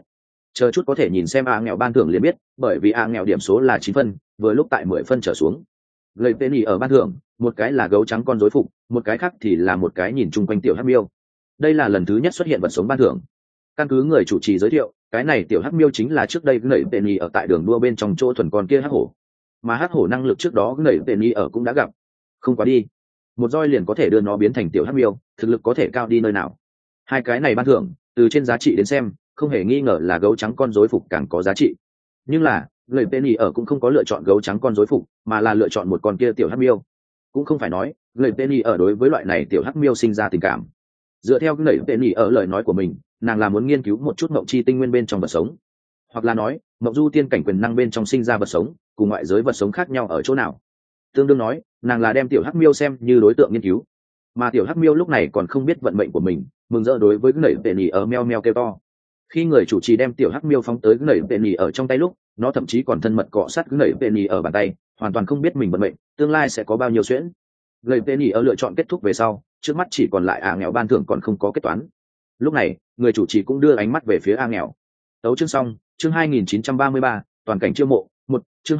Chờ chút có thể nhìn xem nghèo ban thưởng liền biết, bởi vì nghèo điểm số là 9 phân, vừa lúc tại 10 phân trở xuống. Người penny ở ban thưởng, một cái là gấu trắng con rối phục, một cái khác thì là một cái nhìn chung quanh tiểu hắc miêu. Đây là lần thứ nhất xuất hiện vật sống ban thưởng. Căn cứ người chủ trì giới thiệu, cái này tiểu hắc miêu chính là trước đây người penny ở tại đường đua bên trong chỗ thuần con kia hắc hổ, mà hắc hổ năng lực trước đó người penny ở cũng đã gặp. Không quá đi, một roi liền có thể đưa nó biến thành tiểu hắc miêu, thực lực có thể cao đi nơi nào. Hai cái này ban thưởng, từ trên giá trị đến xem, không hề nghi ngờ là gấu trắng con rối phục càng có giá trị. Nhưng là người penny ở cũng không có lựa chọn gấu trắng con rối phục, mà là lựa chọn một con kia tiểu hắc miêu. Cũng không phải nói người penny ở đối với loại này tiểu hắc miêu sinh ra tình cảm. Dựa theo người penny ở lời nói của mình, nàng là muốn nghiên cứu một chút mộng chi tinh nguyên bên trong vật sống, hoặc là nói mộng du tiên cảnh quyền năng bên trong sinh ra vật sống cùng ngoại giới vật sống khác nhau ở chỗ nào. Tương đương nói, nàng là đem tiểu hắc miêu xem như đối tượng nghiên cứu, mà tiểu hắc miêu lúc này còn không biết vận mệnh của mình, mừng rỡ đối với người penny ở meo meo kêu to. Khi người chủ trì đem tiểu hắc miêu phóng tới người penny ở trong tay lúc, nó thậm chí còn thân mật cọ sát người penny ở bàn tay, hoàn toàn không biết mình vận mệnh tương lai sẽ có bao nhiêu xuyễn. Người penny ở lựa chọn kết thúc về sau, trước mắt chỉ còn lại nghèo ban thưởng còn không có kết toán. Lúc này người chủ trì cũng đưa ánh mắt về phía nghèo. Tấu chương xong, chương 2933, toàn cảnh chiêu mộ một, chương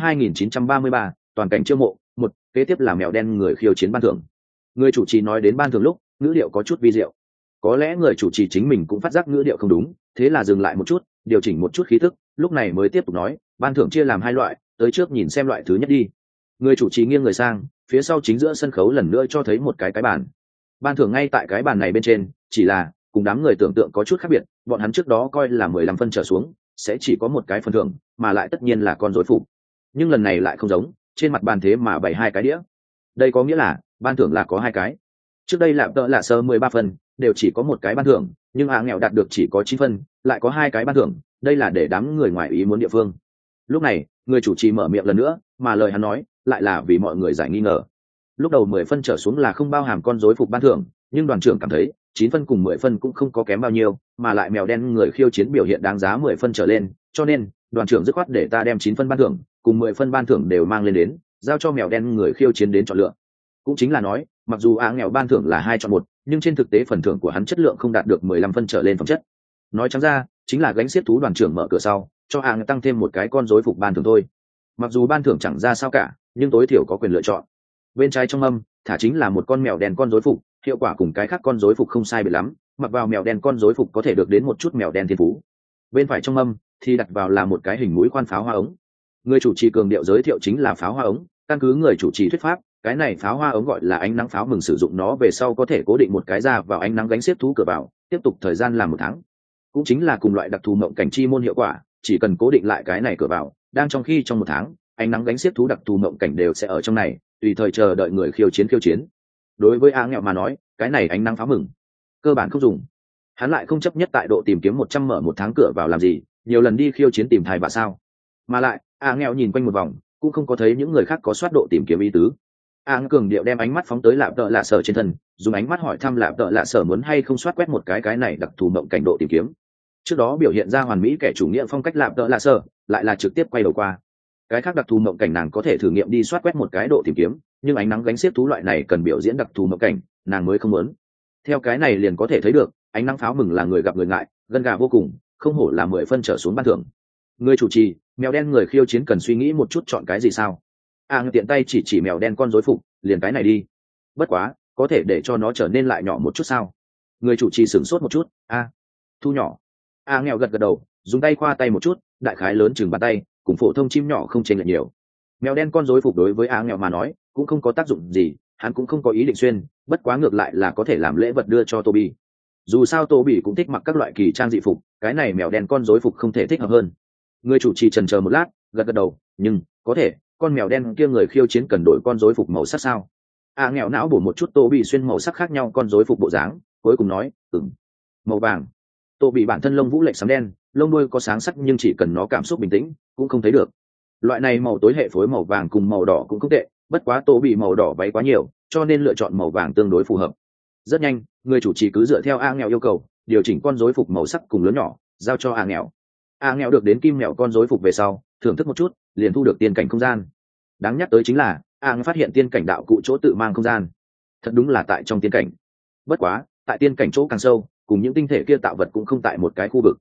2933, toàn cảnh chiêu mộ một. Kế tiếp là mèo đen người khiêu chiến ban thưởng. Người chủ trì nói đến ban thưởng lúc, ngữ điệu có chút vi diệu. Có lẽ người chủ trì chính mình cũng phát giác ngữ điệu không đúng, thế là dừng lại một chút, điều chỉnh một chút khí thức, lúc này mới tiếp tục nói, ban thưởng chia làm hai loại, tới trước nhìn xem loại thứ nhất đi. Người chủ trì nghiêng người sang, phía sau chính giữa sân khấu lần nữa cho thấy một cái bàn. Ban thưởng ngay tại cái bàn này bên trên, chỉ là cùng đám người tưởng tượng có chút khác biệt, bọn hắn trước đó coi là 15 phân trở xuống sẽ chỉ có một cái phần thưởng, mà lại tất nhiên là con rối phục. Nhưng lần này lại không giống, trên mặt bàn thế mà bày hai cái đĩa. Đây có nghĩa là ban thưởng là có hai cái. Trước đây lạp tợ lạ sơ 13 phân đều chỉ có một cái ban thưởng, nhưng nghèo đạt được chỉ có 9 phân lại có hai cái ban thưởng, đây là để đám người ngoài ý muốn địa phương. Lúc này người chủ trì mở miệng lần nữa, mà lời hắn nói lại là vì mọi người giải nghi ngờ. Lúc đầu 10 phân trở xuống là không bao hàm con rối phục ban thưởng, nhưng đoàn trưởng cảm thấy 9 phân cùng 10 phân cũng không có kém bao nhiêu, mà lại mèo đen người khiêu chiến biểu hiện đáng giá 10 phân trở lên, cho nên đoàn trưởng dứt khoát để ta đem 9 phân ban thưởng cùng 10 phân ban thưởng đều mang lên đến, giao cho mèo đen người khiêu chiến đến chọn lựa. Cũng chính là nói, mặc dù nghèo ban thưởng là 2 chọn 1, nhưng trên thực tế phần thưởng của hắn chất lượng không đạt được 15 phân trở lên phẩm chất. Nói trắng ra, chính là gánh xiết thú đoàn trưởng mở cửa sau, cho tăng thêm một cái con rối phục ban thưởng thôi. Mặc dù ban thưởng chẳng ra sao cả, nhưng tối thiểu có quyền lựa chọn. Bên trái trong âm thả chính là một con mèo đen con rối phục, hiệu quả cùng cái khác con rối phục không sai biệt lắm, mặc vào mèo đen con rối phục có thể được đến một chút mèo đen thiên phú. Bên phải trong âm thì đặt vào là một cái hình mũi khoan pháo hoa ống. Người chủ trì cường điệu giới thiệu chính là pháo hoa ống, căn cứ người chủ trì thuyết pháp, cái này pháo hoa ống gọi là ánh nắng pháo mừng, sử dụng nó về sau có thể cố định một cái ra vào ánh nắng gánh xiết thú cửa vào, tiếp tục thời gian làm 1 tháng. Cũng chính là cùng loại đặc thù mộng cảnh chi môn hiệu quả, chỉ cần cố định lại cái này cửa vào, đang trong khi trong 1 tháng, ánh nắng gánh xiết thú đặc thù mộng cảnh đều sẽ ở trong này, tùy thời chờ đợi người khiêu chiến. Đối với nghèo mà nói, cái này ánh nắng pháo mừng cơ bản không dùng. Hắn lại không chấp nhất tại độ tìm kiếm 100 mở 1 tháng cửa vào làm gì, nhiều lần đi khiêu chiến tìm thai vạ sao. Mà lại nghèo nhìn quanh một vòng cũng không có thấy những người khác có soát độ tìm kiếm ý tứ. Cường điệu đem ánh mắt phóng tới lạp tợ lạ sở trên thân, dùng ánh mắt hỏi thăm lạp tợ lạ sở muốn hay không soát quét một cái này đặc thù mộng cảnh độ tìm kiếm. Trước đó biểu hiện ra hoàn mỹ kẻ chủ nghĩa phong cách lạp tợ lạ sở lại là trực tiếp quay đầu qua. Cái khác đặc thù mộng cảnh nàng có thể thử nghiệm đi soát quét một cái độ tìm kiếm, nhưng ánh nắng gánh xiết thú loại này cần biểu diễn đặc thù mộng cảnh, nàng mới không muốn. Theo cái này liền có thể thấy được, ánh nắng pháo mừng là người gặp người ngại, gân gà vô cùng, không hổ là 10 phân trở xuống ban thưởng. Người chủ trì, mèo đen người khiêu chiến cần suy nghĩ một chút chọn cái gì sao? Tiện tay chỉ mèo đen con rối phục, liền cái này đi. Bất quá, có thể để cho nó trở nên lại nhỏ một chút sao? Người chủ trì sửng sốt một chút, thu nhỏ. Nghèo gật đầu, dùng tay khoa tay một chút, đại khái lớn chừng bàn tay, cùng phổ thông chim nhỏ không chênh lệch nhiều. Mèo đen con rối phục đối với nghèo mà nói cũng không có tác dụng gì, hắn cũng không có ý định xuyên, bất quá ngược lại là có thể làm lễ vật đưa cho Toby. Dù sao Toby cũng thích mặc các loại kỳ trang dị phục, cái này mèo đen con rối phục không thể thích hợp hơn. Người chủ trì chần chờ một lát, gật đầu, nhưng có thể, con mèo đen kia người khiêu chiến cần đổi con rối phục màu sắc sao? Nghèo não bổ một chút Toby xuyên màu sắc khác nhau con rối phục bộ dáng, cuối cùng nói, màu vàng. Toby bản thân lông vũ lệch sẫm đen, lông đuôi có sáng sắc nhưng chỉ cần nó cảm xúc bình tĩnh, cũng không thấy được. Loại này màu tối hệ phối màu vàng cùng màu đỏ cũng không tệ, bất quá Toby màu đỏ váy quá nhiều, cho nên lựa chọn màu vàng tương đối phù hợp. Rất nhanh, người chủ trì cứ dựa theo nghèo yêu cầu, điều chỉnh con rối phục màu sắc cùng lớn nhỏ, giao cho nghèo. Nghèo được đến kim mèo con rối phục về sau, thưởng thức một chút, liền thu được tiên cảnh không gian. Đáng nhắc tới chính là, phát hiện tiên cảnh đạo cụ chỗ tự mang không gian. Thật đúng là tại trong tiên cảnh. Bất quá, tại tiên cảnh chỗ càng sâu, cùng những tinh thể kia tạo vật cũng không tại một cái khu vực.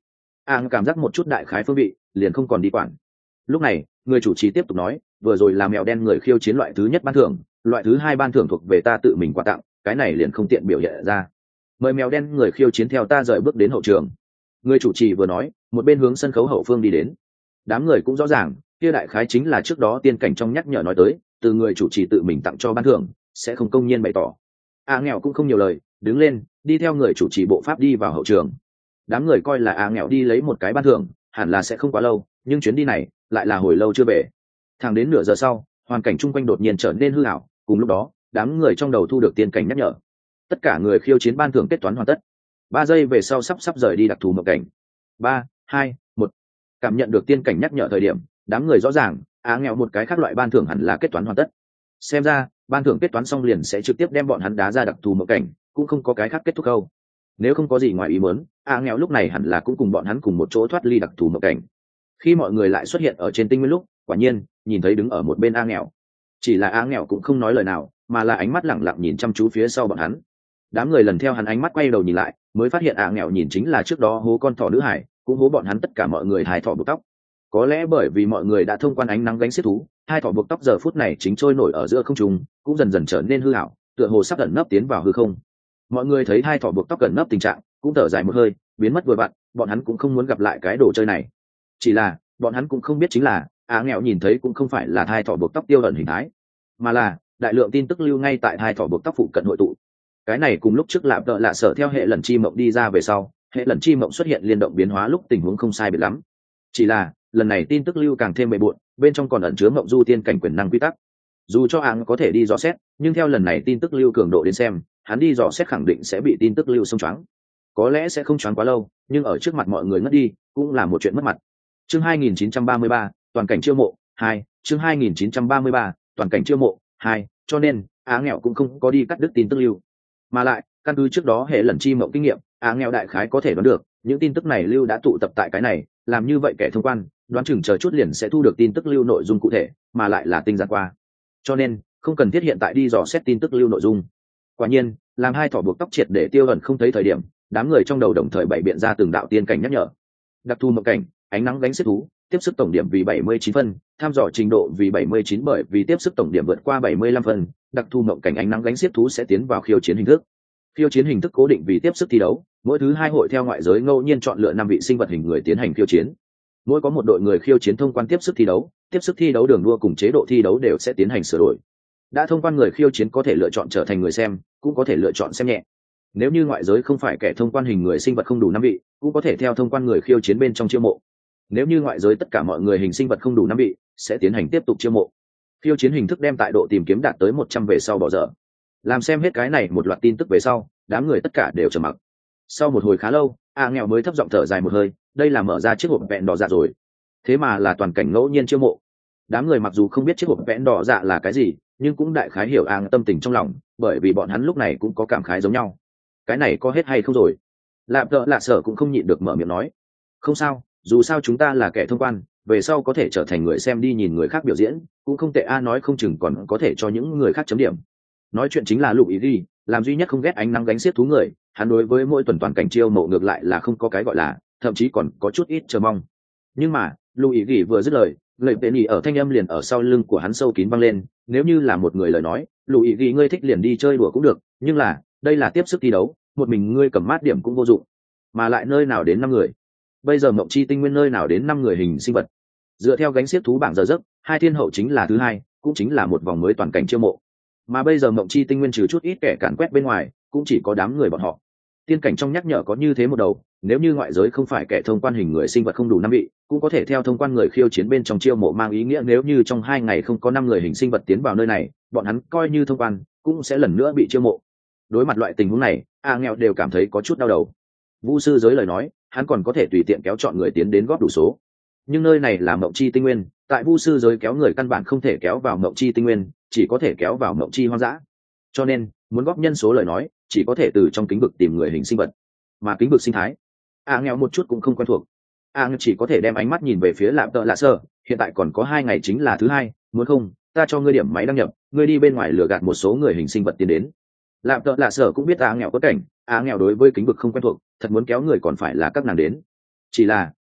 cảm giác một chút đại khái phương vị liền không còn đi quản. Lúc này người chủ trì tiếp tục nói, vừa rồi là mèo đen người khiêu chiến loại thứ nhất ban thưởng, loại thứ hai ban thưởng thuộc về ta tự mình quà tặng, cái này liền không tiện biểu hiện ra. Mời mèo đen người khiêu chiến theo ta rời bước đến hậu trường. Người chủ trì vừa nói một bên hướng sân khấu hậu phương đi đến. Đám người cũng rõ ràng kia đại khái chính là trước đó tiên cảnh trong nhắc nhở nói tới, từ người chủ trì tự mình tặng cho ban thưởng sẽ không công nhiên bày tỏ. Nghèo cũng không nhiều lời, đứng lên đi theo người chủ trì bộ pháp đi vào hậu trường. Đám người coi là nghèo đi lấy một cái ban thưởng hẳn là sẽ không quá lâu, nhưng chuyến đi này lại là hồi lâu chưa về. Thẳng đến nửa giờ sau, hoàn cảnh chung quanh đột nhiên trở nên hư ảo, cùng lúc đó đám người trong đầu thu được tiên cảnh nhắc nhở, tất cả người khiêu chiến ban thưởng kết toán hoàn tất. 3 giây về sau sắp rời đi đặc thù mộng cảnh. 3, 2, 1. Cảm nhận được tiên cảnh nhắc nhở thời điểm, đám người rõ ràng nghèo một cái khác loại ban thưởng hẳn là kết toán hoàn tất. Xem ra ban thưởng kết toán xong liền sẽ trực tiếp đem bọn hắn đá ra đặc thù mộng cảnh, cũng không có cái khác kết thúc đâu. Nếu không có gì ngoài ý muốn, nghèo lúc này hẳn là cũng cùng bọn hắn cùng một chỗ thoát ly đặc thù mộng cảnh. Khi mọi người lại xuất hiện ở trên tinh nguyên lúc, quả nhiên nhìn thấy đứng ở một bên nghèo. Chỉ là nghèo cũng không nói lời nào, mà là ánh mắt lẳng lặng nhìn chăm chú phía sau bọn hắn. Đám người lần theo hắn ánh mắt quay đầu nhìn lại, mới phát hiện nghèo nhìn chính là trước đó hố con thỏ nữ hải, cũng hố bọn hắn tất cả mọi người hai thỏ buộc tóc. Có lẽ bởi vì mọi người đã thông quan ánh nắng gánh xiết thú, hai thỏ buộc tóc giờ phút này chính trôi nổi ở giữa không trung, cũng dần dần trở nên hư ảo, tựa hồ sắp ẩn nấp tiến vào hư không. Mọi người thấy hai thỏ buộc tóc ẩn nấp tình trạng, cũng thở dài một hơi, biến mất vừa vặn, bọn hắn cũng không muốn gặp lại cái đồ chơi này. Chỉ là bọn hắn cũng không biết chính là nghèo nhìn thấy cũng không phải là hai thỏ buộc tóc tiêu ẩn hình thái, mà là đại lượng tin tức lưu ngay tại hai thỏ buộc tóc phụ cận hội tụ. Cái này cùng lúc trước lạp đợ lạ sở theo hệ lần chi mộng đi ra về sau, hệ lần chi mộng xuất hiện liên động biến hóa lúc tình huống không sai biệt lắm. Chỉ là lần này tin tức lưu càng thêm bề bộn, bên trong còn ẩn chứa mộng du tiên cảnh quyền năng quy tắc. Dù cho có thể đi dò xét, nhưng theo lần này tin tức lưu cường độ đến xem, hắn đi dò xét khẳng định sẽ bị tin tức lưu xông choáng. Có lẽ sẽ không choáng quá lâu, nhưng ở trước mặt mọi người ngất đi cũng là một chuyện mất mặt. Chương 2933, toàn cảnh chiêu mộ 2, chương 2933, toàn cảnh chiêu mộ 2, cho nên nghèo cũng không có đi cắt đứt tin tức lưu. Mà lại căn cứ trước đó hệ lần chi mộng kinh nghiệm, nghèo đại khái có thể đoán được những tin tức này lưu đã tụ tập tại cái này, làm như vậy kẻ thông quan đoán chừng chờ chút liền sẽ thu được tin tức lưu nội dung cụ thể, mà lại là tinh giản qua, cho nên không cần thiết hiện tại đi dò xét tin tức lưu nội dung. Quả nhiên làm hai thỏ buộc tóc triệt để tiêu ẩn không thấy thời điểm, đám người trong đầu đồng thời bày biện ra từng đạo tiên cảnh nhắc nhở. Đặc thù mộng cảnh, ánh nắng gánh xiết thú, tiếp sức tổng điểm vì 79 phân, tham dò trình độ vì 79 bởi vì tiếp sức tổng điểm vượt qua 75 phân, đặc thù mộng cảnh ánh nắng gánh xiết thú sẽ tiến vào khiêu chiến hình thức. Khiêu chiến hình thức cố định vì tiếp sức thi đấu, mỗi thứ 2 hội theo ngoại giới ngẫu nhiên chọn lựa 5 vị sinh vật hình người tiến hành khiêu chiến. Mỗi có một đội người khiêu chiến thông quan tiếp sức thi đấu đường đua cùng chế độ thi đấu đều sẽ tiến hành sửa đổi. Đã thông quan người khiêu chiến có thể lựa chọn trở thành người xem, cũng có thể lựa chọn xem nhẹ. Nếu như ngoại giới không phải kẻ thông quan hình người sinh vật không đủ 5 vị, cũng có thể theo thông quan người khiêu chiến bên trong chiêu mộ. Nếu như ngoại giới tất cả mọi người hình sinh vật không đủ 5 vị, sẽ tiến hành tiếp tục chiêu mộ. Khiêu chiến hình thức đem tại độ tìm kiếm đạt tới 100 về sau bỏ dở. Làm xem hết cái này một loạt tin tức về sau, đám người tất cả đều trầm mặc. Sau một hồi khá lâu, nghèo mới thấp giọng thở dài một hơi, đây là mở ra chiếc hộp vẹn đỏ dạ rồi. Thế mà là toàn cảnh ngẫu nhiên chiêu mộ. Đám người mặc dù không biết chiếc hộp vẹn đỏ dạ là cái gì, nhưng cũng đại khái hiểu tâm tình trong lòng, bởi vì bọn hắn lúc này cũng có cảm khái giống nhau. Cái này có hết hay không rồi? Lạp Đợ Lạ Sở cũng không nhịn được mở miệng nói. Không sao, dù sao chúng ta là kẻ thông quan, về sau có thể trở thành người xem đi nhìn người khác biểu diễn, cũng không tệ nói không chừng còn có thể cho những người khác chấm điểm. Nói chuyện chính là Lục Ý Ghi, làm duy nhất không ghét ánh nắng gánh xiết thú người, hắn đối với mỗi tuần toàn cảnh chiêu mộ ngược lại là không có cái gọi là, thậm chí còn có chút ít chờ mong. Nhưng mà Lục Ý Ghi vừa dứt lời tên ý ở thanh âm liền ở sau lưng của hắn sâu kín vang lên, nếu như là một người lời nói, Lục Ý Ghi ngươi thích liền đi chơi đùa cũng được, nhưng là đây là tiếp sức thi đấu, một mình ngươi cầm mát điểm cũng vô dụng, mà lại nơi nào đến 5 người. Bây giờ mộng chi tinh nguyên nơi nào đến 5 người hình sinh vật. Dựa theo gánh xiết thú bảng giờ giấc, hai thiên hậu chính là thứ 2, cũng chính là một vòng mới toàn cảnh chiêu mộ. Mà bây giờ mộng chi tinh nguyên trừ chút ít kẻ càn quét bên ngoài, cũng chỉ có đám người bọn họ. Tiên cảnh trong nhắc nhở có như thế một đầu, nếu như ngoại giới không phải kẻ thông quan hình người sinh vật không đủ 5 vị, cũng có thể theo thông quan người khiêu chiến bên trong chiêu mộ, mang ý nghĩa nếu như trong 2 ngày không có 5 người hình sinh vật tiến vào nơi này, bọn hắn coi như thông quan cũng sẽ lần nữa bị chiêu mộ. Đối mặt loại tình huống này, nghèo đều cảm thấy có chút đau đầu. Vu sư giới lời nói, hắn còn có thể tùy tiện kéo chọn người tiến đến góp đủ số, nhưng nơi này là mộng chi tinh nguyên, tại vu sư giới kéo người căn bản không thể kéo vào mộng chi tinh nguyên, chỉ có thể kéo vào mộng chi hoang dã. Cho nên muốn góp nhân số lời nói, chỉ có thể từ trong kính vực tìm người hình sinh vật, mà kính vực sinh thái nghèo một chút cũng không quen thuộc. Chỉ có thể đem ánh mắt nhìn về phía Lạp Đợ Lạ Sở, hiện tại còn có 2 ngày chính là thứ 2, muốn không ta cho ngươi điểm máy đăng nhập, ngươi đi bên ngoài lừa gạt một số người hình sinh vật tiến đến. Lạp Đợ Lạ Sở cũng biết nghèo có cảnh, nghèo đối với kính vực không quen thuộc, thật muốn kéo người còn phải là các nàng đến. Chỉ là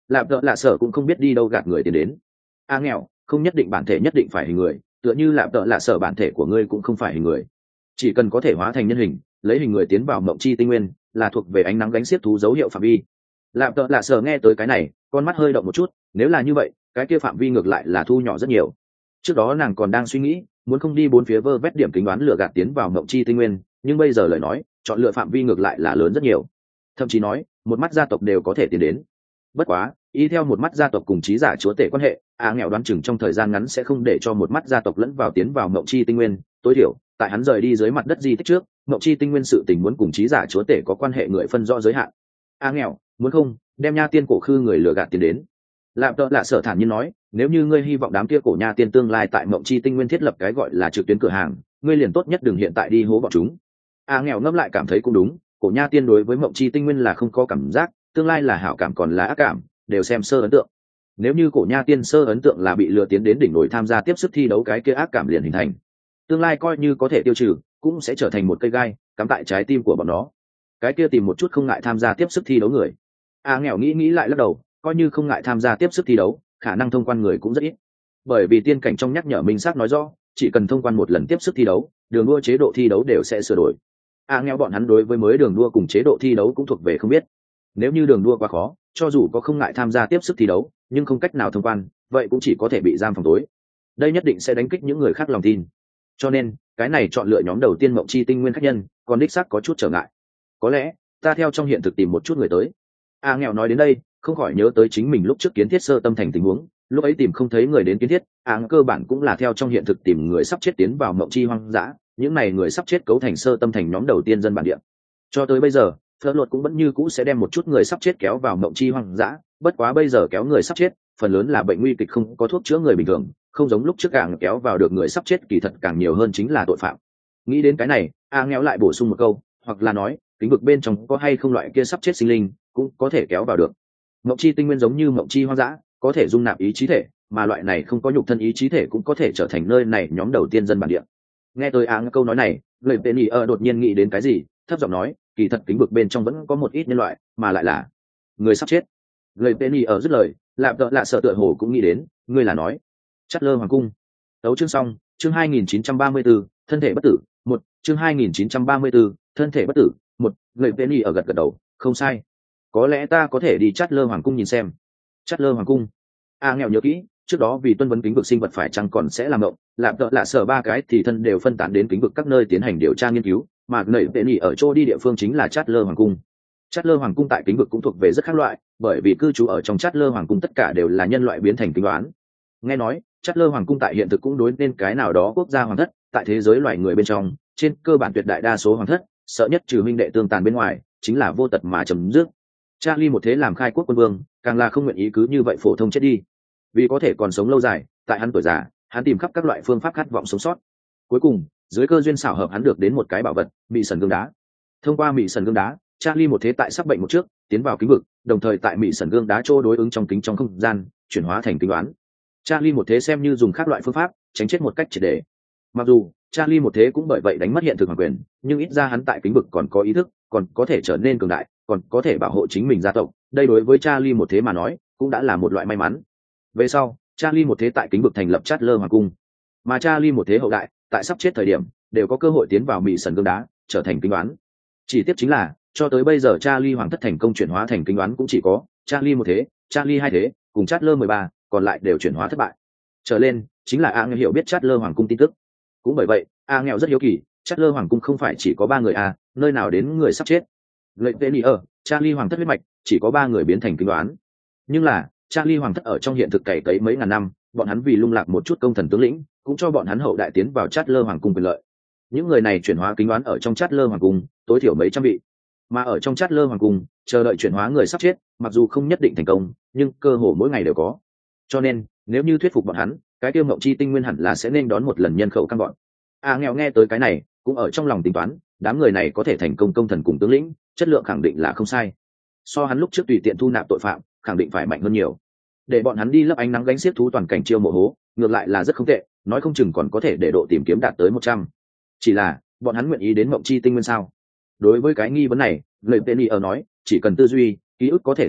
lạp tợ lạ sở cũng không biết đi đâu gạt người tiền đến. Nghèo, không nhất định bản thể nhất định phải hình người, tựa như lạp tợ lạ sở bản thể của ngươi cũng không phải hình người, chỉ cần có thể hóa thành nhân hình, lấy hình người tiến vào mộng chi tinh nguyên, là thuộc về ánh nắng gánh xiết thú dấu hiệu phạm vi. Lạp tợ lạ sở nghe tới cái này, con mắt hơi động một chút, nếu là như vậy, cái kia phạm vi ngược lại là thu nhỏ rất nhiều. Trước đó nàng còn đang suy nghĩ, muốn không đi bốn phía vơ vét điểm kính đoán lựa gạt tiến vào mộng chi tinh nguyên, nhưng bây giờ lời nói, chọn lựa phạm vi ngược lại là lớn rất nhiều. Thậm chí nói, một mắt gia tộc đều có thể tiến đến. Bất quá, y theo một mắt gia tộc cùng trí giả chúa tể quan hệ, nghèo đoán chừng trong thời gian ngắn sẽ không để cho một mắt gia tộc lẫn vào tiến vào mộng chi tinh nguyên, tối thiểu tại hắn rời đi dưới mặt đất di tích trước, mộng chi tinh nguyên sự tình muốn cùng trí giả chúa tể có quan hệ người phân rõ giới hạn. Nghèo, muốn không đem nha tiên cổ khư người lừa gạt tiến đến. Lạp tợ lạ sở thản nhiên nói, nếu như ngươi hy vọng đám kia cổ nha tiên tương lai tại mộng chi tinh nguyên thiết lập cái gọi là trực tuyến cửa hàng, ngươi liền tốt nhất đừng hiện tại đi hố bọn chúng. Nghèo ngẫm lại cảm thấy cũng đúng, cổ nha tiên đối với mộng chi tinh nguyên là không có cảm giác, tương lai là hảo cảm còn là ác cảm, đều xem sơ ấn tượng. Nếu như cổ nha tiên sơ ấn tượng là bị lừa tiến đến đỉnh núi tham gia tiếp sức thi đấu, cái kia ác cảm liền hình thành, tương lai coi như có thể tiêu trừ, cũng sẽ trở thành một cây gai cắm tại trái tim của bọn nó. Cái kia tìm một chút không ngại tham gia tiếp sức thi đấu người. Nghèo nghĩ lại lắc đầu, coi như không ngại tham gia tiếp sức thi đấu, khả năng thông quan người cũng rất ít, bởi vì tiên cảnh trong nhắc nhở minh xác nói rõ, chỉ cần thông quan một lần tiếp sức thi đấu, đường đua chế độ thi đấu đều sẽ sửa đổi. Nghèo bọn hắn đối với mới đường đua cùng chế độ thi đấu cũng thuộc về không biết. Nếu như đường đua quá khó, cho dù có không ngại tham gia tiếp sức thi đấu, nhưng không cách nào thông quan, vậy cũng chỉ có thể bị giam phòng tối. Đây nhất định sẽ đánh kích những người khác lòng tin. Cho nên, cái này chọn lựa nhóm đầu tiên mộng chi tinh nguyên khách nhân, còn đích xác có chút trở ngại. Có lẽ, ta theo trong hiện thực tìm một chút người tới. Nghèo nói đến đây, không khỏi nhớ tới chính mình lúc trước kiến thiết sơ tâm thành tình huống, lúc ấy tìm không thấy người đến kiến thiết, cơ bản cũng là theo trong hiện thực tìm người sắp chết tiến vào mộng chi hoang dã, những này người sắp chết cấu thành sơ tâm thành nhóm đầu tiên dân bản địa. Cho tới bây giờ, Phớt Luật cũng vẫn như cũ sẽ đem một chút người sắp chết kéo vào mộng chi hoang dã, bất quá bây giờ kéo người sắp chết, phần lớn là bệnh nguy kịch không có thuốc chữa người bình thường, không giống lúc trước càng kéo vào được người sắp chết, kỳ thật càng nhiều hơn chính là tội phạm. Nghĩ đến cái này, nghèo lại bổ sung một câu, hoặc là nói, kính vực bên trong có hay không loại kia sắp chết sinh linh, cũng có thể kéo vào được. Mộng chi tinh nguyên giống như mộng chi hoang dã, có thể dung nạp ý chí thể, mà loại này không có nhục thân ý chí thể cũng có thể trở thành nơi này nhóm đầu tiên dân bản địa. Nghe tôi câu nói này, người Penny đột nhiên nghĩ đến cái gì, thấp giọng nói, kỳ thật kính vực bên trong vẫn có một ít nhân loại, mà lại là người sắp chết. Người Penny dứt lời, lạp tợ lạ sợ tựa hồ cũng nghĩ đến, ngươi là nói Chát Lơ Hoàng cung. Tấu chương xong, chương 2934, thân thể bất tử, một chương 2934, thân thể bất tử, một. Người Penny gật đầu, không sai. Có lẽ ta có thể đi Chát Lơ Hoàng cung nhìn xem. Chát Lơ Hoàng cung. Nghèo nhớ kỹ, trước đó vì tuân vấn kính vực sinh vật phải chăng còn sẽ làm động, lạp tợ lạ sở ba cái thì thân đều phân tán đến kính vực các nơi tiến hành điều tra nghiên cứu, mà nảy tệ nhỉ ở chỗ đi địa phương chính là Chát Lơ Hoàng cung. Chát Lơ Hoàng cung tại kính vực cũng thuộc về rất khác loại, bởi vì cư trú ở trong Chát Lơ Hoàng cung tất cả đều là nhân loại biến thành kính đoán. Nghe nói, Chát Lơ Hoàng cung tại hiện thực cũng đối nên cái nào đó quốc gia hoàng thất, tại thế giới loài người bên trong, trên cơ bản tuyệt đại đa số hoàng thất, sợ nhất trừ huynh đệ tương tàn bên ngoài, chính là vô tật mà chấm dứt. Charlie một thế làm khai quốc quân vương, càng là không nguyện ý cứ như vậy phổ thông chết đi. Vì có thể còn sống lâu dài, tại hắn tuổi già, hắn tìm khắp các loại phương pháp khát vọng sống sót. Cuối cùng, dưới cơ duyên xảo hợp hắn được đến một cái bảo vật, Mị Sần gương đá. Thông qua Mị Sần gương đá, Charlie một thế tại sắp bệnh một trước, tiến vào kính vực, đồng thời tại Mị Sần gương đá chỗ đối ứng trong kính trong không gian, chuyển hóa thành kính đoán. Charlie một thế xem như dùng các loại phương pháp, tránh chết một cách triệt để. Mặc dù Charlie một thế cũng bởi vậy đánh mất hiện thực hoàng quyền, nhưng ít ra hắn tại kính vực còn có ý thức, còn có thể trở nên cường đại, còn có thể bảo hộ chính mình gia tộc. Đây đối với Charlie một thế mà nói, cũng đã là một loại may mắn. Về sau, Charlie một thế tại kính vực thành lập Chát Lơ Hoàng cung, mà Charlie một thế hậu đại, tại sắp chết thời điểm, đều có cơ hội tiến vào Mị Sần gương đá, trở thành kính đoán. Chỉ tiếc chính là, cho tới bây giờ Charlie hoàng thất thành công chuyển hóa thành kính đoán cũng chỉ có Charlie một thế, Charlie hai thế, cùng Chát Lơ 13, còn lại đều chuyển hóa thất bại. Trở lên, chính là nghèo hiểu biết Chát Lơ Hoàng cung tin tức. Cũng bởi vậy, nghèo rất hiếu kỳ, Chát Lơ Hoàng cung không phải chỉ có 3 người nơi nào đến người sắp chết. Lệ Penny Charlie hoàng thất huyết mạch, chỉ có 3 người biến thành kính đoán. Nhưng là, Charlie hoàng thất ở trong hiện thực cày cấy mấy ngàn năm, bọn hắn vì lung lạc một chút công thần tướng lĩnh, cũng cho bọn hắn hậu đại tiến vào Chát Lơ Hoàng cung quyền lợi. Những người này chuyển hóa kính đoán ở trong Chát Lơ Hoàng cung, tối thiểu mấy trăm vị. Mà ở trong Chát Lơ Hoàng cung, chờ đợi chuyển hóa người sắp chết, mặc dù không nhất định thành công, nhưng cơ hồ mỗi ngày đều có. Cho nên, nếu như thuyết phục bọn hắn, cái tiêu mộng chi tinh nguyên hẳn là sẽ nên đón một lần nhân khẩu căng bọn. Nghèo nghe tới cái này, cũng ở trong lòng tính toán, đám người này có thể thành công công thần cùng tướng lĩnh, chất lượng khẳng định là không sai. So hắn lúc trước tùy tiện thu nạp tội phạm, khẳng định phải mạnh hơn nhiều. Để bọn hắn đi lấp ánh nắng gánh xiếc thú toàn cảnh chiêu mộ hố, ngược lại là rất không tệ, nói không chừng còn có thể để độ tìm kiếm đạt tới 100. Chỉ là, bọn hắn nguyện ý đến mộng chi tinh nguyên sao? Đối với cái nghi vấn này, lời Penny nói, chỉ cần tư duy, ký ức có thể giữ lại,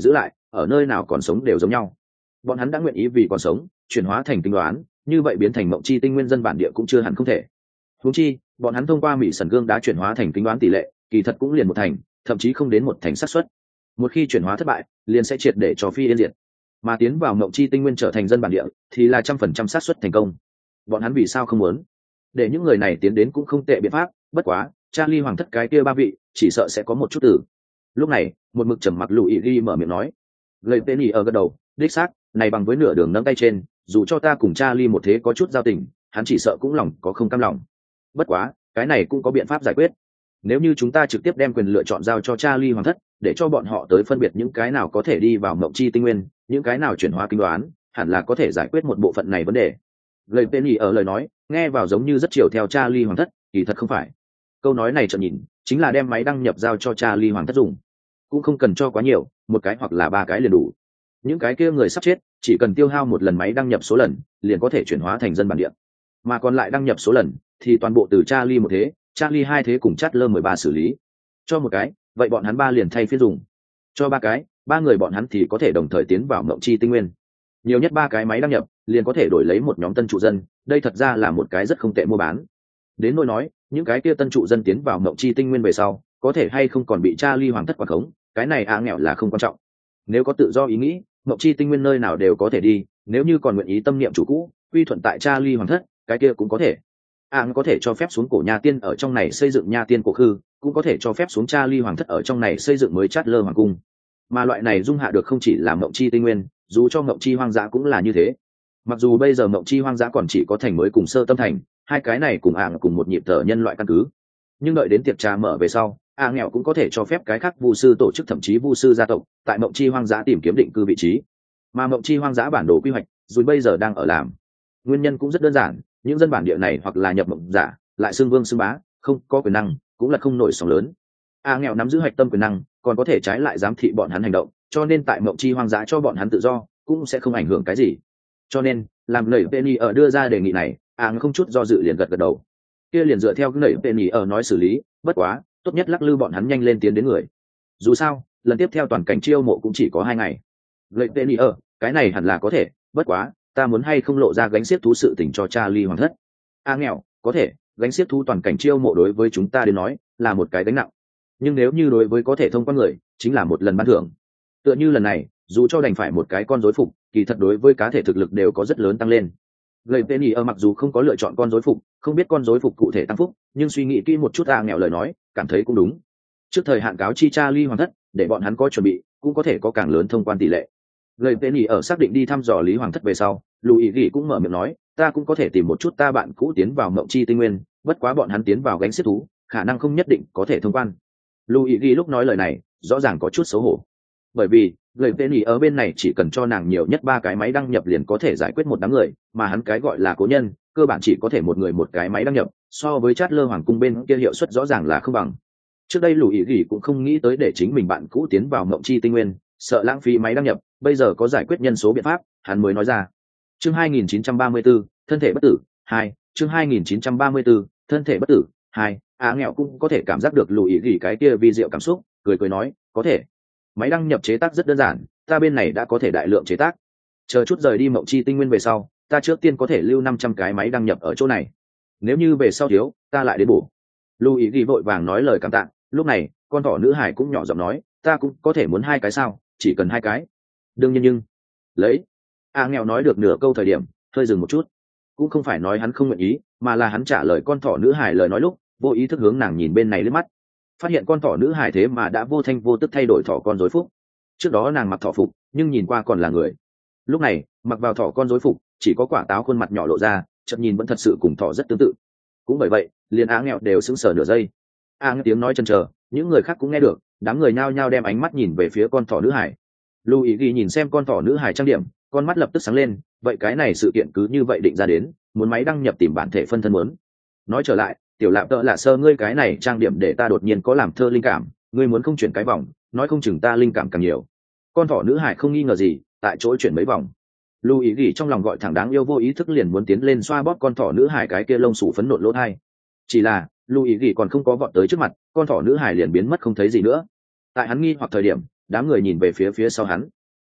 ở nơi nào còn sống đều giống nhau. Bọn hắn đã nguyện ý vì còn sống chuyển hóa thành tính đoán, như vậy biến thành mộng chi tinh nguyên dân bản địa cũng chưa hẳn không thể. Huống chi bọn hắn thông qua mỹ sần gương đã chuyển hóa thành tính đoán tỷ lệ kỳ thật cũng liền một thành, thậm chí không đến một thành xác suất. Một khi chuyển hóa thất bại liền sẽ triệt để cho phi yên diệt, mà tiến vào mộng chi tinh nguyên trở thành dân bản địa thì là 100% xác suất thành công. Bọn hắn vì sao không muốn để những người này tiến đến cũng không tệ biện pháp, bất quá Charlie hoàng thất cái kia ba vị chỉ sợ sẽ có một chút tử. Lúc này một mực trầm mặc lùi ghi mở miệng nói, lời tên ý ở gật đầu, đích xác này bằng với nửa đường nâng tay trên, dù cho ta cùng Charlie một thế có chút giao tình, hắn chỉ sợ cũng lòng có không cam lòng. Bất quá cái này cũng có biện pháp giải quyết. Nếu như chúng ta trực tiếp đem quyền lựa chọn giao cho Charlie hoàng thất, để cho bọn họ tới phân biệt những cái nào có thể đi vào mộng chi tinh nguyên, những cái nào chuyển hóa kinh đoán, hẳn là có thể giải quyết một bộ phận này vấn đề. Lời Penny ở lời nói nghe vào giống như rất chiều theo Charlie hoàng thất, kỳ thật không phải. Câu nói này chợt nhìn chính là đem máy đăng nhập giao cho Charlie hoàng thất dùng, cũng không cần cho quá nhiều, một cái hoặc là ba cái liền đủ. Những cái kia người sắp chết chỉ cần tiêu hao một lần máy đăng nhập số lần liền có thể chuyển hóa thành dân bản địa, mà còn lại đăng nhập số lần thì toàn bộ từ Charlie một thế, Charlie hai thế cùng Chatler 13 xử lý. Cho một cái vậy bọn hắn ba liền thay phiên dùng, cho ba cái ba người bọn hắn thì có thể đồng thời tiến vào mộng chi tinh nguyên. Nhiều nhất ba cái máy đăng nhập liền có thể đổi lấy một nhóm tân trụ dân, đây thật ra là một cái rất không tệ mua bán. Đến nỗi nói những cái kia tân trụ dân tiến vào mộng chi tinh nguyên về sau có thể hay không còn bị Charlie hoàng thất quản khống, cái này nghèo là không quan trọng. Nếu có tự do ý nghĩ, mộng chi tinh nguyên nơi nào đều có thể đi, nếu như còn nguyện ý tâm niệm chủ cũ quy thuận tại Charlie hoàng thất, cái kia cũng có thể. Có thể cho phép xuống cổ nha tiên ở trong này xây dựng nha tiên cổ khư, cũng có thể cho phép xuống Charlie hoàng thất ở trong này xây dựng mới Chatler hoàng cung. Mà loại này dung hạ được không chỉ là mộng chi tinh nguyên, dù cho mộng chi hoang dã cũng là như thế. Mặc dù bây giờ mộng chi hoang dã còn chỉ có thành mới cùng sơ tâm thành, hai cái này cùng cùng một nhịp thở nhân loại căn cứ, nhưng đợi đến tiệc trà mở về sau, nghèo cũng có thể cho phép cái khác vu sư tổ chức thậm chí vu sư gia tộc tại mộng chi hoang dã tìm kiếm định cư vị trí. Mà mộng chi hoang dã bản đồ quy hoạch rồi bây giờ đang ở làm. Nguyên nhân cũng rất đơn giản, những dân bản địa này hoặc là nhập mộng giả, lại xưng vương xưng bá, không có quyền năng cũng là không nổi sóng lớn. Nghèo nắm giữ hạch tâm quyền năng, còn có thể trái lại giám thị bọn hắn hành động, cho nên tại mộng chi hoang dã cho bọn hắn tự do cũng sẽ không ảnh hưởng cái gì. Cho nên làm lời Penny ở đưa ra đề nghị này, không chút do dự liền gật gật đầu. Kia liền dựa theo cái lời Penny ở nói xử lý, bất quá tốt nhất lắc lư bọn hắn nhanh lên tiến đến người. Dù sao lần tiếp theo toàn cảnh chiêu mộ cũng chỉ có 2 ngày. Lời Penny ở cái này hẳn là có thể, bất quá ta muốn hay không lộ ra gánh xiếc thú sự tình cho Charlie hoàng thất. Nghèo có thể, gánh xiếc thú toàn cảnh chiêu mộ đối với chúng ta đến nói là một cái gánh nặng, nhưng nếu như đối với có thể thông qua người chính là một lần ban thưởng. Tựa như lần này dù cho đành phải một cái con rối phục, kỳ thật đối với cá thể thực lực đều có rất lớn tăng lên. Lời Penny ở mặc dù không có lựa chọn con rối phục, không biết con rối phục cụ thể tăng phúc, nhưng suy nghĩ kỹ một chút nghèo lời nói cảm thấy cũng đúng. Trước thời hạn cáo chi Charlie hoàng thất để bọn hắn có chuẩn bị, cũng có thể có càng lớn thông quan tỷ lệ. Lời Penny ở xác định đi thăm dò lý hoàng thất về sau, Lùi Gỉ cũng mở miệng nói, ta cũng có thể tìm một chút ta bạn cũ tiến vào mộng chi tinh nguyên, bất quá bọn hắn tiến vào gánh xiết thú khả năng không nhất định có thể thông quan. Lùi Gỉ lúc nói lời này rõ ràng có chút xấu hổ, bởi vì lời Penny ở bên này chỉ cần cho nàng nhiều nhất 3 cái máy đăng nhập liền có thể giải quyết một đám người, mà hắn cái gọi là cố nhân cơ bản chỉ có thể một người một cái máy đăng nhập, so với Chatler hoàng cung bên kia hiệu suất rõ ràng là không bằng. Trước đây Lùi Gỉ cũng không nghĩ tới để chính mình bạn cũ tiến vào mộng chi tinh nguyên, sợ lãng phí máy đăng nhập, bây giờ có giải quyết nhân số biện pháp, hắn mới nói ra. Chương 2934, thân thể bất tử 2, chương 2934, thân thể bất tử 2. Nghèo cũng có thể cảm giác được Lùi Gỉ cái kia vi diệu cảm xúc, cười nói, có thể. Máy đăng nhập chế tác rất đơn giản, ta bên này đã có thể đại lượng chế tác. Chờ chút rời đi mộng chi tinh nguyên về sau, ta trước tiên có thể lưu 500 cái máy đăng nhập ở chỗ này. Nếu như về sau thiếu, ta lại đến bổ. Lùi Gỉ vội vàng nói lời cảm tạ. Lúc này con thỏ nữ hải cũng nhỏ giọng nói, ta cũng có thể muốn 2 cái sao, chỉ cần 2 cái. Đương nhiên nhưng lấy. Nghèo nói được nửa câu thời điểm hơi dừng một chút, cũng không phải nói hắn không nguyện ý, mà là hắn trả lời con thỏ nữ hải lời nói lúc vô ý thức hướng nàng nhìn bên này liếc mắt, phát hiện con thỏ nữ hải thế mà đã vô thanh vô tức thay đổi thỏ con rối phúc. Trước đó nàng mặc thỏ phục nhưng nhìn qua còn là người, lúc này mặc vào thỏ con rối phục chỉ có quả táo khuôn mặt nhỏ lộ ra, chợt nhìn vẫn thật sự cùng thỏ rất tương tự. Cũng bởi vậy liền nghèo đều sững sờ nửa giây. Nghe tiếng nói chần chờ, những người khác cũng nghe được, đám người nhao nhao đem ánh mắt nhìn về phía con thỏ nữ hải. Louis ghi nhìn xem con thỏ nữ hải trang điểm, con mắt lập tức sáng lên, vậy cái này sự kiện cứ như vậy định ra đến, muốn máy đăng nhập tìm bản thể phân thân muốn. Nói trở lại, tiểu lạp tợ là sơ ngươi cái này trang điểm để ta đột nhiên có làm thơ linh cảm, ngươi muốn không chuyển cái vòng, nói không chừng ta linh cảm càng nhiều. Con thỏ nữ hải không nghi ngờ gì, tại chỗ chuyển mấy vòng. Louis ghi trong lòng gọi thẳng đáng yêu, vô ý thức liền muốn tiến lên xoa bóp con thỏ nữ hải cái kia lông sủ phấn nộn lỗ thai. Chỉ là Louis ghi còn không có vọt tới trước mặt, con thỏ nữ hải liền biến mất không thấy gì nữa. Tại hắn nghi hoặc thời điểm, đám người nhìn về phía sau hắn.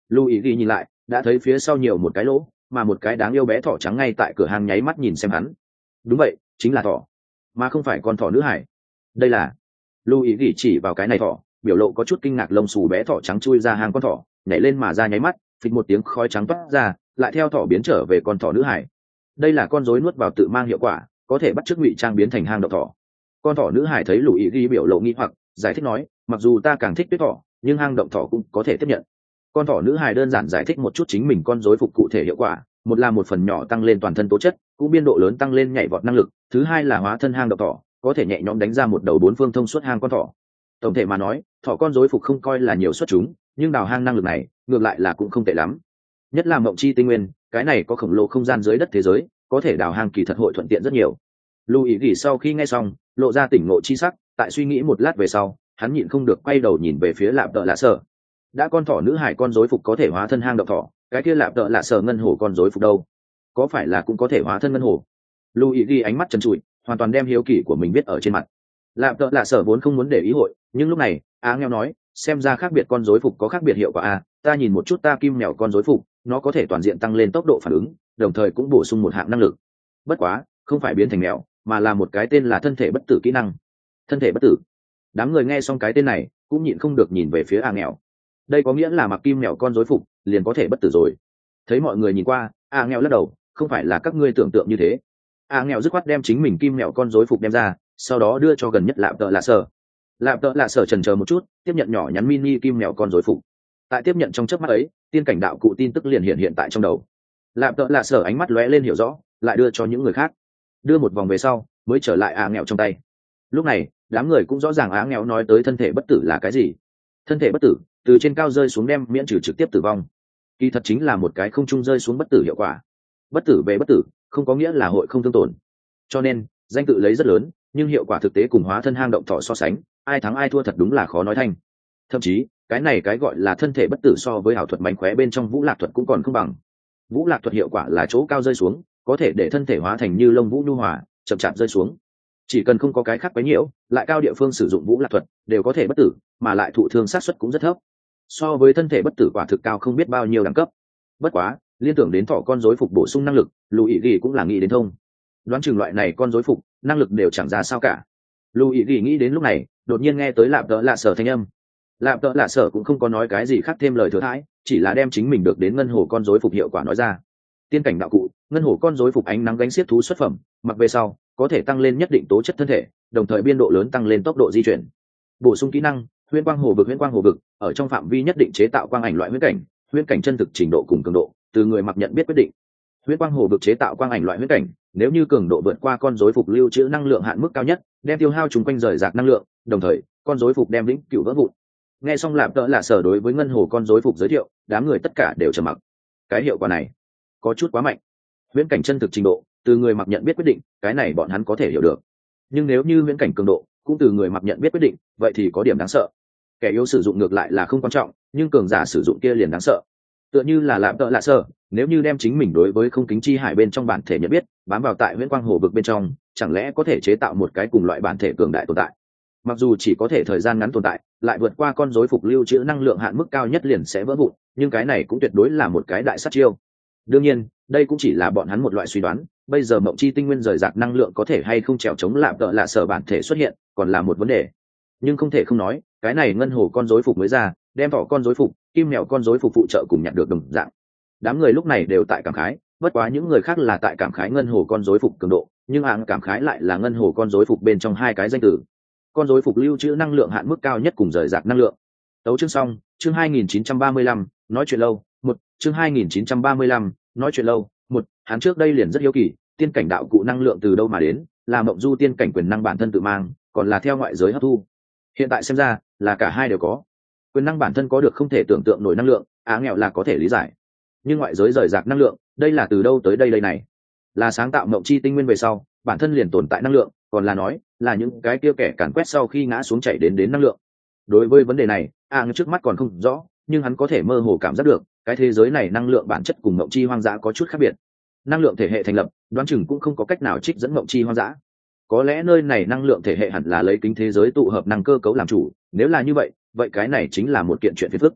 lưu ý ghi nhìn lại đã thấy phía sau nhiều một cái lỗ, mà một cái đáng yêu bé thỏ trắng ngay tại cửa hàng nháy mắt nhìn xem hắn. Đúng vậy, chính là thỏ, mà không phải con thỏ nữ hải. Đây là lưu ý ghi chỉ vào cái này thỏ, biểu lộ có chút kinh ngạc. Lông xù bé thỏ trắng chui ra hàng con thỏ, nhảy lên mà ra nháy mắt, phịch một tiếng khói trắng toát ra, lại theo thỏ biến trở về con thỏ nữ hải. Đây là con rối nuốt vào tự mang hiệu quả, có thể bắt chước ngụy trang biến thành hang động thỏ. Con thỏ nữ hải thấy lưu ý ghi biểu lộ nghi hoặc, giải thích nói, mặc dù ta càng thích tuyết thỏ, nhưng hang động thỏ cũng có thể tiếp nhận. Con thỏ nữ hài đơn giản giải thích một chút chính mình con rối phục cụ thể hiệu quả, một là một phần nhỏ tăng lên toàn thân tố chất, cũng biên độ lớn tăng lên nhảy vọt năng lực, thứ hai là hóa thân hang động thỏ, có thể nhẹ nhõm đánh ra một đầu bốn phương thông suốt hang con thỏ. Tổng thể mà nói, thỏ con rối phục không coi là nhiều xuất chúng, nhưng đào hang năng lực này ngược lại là cũng không tệ lắm. Nhất là mộng chi tinh nguyên, cái này có khổng lồ không gian dưới đất thế giới, có thể đào hang kỳ thật hội thuận tiện rất nhiều. Lưu ý gỉ sau khi nghe xong, lộ ra tỉnh ngộ chi sắc, tại suy nghĩ một lát về sau, hắn nhịn không được quay đầu nhìn về phía Lạp Tợ Lạ Sở. Đã con thỏ nữ hải con rối phục có thể hóa thân hang động thỏ, cái kia Lạp Tợ Lạ Sở ngân hổ con rối phục đâu, có phải là cũng có thể hóa thân ngân hổ? Lưu ý ghi ánh mắt trần trụi, hoàn toàn đem hiếu kỳ của mình viết ở trên mặt. Lạp Tợ Lạ Sở vốn không muốn để ý hội, nhưng lúc này Á Nghèo nói, xem ra khác biệt con rối phục có khác biệt hiệu quả a. Ta nhìn một chút ta kim mèo con rối phục, nó có thể toàn diện tăng lên tốc độ phản ứng, đồng thời cũng bổ sung một hạng năng lực. Bất quá không phải biến thành mèo, mà là một cái tên là thân thể bất tử kỹ năng. Thân thể bất tử. Đám người nghe xong cái tên này cũng nhịn không được nhìn về phía A Nghèo. Đây có nghĩa là mặc kim mèo con rối phục liền có thể bất tử rồi? Thấy mọi người nhìn qua, A Nghèo lắc đầu, không phải là các ngươi tưởng tượng như thế. A Nghèo dứt khoát đem chính mình kim mèo con rối phục đem ra, sau đó đưa cho gần nhất Lạp Tợ Lạ Sở. Lạp Tợ Lạ Sở chần chờ một chút, tiếp nhận nhỏ nhắn mini kim mèo con rối phục. Tại tiếp nhận trong chớp mắt ấy, tiên cảnh đạo cụ tin tức liền hiện tại trong đầu. Lạp Tợ Lạ Sở ánh mắt lóe lên hiểu rõ, lại đưa cho những người khác. Đưa một vòng về sau, mới trở lại A Nghèo trong tay. Lúc này đám người cũng rõ ràng Á Nghèo nói tới thân thể bất tử là cái gì. Thân thể bất tử, từ trên cao rơi xuống đem miễn trừ trực tiếp tử vong, kỳ thật chính là một cái không trung rơi xuống bất tử hiệu quả. Bất tử về bất tử, không có nghĩa là hội không thương tổn, cho nên danh tự lấy rất lớn, nhưng hiệu quả thực tế cùng hóa thân hang động thỏ so sánh, ai thắng ai thua thật đúng là khó nói thanh. Thậm chí cái này cái gọi là thân thể bất tử so với ảo thuật mánh khóe bên trong vũ lạc thuật cũng còn không bằng. Vũ lạc thuật hiệu quả là chỗ cao rơi xuống, có thể để thân thể hóa thành như lông vũ nhu hòa, chậm chạp rơi xuống. Chỉ cần không có cái khác quấy nhiễu, lại cao địa phương sử dụng vũ lạc thuật đều có thể bất tử, mà lại thụ thương xác suất cũng rất thấp. So với thân thể bất tử quả thực cao không biết bao nhiêu đẳng cấp. Bất quá liên tưởng đến thỏ con rối phục bổ sung năng lực, Lưu ý ghi cũng là nghĩ đến thông. Đoán chừng loại này con rối phục năng lực đều chẳng ra sao cả. Lưu ý ghi nghĩ đến lúc này, đột nhiên nghe tới Lạp Tợ Lạ Sở thanh âm. Lạp Tợ Lạ Sở cũng không có nói cái gì khác thêm lời thừa thãi, chỉ là đem chính mình được đến ngân hồ con rối phục hiệu quả nói ra. Tiên cảnh đạo cụ, ngân hồ con rối phục ánh nắng gánh xiết thú xuất phẩm, mặc về sau có thể tăng lên nhất định tố chất thân thể, đồng thời biên độ lớn tăng lên tốc độ di chuyển. Bổ sung kỹ năng, huyễn quang hồ vực. Huyễn quang hồ vực ở trong phạm vi nhất định chế tạo quang ảnh loại huyễn cảnh chân thực trình độ cùng cường độ từ người mặc nhận biết quyết định. Huyễn quang hồ vực chế tạo quang ảnh loại huyễn cảnh, nếu như cường độ vượt qua con rối phục lưu trữ năng lượng hạn mức cao nhất, đem tiêu hao chúng quanh rời rạc năng lượng, đồng thời con rối phục đem vĩnh cửu vỡ vụn. Nghe xong Lạp Tợ Lạ Sở đối với ngân hồ con rối phục giới thiệu, đám người tất cả đều trầm mặc. Cái hiệu quả này có chút quá mạnh. Huyễn cảnh chân thực trình độ từ người mặc nhận biết quyết định, cái này bọn hắn có thể hiểu được, nhưng nếu như huyễn cảnh cường độ cũng từ người mặc nhận biết quyết định, vậy thì có điểm đáng sợ. Kẻ yếu sử dụng ngược lại là không quan trọng, nhưng cường giả sử dụng kia liền đáng sợ. Tựa như là Lạp Tợ Lạ Sở, nếu như đem chính mình đối với không kính chi hải bên trong bản thể nhận biết bám vào tại huyễn quang hồ vực bên trong, chẳng lẽ có thể chế tạo một cái cùng loại bản thể cường đại tồn tại. Mặc dù chỉ có thể thời gian ngắn tồn tại, lại vượt qua con rối phục lưu trữ năng lượng hạn mức cao nhất liền sẽ vỡ vụn, nhưng cái này cũng tuyệt đối là một cái đại sát chiêu. Đương nhiên đây cũng chỉ là bọn hắn một loại suy đoán, bây giờ mộng chi tinh nguyên rời rạc năng lượng có thể hay không trèo chống Lạp Tợ Lạ Sở bản thể xuất hiện còn là một vấn đề. Nhưng không thể không nói, cái này ngân hồ con rối phục mới ra, đem thỏ con rối phục, kim mèo con rối phục phụ trợ cùng nhận được đồng dạng. Đám người lúc này đều tại cảm khái, bất quá những người khác là tại cảm khái ngân hồ con rối phục cường độ, nhưng hạng cảm khái lại là ngân hồ con rối phục bên trong hai cái danh từ. Con rối phục lưu trữ năng lượng hạn mức cao nhất cùng rời rạc năng lượng. Tấu chương xong, chương 2935, nói chuyện lâu, một chương 2935, nói chuyện lâu, một hắn trước đây liền rất hiếu kỳ, tiên cảnh đạo cụ năng lượng từ đâu mà đến, là mộng du tiên cảnh quyền năng bản thân tự mang, còn là theo ngoại giới hấp thu. Hiện tại xem ra là cả hai đều có. Quyền năng bản thân có được không thể tưởng tượng nổi năng lượng, Á Nghèo là có thể lý giải, nhưng ngoại giới rời rạc năng lượng, đây là từ đâu tới đây này? Là sáng tạo mộng chi tinh nguyên về sau bản thân liền tồn tại năng lượng, còn là nói là những cái kia kẻ càn quét sau khi ngã xuống chảy đến năng lượng? Đối với vấn đề này Nghèo trước mắt còn không rõ, nhưng hắn có thể mơ hồ cảm giác được cái thế giới này năng lượng bản chất cùng mộng chi hoang dã có chút khác biệt. Năng lượng thể hệ thành lập đoán chừng cũng không có cách nào trích dẫn mộng chi hoang dã, có lẽ nơi này năng lượng thể hệ hẳn là lấy kính thế giới tụ hợp năng cơ cấu làm chủ, nếu là như vậy, vậy cái này chính là một kiện chuyện phiền phức.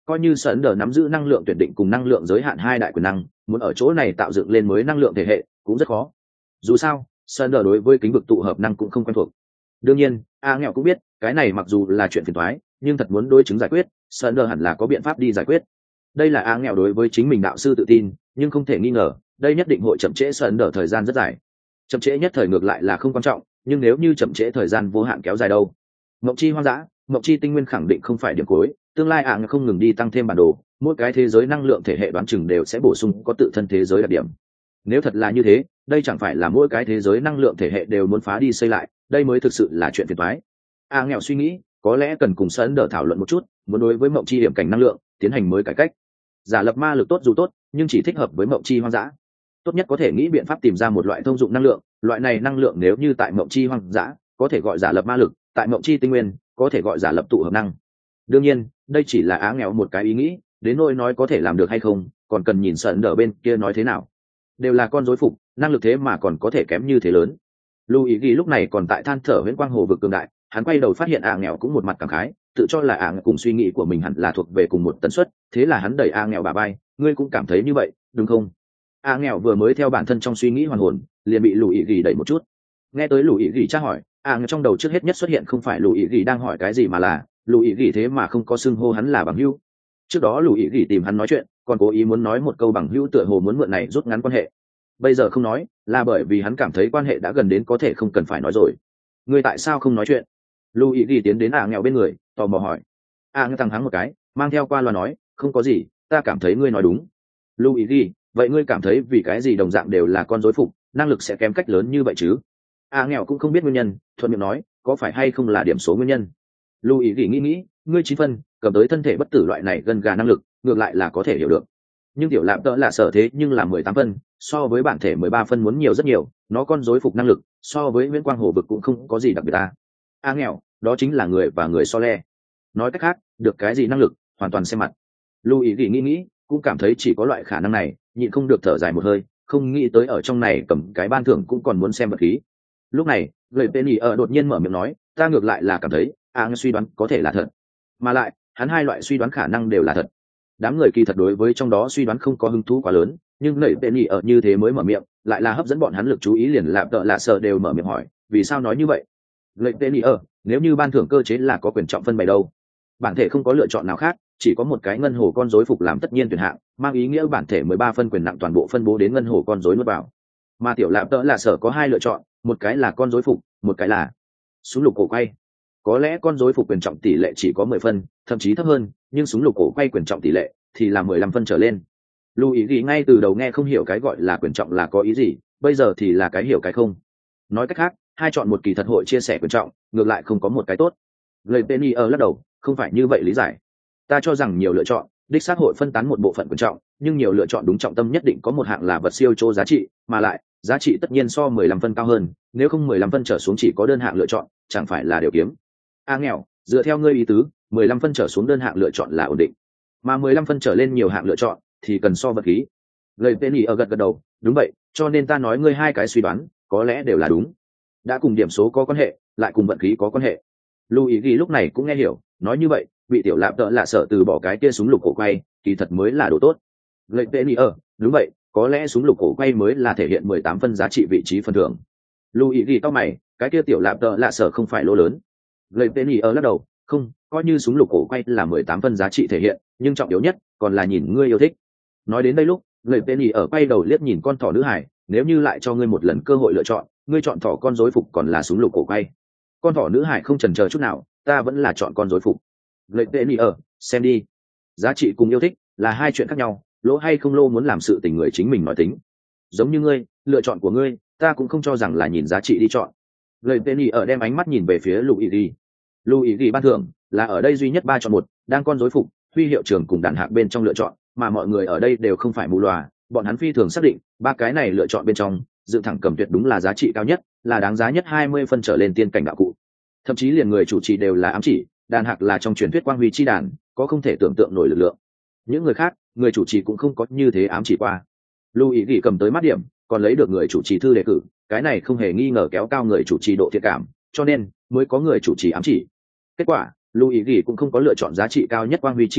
coi như Sơn Đờ nắm giữ năng lượng tuyển định cùng năng lượng giới hạn hai đại quyền năng, muốn ở chỗ này tạo dựng lên mới năng lượng thể hệ cũng rất khó. Dù sao Sơn Đờ đối với kính vực tụ hợp năng cũng không quen thuộc. Đương nhiên a nghèo cũng biết cái này mặc dù là chuyện phiền toái, nhưng thật muốn đối chứng giải quyết Sơn Đờ hẳn là có biện pháp đi giải quyết. Đây là a nghèo đối với chính mình đạo sư tự tin, nhưng không thể nghi ngờ đây nhất định hội chậm trễ Sơn Đờ thời gian rất dài. Chậm trễ nhất thời ngược lại là không quan trọng, nhưng nếu như chậm trễ thời gian vô hạn kéo dài đâu. Mộng chi hoang dã, mộng chi tinh nguyên khẳng định không phải điểm cuối, tương lai ạng không ngừng đi tăng thêm bản đồ, mỗi cái thế giới năng lượng thể hệ đoán chừng đều sẽ bổ sung có tự thân thế giới đặc điểm. Nếu thật là như thế, đây chẳng phải là mỗi cái thế giới năng lượng thể hệ đều muốn phá đi xây lại, đây mới thực sự là chuyện phiền toái. Nghèo suy nghĩ có lẽ cần cùng Sơn Đờ thảo luận một chút, muốn đối với mộng chi điểm cảnh năng lượng tiến hành mới cải cách. Giả lập ma lực tốt dù tốt, nhưng chỉ thích hợp với mộng chi hoang dã. Tốt nhất có thể nghĩ biện pháp tìm ra một loại thông dụng năng lượng, loại này năng lượng nếu như tại mộng chi hoang dã có thể gọi giả lập ma lực, tại mộng chi tinh nguyên có thể gọi giả lập tụ hợp năng. Đương nhiên đây chỉ là nghèo một cái ý nghĩ, đến nỗi nói có thể làm được hay không còn cần nhìn Sơn Đờ bên kia nói thế nào. Đều là con rối phục, năng lực thế mà còn có thể kém như thế lớn. Luigi lúc này còn tại than thở huyễn quang hồ vực cường đại, hắn quay đầu phát hiện nghèo cũng một mặt cảm khái, tự cho là cùng suy nghĩ của mình hẳn là thuộc về cùng một tần suất, thế là hắn đẩy nghèo bà bay, ngươi cũng cảm thấy như vậy đúng không? Nghèo vừa mới theo bản thân trong suy nghĩ hoàn hồn, liền bị Luigi đẩy một chút. Nghe tới Luigi tra hỏi, nghèo trong đầu trước hết nhất xuất hiện không phải Luigi đang hỏi cái gì mà là Luigi thế mà không có xưng hô hắn là bằng hữu. Trước đó Luigi tìm hắn nói chuyện, còn cố ý muốn nói một câu bằng hữu tựa hồ muốn mượn này rút ngắn quan hệ. Bây giờ không nói, là bởi vì hắn cảm thấy quan hệ đã gần đến có thể không cần phải nói rồi. Ngươi tại sao không nói chuyện? Luigi tiến đến nghèo bên người, tò mò hỏi. Nghèo thẳng hắng một cái, mang theo qua loa nói, không có gì, ta cảm thấy ngươi nói đúng. Luigi, vậy ngươi cảm thấy vì cái gì đồng dạng đều là con rối phục, năng lực sẽ kém cách lớn như vậy chứ? Nghèo cũng không biết nguyên nhân, thuận miệng nói, có phải hay không là điểm số nguyên nhân. Luigi nghĩ, ngươi 9 phân, cầm tới thân thể bất tử loại này gần gà năng lực, ngược lại là có thể hiểu được. Nhưng tiểu lạp tợ là sở thế nhưng là 18 phân, so với bản thể 13 phân muốn nhiều rất nhiều, nó con rối phục năng lực so với Viễn Quang Hồ vực cũng không có gì đặc biệt ta. Nghèo, đó chính là người và người so le. Nói cách khác, được cái gì năng lực, hoàn toàn xem mặt. Luigi nghĩ, cũng cảm thấy chỉ có loại khả năng này, nhịn không được thở dài một hơi, không nghĩ tới ở trong này cầm cái ban thưởng cũng còn muốn xem vật khí. Lúc này, người Penny ở đột nhiên mở miệng nói, ta ngược lại là cảm thấy, suy đoán có thể là thật. Mà lại, hắn hai loại suy đoán khả năng đều là thật. Đám người kỳ thật đối với trong đó suy đoán không có hứng thú quá lớn, nhưng nảy Penny ở như thế mới mở miệng, lại là hấp dẫn bọn hắn lực chú ý, liền lạp tợ lạ sợ đều mở miệng hỏi, vì sao nói như vậy? Lệnh Penny ở, nếu như ban thưởng cơ chế là có quyền trọng phân bày đâu? Bản thể không có lựa chọn nào khác, chỉ có một cái ngân hồ con rối phục làm tất nhiên tuyển hạng, mang ý nghĩa bản thể 13 phân quyền nặng toàn bộ phân bố đến ngân hồ con rối nuốt vào. Mà tiểu lạp tợ lạ sợ có hai lựa chọn, một cái là con rối phục, một cái là súng lục cổ quay. Có lẽ con rối phục quyền trọng tỷ lệ chỉ có 10 phân, thậm chí thấp hơn, nhưng súng lục cổ quay quyền trọng tỷ lệ thì là 15 phân trở lên. Luigi ngay từ đầu nghe không hiểu cái gọi là quyền trọng là có ý gì, bây giờ thì là cái hiểu cái không. Nói cách khác, hai chọn một kỳ thật hội chia sẻ quyền trọng, ngược lại không có một cái tốt. Lời Penny ở lắc đầu, không phải như vậy lý giải. Ta cho rằng nhiều lựa chọn, đích xác hội phân tán một bộ phận quyền trọng, nhưng nhiều lựa chọn đúng trọng tâm nhất định có một hạng là vật siêu chỗ giá trị, mà lại, giá trị tất nhiên so 15 phân cao hơn, nếu không 15 phân trở xuống chỉ có đơn hạng lựa chọn, chẳng phải là điều kiếm. Nghèo, dựa theo ngươi ý tứ, 15 phân trở xuống đơn hạng lựa chọn là ổn định, mà 15 phân trở lên nhiều hạng lựa chọn thì cần so vật khí. Lời Penny ở gật đầu, đúng vậy, cho nên ta nói ngươi hai cái suy đoán có lẽ đều là đúng, đã cùng điểm số có quan hệ, lại cùng vận khí có quan hệ. Luigi lúc này cũng nghe hiểu, nói như vậy, bị tiểu lạp tợ lạ sợ từ bỏ cái kia súng lục cổ quay, kỳ thật mới là đồ tốt. Lời Penny ở, đúng vậy, có lẽ súng lục cổ quay mới là thể hiện 18 phân giá trị vị trí phần thưởng. Luigi cau mày, cái kia tiểu lạp tợ lạ sợ không phải lỗ lớn. Lời Penny ở lắc đầu, không, coi như súng lục cổ quay là 18 phân giá trị thể hiện, nhưng trọng yếu nhất còn là nhìn ngươi yêu thích. Nói đến đây lúc, lời Penny ở quay đầu liếc nhìn con thỏ nữ hải, nếu như lại cho ngươi một lần cơ hội lựa chọn, ngươi chọn thỏ con rối phục còn là súng lục cổ quay? Con thỏ nữ hải không chần chờ chút nào, ta vẫn là chọn con rối phục. Lời Penny ở, xem đi, giá trị cùng yêu thích là hai chuyện khác nhau, lỗ hay không lỗ muốn làm sự tình người chính mình nói tính. Giống như ngươi, lựa chọn của ngươi, ta cũng không cho rằng là nhìn giá trị đi chọn. Lời Penny ở đem ánh mắt nhìn về phía Luigi. Luigi ban thưởng là ở đây duy nhất 3 chọn 1, đang con rối phục, huy hiệu trường cùng đàn hạc bên trong lựa chọn, mà mọi người ở đây đều không phải mù lòa, bọn hắn phi thường xác định, ba cái này lựa chọn bên trong, dựng thẳng cầm tuyệt đúng là giá trị cao nhất, là đáng giá nhất 20 phân trở lên tiên cảnh đạo cụ. Thậm chí liền người chủ trì đều là ám chỉ, đàn hạc là trong truyền thuyết quang huy chi đàn, có không thể tưởng tượng nổi lực lượng. Những người khác, người chủ trì cũng không có như thế ám chỉ qua. Luigi cầm tới mắt điểm, còn lấy được người chủ trì thư đề cử, cái này không hề nghi ngờ kéo cao người chủ trì độ thiện cảm, cho nên mới có người chủ trì ám chỉ. Kết quả, Luigi cũng không có lựa chọn giá trị cao nhất quang huy chi đàn,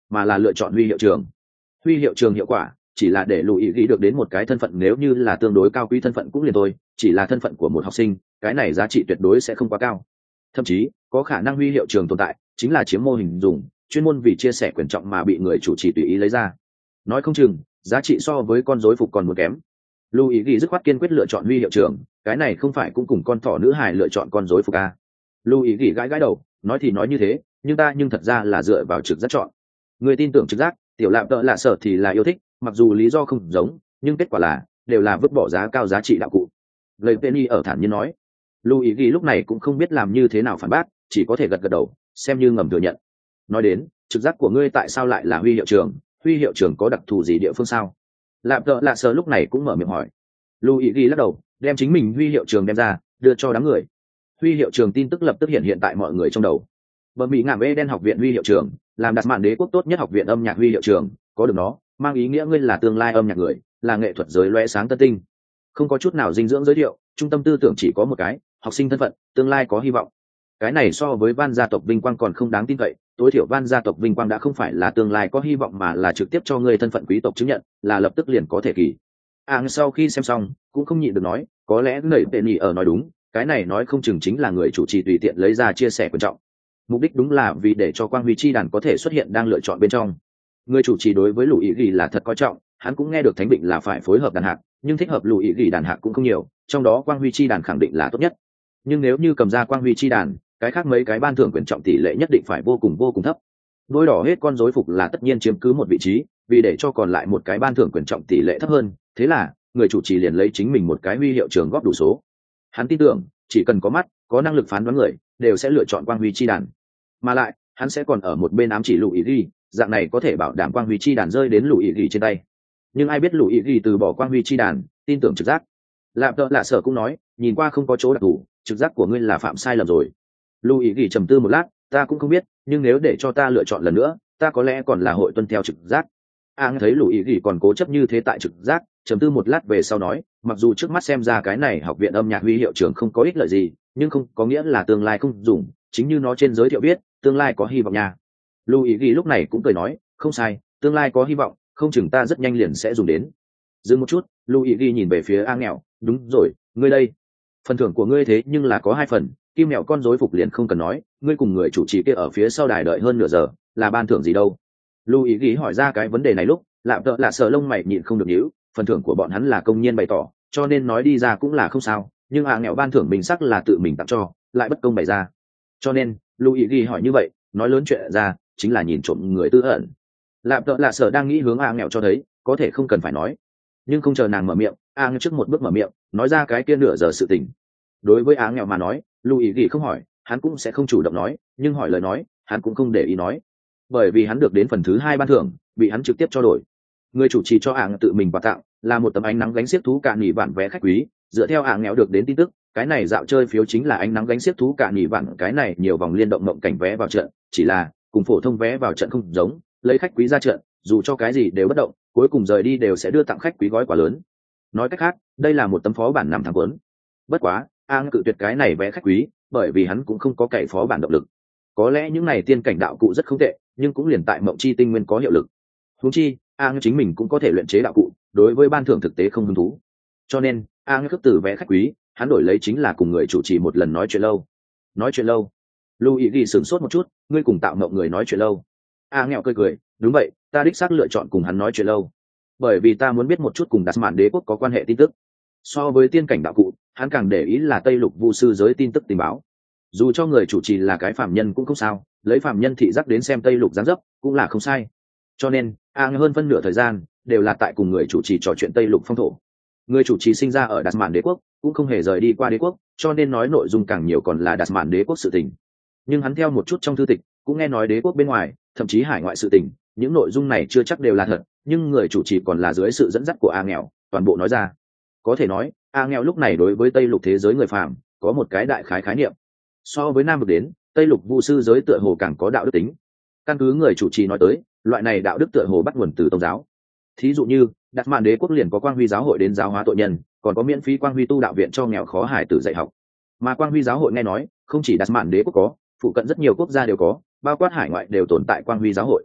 mà là lựa chọn huy hiệu trường. Huy hiệu trường hiệu quả chỉ là để lù ý ghi được đến một cái thân phận, nếu như là tương đối cao quý thân phận cũng liền thôi, chỉ là thân phận của một học sinh, cái này giá trị tuyệt đối sẽ không quá cao. Thậm chí có khả năng huy hiệu trường tồn tại chính là chiếm mô hình dùng, chuyên môn vì chia sẻ quyền trọng mà bị người chủ trì tùy ý lấy ra. Nói không chừng giá trị so với con rối phục còn muốn kém. Lưu ý ghi dứt khoát kiên quyết lựa chọn huy hiệu trưởng, cái này không phải cũng cùng con thỏ nữ hài lựa chọn con rối phục à. Lưu ý ghi gãi gãi đầu, nói thì nói như thế, nhưng ta nhưng thật ra là dựa vào trực giác chọn. Người tin tưởng trực giác, tiểu lạp đỡ lạ sợ thì là yêu thích, mặc dù lý do không giống, nhưng kết quả là đều là vứt bỏ giá cao giá trị đạo cụ. Lời Penny ở thản nhiên nói. Lưu ý ghi lúc này cũng không biết làm như thế nào phản bác, chỉ có thể gật gật đầu, xem như ngầm thừa nhận. Nói đến, trực giác của ngươi tại sao lại là huy hiệu trưởng? Huy hiệu trưởng có đặc thù gì địa phương sao? Lạp đỡ lạ sợ lúc này cũng mở miệng hỏi. Lưu ý ghi lắc đầu, đem chính mình huy hiệu trường đem ra, đưa cho đám người. Huy hiệu trường tin tức lập tức hiện tại mọi người trong đầu. Bờ Mỹ ngảm Eden học viện huy hiệu trường, làm đặt mạn đế quốc tốt nhất học viện âm nhạc huy hiệu trường, có được nó, mang ý nghĩa ngươi là tương lai âm nhạc người, là nghệ thuật giới lóe sáng tân tinh. Không có chút nào dinh dưỡng giới thiệu, trung tâm tư tưởng chỉ có một cái, học sinh thân phận, tương lai có hy vọng. Cái này so với Van gia tộc vinh quang còn không đáng tin cậy, tối thiểu Van gia tộc vinh quang đã không phải là tương lai có hy vọng mà là trực tiếp cho ngươi thân phận quý tộc chứng nhận, là lập tức liền có thể kỳ. Sau khi xem xong, cũng không nhịn được nói, có lẽ người tệ nhị ở nói đúng, cái này nói không chừng chính là người chủ trì tùy tiện lấy ra chia sẻ quan trọng. Mục đích đúng là vì để cho quang huy chi đàn có thể xuất hiện đang lựa chọn bên trong. Người chủ trì đối với lũ ý ghi là thật coi trọng, hắn cũng nghe được thánh định là phải phối hợp đàn hạc, nhưng thích hợp lũ ý ghi đàn hạc cũng không nhiều, trong đó quang huy chi đàn khẳng định là tốt nhất. Nhưng nếu như cầm ra quang huy chi đàn, cái khác mấy cái ban thưởng quyền trọng tỷ lệ nhất định phải vô cùng thấp. Đôi đỏ hết con rối phục là tất nhiên chiếm cứ một vị trí, vì để cho còn lại một cái ban thưởng quyền trọng tỷ lệ thấp hơn, thế là người chủ trì liền lấy chính mình một cái huy hiệu trường góp đủ số. Hắn tin tưởng chỉ cần có mắt, có năng lực phán đoán người, đều sẽ lựa chọn quang huy chi đàn. Mà lại hắn sẽ còn ở một bên ám chỉ lũ ý ghi, dạng này có thể bảo đảm quang huy chi đàn rơi đến lũ ý ghi trên tay. Nhưng ai biết lũ ý ghi từ bỏ quang huy chi đàn, tin tưởng trực giác. Lạp đỡ lạ sở cũng nói, nhìn qua không có chỗ đặc thù, trực giác của ngươi là phạm sai lầm rồi. Lũ ý ghi trầm tư một lát, ta cũng không biết, nhưng nếu để cho ta lựa chọn lần nữa, ta có lẽ còn là hội tuân theo trực giác. Thấy lũ ý ghi còn cố chấp như thế tại trực giác, trầm tư một lát về sau nói, mặc dù trước mắt xem ra cái này học viện âm nhạc huy hiệu trưởng không có ích lợi gì, nhưng không có nghĩa là tương lai không dùng, chính như nó trên giới thiệu viết, tương lai có hy vọng nha. Lưu ý ghi lúc này cũng cười nói, không sai, tương lai có hy vọng, không chừng ta rất nhanh liền sẽ dùng đến. Dừng một chút, Lưu ý ghi nhìn về phía A nghèo, đúng rồi, ngươi đây, phần thưởng của ngươi thế nhưng là có 2 phần, kim mèo con rối phục liền không cần nói, ngươi cùng người chủ trì kia ở phía sau đài đợi hơn nửa giờ, là ban thưởng gì đâu? Lưu ý ghi hỏi ra cái vấn đề này lúc, lạp đỡ lạ sợ lông mày nhịn không được nhíu, phần thưởng của bọn hắn là công nhiên bày tỏ, cho nên nói đi ra cũng là không sao, nhưng nghèo ban thưởng mình sắc là tự mình tặng cho, lại bất công bày ra. Cho nên Lưu ý ghi hỏi như vậy, nói lớn chuyện ra chính là nhìn trộm người tư ẩn. Lạp đỡ lạ sợ đang nghĩ hướng nghèo cho thấy, có thể không cần phải nói, nhưng không chờ nàng mở miệng, trước một bước mở miệng, nói ra cái kia nửa giờ sự tình. Đối với nghèo mà nói, Lưu ý ghi không hỏi, hắn cũng sẽ không chủ động nói, nhưng hỏi lời nói, hắn cũng không để ý nói, bởi vì hắn được đến phần thứ 2 ban thưởng, bị hắn trực tiếp cho đổi. Người chủ trì cho tự mình quà tặng là một tấm ánh nắng gánh xiếc thú cạn nỉ vạn vé khách quý, dựa theo nghèo được đến tin tức, cái này dạo chơi phiếu chính là ánh nắng gánh xiếc thú cạn nỉ vạn, cái này nhiều vòng liên động mộng cảnh vé vào trận, chỉ là cùng phổ thông vé vào trận không giống, lấy khách quý ra trận, dù cho cái gì đều bất động, cuối cùng rời đi đều sẽ đưa tặng khách quý gói quà lớn. Nói cách khác, đây là một tấm phó bản 5 tháng cuốn. Bất quá, cự tuyệt cái này vé khách quý, bởi vì hắn cũng không có cày phó bản động lực. Có lẽ những này tiên cảnh đạo cụ rất không tệ, nhưng cũng liền tại mộng chi tinh nguyên có hiệu lực. Huống chi, chính mình cũng có thể luyện chế đạo cụ, đối với ban thưởng thực tế không hứng thú. Cho nên, khước từ vé khách quý, hắn đổi lấy chính là cùng người chủ trì một lần nói chuyện lâu. Nói chuyện lâu? Lưu ý ghi sửng sốt một chút, ngươi cùng tạo mộng người nói chuyện lâu? Nghèo cười cười, đúng vậy, ta đích xác lựa chọn cùng hắn nói chuyện lâu, bởi vì ta muốn biết một chút cùng Đạt Mạn đế quốc có quan hệ tin tức. So với tiên cảnh đạo cụ, hắn càng để ý là Tây Lục Vu sư giới tin tức tình báo. Dù cho người chủ trì là cái phàm nhân cũng không sao, lấy phàm nhân thị giác đến xem Tây Lục dáng dấp cũng là không sai. Cho nên hơn phân nửa thời gian đều là tại cùng người chủ trì trò chuyện Tây Lục phong thổ. Người chủ trì sinh ra ở Đạt Mạn đế quốc, cũng không hề rời đi qua đế quốc, cho nên nói nội dung càng nhiều còn là Đạt Mạn đế quốc sự tình. Nhưng hắn theo một chút trong thư tịch cũng nghe nói đế quốc bên ngoài, thậm chí hải ngoại sự tình, những nội dung này chưa chắc đều là thật, nhưng người chủ trì còn là dưới sự dẫn dắt của nghèo toàn bộ nói ra. Có thể nói nghèo lúc này đối với Tây Lục thế giới người phàm có một cái đại khái niệm. So với Nam vực đến, Tây Lục Vu sư giới tựa hồ càng có đạo đức tính. Căn cứ người chủ trì nói tới, loại này đạo đức tựa hồ bắt nguồn từ tôn giáo. Thí dụ như Đạt Mạn đế quốc liền có Quang Huy giáo hội đến giáo hóa tội nhân, còn có miễn phí Quang Huy tu đạo viện cho nghèo khó hải tử dạy học. Mà Quang Huy giáo hội nghe nói không chỉ Đạt Mạn đế quốc có, phụ cận rất nhiều quốc gia đều có, bao quát hải ngoại đều tồn tại Quang Huy giáo hội.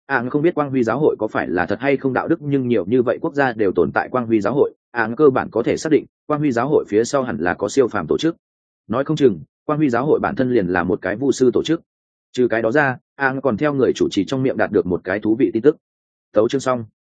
không biết quang huy giáo hội có phải là thật hay không đạo đức, nhưng nhiều như vậy quốc gia đều tồn tại quang huy giáo hội, cơ bản có thể xác định quang huy giáo hội phía sau hẳn là có siêu phàm tổ chức. Nói không chừng quang huy giáo hội bản thân liền là một cái vu sư tổ chức. Trừ cái đó ra, còn theo người chủ trì trong miệng đạt được một cái thú vị tin tức. Tấu chương xong.